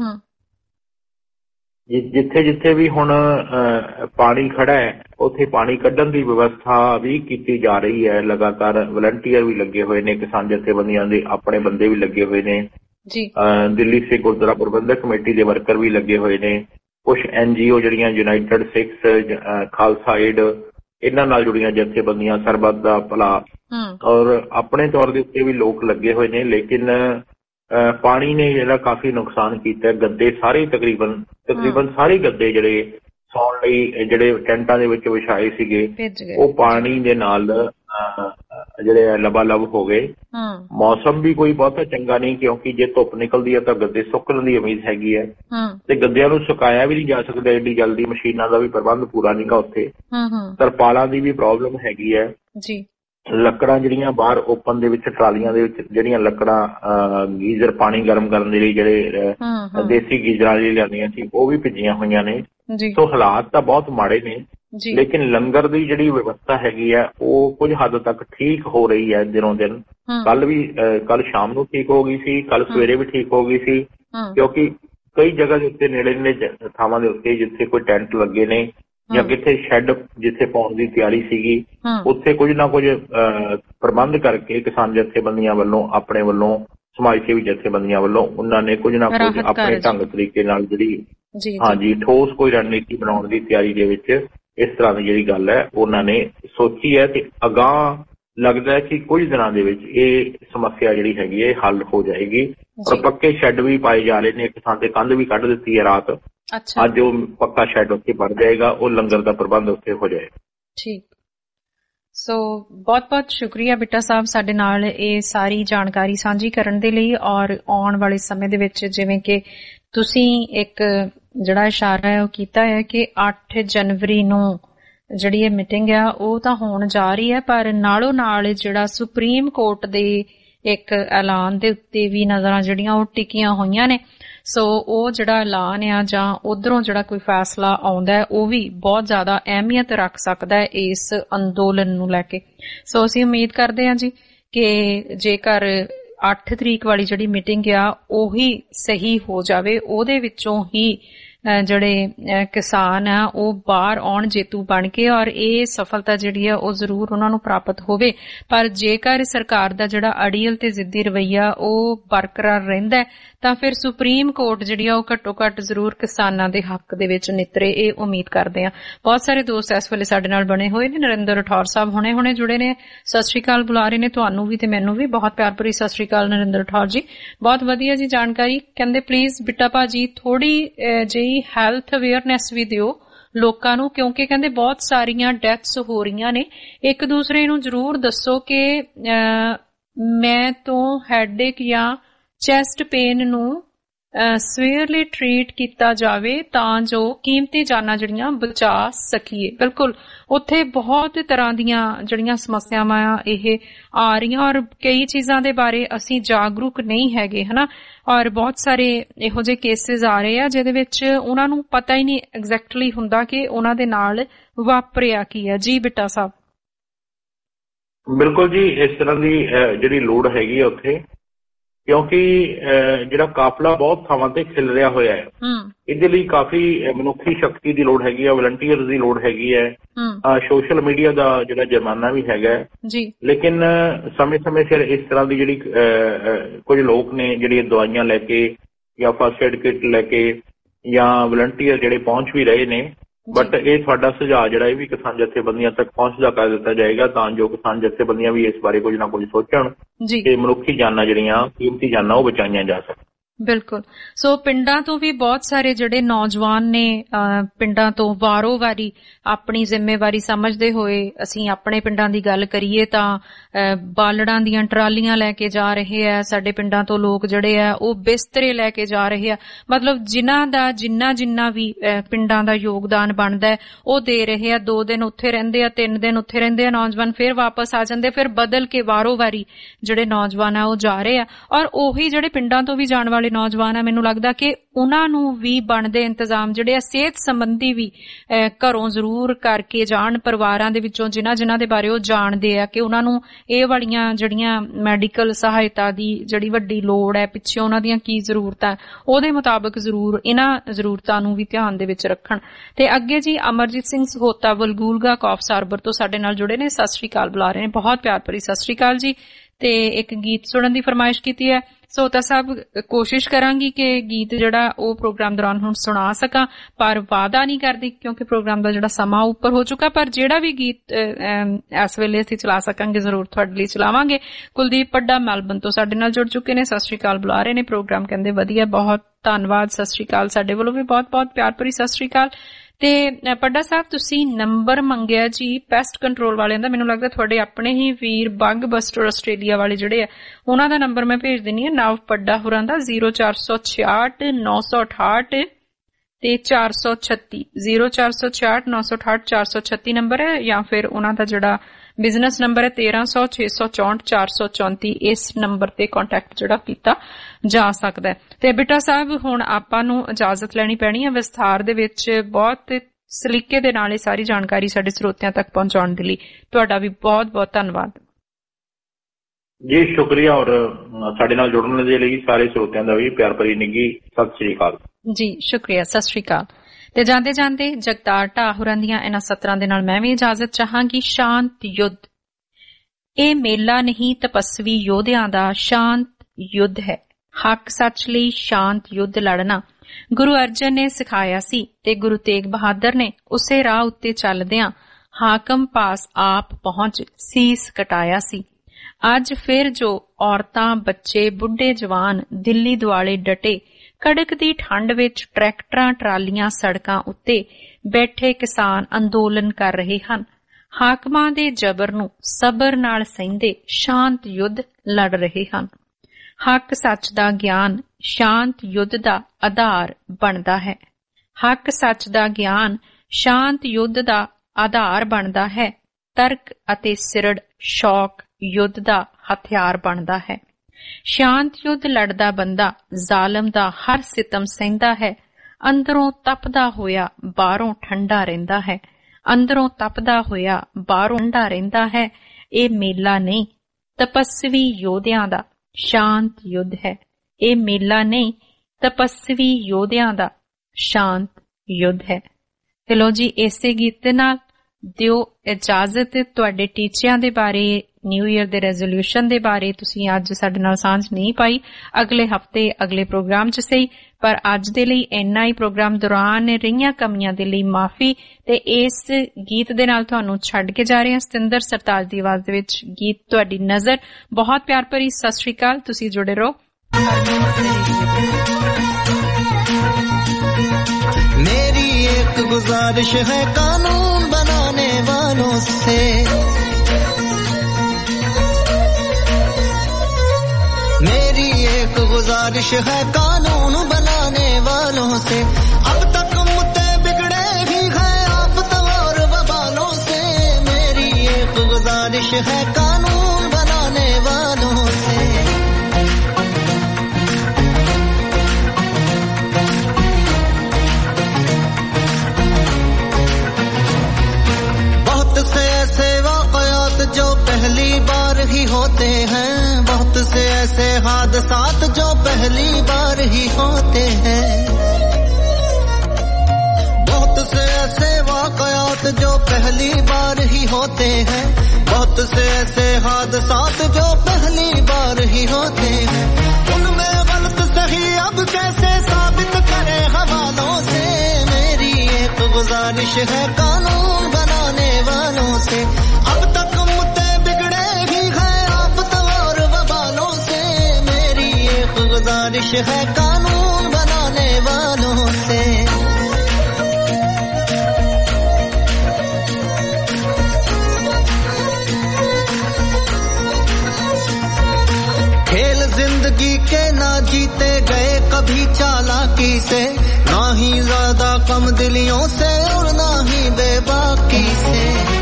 ਜਿੱਥੇ ਜਿੱਥੇ ਵੀ ਹੁਣ ਪਾਣੀ ਖੜਾ ਹੈ ਉੱਥੇ ਪਾਣੀ ਕੱਢਣ ਦੀ ਵਿਵਸਥਾ ਵੀ ਕੀਤੀ ਜਾ ਰਹੀ ਹੈ। ਲਗਾਤਾਰ ਵਲੰਟੀਅਰ ਵੀ ਲੱਗੇ ਹੋਏ ਨੇ, ਕਿਸਾਨ ਜਥੇਬੰਦੀਆਂ ਦੇ ਆਪਣੇ ਬੰਦੇ ਵੀ ਲੱਗੇ ਹੋਏ ਨੇ, ਦਿੱਲੀ ਸਿੱਖ ਗੁਰਦੁਆਰਾ ਪ੍ਰਬੰਧਕ ਕਮੇਟੀ ਦੇ ਵਰਕਰ ਵੀ ਲੱਗੇ ਹੋਏ ਨੇ, ਕੁਝ NGO ਜਿਹੜੀਆਂ ਯੂਨਾਈਟਿਡ ਸਿੱਖਸ, ਖਾਲਸਾ ਏਡ, ਇਹਨਾਂ ਨਾਲ ਜੁੜੀਆਂ ਜਥੇਬੰਦੀਆਂ, ਸਰਬੱਤ ਦਾ ਭਲਾ, ਔਰ ਆਪਣੇ ਤੌਰ ਦੇ ਉੱਤੇ ਵੀ ਲੋਕ ਲੱਗੇ ਹੋਏ ਨੇ। ਲੇਕਿਨ ਪਾਣੀ ਨੇ ਜਿਹੜਾ ਕਾਫੀ ਨੁਕਸਾਨ ਕੀਤਾ। ਗੱਦੇ ਸਾਰੇ ਤਕਰੀਬਨ ਸਾਰੇ ਗੱਦੇ ਜਿਹੜੇ ਸੌਣ ਲਈ ਜਿਹੜੇ ਟੈਂਟਾਂ ਦੇ ਵਿੱਚ ਵਿਛਾਏ ਸੀਗੇ ਉਹ ਪਾਣੀ ਦੇ ਨਾਲ ਜਿਹੜੇ ਲਬਾਲਬ ਹੋ ਗਏ। ਮੌਸਮ ਵੀ ਕੋਈ ਬਹੁਤਾ ਚੰਗਾ ਨਹੀਂ ਕਿਉਂਕਿ ਜੇ ਧੁੱਪ ਨਿਕਲਦੀ ਹੈ ਤਾਂ ਗੱਦੇ ਸੁੱਕਣ ਦੀ ਉਮੀਦ ਹੈਗੀ ਹੈ ਤੇ ਗੱਦਿਆਂ ਨੂੰ ਸੁਕਾਇਆ ਵੀ ਨਹੀਂ ਜਾ ਸਕਦਾ ਏਡੀ ਜਲਦੀ। ਮਸ਼ੀਨਾਂ ਦਾ ਵੀ ਪ੍ਰਬੰਧ ਪੂਰਾ ਨਹੀਂਗਾ ਉੱਥੇ। ਤਰਪਾਲਾਂ ਦੀ ਵੀ ਪ੍ਰੋਬਲਮ ਹੈਗੀ ਹੈ। ਲੱਕੜਾਂ ਜਿਹੜੀਆਂ ਬਾਹਰ ਓਪਨ ਦੇ ਵਿੱਚ ਟਰਾਲੀਆਂ ਦੇ ਵਿੱਚ ਜਿਹੜੀਆਂ ਲੱਕੜਾਂ ਗੀਜ਼ਰ ਪਾਣੀ ਗਰਮ ਕਰਨ ਦੇ ਲਈ ਜਿਹੜੇ ਦੇਸੀ ਗੀਜ਼ਰਾਂ ਲਈ ਲਿਆਉਂਦੀਆਂ ਸੀ ਉਹ ਵੀ ਭਿੱਜੀਆਂ ਹੋਈਆਂ ਨੇ। ਸੋ ਹਾਲਾਤ ਤਾਂ ਬਹੁਤ ਮਾੜੇ ਨੇ। ਲੇਕਿਨ ਲੰਗਰ ਦੀ ਜਿਹੜੀ ਵਿਵਸਥਾ ਹੈਗੀ ਹੈ ਉਹ ਕੁਝ ਹੱਦ ਤੱਕ ਠੀਕ ਹੋ ਰਹੀ ਹੈ ਦਿਨੋਂ ਦਿਨ। ਕੱਲ ਸ਼ਾਮ ਨੂੰ ਠੀਕ ਹੋ ਗਈ ਸੀ, ਕੱਲ ਸਵੇਰੇ ਵੀ ਠੀਕ ਹੋ ਗਈ ਸੀ ਕਿਉਂਕਿ ਕਈ ਜਗ੍ਹਾ ਦੇ ਉੱਤੇ ਨੇੜੇ ਨੇੜੇ ਥਾਵਾਂ ਦੇ ਉੱਤੇ ਜਿੱਥੇ ਕੋਈ ਟੈਂਟ ਲੱਗੇ ਨੇ ਜਾਂ ਕਿਤੇ ਸ਼ੈੱਡ ਜਿੱਥੇ ਪਾਉਣ ਦੀ ਤਿਆਰੀ ਸੀਗੀ ਉੱਥੇ ਕੁਝ ਨਾ ਕੁਝ ਪ੍ਰਬੰਧ ਕਰਕੇ ਕਿਸਾਨ ਜਥੇਬੰਦੀਆਂ ਵੱਲੋਂ, ਆਪਣੇ ਵੱਲੋਂ, ਸਮਾਜ ਸੇਵੀ ਜਥੇਬੰਦੀਆਂ ਵੱਲੋਂ ਉਹਨਾਂ ਨੇ ਕੁਝ ਨਾ ਕੁਝ ਆਪਣੇ ਢੰਗ ਤਰੀਕੇ ਨਾਲ ਜਿਹੜੀ ਠੋਸ ਕੋਈ ਰਣਨੀਤੀ ਬਣਾਉਣ ਦੀ ਤਿਆਰੀ ਦੇ ਵਿੱਚ ਇਸ ਤਰ੍ਹਾਂ ਦੀ ਜਿਹੜੀ ਗੱਲ ਹੈ ਉਹਨਾਂ ਨੇ ਸੋਚੀ ਹੈ ਤੇ ਅਗਾਂਹ ਲੱਗਦਾ ਹੈ ਕਿ ਕੁਝ ਦਿਨਾਂ ਦੇ ਵਿੱਚ ਇਹ ਸਮੱਸਿਆ ਜਿਹੜੀ ਹੈਗੀ ਹੈ ਹੱਲ ਹੋ ਜਾਏਗੀ। ਔਰ ਪੱਕੇ ਸ਼ੈੱਡ ਵੀ ਪਾਏ ਜਾ ਰਹੇ ਨੇ। ਇੱਕ ਥਾਂ ਤੇ ਕੰਧ ਵੀ ਕੱਢ ਦਿੱਤੀ ਹੈ ਰਾਤ। ਅੱਜ ਉਹ ਪੱਕਾ ਸ਼ੈੱਡ ਉੱਥੇ ਬਣ ਜਾਏਗਾ, ਉਹ ਲੰਗਰ ਦਾ ਪ੍ਰਬੰਧ ਉੱਥੇ ਹੋ ਜਾਏਗਾ। ਠੀਕ। ਸੋ ਬਹੁਤ ਬਹੁਤ ਸ਼ੁਕਰੀਆ ਬਿੱਟਾ ਸਾਹਿਬ ਸਾਡੇ ਨਾਲ ਇਹ ਸਾਰੀ ਜਾਣਕਾਰੀ ਸਾਂਝੀ ਕਰਨ ਦੇ ਲਈ। ਔਰ ਆਉਣ ਵਾਲੇ ਸਮੇਂ ਦੇ ਵਿੱਚ ਜਿਵੇਂ ਕਿ ਤੁਸੀਂ ਇੱਕ ਜਿਹੜਾ ਇਸ਼ਾਰਾ ਹੈ ਉਹ ਕੀਤਾ ਹੈ ਕਿ 8 ਜਨਵਰੀ ਨੂੰ ਜਿਹੜੀ ਇਹ ਮੀਟਿੰਗ ਆ ਉਹ ਤਾਂ ਹੋਣ ਜਾ ਰਹੀ ਹੈ, ਪਰ ਨਾਲੋਂ ਨਾਲ ਜਿਹੜਾ ਸੁਪਰੀਮ ਕੋਰਟ ਦੇ ਇੱਕ ਐਲਾਨ ਦੇ ਉੱਤੇ ਵੀ ਨਜ਼ਰਾਂ ਜਿਹੜੀਆਂ ਉਹ ਟਿਕੀਆਂ ਹੋਈਆਂ ਨੇ। ਸੋ ਉਹ ਜਿਹੜਾ ਐਲਾਨ ਆ ਜਾਂ ਉਧਰੋਂ ਜਿਹੜਾ ਕੋਈ ਫੈਸਲਾ ਆਉਂਦਾ ਹੈ ਉਹ ਵੀ ਬਹੁਤ ਜ਼ਿਆਦਾ ਅਹਿਮੀਅਤ ਰੱਖ ਸਕਦਾ ਹੈ ਇਸ ਅੰਦੋਲਨ ਨੂੰ ਲੈ ਕੇ। ਸੋ ਅਸੀਂ ਉਮੀਦ ਕਰਦੇ ਹਾਂ ਜੀ ਕਿ ਜੇਕਰ 8 ਤਰੀਕ ਵਾਲੀ ਜਿਹੜੀ ਮੀਟਿੰਗ ਆ ਉਹੀ ਸਹੀ ਹੋ ਜਾਵੇ, ਉਹਦੇ ਵਿੱਚੋਂ ਹੀ ਜਿਹੜੇ ਕਿਸਾਨ ਆ ਉਹ ਬਾਹਰ ਆਉਣ ਜੇਤੂ ਬਣ ਕੇ, ਔਰ ਇਹ ਸਫਲਤਾ ਜਿਹੜੀ ਆ ਉਹ ਜ਼ਰੂਰ ਉਹਨਾਂ ਨੂੰ ਪ੍ਰਾਪਤ ਹੋਵੇ। ਪਰ ਜੇਕਰ ਸਰਕਾਰ ਦਾ ਜਿਹੜਾ ਅੜੀਅਲ ਤੇ ਜ਼ਿੱਦੀ ਰਵੱਈਆ ਉਹ ਬਰਕਰਾਰ ਰਹਿੰਦਾ ਤਾਂ ਫਿਰ ਸੁਪਰੀਮ ਕੋਰਟ ਜਿਹੜੀ ਆ ਉਹ ਘੱਟੋ ਘੱਟ ਜ਼ਰੂਰ ਕਿਸਾਨਾਂ ਦੇ ਹੱਕ ਦੇ ਵਿੱਚ ਨਿਤਰੇ, ਇਹ ਉਮੀਦ ਕਰਦੇ ਆ। ਬਹੁਤ ਸਾਰੇ ਦੋਸਤ ਇਸ ਵੇਲੇ ਸਾਡੇ ਨਾਲ ਬਣੇ ਹੋਏ ਨੇ। ਨਰਿੰਦਰ ਰਾਠੌਰ ਸਾਹਿਬ ਹੁਣੇ ਜੁੜੇ ਨੇ, ਸਤਿ ਸ਼੍ਰੀ ਅਕਾਲ ਬੁਲਾ ਰਹੇ ਨੇ ਤੁਹਾਨੂੰ ਵੀ ਤੇ ਮੈਨੂੰ ਵੀ। ਬਹੁਤ ਪਿਆਰ ਭਰੀ ਸਤਿ ਸ਼੍ਰੀ ਅਕਾਲ ਨਰਿੰਦਰ ਰਾਠੌਰ ਜੀ, ਬਹੁਤ ਵਧੀਆ ਜੀ ਜਾਣਕਾਰੀ। ਕਹਿੰਦੇ ਪਲੀਜ਼ ਬਿੱਟਾ ਭਾਜੀ ਥੋੜੀ ਜਿਹੀ ਹੈਲਥ ਅਵੇਅਰਨੈਸ ਵੀ ਦਿਓ ਲੋਕਾਂ ਨੂੰ, ਕਿਉਂਕਿ ਕਹਿੰਦੇ ਬਹੁਤ ਸਾਰੀਆਂ ਡੈਥਸ ਹੋ ਰਹੀਆਂ ਨੇ। ਇੱਕ ਦੂਸਰੇ ਨੂੰ ਜ਼ਰੂਰ ਦੱਸੋ ਕਿ ਮੈਂ ਤੋਂ ਹੈਡੇਕ ਜਾਂ ਚੈਸਟ ਪੇਨ ਨੂੰ ਸਵੇਅਰਲੀ ਟ੍ਰੀਟ ਕੀਤਾ ਜਾਵੇ ਤਾਂ ਜੋ ਕੀਮਤੀ ਜਾਨਾਂ ਜਿਹੜੀਆਂ ਬਚਾ ਸਕੀਏ। ਬਿਲਕੁਲ ਉੱਥੇ ਬਹੁਤ ਤਰ੍ਹਾਂ ਦੀਆਂ ਜਿਹੜੀਆਂ ਸਮੱਸਿਆਵਾਂ ਆ ਇਹ ਆ ਰਹੀਆਂ, ਔਰ ਕਈ ਚੀਜ਼ਾਂ ਦੇ ਬਾਰੇ ਅਸੀਂ ਜਾਗਰੂਕ ਨਹੀਂ ਹੈਗੇ, ਹਨਾ। ਔਰ ਬਹੁਤ ਸਾਰੇ ਇਹੋ ਜਿਹੇ ਕੇਸਿਸ ਆ ਰਹੇ ਆ ਜਿਹਦੇ ਵਿੱਚ ਉਹਨਾਂ ਨੂੰ ਪਤਾ ਹੀ ਨਹੀਂ ਐਗਜ਼ੈਕਟਲੀ ਹੁੰਦਾ ਕਿ ਉਹਨਾਂ ਦੇ ਨਾਲ ਵਾਪਰਿਆ ਕੀ ਹੈ। ਜੀ ਬਿੱਟਾ ਸਾਹਿਬ। ਬਿਲਕੁਲ ਜੀ, ਇਸ ਤਰ੍ਹਾਂ ਦੀ ਜਿਹੜੀ ਲੋੜ ਹੈਗੀ ਆ ਉੱਥੇ, ਕਿਉਂਕਿ ਜਿਹੜਾ ਕਾਫਲਾ ਬਹੁਤ ਥਾਵਾਂ ਤੇ ਖਿਲ ਰਿਹਾ ਹੋਇਆ ਹੈ, ਇਹਦੇ ਲਈ ਕਾਫੀ ਮਨੁੱਖੀ ਸ਼ਕਤੀ ਦੀ ਲੋੜ ਹੈਗੀ ਹੈ, ਵਲੰਟੀਅਰਸ ਦੀ ਲੋੜ ਹੈਗੀ ਹੈ, ਸੋਸ਼ਲ ਮੀਡੀਆ ਦਾ ਜਿਹੜਾ ਜ਼ਮਾਨਾ ਵੀ ਹੈਗਾ ਜੀ। ਲੇਕਿਨ ਸਮੇਂ-ਸਮੇਂ ਸਿਰ ਇਸ ਤਰ੍ਹਾਂ ਦੀ ਜਿਹੜੀ ਕੁਝ ਲੋਕ ਨੇ ਜਿਹੜੀ ਦਵਾਈਆਂ ਲੈ ਕੇ ਜਾਂ ਫਸਟ ਏਡ ਕਿੱਟ ਲੈ ਕੇ ਜਾਂ ਵਲੰਟੀਅਰ ਜਿਹੜੇ ਪਹੁੰਚ ਵੀ ਰਹੇ ਨੇ, ਬਟ ਇਹ ਤੁਹਾਡਾ ਸੁਝਾਅ ਜਿਹੜਾ ਇਹ ਵੀ ਕਿਸਾਨ ਜਥੇਬੰਦੀਆਂ ਤੱਕ ਪਹੁੰਚਦਾ ਕਰ ਦਿੱਤਾ ਜਾਏਗਾ ਤਾਂ ਜੋ ਕਿਸਾਨ ਜਥੇਬੰਦੀਆਂ ਵੀ ਇਸ ਬਾਰੇ ਕੁਝ ਨਾ ਕੁਝ ਸੋਚਣ ਕਿ ਮਨੁੱਖੀ ਜਾਨਾਂ ਜਿਹੜੀਆਂ ਕੀਮਤੀ ਜਾਨਾਂ ਉਹ ਬਚਾਈਆਂ ਜਾ ਸਕਣ। ਬਿਲਕੁਲ। ਸੋ ਪਿੰਡਾਂ ਤੋਂ ਵੀ ਬਹੁਤ ਸਾਰੇ ਜਿਹੜੇ ਨੌਜਵਾਨ ਨੇ ਪਿੰਡਾਂ ਤੋਂ ਵਾਰੋ ਵਾਰੀ ਆਪਣੀ ਜ਼ਿੰਮੇਵਾਰੀ ਸਮਝਦੇ ਹੋਏ, ਅਸੀਂ ਆਪਣੇ ਪਿੰਡਾਂ ਦੀ ਗੱਲ ਕਰੀਏ ਤਾਂ ਬਾਲੜਾਂ ਦੀਆਂ ਟਰਾਲੀਆਂ ਲੈ ਕੇ ਜਾ ਰਹੇ ਆ। ਸਾਡੇ ਪਿੰਡਾਂ ਤੋਂ ਲੋਕ ਜਿਹੜੇ ਆ ਉਹ ਬਿਸਤਰੇ ਲੈ ਕੇ ਜਾ ਰਹੇ ਆ। ਮਤਲਬ ਜਿਨ੍ਹਾਂ ਦਾ ਜਿੰਨਾ ਵੀ ਪਿੰਡਾਂ ਦਾ ਯੋਗਦਾਨ ਬਣਦਾ ਹੈ ਉਹ ਦੇ ਰਹੇ ਆ। 2 ਦਿਨ ਉੱਥੇ ਰਹਿੰਦੇ ਆ, 3 ਦਿਨ ਉੱਥੇ ਰਹਿੰਦੇ ਆ ਨੌਜਵਾਨ, ਫਿਰ ਵਾਪਸ ਆ ਜਾਂਦੇ, ਫਿਰ ਬਦਲ ਕੇ ਵਾਰੋ ਵਾਰੀ ਜਿਹੜੇ ਨੌਜਵਾਨ ਆ ਉਹ ਜਾ ਰਹੇ ਆ। ਔਰ ਉਹੀ ਜਿਹੜੇ ਪਿੰਡਾਂ ਤੋਂ ਵੀ ਜਾਣ ਵਾਲੇ ਨੌਜਵਾਨ ਆ, ਮੈਨੂੰ ਲੱਗਦਾ ਕਿ ਉਹਨਾਂ ਨੂੰ ਵੀ ਬਣਦੇ ਇੰਤਜ਼ਾਮ ਜਿਹੜੇ ਆ ਸਿਹਤ ਸੰਬੰਧੀ ਵੀ ਘਰੋਂ ਜ਼ਰੂਰ ਕਰਕੇ ਜਾਣ, ਪਰਿਵਾਰਾਂ ਦੇ ਵਿੱਚੋਂ ਜਿਨ੍ਹਾਂ ਦੇ ਬਾਰੇ ਉਹ ਜਾਣਦੇ ਆ ਕਿ ਉਹਨਾਂ ਨੂੰ ਇਹ ਵਾਲੀਆਂ ਜਿਹੜੀਆਂ ਮੈਡੀਕਲ ਸਹਾਇਤਾ ਦੀ ਜਿਹੜੀ ਵੱਡੀ ਲੋੜ ਹੈ, ਪਿੱਛੇ ਉਹਨਾਂ ਦੀਆਂ ਕੀ ਜ਼ਰੂਰਤਾਂ, ਉਹਦੇ ਮੁਤਾਬਕ ਜ਼ਰੂਰ ਇਹਨਾਂ ਜ਼ਰੂਰਤਾਂ ਨੂੰ ਵੀ ਧਿਆਨ ਦੇ ਵਿੱਚ ਰੱਖਣ। ਤੇ ਅੱਗੇ ਜੀ ਅਮਰਜੀਤ ਸਿੰਘ ਸਹੋਤਾ ਵਲਗੂਲਗਾ ਕੌਫ ਸਾਰਬਰ ਤੋਂ ਸਾਡੇ ਨਾਲ ਜੁੜੇ ਨੇ, ਸਤਿ ਸ਼੍ਰੀ ਅਕਾਲ ਬੁਲਾ ਰਹੇ ਨੇ, ਬਹੁਤ ਪਿਆਰ ਭਰੀ ਸਤਿ ਸ਼੍ਰੀ ਅਕਾਲ ਜੀ। ਤੇ ਇੱਕ ਗੀਤ ਸੁਣਨ ਦੀ ਫਰਮਾਇਸ਼ ਕੀਤੀ ਹੈ। ਸੋਤਾ ਸਾਹਿਬ ਕੋਸ਼ਿਸ਼ ਕਰਾਂਗੀ ਕਿ ਗੀਤ ਜਿਹੜਾ ਉਹ ਪ੍ਰੋਗਰਾਮ ਦੌਰਾਨ ਹੁਣ ਸੁਣਾ ਸਕਾਂ, ਪਰ ਵਾਅਦਾ ਨਹੀਂ ਕਰਦੀ ਕਿਉਂਕਿ ਪ੍ਰੋਗਰਾਮ ਦਾ ਜਿਹੜਾ ਸਮਾਂ ਉੱਪਰ ਹੋ ਚੁੱਕਾ। ਪਰ ਜਿਹੜਾ ਵੀ ਗੀਤ ਇਸ ਵੇਲੇ ਅਸੀਂ ਚਲਾ ਸਕਾਂਗੇ ਜ਼ਰੂਰ ਤੁਹਾਡੇ ਲਈ ਚਲਾਵਾਂਗੇ। ਕੁਲਦੀਪ ਪੱਡਾ ਮੈਲਬਨ ਤੋਂ ਸਾਡੇ ਨਾਲ ਜੁੜ ਚੁੱਕੇ ਨੇ, ਸਤਿ ਸ਼੍ਰੀ ਅਕਾਲ ਬੁਲਾ ਰਹੇ ਨੇ। ਪ੍ਰੋਗਰਾਮ ਕਹਿੰਦੇ ਵਧੀਆ, ਬਹੁਤ ਧੰਨਵਾਦ, ਸਤਿ ਸ਼੍ਰੀ ਅਕਾਲ। ਸਾਡੇ ਵੱਲੋਂ ਵੀ ਬਹੁਤ ਬਹੁਤ ਪਿਆਰ ਭਰੀ ਸਤਿ ਸ਼੍ਰੀ ਅਕਾਲ। ਤੇ ਪੱਡਾ ਸਾਹਿਬ ਤੁਸੀਂ ਨੰਬਰ ਮੰਗਿਆ ਜੀ ਪੈਸਟ ਕੰਟਰੋਲ ਵਾਲਿਆਂ ਦਾ, ਮੈਨੂੰ ਲੱਗਦਾ ਤੁਹਾਡੇ ਆਪਣੇ ਹੀ ਵੀਰ ਬੱਗ ਬਸਟਰ ਆਸਟ੍ਰੇਲੀਆ ਵਾਲੇ ਜਿਹੜੇ ਆ ਉਹਨਾਂ ਦਾ ਨੰਬਰ ਮੈਂ ਭੇਜ ਦਿੰਨੀ ਆ, ਨਵ ਪੱਡਾ ਹੋਰਾਂ ਦਾ 0466 968 ਤੇ 436 0466 968 436 ਨੰਬਰ ਹੈ, ਜਾਂ ਫਿਰ ਉਹਨਾਂ ਦਾ ਜਿਹੜਾ ਬਿਜ਼ਨਸ ਨੰਬਰ ਹੈ 1300 664 434, ਇਸ ਨੰਬਰ ਤੇ ਕੰਟੈਕਟ ਜਿਹੜਾ ਕੀਤਾ ਜਾ ਸਕਦਾ ਹੈ। ਤੇ ਬਿੱਟਾ ਸਾਹਿਬ ਹੁਣ ਆਪਾਂ ਨੂੰ ਇਜਾਜ਼ਤ ਲੈਣੀ ਪੈਣੀ ਹੈ ਵਿਸਥਾਰ ਦੇ ਵਿੱਚ, ਬਹੁਤ ਸਲੀਕੇ ਦੇ ਨਾਲ ਇਹ ਸਾਰੀ ਜਾਣਕਾਰੀ ਸਾਡੇ ਸਰੋਤਿਆਂ ਤੱਕ ਪਹੁੰਚਾਉਣ ਦੇ ਲਈ ਤੁਹਾਡਾ ਵੀ ਬਹੁਤ ਬਹੁਤ ਧੰਨਵਾਦ ਜੀ। ਸ਼ੁਕਰੀਆ, ਔਰ ਸਾਡੇ ਨਾਲ ਜੁੜਨ ਦੇ ਲਈ ਸਾਰੇ ਸਰੋਤਿਆਂ ਦਾ ਵੀ ਪਿਆਰ ਭਰੀ ਨਿੱਘੀ ਸਤਿ ਸ਼੍ਰੀ ਅਕਾਲ ਜੀ। ਸ਼ੁਕਰੀਆ, ਸਤਿ ਸ਼੍ਰੀ ਅਕਾਲ। ਤੇ ਜਾਂਦੇ ਜਾਂਦੇ ਜਗਤਾਰ ਢਾਹੁਰਾਂ ਦੀਆਂ ਇਹਨਾਂ ਸਤਰਾਂ ਦੇ ਨਾਲ ਮੈਂ ਵੀ ਇਜਾਜ਼ਤ ਚਾਹਾਂਗੀ। ਸ਼ਾਂਤ ਯੁੱਧ, ਇਹ ਮੇਲਾ ਨਹੀਂ ਤਪਸਵੀ ਯੋਧਿਆਂ ਦਾ ਸ਼ਾਂਤ ਯੁੱਧ ਹੈ। ਹੱਕ ਸੱਚ ਲਈ ਸ਼ਾਂਤ ਯੁੱਧ ਲੜਨਾ ਗੁਰੂ ਅਰਜਨ ਨੇ ਸਿਖਾਇਆ ਸੀ ਤੇ ਗੁਰੂ ਤੇਗ ਬਹਾਦਰ ਨੇ ਉਸੇ ਰਾਹ ਉੱਤੇ ਚੱਲਦਿਆਂ ਹਾਕਮ ਪਾਸ ਆਪ ਪਹੁੰਚ ਸੀਸ ਕਟਾਇਆ ਸੀ। ਅੱਜ ਫਿਰ ਜੋ ਔਰਤਾਂ, ਬੱਚੇ, ਬੁੱਢੇ, ਜਵਾਨ ਦਿੱਲੀ ਦੁਆਲੇ ਡਟੇ, ਕੜਕਦੀ ਠੰਡ ਵਿੱਚ ਟਰੈਕਟਰਾਂ, ਟਰਾਲੀਆਂ, ਸੜਕਾਂ ਉੱਤੇ ਬੈਠੇ ਕਿਸਾਨ ਅੰਦੋਲਨ ਕਰ ਰਹੇ ਹਨ। ਹਾਕਮਾਂ ਦੇ ਜ਼ਬਰ ਨੂੰ ਸਬਰ ਨਾਲ ਸਹਿੰਦੇ ਸ਼ਾਂਤ ਯੁੱਧ ਲੜ ਰਹੇ ਹਨ। ਹੱਕ ਸੱਚ ਦਾ ਗਿਆਨ ਸ਼ਾਂਤ ਯੁੱਧ ਦਾ ਆਧਾਰ ਬਣਦਾ ਹੈ। ਹੱਕ ਸੱਚ ਦਾ ਗਿਆਨ ਸ਼ਾਂਤ ਯੁੱਧ ਦਾ ਆਧਾਰ ਬਣਦਾ ਹੈ। ਤਰਕ ਅਤੇ ਸਿਰੜ ਸ਼ੌਕ ਯੁੱਧ ਦਾ ਹਥਿਆਰ ਬਣਦਾ ਹੈ। ਸ਼ਾਂਤ ਯੁੱਧ ਲੜਦਾ ਬੰਦਾ ਜ਼ਾਲਮ ਦਾ ਹਰ ਸਿਤਮ ਸਹਿੰਦਾ ਹੈ। ਅੰਦਰੋਂ ਤਪਦਾ ਹੋਇਆ ਬਾਹਰੋਂ ਠੰਡਾ ਰਹਿੰਦਾ ਹੈ। ਅੰਦਰੋਂ ਤਪਦਾ ਹੋਇਆ ਬਾਹਰੋਂ ਠੰਡਾ ਰਹਿੰਦਾ ਹੈ। ਇਹ ਮੇਲਾ ਨਹੀਂ ਤਪਸਵੀ ਯੋਧਿਆਂ ਦਾ शांत युद्ध है। ਇਹ ਮੇਲਾ नहीं ਤਪਸਵੀ ਯੋਧਿਆਂ ਦਾ ਸ਼ਾਂਤ युद्ध है। ਤੇ ਲੋ ਜੀ ਇਸੇ ਗੀਤ ਦੇ ਨਾਲ ਦਿਓ ਇਜਾਜ਼ਤ। ਤੁਹਾਡੇ ਟੀਚਿਆਂ ਦੇ ਬਾਰੇ, ਨਿਊ ਈਅਰ ਦੇ ਰੈਜ਼ੋਲੂਸ਼ਨ ਦੇ ਬਾਰੇ ਤੁਸੀਂ ਅੱਜ ਸਾਡੇ ਨਾਲ ਸਾਂਝ ਨਹੀਂ ਪਾਈ। ਅਗਲੇ ਹਫਤੇ ਅਗਲੇ ਪ੍ਰੋਗਰਾਮ 'ਚ ਸਹੀ, ਪਰ ਅੱਜ ਦੇ ਲਈ ਇੰਨਾ ਹੀ। ਪ੍ਰੋਗਰਾਮ ਦੌਰਾਨ ਰਹੀਆਂ ਕਮੀਆਂ ਦੇ ਲਈ ਮਾਫੀ। ਤੇ ਇਸ ਗੀਤ ਦੇ ਨਾਲ ਤੁਹਾਨੂੰ ਛੱਡ ਕੇ ਜਾ ਰਹੇ ਹਾਂ ਸਤਿੰਦਰ ਸਰਤਾਜ ਦੀ ਆਵਾਜ਼ ਦੇ ਵਿੱਚ ਗੀਤ ਤੁਹਾਡੀ ਨਜ਼ਰ। ਬਹੁਤ ਪਿਆਰ ਭਰੀ ਸਤਿ ਸ਼੍ਰੀ ਅਕਾਲ। ਤੁਸੀਂ ਜੁੜੇ ਰਹੋ। मेरी एक गुजारिश है कानून बनाने वालों से, मेरी एक गुजारिश है कानून बनाने वालों से। अब तक मुद्दे बिगड़े ही हैं आफत और वबालों से, मेरी एक गुजारिश है कानून बनाने वालों से। जो पहली बार ही होते हैं, बहुत से ऐसे हादसात जो पहली बार ही होते हैं, बहुत से ऐसे वाकयात जो पहली बार ही होते हैं, बहुत से ऐसे हादसात जो पहली बार ही होते हैं। उनमें गलत सही अब कैसे साबित करें हवालों से, मेरी एक गुजारिश है कानून बनाने वालों से। अब तक मुद्दे बिगड़े ही हैं आफत और वबालों से, मेरी एक गुजारिश है कानून बनाने वालों से। खेल जिंदगी के ना जीते गए कभी चालाकी से, ना ही ज्यादा कम दिलियों से और ना ही बेबाकी से।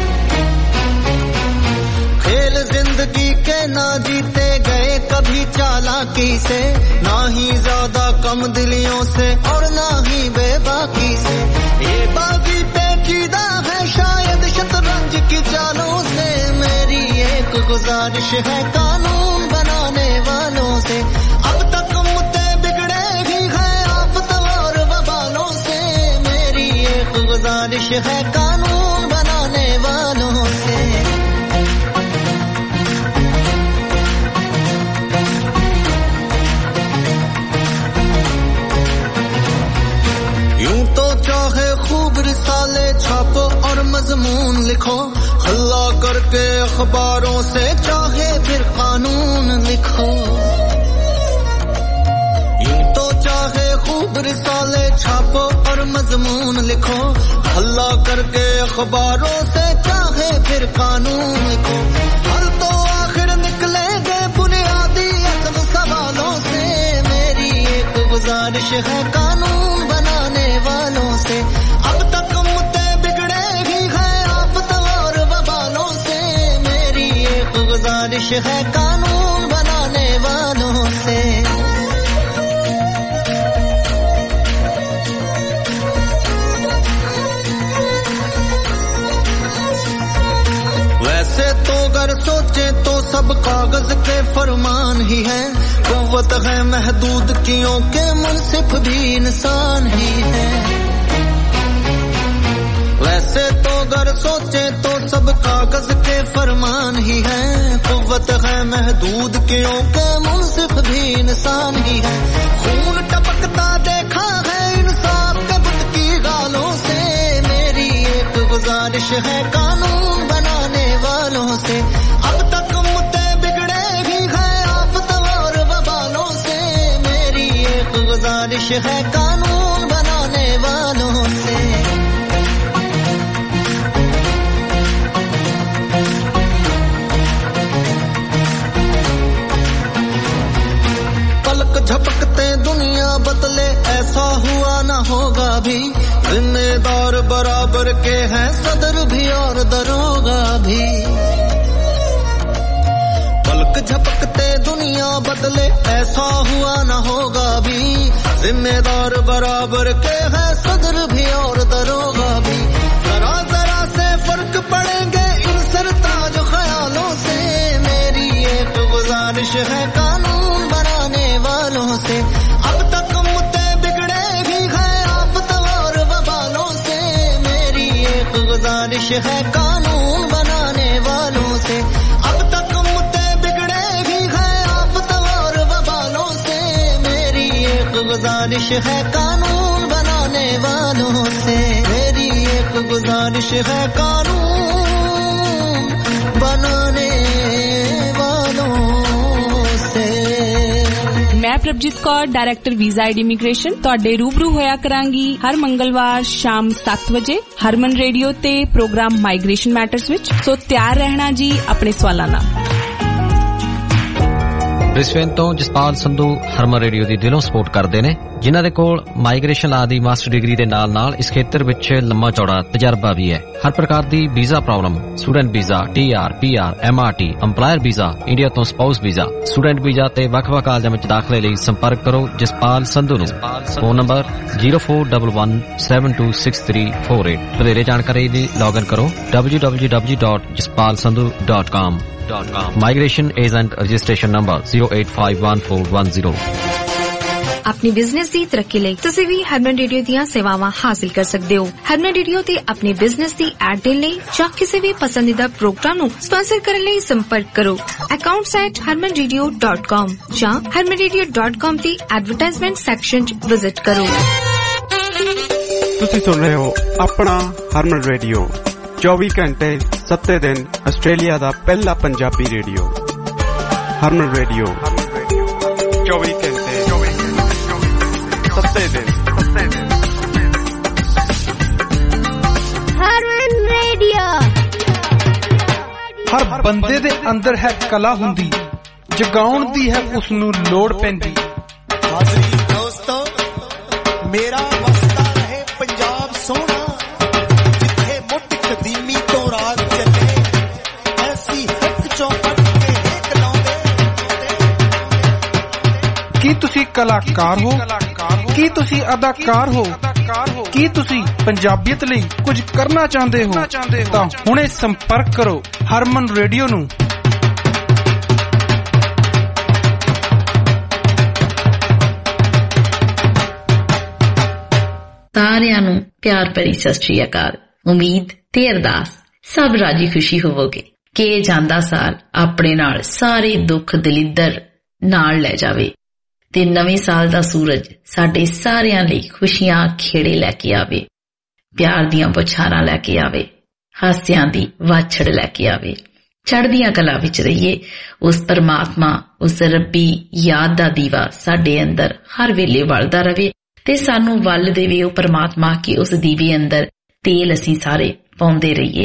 खेल जिंदगी के ना जीते गए कभी चालाकी से, ना ही ज्यादा कम दिलियों से और ना ही बेबाकी से। ये बाजी पेचीदा है शायद शतरंज की चालों से, मेरी एक गुजारिश है कानून बनाने वालों से। अब तक मुद्दे बिगड़े ही हैं आफत और वबालों से, मेरी एक गुजारिश है कानून बनाने वालों से। यूं तो चाहे खूब रिसाले छापो और मजमून लिखो, हल्ला करके अखबारों से चाहे फिर कानून लिखो। यूं तो चाहे खूब रिसाले छापो और मजमून लिखो, हल्ला करके अखबारों से चाहे फिर कानून लिखो। हल तो आखिर निकलेंगे बुनियादी असल सवालों से, मेरी एक गुजारिश है कानून बनाने वालों से। अब तक मुद्दे बिगड़े ही हैं आफत और वबालों से, मेरी एक गुजारिश है कानून बनाने वालों से। वैसे तो अगर सोचे तो सब कागज के फरमान ही है, कुव्वत है महदूद कियों के मुंसिफ भी इंसान ही है। वैसे तो अगर सोचे तो सब कागज के फरमान ही है, कुव्वत है महदूद कियों के मुंसिफ भी इंसान ही है। खून टपकता देखा है इंसाफ के बुत की गालों से, मेरी एक गुजारिश है कानून बनाने वालों से। अब तक मुद्दे बिगड़े ही हैं आफत और वबालों से, मेरी एक गुजारिश है कानून बनाने वालों से। पलक झपकते दुनिया बदले ऐसा हुआ न होगा भी, जिम्मेदार बराबर के हैं सदर भी और दरोगा भी। पलक झपकते दुनिया बदले ऐसा हुआ न होगा भी, जिम्मेदार बराबर के हैं सदर भी और दरोगा भी। जरा जरा से फर्क पड़ेंगे इन सरताज ख्यालों से, मेरी एक गुजारिश है कानून है कानून बनाने वालों से अब तक मुद्दे बिगड़े भी हैं आफतों और वबालों से मेरी एक गुजारिश है कानून बनाने वालों से मेरी एक गुजारिश है कानून बनाने मैं Prabhjeet Kaur director visa and immigration ਤੁਹਾਡੇ रूबरू होया करांगी हर मंगलवार शाम 7 बजे हरमन रेडियो ते प्रोग्राम माइग्रेशन मैटर्स विच सो तैयार रहना जी अपने सवालां नाल ब्रिस्बेन ਤੋਂ ਜਸਪਾਲ ਸੰਧੂ ਹਰਮਨ ਰੇਡੀਓ ਦੀ ਦਿਲੋਂ ਸਪੋਰਟ ਕਰਦੇ ਨੇ ਜਿਨ੍ਹਾਂ ਦੇ ਕੋਲ ਮਾਈਗ੍ਰੇਸ਼ਨ ਲਾ ਦੀ ਮਾਸਟਰ ਡਿਗਰੀ ਦੇ ਨਾਲ ਇਸ ਖੇਤਰ ਵਿੱਚ ਲੰਮਾ ਚੌੜਾ ਤਜਰਬਾ ਵੀ ਹੈ ਹਰ ਪ੍ਰਕਾਰ ਦੀ visa problem student visa TR PR MRT EMPLOYER visa India ਤੋਂ ਸਪਾਊਸ ਵੀਜ਼ਾ ਸਟੂਡੈਂਟ ਵੀਜ਼ਾ ਤੇ ਵੱਖ-ਵੱਖ ਕਾਲਜਾਂ ਵਿੱਚ ਦਾਖਲੇ ਲਈ ਸੰਪਰਕ ਕਰੋ ਜਸਪਾਲ ਸੰਧੂ ਨੂੰ ਫੋਨ ਨੰਬਰ 0411726348 ਵਧੇਰੇ ਜਾਣਕਾਰੀ ਲਈ ਲੌਗਇਨ ਕਰੋ www.jaspalsandhu.com Migration Agent Registration Number 0851410 अपनी बिजनेस दी तरक्की ਲਈ ਤੁਸੀਂ ਵੀ ਹਰਮਨ ਰੇਡੀਓ ਦੀਆਂ ਸੇਵਾਵਾਂ ਹਾਸਲ ਕਰ ਸਕਦੇ ਹੋ ਹਰਮਨ ਰੇਡੀਓ ਤੇ ਆਪਣੀ ਬਿਜ਼ਨਸ ਦੀ ਐਡ ਦੇਣ ਲਈ ਜਾਂ ਕਿਸੇ ਵੀ ਪਸੰਦੀਦਾ ਪ੍ਰੋਗਰਾਮ ਨੂੰ ਸਪਾਂਸਰ ਕਰਨ ਲਈ ਸੰਪਰਕ ਕਰੋ accounts@harmanradio.com ਜਾਂ harmanradio.com ਦੀ ਐਡਵਰਟਾਈਜ਼ਮੈਂਟ ਸੈਕਸ਼ਨ 'ਚ ਵਿਜ਼ਿਟ ਕਰੋ ਤੁਸੀਂ ਸੁਣ ਰਹੇ ਹੋ ਆਪਣਾ ਹਰਮਨ ਰੇਡੀਓ 24 ਘੰਟੇ 7 ਦਿਨ ਆਸਟ੍ਰੇਲੀਆ ਦਾ ਪਹਿਲਾ ਪੰਜਾਬੀ ਰੇਡੀਓ ਹਰਮਨ ਰੇਡੀਓ 24 ਘੰਟੇ 7 ਦਿਨ ਹਰਮਨ ਰੇਡੀਓ ਹਰ ਬੰਦੇ ਦੇ ਅੰਦਰ ਹੈ ਕਲਾ ਹੁੰਦੀ ਜਗਾਉਣ ਦੀ ਹੈ ਉਸ ਨੂੰ ਲੋੜ ਪੈਂਦੀ ਹਾਜ਼ਰੀ ਦੋਸਤੋ ਮੇਰਾ ਵਸਦਾ ਰਹੇ ਪੰਜਾਬ ਸੋਹਣਾ ਜਿੱਥੇ ਮੁੱਢ ਕਦੀਮੀ ਤੋਂ ਰਾਜ ਚੱਲੇ ਐਸੀ ਹੱਕ ਚੋਂ ਪੱਟ ਕੇ ਹੇਕ ਲਾਉਂਦੇ ਕੀ ਤੁਸੀਂ ਕਲਾਕਾਰ ਹੋ ਕੀ ਤੁਸੀਂ ਅਦਾਕਾਰ ਹੋ ਕੀ ਤੁਸੀਂ ਪੰਜਾਬੀਅਤ ਲਈ ਕੁਝ ਕਰਨਾ ਚਾਹੁੰਦੇ ਹੋ ਤਾਂ ਹੁਣੇ ਸੰਪਰਕ ਕਰੋ ਹਰਮਨ ਰੇਡੀਓ ਨੂੰ ਸਾਰਿਆਂ ਨੂੰ ਪਿਆਰ ਭਰੀ ਸਤਿ ਸ਼੍ਰੀ ਅਕਾਲ ਉਮੀਦ ਤੇ ਅਰਦਾਸ ਸਭ ਰਾਜੀ ਖੁਸ਼ੀ ਹੋਵੋਗੇ ਕਿ ਜਾਂਦਾ ਸਾਲ ਆਪਣੇ ਨਾਲ ਸਾਰੇ ਦੁੱਖ ਦਲਿੱਦਰ ਨਾਲ ਲੈ ਜਾਵੇ ਤੇ ਨਵੇਂ ਸਾਲ ਦਾ ਸੂਰਜ ਸਾਡੇ ਸਾਰਿਆਂ ਲਈ ਖੁਸ਼ੀਆਂ ਖੇੜੇ ਲੈ ਕੇ ਆਵੇ ਪਿਆਰ ਦੀਆਂ ਬੁਛਾਰਾਂ ਲੈ ਕੇ ਆਵੇ ਹਾਸਿਆਂ ਦੀ ਵਾਛੜ ਲੈ ਕੇ ਆਵੇ ਚੜ੍ਹਦੀਆਂ ਕਲਾ ਵਿੱਚ ਰਹੀਏ ਉਸ ਪਰਮਾਤਮਾ ਉਸ ਰੱਬੀ ਯਾਦ ਦਾ ਦੀਵਾ ਸਾਡੇ ਅੰਦਰ ਹਰ ਵੇਲੇ ਬਲਦਾ ਰਵੇ ਤੇ ਸਾਨੂੰ ਵੱਲ ਦੇਵੇ ਉਹ ਪਰਮਾਤਮਾ ਕਿ ਉਸ ਦੀਵੇ ਅੰਦਰ ਤੇਲ ਅਸੀਂ ਸਾਰੇ ਪਾਉਂਦੇ ਰਹੀਏ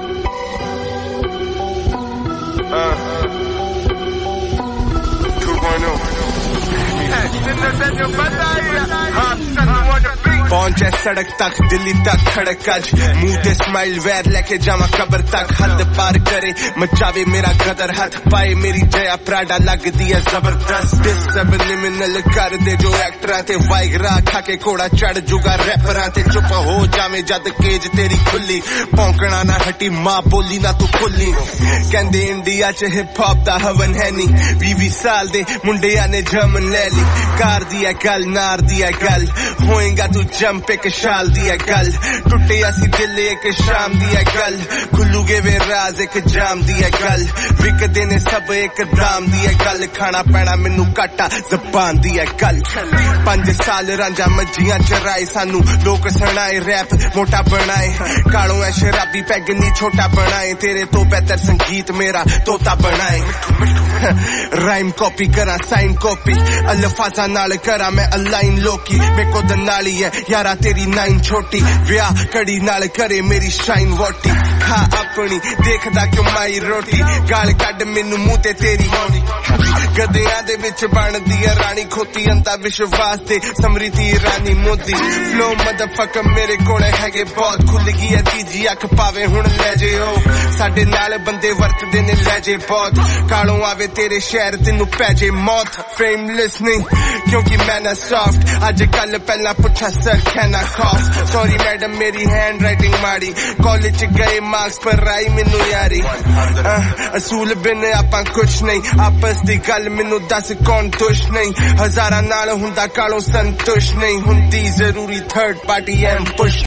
पहुंचे सड़क तक दिल्ली तक खड़क अज मुंह ते स्माइल वैर लेके जावा कबर तक हद पार करे मचावे मेरा गदर हाथ पाए मेरी जया प्राडा लगदी है जबरदस्त डिसबलिमिनल कर दे जो एक्टरां ते वाइगरा खा के घोड़ा चढ़ जूगा रैपरां ते चुप हो जावे जद केज तेरी खुली भौंकना ना हटी मां बोली ना तू खुली कहंदे इंडिया च हिप हॉप दा हवन है नी 20 साल दे मुंडियां ने जमन ले ली कार दी है गल नार दी है गल होएगा तू जंप एक शाल दी है गल टुटे असी दिल एक शाम दी है गल खुलूगे वे राज एक जाम दी है गल विकदे ने सब एक दाम दी है गल खाना पैना मैनू काटा जबान दी है गल 5 साल रांझा मज्जियां चराए सानू लोग सुनाए रैप मोटा बनाए कालों है शराबी पैगनी छोटा बनाए तेरे तो बेहतर संगीत मेरा तोता बनाए राइम कॉपी करा साइन कॉपी अल्फाजा नाल करा मैं अलाइन लोकी मेरे को दनाली है यारा तेरी नाइन छोटी व्याह कड़ी नाल करे मेरी शाइन वोटी खा अपनी देखदा क्यों माई रोटी गाल कड मैनू मुंह ते तेरी मौनी गदियां दे विच बनदी है रानी खोती अंता विश्वास ते समृद्धि रानी मोदी फ्लो मदरफकर मेरे कोले हैगे बहुत खुल गई है तीजी अख पावे हुण ले जे ओ साडे नाल बंदे वरतदे ने ले जे बहुत कालों आवे तेरे शहर तेनू पै जे मौत फेम लिसनिंग क्योंकि मैं ना सॉफ्ट अज कल पहला पुछा सर कहना खौफ सॉरी मैडम मेरी हैंड राइटिंग माड़ी कॉलेज गए मार्क्स पर आई मैनू यारी असूल बिन आपां कुछ नहीं आपस दी गल मैनू दस कौन दुश नहीं हजारां नाल हुंदा कालों संतुष्ट नहीं हुंदी जरूरी थर्ड पार्टी एम पुश